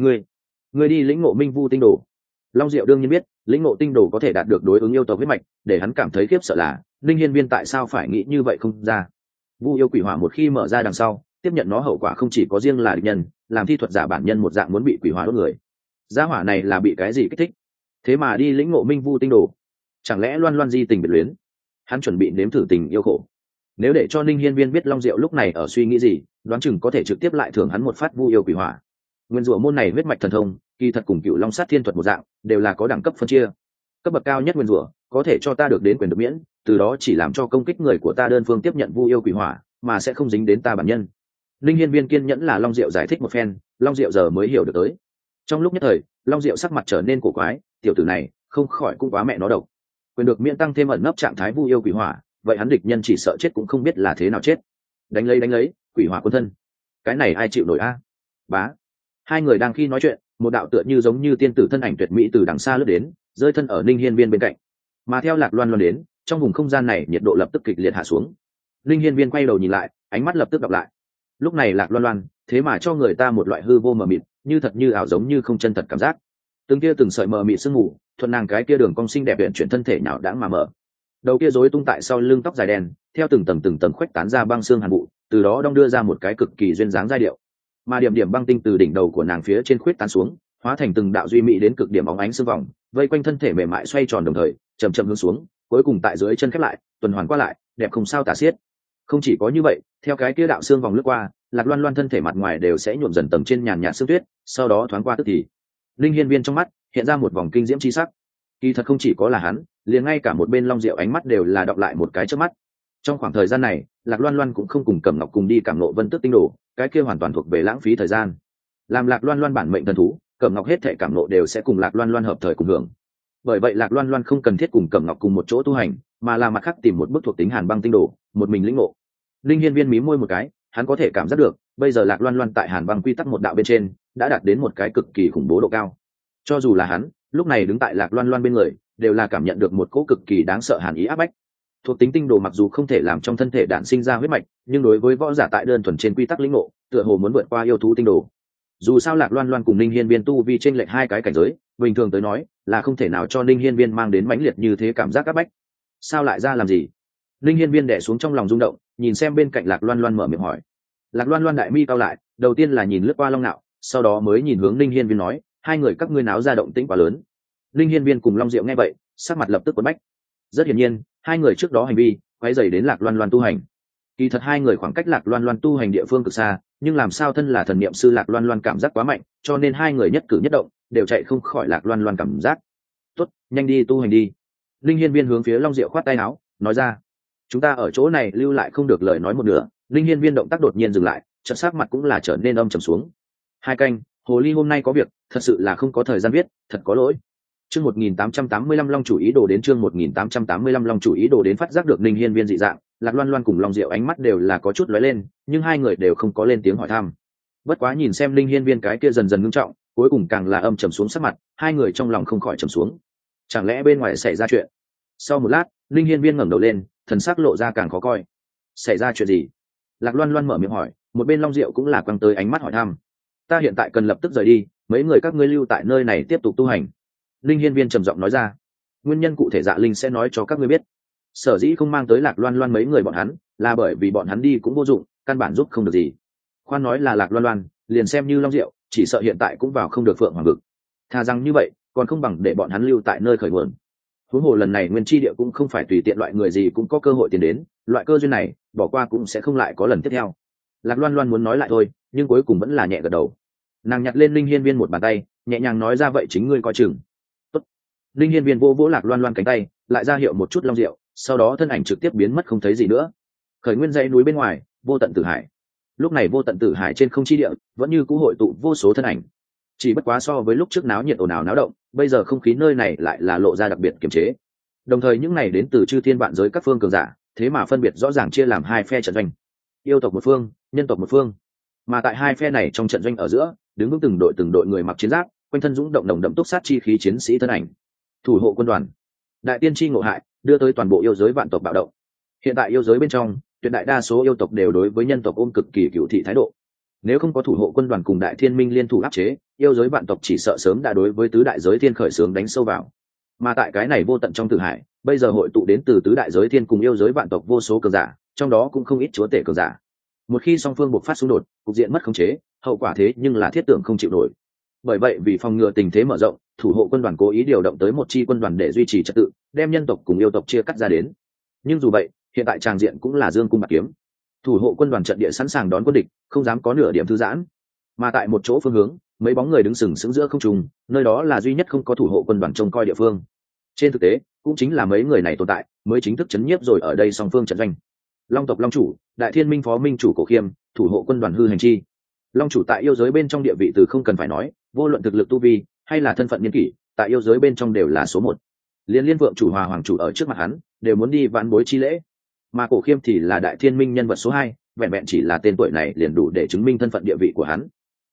Speaker 1: Ngươi đi lĩnh ngộ Minh Vu tinh đồ. Long Diệu đương nhiên biết, lĩnh ngộ tinh đồ có thể đạt được đối ứng yêu tộc huyết mạch, để hắn cảm thấy khiếp sợ là Linh Hiên Viên tại sao phải nghĩ như vậy không ra. Vu Yêu Quỷ Hỏa một khi mở ra đằng sau, tiếp nhận nó hậu quả không chỉ có riêng là địch nhân, làm thi thuật giả bản nhân một dạng muốn bị quỷ hỏa đốt người. Gia hỏa này là bị cái gì kích thích? Thế mà đi lĩnh ngộ Minh Vu tinh đồ? Chẳng lẽ loan loan di tình biệt luyến? Hắn chuẩn bị nếm thử tình yêu khổ. Nếu để cho Linh Hiên Viên biết Long Diệu lúc này ở suy nghĩ gì, đoán chừng có thể trực tiếp lại thưởng hắn một phát Vu Yêu Quỷ Hỏa. Nguyên rủa môn này huyết mạch thần thông, kỳ thật cùng Cựu Long Sát Thiên thuật một dạng, đều là có đẳng cấp phân chia. Cấp bậc cao nhất nguyên rủa có thể cho ta được đến quyền được miễn, từ đó chỉ làm cho công kích người của ta đơn phương tiếp nhận Vu Yêu Quỷ Hỏa, mà sẽ không dính đến ta bản nhân. Linh Hiên Viên kiên nhẫn là Long Diệu giải thích một phen, Long Diệu giờ mới hiểu được tới. Trong lúc nhất thời, Long Diệu sắc mặt trở nên cổ quái, tiểu tử này không khỏi cũng quá mẹ nó độc. Quyền được miễn tăng thêm ẩn nấp trạng thái Vu Yêu Quỷ Hỏa, vậy hắn địch nhân chỉ sợ chết cũng không biết là thế nào chết. Đánh lấy, Quỷ Hỏa quân thân. Cái này ai chịu nổi a? Bá. Hai người đang khi nói chuyện, một đạo tựa như giống như tiên tử thân ảnh tuyệt mỹ từ đằng xa lướt đến, rơi thân ở Ninh Hiên Viên bên cạnh. Mà theo Lạc Loan Loan đến, trong vùng không gian này nhiệt độ lập tức kịch liệt hạ xuống. Ninh Hiên Viên quay đầu nhìn lại, ánh mắt lập tức đọc lại. Lúc này Lạc Loan Loan, thế mà cho người ta một loại hư vô mờ mịt, như thật như ảo, giống như không chân thật cảm giác. Từng kia từng sợi mờ mịt sương mù, thuận nàng cái kia đường cong xinh đẹp uyển chuyển thân thể nào đãng mà mở. Đầu kia rối tung tại sau lưng tóc dài đen, theo từng tầng khuếch tán ra băng xương hàn vụ, từ đó đong đưa ra một cái cực kỳ duyên dáng giai điệu. Mà điểm điểm băng tinh từ đỉnh đầu của nàng phía trên khuếch tán xuống, hóa thành từng đạo duy mỹ đến cực điểm bóng ánh sương vòng, vây quanh thân thể mềm mại xoay tròn đồng thời, chậm chậm hướng xuống, cuối cùng tại dưới chân khép lại, tuần hoàn qua lại, đẹp không sao tả xiết. Không chỉ có như vậy, theo cái kia đạo xương vòng lướt qua, Lạc Loan Loan thân thể mặt ngoài đều sẽ nhuộm dần tầng trên nhàn nhạt sương tuyết, sau đó thoáng qua tức thì. Linh Hiên Viên trong mắt hiện ra một vòng kinh diễm chi sắc. Kỳ thật không chỉ có là hắn, liền ngay cả một bên Long Diệu ánh mắt đều là đọc lại một cái chớp mắt. Trong khoảng thời gian này, Lạc Loan Loan cũng không cùng Cẩm Ngọc cùng đi cảm ngộ Vân Tước tinh đồ, cái kia hoàn toàn thuộc về lãng phí thời gian. Làm Lạc Loan Loan bản mệnh thần thú, Cẩm Ngọc hết thảy cảm ngộ đều sẽ cùng Lạc Loan Loan hợp thời cùng hưởng. Bởi vậy Lạc Loan Loan không cần thiết cùng Cẩm Ngọc cùng một chỗ tu hành, mà là mặt khác tìm một bức thuộc tính Hàn Băng tinh đồ, một mình lĩnh ngộ. Linh Hiên Viên mí môi một cái, hắn có thể cảm giác được, bây giờ Lạc Loan Loan tại Hàn Băng quy tắc một đạo bên trên, đã đạt đến một cái cực kỳ khủng bố độ cao. Cho dù là hắn, lúc này đứng tại Lạc Loan Loan bên người, đều là cảm nhận được một cỗ cực kỳ đáng sợ hàn ý áp bách. Thuộc tính tinh đồ mặc dù không thể làm trong thân thể đản sinh ra huyết mạch, nhưng đối với võ giả tại đơn thuần trên quy tắc lĩnh ngộ, tựa hồ muốn vượt qua yêu thú tinh đồ. Dù sao Lạc Loan Loan cùng Ninh Hiên Viên tu vi trên lệch hai cái cảnh giới, bình thường tới nói, là không thể nào cho Ninh Hiên Viên mang đến mãnh liệt như thế cảm giác áp bách. Sao lại ra làm gì? Ninh Hiên Viên đè xuống trong lòng rung động, nhìn xem bên cạnh Lạc Loan Loan mở miệng hỏi. Lạc Loan Loan đại mi cau lại, đầu tiên là nhìn lướt qua Long Nạo, sau đó mới nhìn hướng Ninh Hiên Viên nói, hai người các ngươi náo ra động tĩnh quá lớn. Ninh Hiên Viên cùng Long Diệu nghe vậy, sắc mặt lập tức quẫn bách. Rất hiển nhiên, hai người trước đó hành vi quấy rầy đến Lạc Loan Loan tu hành. Kỳ thật hai người khoảng cách Lạc Loan Loan tu hành địa phương cực xa, nhưng làm sao thân là thần niệm sư Lạc Loan Loan cảm giác quá mạnh, cho nên hai người nhất cử nhất động đều chạy không khỏi Lạc Loan Loan cảm giác. Tốt, nhanh đi tu hành đi. Linh Hiên Viên hướng phía Long Diệu khoát tay áo, nói ra. Chúng ta ở chỗ này lưu lại không được lời nói một nửa. Linh Hiên Viên động tác đột nhiên dừng lại, chợt sắc mặt cũng là trở nên âm trầm xuống. Hai canh, hồ ly hôm nay có việc, thật sự là không có thời gian viết, thật có lỗi. Chương 1885 Long chủ ý đồ đến chương 1885 Long chủ ý đồ đến phát giác được Ninh Hiên Viên dị dạng, Lạc Loan Loan cùng Long Diệu ánh mắt đều là có chút lóe lên, nhưng hai người đều không có lên tiếng hỏi thăm. Bất quá nhìn xem Ninh Hiên Viên cái kia dần dần ngưng trọng, cuối cùng càng là âm trầm xuống sắc mặt, hai người trong lòng không khỏi trầm xuống. Chẳng lẽ bên ngoài xảy ra chuyện? Sau một lát, Ninh Hiên Viên ngẩng đầu lên, thần sắc lộ ra càng khó coi. Xảy ra chuyện gì? Lạc Loan Loan mở miệng hỏi, một bên Long Diệu cũng là quăng tới ánh mắt hỏi thăm. Ta hiện tại cần lập tức rời đi, mấy người các ngươi lưu tại nơi này tiếp tục tu hành. Linh Hiên Viên trầm giọng nói ra. Nguyên nhân cụ thể Dạ Linh sẽ nói cho các ngươi biết. Sở dĩ không mang tới Lạc Loan Loan mấy người bọn hắn, là bởi vì bọn hắn đi cũng vô dụng, căn bản giúp không được gì. Khoan nói là Lạc Loan Loan, liền xem như Long Diệu, chỉ sợ hiện tại cũng vào không được Phượng Hoàng vực. Thà rằng như vậy, còn không bằng để bọn hắn lưu tại nơi khởi nguồn. Huống hồ lần này Nguyên Chi Địa cũng không phải tùy tiện loại người gì cũng có cơ hội tiến đến, loại cơ duyên này, bỏ qua cũng sẽ không lại có lần tiếp theo. Lạc Loan Loan muốn nói lại thôi, nhưng cuối cùng vẫn là nhẹ gật đầu. Nàng nhặt lên Linh Hiên Viên một bàn tay, nhẹ nhàng nói ra vậy chính ngươi coi chừng. Tốt. Linh Hiên Viên vỗ Lạc Loan Loan cánh tay, lại ra hiệu một chút Long Diệu, sau đó thân ảnh trực tiếp biến mất không thấy gì nữa. Khởi nguyên dãy núi bên ngoài, vô tận tử hải. Lúc này vô tận tử hải trên không chi địa vẫn như cũ hội tụ vô số thân ảnh. Chỉ bất quá so với lúc trước náo nhiệt ồn ào náo động, bây giờ không khí nơi này lại là lộ ra đặc biệt kiềm chế. Đồng thời những này đến từ chư thiên vạn giới các phương cường giả, thế mà phân biệt rõ ràng chia làm hai phe trận doanh. Yêu tộc một phương, nhân tộc một phương. Mà tại hai phe này trong trận doanh ở giữa, đứng vững từng đội người mặc chiến giáp, quanh thân dũng động nồng đậm túc sát chi khí chiến sĩ thân ảnh. Thủ hộ quân đoàn, đại tiên tri ngộ hại, đưa tới toàn bộ yêu giới vạn tộc bạo động. Hiện tại yêu giới bên trong, tuyệt đại đa số yêu tộc đều đối với nhân tộc ôm cực kỳ cựu thị thái độ. Nếu không có thủ hộ quân đoàn cùng đại thiên minh liên thủ áp chế, yêu giới vạn tộc chỉ sợ sớm đã đối với tứ đại giới thiên khởi xướng đánh sâu vào. Mà tại cái này vô tận trong tử hải, bây giờ hội tụ đến từ tứ đại giới thiên cùng yêu giới vạn tộc vô số cường giả, trong đó cũng không ít chúa tể cường giả. Một khi song phương buộc phát xung đột, cục diện mất khống chế, hậu quả thế nhưng là thiết tưởng không chịu nổi. Bởi vậy vì phòng ngừa tình thế mở rộng, thủ hộ quân đoàn cố ý điều động tới một chi quân đoàn để duy trì trật tự, đem nhân tộc cùng yêu tộc chia cắt ra đến. Nhưng dù vậy, hiện tại tràng diện cũng là dương cung bạc kiếm. Thủ hộ quân đoàn trận địa sẵn sàng đón quân địch, không dám có nửa điểm thư giãn. Mà tại một chỗ phương hướng, mấy bóng người đứng sừng sững giữa không trung, nơi đó là duy nhất không có thủ hộ quân đoàn trông coi địa phương. Trên thực tế, cũng chính là mấy người này tồn tại, mới chính thức chấn nhiếp rồi ở đây song phương trận doanh. Long tộc Long chủ, đại thiên minh phó minh chủ Cổ Khiêm, thủ hộ quân đoàn hư hành chi. Long chủ tại yêu giới bên trong địa vị từ không cần phải nói, vô luận thực lực tu vi hay là thân phận niên kỷ, tại yêu giới bên trong đều là số một. Liên vượng chủ Hòa hoàng chủ ở trước mặt hắn, đều muốn đi vãn bối chi lễ. Mà Cổ Khiêm thì là đại thiên minh nhân vật số 2, vẹn vẹn chỉ là tên tuổi này liền đủ để chứng minh thân phận địa vị của hắn.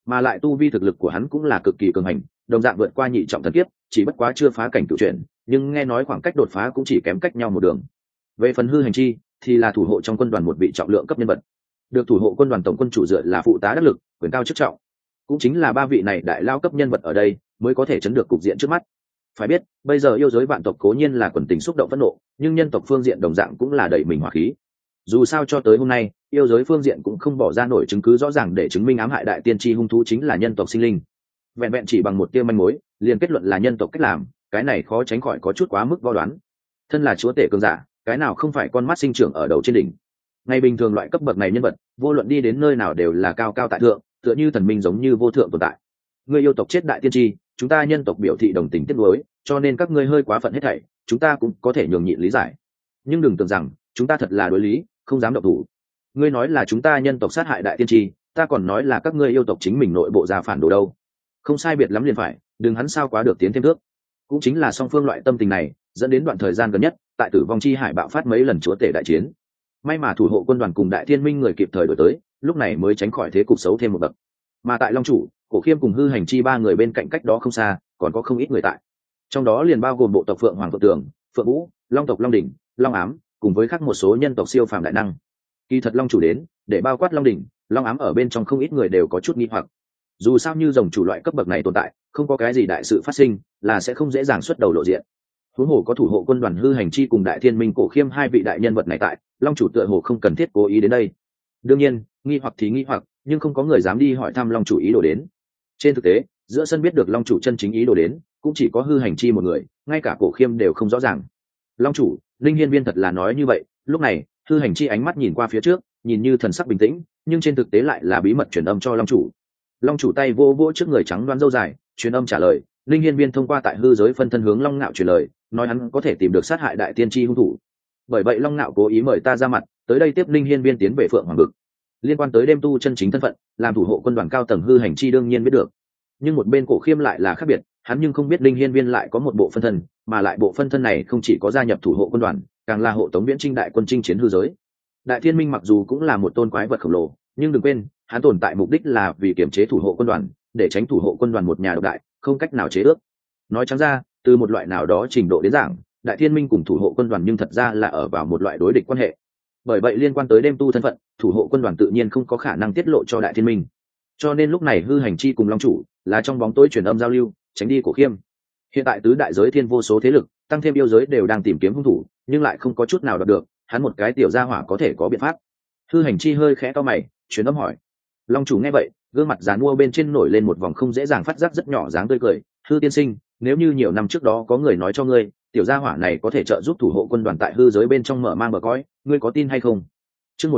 Speaker 1: mà lại tu vi thực lực của hắn cũng là cực kỳ cường hành, đồng dạng vượt qua nhị trọng thần kiếp, chỉ bất quá chưa phá cảnh cửu chuyển, nhưng nghe nói khoảng cách đột phá cũng chỉ kém cách nhau một đường. Về phần hư hành chi thì là thủ hộ trong quân đoàn một vị trọng lượng cấp nhân vật, được thủ hộ quân đoàn tổng quân chủ dựa là phụ tá đắc lực, quyền cao chức trọng, cũng chính là ba vị này đại lao cấp nhân vật ở đây mới có thể chấn được cục diện trước mắt. Phải biết bây giờ yêu giới vạn tộc cố nhiên là quần tình xúc động phẫn nộ, nhưng nhân tộc phương diện đồng dạng cũng là đầy mình hỏa khí. Dù sao cho tới hôm nay yêu giới phương diện cũng không bỏ ra nổi chứng cứ rõ ràng để chứng minh ám hại đại tiên tri hung thú chính là nhân tộc sinh linh. Vẹn vẹn chỉ bằng một tia manh mối liền kết luận là nhân tộc cách làm, cái này khó tránh khỏi có chút quá mức vo đoán. Thân là chúa tể cường giả, cái nào không phải con mắt sinh trưởng ở đầu trên đỉnh. Ngày bình thường loại cấp bậc này nhân vật vô luận đi đến nơi nào đều là cao cao tại thượng, tựa như thần minh giống như vô thượng tồn tại. Người yêu tộc chết đại tiên tri, chúng ta nhân tộc biểu thị đồng tình tiếc nuối, cho nên các ngươi hơi quá phận hết thảy, chúng ta cũng có thể nhường nhịn lý giải. Nhưng đừng tưởng rằng chúng ta thật là đối lý, không dám động thủ. Ngươi nói là chúng ta nhân tộc sát hại đại tiên tri, ta còn nói là các ngươi yêu tộc chính mình nội bộ ra phản đồ đâu. Không sai biệt lắm liền phải, đừng hắn sao quá được tiến thêm thước. Cũng chính là song phương loại tâm tình này dẫn đến đoạn thời gian gần nhất tại tử vong chi hải bạo phát mấy lần chúa tể đại chiến. May mà thủ hộ quân đoàn cùng đại thiên minh người kịp thời đổi tới, lúc này mới tránh khỏi thế cục xấu thêm một bậc. Mà tại long chủ, cổ khiêm cùng hư hành chi ba người bên cạnh cách đó không xa còn có không ít người tại, trong đó liền bao gồm bộ tộc phượng hoàng phượng tường, phượng vũ, long tộc long đỉnh, long ám, cùng với khác một số nhân tộc siêu phàm đại năng. Kỳ thật long chủ đến để bao quát long đỉnh, long ám ở bên trong không ít người đều có chút nghi hoặc. Dù sao như rồng chủ loại cấp bậc này tồn tại, không có cái gì đại sự phát sinh là sẽ không dễ dàng xuất đầu lộ diện. Huống hồ có thủ hộ quân đoàn hư hành chi cùng đại thiên minh cổ khiêm hai vị đại nhân vật này tại, long chủ tựa hồ không cần thiết cố ý đến đây. Đương nhiên nghi hoặc thì nghi hoặc, nhưng không có người dám đi hỏi thăm long chủ ý đồ đến. Trên thực tế giữa sân biết được long chủ chân chính ý đồ đến cũng chỉ có hư hành chi một người, ngay cả cổ khiêm đều không rõ ràng. Long chủ, linh hiên viên thật là nói như vậy. Lúc này hư hành chi ánh mắt nhìn qua phía trước, nhìn như thần sắc bình tĩnh, nhưng trên thực tế lại là bí mật truyền âm cho long chủ. Long chủ tay vô vỗ trước người trắng đoán râu dài, truyền âm trả lời. Linh hiên viên thông qua tại hư giới phân thân hướng long ngạo truyền lời, nói hắn có thể tìm được sát hại đại tiên tri hung thủ. Bởi vậy long ngạo cố ý mời ta ra mặt tới đây tiếp linh hiên viên tiến về phượng hoàng vực. Liên quan tới đêm tu chân chính thân phận, làm thủ hộ quân đoàn cao tầng hư hành chi đương nhiên biết được, nhưng một bên cổ khiêm lại là khác biệt, hắn nhưng không biết linh hiên viên lại có một bộ phân thân, mà lại bộ phân thân này không chỉ có gia nhập thủ hộ quân đoàn, càng là hộ tống viễn trinh đại quân chinh chiến hư giới. Đại thiên minh mặc dù cũng là một tôn quái vật khổng lồ, nhưng đừng quên hắn tồn tại mục đích là vì kiểm chế thủ hộ quân đoàn, để tránh thủ hộ quân đoàn một nhà độc đại không cách nào chế ước. Nói trắng ra, từ một loại nào đó trình độ đến giảng, đại thiên minh cùng thủ hộ quân đoàn nhưng thật ra là ở vào một loại đối địch quan hệ. Bởi vậy liên quan tới đêm tu thân phận, thủ hộ quân đoàn tự nhiên không có khả năng tiết lộ cho đại thiên minh. Cho nên lúc này hư hành chi cùng long chủ là trong bóng tối truyền âm giao lưu, tránh đi cổ khiêm. Hiện tại tứ đại giới thiên vô số thế lực, tăng thêm yêu giới đều đang tìm kiếm hung thủ, nhưng lại không có chút nào đạt được, hắn một cái tiểu gia hỏa có thể có biện pháp. Hư hành chi hơi khẽ to mày, truyền âm hỏi. Long chủ nghe vậy, gương mặt dán mua bên trên nổi lên một vòng không dễ dàng phát giác rất nhỏ dáng tươi cười. Hư tiên sinh, nếu như nhiều năm trước đó có người nói cho ngươi tiểu gia hỏa này có thể trợ giúp thủ hộ quân đoàn tại hư giới bên trong mở mang bờ cõi, ngươi có tin hay không? Chương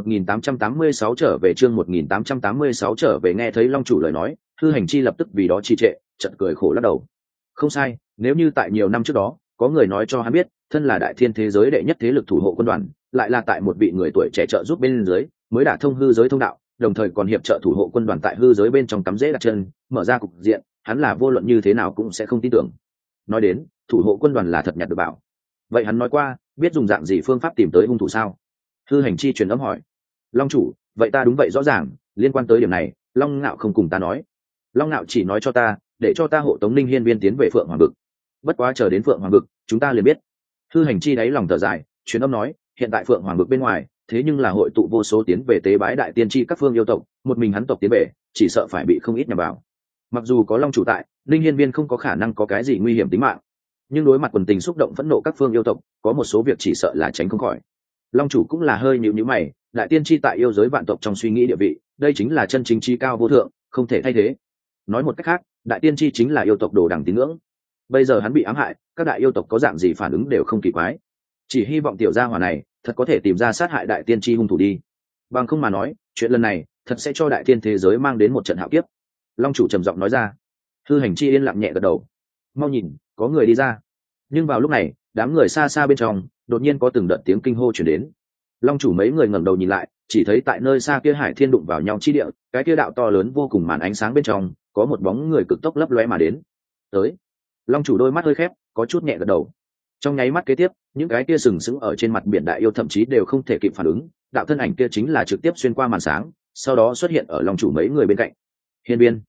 Speaker 1: 1886 trở về, chương 1886 trở về. Nghe thấy long chủ lời nói, hư hành chi lập tức vì đó trì trệ, chợt cười khổ lắc đầu. Không sai, nếu như tại nhiều năm trước đó có người nói cho hắn biết thân là đại thiên thế giới đệ nhất thế lực thủ hộ quân đoàn lại là tại một vị người tuổi trẻ trợ giúp bên dưới mới đả thông hư giới thông đạo, đồng thời còn hiệp trợ thủ hộ quân đoàn tại hư giới bên trong cắm rễ đặt chân, mở ra cục diện, hắn là vô luận như thế nào cũng sẽ không tin tưởng. Nói đến thủ hộ quân đoàn là thật nhặt được bảo, vậy hắn nói qua biết dùng dạng gì phương pháp tìm tới hung thủ sao? Hư hành chi truyền âm hỏi. Long chủ, vậy ta đúng vậy rõ ràng, liên quan tới điểm này long ngạo không cùng ta nói. Long ngạo chỉ nói cho ta để cho ta hộ tống linh hiên viên tiến về phượng hoàng vực, bất quá chờ đến phượng hoàng vực chúng ta liền biết. Hư hành chi đáy lòng thở dài, truyền âm nói, hiện tại phượng hoàng vực bên ngoài thế nhưng là hội tụ vô số tiến về tế bái đại tiên tri các phương yêu tộc, một mình hắn tộc tiến về chỉ sợ phải bị không ít nhằm vào. Mặc dù có long chủ tại, linh hiên viên không có khả năng có cái gì nguy hiểm tính mạng, nhưng đối mặt quần tình xúc động phẫn nộ các phương yêu tộc, có một số việc chỉ sợ là tránh không khỏi. Long chủ cũng là hơi nhíu nhíu mày, đại tiên tri tại yêu giới vạn tộc trong suy nghĩ địa vị, đây chính là chân chính trí cao vô thượng, không thể thay thế. Nói một cách khác, đại tiên tri chính là yêu tộc đồ đẳng tín ngưỡng. Bây giờ hắn bị ám hại, các đại yêu tộc có dạng gì phản ứng đều không kỳ quái, chỉ hy vọng tiểu gia hỏa này thật có thể tìm ra sát hại đại tiên tri hung thủ đi, bằng không mà nói chuyện lần này thật sẽ cho đại thiên thế giới mang đến một trận hạo kiếp. Long chủ trầm giọng nói ra. Hư hành chi yên lặng nhẹ gật đầu. Mau nhìn, có người đi ra. Nhưng vào lúc này đám người xa xa bên trong đột nhiên có từng đợt tiếng kinh hô chuyển đến. Long chủ mấy người ngẩng đầu nhìn lại, chỉ thấy tại nơi xa kia hải thiên đụng vào nhau chi địa, cái kia đạo to lớn vô cùng màn ánh sáng bên trong có một bóng người cực tốc lấp lóe mà đến. Tới. Long chủ đôi mắt hơi khép, có chút nhẹ gật đầu. Trong nháy mắt kế tiếp, những cái kia sừng sững ở trên mặt biển đại yêu thậm chí đều không thể kịp phản ứng, đạo thân ảnh kia chính là trực tiếp xuyên qua màn sáng, sau đó xuất hiện ở long chủ mấy người bên cạnh. Hiên viên,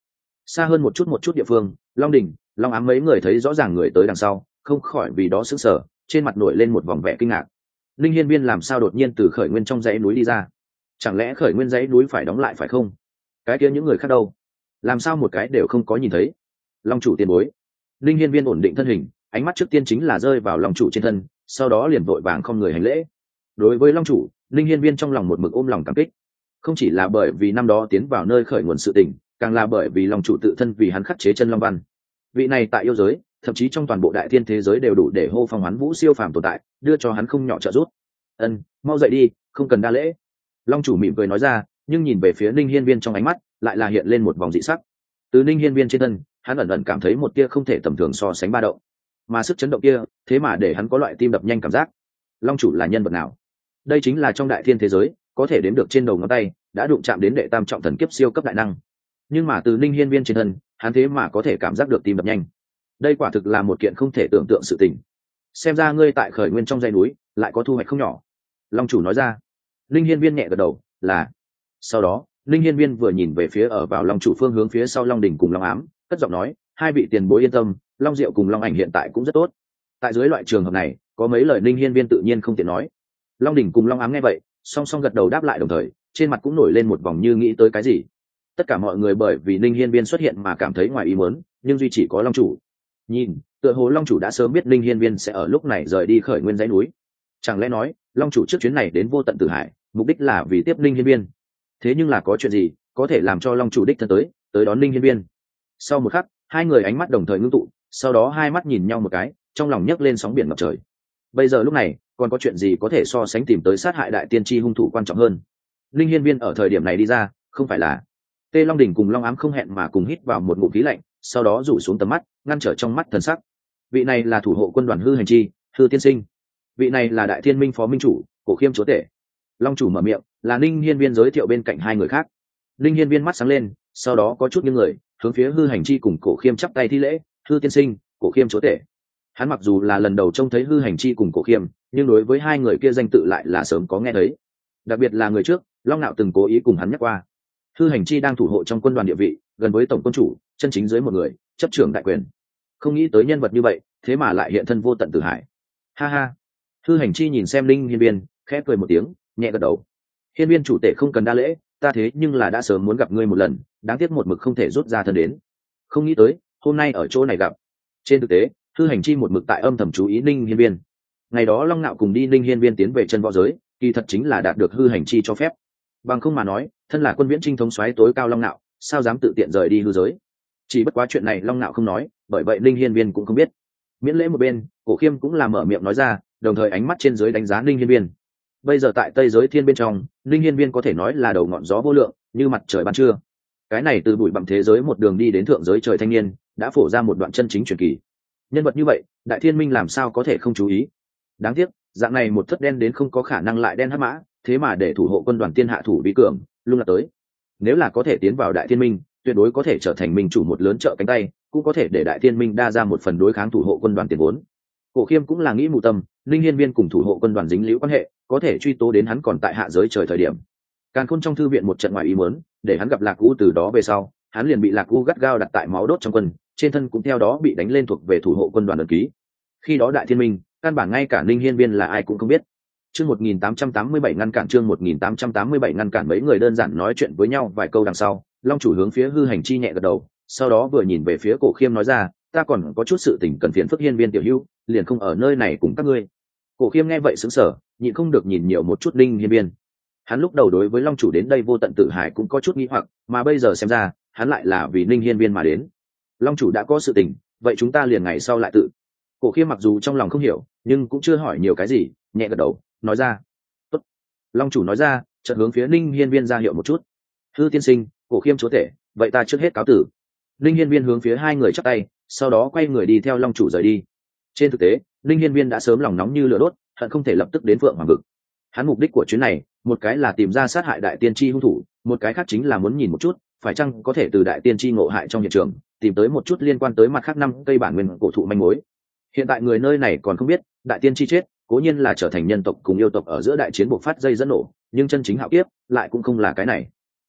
Speaker 1: Xa hơn một chút địa phương, Long Đình, Long Ám mấy người thấy rõ ràng người tới đằng sau, không khỏi vì đó sững sờ, trên mặt nổi lên một vòng vẻ kinh ngạc. Linh Hiên Viên làm sao đột nhiên từ khởi nguyên trong dãy núi đi ra? Chẳng lẽ khởi nguyên dãy núi phải đóng lại phải không? Cái kia những người khác đâu? Làm sao một cái đều không có nhìn thấy? Long chủ tiền bối. Linh Hiên Viên ổn định thân hình, ánh mắt trước tiên chính là rơi vào Long chủ trên thân, sau đó liền vội vàng không người hành lễ. Đối với Long chủ, Linh Hiên Viên trong lòng một mực ôm lòng cảm kích, không chỉ là bởi vì năm đó tiến vào nơi khởi nguồn sự tình, càng là bởi vì Long chủ tự thân vì hắn khắc chế chân long văn. Vị này tại yêu giới, thậm chí trong toàn bộ đại thiên thế giới đều đủ để hô phong hoán vũ siêu phàm tồn tại, đưa cho hắn không nhỏ trợ giúp. Mau dậy đi, không cần đa lễ. Long chủ mỉm cười nói ra, nhưng nhìn về phía Linh Hiên Viên trong ánh mắt lại là hiện lên một vòng dị sắc. Từ Linh Hiên Viên trên thân, hắn ẩn ẩn cảm thấy một tia không thể tầm thường so sánh ba động, mà sức chấn động kia thế mà để hắn có loại tim đập nhanh cảm giác. Long chủ là nhân vật nào? Đây chính là trong đại thiên thế giới có thể đếm được trên đầu ngón tay, đã đụng chạm đến đệ tam trọng thần kiếp siêu cấp đại năng. Nhưng mà từ Linh Hiên Viên trên thân, hắn thế mà có thể cảm giác được tim đập nhanh. Đây quả thực là một kiện không thể tưởng tượng sự tình. Xem ra ngươi tại khởi nguyên trong dãy núi lại có thu hoạch không nhỏ. Long chủ nói ra. Linh Hiên Viên nhẹ gật đầu, là. Sau đó, Linh Hiên Viên vừa nhìn về phía ở vào Long chủ phương hướng phía sau Long đỉnh cùng Long ám, cất giọng nói, hai vị tiền bối yên tâm, Long Diệu cùng Long ảnh hiện tại cũng rất tốt. Tại dưới loại trường hợp này, có mấy lời Linh Hiên Viên tự nhiên không tiện nói. Long đỉnh cùng Long ám nghe vậy, song song gật đầu đáp lại đồng thời, trên mặt cũng nổi lên một vòng như nghĩ tới cái gì. Tất cả mọi người bởi vì Linh Hiên Viên xuất hiện mà cảm thấy ngoài ý muốn, nhưng duy chỉ có Long chủ. Nhìn, tựa hồ Long chủ đã sớm biết Linh Hiên Viên sẽ ở lúc này rời đi khởi nguyên dãy núi. Chẳng lẽ nói, Long chủ trước chuyến này đến vô tận tử hải, mục đích là vì tiếp Linh Hiên Viên? Thế nhưng là có chuyện gì có thể làm cho Long chủ đích thân tới đón Linh Hiên Viên? Sau một khắc, hai người ánh mắt đồng thời ngưng tụ, sau đó hai mắt nhìn nhau một cái, trong lòng nhấc lên sóng biển ngập trời. Bây giờ lúc này, còn có chuyện gì có thể so sánh tìm tới sát hại đại tiên tri hung thủ quan trọng hơn? Linh Hiên Viên ở thời điểm này đi ra, không phải là Tê Long đỉnh cùng Long ám không hẹn mà cùng hít vào một ngụm khí lạnh, sau đó rủ xuống tầm mắt, ngăn trở trong mắt thần sắc. Vị này là thủ hộ quân đoàn hư hành chi, hư tiên sinh. Vị này là đại thiên minh phó minh chủ, Cổ Khiêm chúa tể. Long chủ mở miệng, là Linh Hiên Viên giới thiệu bên cạnh hai người khác. Linh Hiên Viên mắt sáng lên, sau đó có chút nghiêng người, hướng phía hư hành chi cùng Cổ Khiêm chắp tay thi lễ, hư tiên sinh, Cổ Khiêm chúa tể. Hắn mặc dù là lần đầu trông thấy hư hành chi cùng Cổ Khiêm, nhưng đối với hai người kia danh tự lại là sớm có nghe thấy. Đặc biệt là người trước, Long Nạo từng cố ý cùng hắn nhắc qua. Hư hành chi đang thủ hộ trong quân đoàn địa vị, gần với tổng quân chủ, chân chính dưới một người, chấp trưởng đại quyền. Không nghĩ tới nhân vật như vậy, thế mà lại hiện thân vô tận tử hải. Ha ha. Hư hành chi nhìn xem Linh Hiên Viên, khẽ cười một tiếng, nhẹ gật đầu. Hiên Viên chủ tể không cần đa lễ, ta thế nhưng là đã sớm muốn gặp ngươi một lần, đáng tiếc một mực không thể rút ra thân đến. Không nghĩ tới, hôm nay ở chỗ này gặp. Trên thực tế, Hư hành chi một mực tại âm thầm chú ý Linh Hiên Viên. Ngày đó Long Nạo cùng đi Linh Hiên Viên tiến về chân võ giới, kỳ thật chính là đạt được hư hành chi cho phép. Bằng không mà nói, thân là quân viễn trinh thống soái tối cao Long Nạo, sao dám tự tiện rời đi hư giới? Chỉ bất quá chuyện này Long Nạo không nói, bởi vậy Linh Hiên Viên cũng không biết. Miễn lễ một bên, Cổ Khiêm cũng là mở miệng nói ra, đồng thời ánh mắt trên dưới đánh giá Linh Hiên Viên. Bây giờ tại Tây giới thiên bên trong, Linh Hiên Viên có thể nói là đầu ngọn gió vô lượng, như mặt trời ban trưa. Cái này từ bụi bặm thế giới một đường đi đến thượng giới trời thanh niên, đã phổ ra một đoạn chân chính truyền kỳ. Nhân vật như vậy, Đại Thiên Minh làm sao có thể không chú ý? Đáng tiếc, dạng này một thất đen đến không có khả năng lại đen hắc mã, thế mà để thủ hộ quân đoàn tiên hạ thủ vi cường, lung lạc tới. Nếu là có thể tiến vào Đại Thiên Minh, tuyệt đối có thể trở thành minh chủ một lớn trợ cánh tay, cũng có thể để Đại Thiên Minh đa ra một phần đối kháng thủ hộ quân đoàn tiền vốn. Cổ Khiêm cũng là nghĩ mù tâm, Linh Hiên Viên cùng thủ hộ quân đoàn dính liễu quan hệ, có thể truy tố đến hắn còn tại hạ giới trời thời điểm. Càn Khôn trong thư viện một trận ngoài ý muốn, để hắn gặp Lạc U, từ đó về sau, hắn liền bị Lạc U gắt gao đặt tại máu đốt trong quân, trên thân cũng theo đó bị đánh lên thuộc về thủ hộ quân đoàn ấn ký. Khi đó Đại Thiên Minh, căn bản ngay cả Linh Hiên Viên là ai cũng không biết. Chương 1887 ngăn cản, chương 1887 ngăn cản. Mấy người đơn giản nói chuyện với nhau vài câu đằng sau, Long chủ hướng phía hư hành chi nhẹ gật đầu, sau đó vừa nhìn về phía Cổ Khiêm nói ra, ta còn có chút sự tình cần phiền phức Hiên Viên tiểu hữu, liền không ở nơi này cùng các ngươi. Cổ Khiêm nghe vậy sững sờ, nhịn không được nhìn nhiều một chút Linh Hiên Viên. Hắn lúc đầu đối với Long chủ đến đây vô tận tử hải cũng có chút nghi hoặc, mà bây giờ xem ra, hắn lại là vì Linh Hiên Viên mà đến. Long chủ đã có sự tình, vậy chúng ta liền ngày sau lại tự. Cổ Khiêm mặc dù trong lòng không hiểu, nhưng cũng chưa hỏi nhiều cái gì, nhẹ gật đầu, nói ra. Tốt. Long chủ nói ra, chợt hướng phía Linh Hiên Viên ra hiệu một chút. Hư tiên sinh, Cổ Khiêm chúa tể, vậy ta trước hết cáo tử. Linh Hiên Viên hướng phía hai người chắp tay, sau đó quay người đi theo Long chủ rời đi. Trên thực tế, Linh Hiên Viên đã sớm lòng nóng như lửa đốt, hận không thể lập tức đến Phượng Hoàng vực. Hắn mục đích của chuyến này, một cái là tìm ra sát hại đại tiên tri hung thủ, một cái khác chính là muốn nhìn một chút, phải chăng có thể từ đại tiên tri ngộ hại trong hiện trường, tìm tới một chút liên quan tới mặt khác năm cây bản nguyên cổ thụ manh mối. Hiện tại người nơi này còn không biết, đại tiên tri chết, cố nhiên là trở thành nhân tộc cùng yêu tộc ở giữa đại chiến bộc phát dây dẫn nổ, nhưng chân chính hạo kiếp lại cũng không là cái này.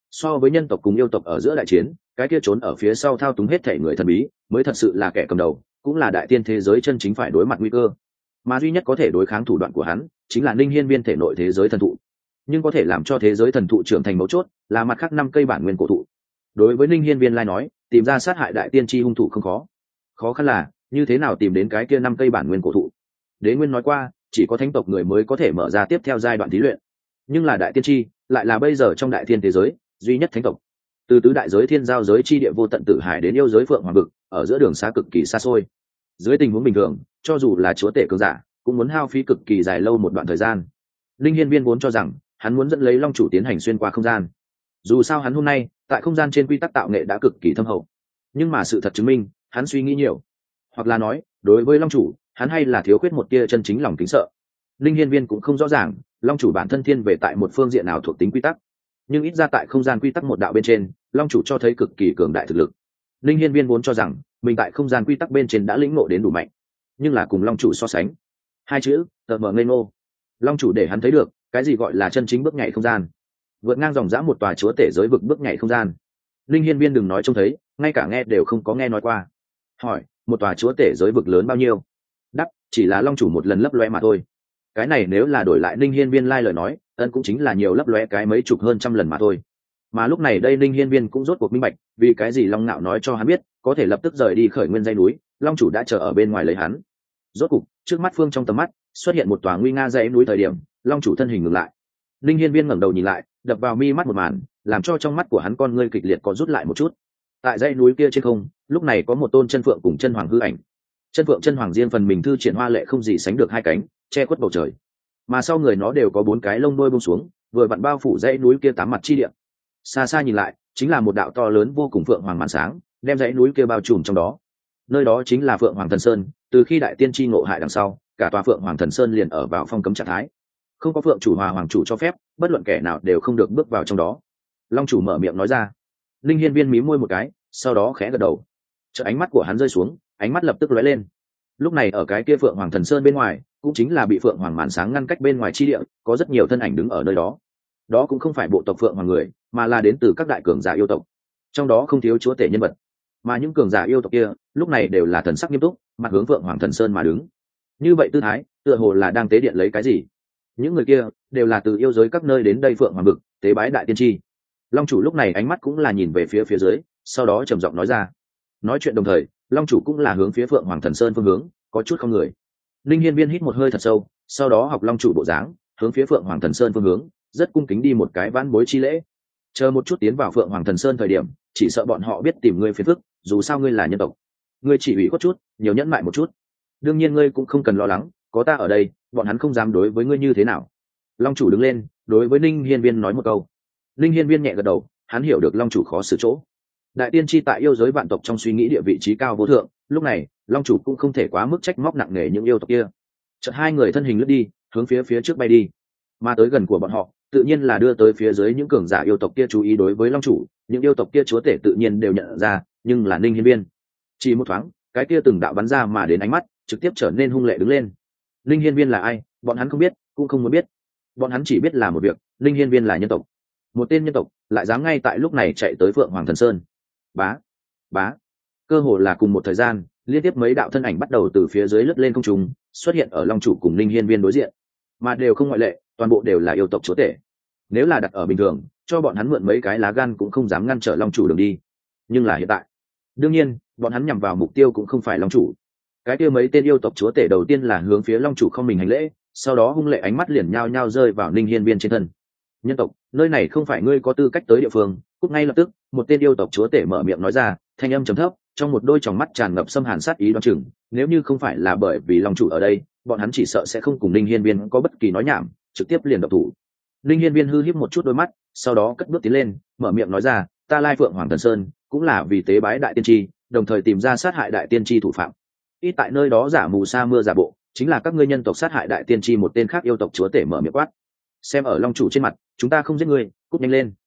Speaker 1: So với nhân tộc cùng yêu tộc ở giữa đại chiến, cái kia trốn ở phía sau thao túng hết thể người thần bí mới thật sự là kẻ cầm đầu, cũng là đại tiên thế giới chân chính phải đối mặt nguy cơ. Mà duy nhất có thể đối kháng thủ đoạn của hắn chính là Ninh Hiên Viên thể nội thế giới thần thụ. Nhưng có thể làm cho thế giới thần thụ trưởng thành mấu chốt là mặt khác 5 cây bản nguyên cổ thụ. Đối với Ninh Hiên Viên lai nói, tìm ra sát hại đại tiên tri hung thủ không khó. Khó khăn là như thế nào tìm đến cái kia 5 cây bản nguyên cổ thụ. Đế Nguyên nói qua, chỉ có thánh tộc người mới có thể mở ra tiếp theo giai đoạn thí luyện. Nhưng là đại tiên tri lại là bây giờ trong đại thiên thế giới duy nhất thánh tộc. Từ tứ đại giới thiên giao giới chi địa vô tận tử hải đến yêu giới phượng hoàng vực, ở giữa đường xá cực kỳ xa xôi. Dưới tình huống bình thường, cho dù là chúa tể cường giả cũng muốn hao phí cực kỳ dài lâu một đoạn thời gian. Linh Hiên Viên vốn cho rằng hắn muốn dẫn lấy long chủ tiến hành xuyên qua không gian, dù sao hắn hôm nay tại không gian trên quy tắc tạo nghệ đã cực kỳ thâm hậu. Nhưng mà sự thật chứng minh hắn suy nghĩ nhiều, hoặc là nói đối với long chủ hắn hay là thiếu khuyết một tia chân chính lòng kính sợ. Linh Hiên Viên cũng không rõ ràng long chủ bản thân thiên về tại một phương diện nào thuộc tính quy tắc, nhưng ít ra tại không gian quy tắc một đạo bên trên, long chủ cho thấy cực kỳ cường đại thực lực. Linh Hiên Viên vốn cho rằng mình tại không gian quy tắc bên trên đã lĩnh ngộ đến đủ mạnh, nhưng là cùng long chủ so sánh, hai chữ tờ mờ ngây ngô. Long chủ để hắn thấy được cái gì gọi là chân chính bước nhảy không gian, vượt ngang dòng dã một tòa chúa tể giới vực bước nhảy không gian. Linh Hiên Viên đừng nói trông thấy, ngay cả nghe đều không có nghe nói qua. Hỏi, một tòa chúa tể giới vực lớn bao nhiêu? Đáp, chỉ là long chủ một lần lấp loe mà thôi. Cái này nếu là đổi lại Linh Hiên Viên lai lời nói, ân cũng chính là nhiều lấp loe cái mấy chục hơn trăm lần mà thôi. Mà lúc này đây Linh Hiên Viên cũng rốt cuộc minh bạch, vì cái gì Long Nạo nói cho hắn biết có thể lập tức rời đi khởi nguyên dãy núi, long chủ đã chờ ở bên ngoài lấy hắn. Rốt cục trước mắt phương trong tầm mắt xuất hiện một tòa nguy nga dãy núi, thời điểm long chủ thân hình ngừng lại. Linh Hiên Viên ngẩng đầu nhìn lại, đập vào mi mắt một màn làm cho trong mắt của hắn con ngươi kịch liệt có rút lại một chút. Tại dãy núi kia trên không, lúc này có một tôn chân phượng cùng chân hoàng hư ảnh. Chân phượng chân hoàng riêng phần mình thư triển hoa lệ không gì sánh được hai cánh, che khuất bầu trời, mà sau người nó đều có 4 cái lông đuôi buông xuống, vừa vặn bao phủ dãy núi kia 8 mặt chi địa. Xa xa nhìn lại chính là một đạo to lớn vô cùng phượng hoàng màn sáng, đem dãy núi kia bao trùm trong đó. Nơi đó chính là Phượng Hoàng Thần Sơn. Từ khi đại tiên tri ngộ hại đằng sau, cả tòa Phượng Hoàng Thần Sơn liền ở vào phong cấm trạng thái, không có phượng chủ hòa hoàng chủ cho phép, bất luận kẻ nào đều không được bước vào trong đó. Long chủ mở miệng nói ra. Linh Hiên Viên mí môi một cái, sau đó khẽ gật đầu. Chợt ánh mắt của hắn rơi xuống, ánh mắt lập tức lóe lên. Lúc này ở cái kia Phượng Hoàng Thần Sơn bên ngoài, cũng chính là bị Phượng Hoàng màn sáng ngăn cách bên ngoài chi địa, có rất nhiều thân ảnh đứng ở nơi đó. Đó cũng không phải bộ tộc Phượng Hoàng người, mà là đến từ các đại cường giả yêu tộc, trong đó không thiếu chúa tể nhân vật. Mà những cường giả yêu tộc kia lúc này đều là thần sắc nghiêm túc, mặt hướng Phượng Hoàng Thần Sơn mà đứng. Như vậy tư thái tựa hồ là đang tế điện lấy cái gì. Những người kia đều là từ yêu giới các nơi đến đây Phượng Hoàng vực tế bái đại tiên tri. Long chủ lúc này ánh mắt cũng là nhìn về phía dưới, sau đó trầm giọng nói ra. Nói chuyện đồng thời, long chủ cũng là hướng phía Phượng Hoàng Thần Sơn phương hướng, có chút không người. Linh Hiên Viên hít một hơi thật sâu, sau đó học long chủ bộ dáng, hướng phía Phượng Hoàng Thần Sơn phương hướng, rất cung kính đi một cái vãn bối chi lễ. Chờ một chút tiến vào Phượng Hoàng Thần Sơn thời điểm, chỉ sợ bọn họ biết tìm ngươi phiền phức, dù sao ngươi là nhân tộc, ngươi chỉ ủy khuất chút, nhiều nhẫn mại một chút. Đương nhiên ngươi cũng không cần lo lắng, có ta ở đây, bọn hắn không dám đối với ngươi như thế nào. Long chủ đứng lên, đối với Linh Hiên Viên nói một câu. Linh Hiên Viên nhẹ gật đầu, hắn hiểu được long chủ khó xử chỗ. Đại tiên tri tại yêu giới vạn tộc trong suy nghĩ địa vị trí cao vô thượng, lúc này long chủ cũng không thể quá mức trách móc nặng nề những yêu tộc kia. Chợt hai người thân hình lướt đi, hướng phía trước bay đi. Mà tới gần của bọn họ, tự nhiên là đưa tới phía dưới những cường giả yêu tộc kia chú ý. Đối với long chủ, những yêu tộc kia chúa tể tự nhiên đều nhận ra, nhưng là Linh Hiên Viên. Chỉ một thoáng, cái kia từng đạo bắn ra mà đến ánh mắt trực tiếp trở nên hung lệ đứng lên. Linh Hiên Viên là ai, bọn hắn không biết, cũng không muốn biết. Bọn hắn chỉ biết là một việc, Linh Hiên Viên là nhân tộc. Một tên nhân tộc lại dám ngay tại lúc này chạy tới Phượng Hoàng Thần Sơn. Bá, bá, cơ hồ là cùng một thời gian, liên tiếp mấy đạo thân ảnh bắt đầu từ phía dưới lướt lên không trung, xuất hiện ở long chủ cùng Linh Hiên Viên đối diện, mà đều không ngoại lệ, toàn bộ đều là yêu tộc chúa tể. Nếu là đặt ở bình thường, cho bọn hắn mượn mấy cái lá gan cũng không dám ngăn trở long chủ đường đi. Nhưng là hiện tại, đương nhiên bọn hắn nhằm vào mục tiêu cũng không phải long chủ. Cái kia mấy tên yêu tộc chúa tể đầu tiên là hướng phía long chủ không mình hành lễ, sau đó hung lệ ánh mắt liền nhao nhao rơi vào Linh Hiên Viên trên thân. Nhân tộc, nơi này không phải ngươi có tư cách tới địa phương. Cút ngay lập tức. Một tên yêu tộc chúa tể mở miệng nói ra, thanh âm trầm thấp, trong một đôi tròng mắt tràn ngập xâm hàn sát ý đoán chừng. Nếu như không phải là bởi vì long chủ ở đây, bọn hắn chỉ sợ sẽ không cùng Linh Hiên Viên có bất kỳ nói nhảm, trực tiếp liền độc thủ. Linh Hiên Viên hư híp một chút đôi mắt, sau đó cất bước tiến lên, mở miệng nói ra, ta lai Phượng Hoàng Thần Sơn cũng là vì tế bái đại tiên tri, đồng thời tìm ra sát hại đại tiên tri thủ phạm. Ít tại nơi đó giả mù sa mưa giả bộ, chính là các ngươi nhân tộc sát hại đại tiên tri. Một tên khác yêu tộc chúa tể mở miệng quát. Xem ở long chủ trên mặt, chúng ta không giết ngươi, cút nhanh lên.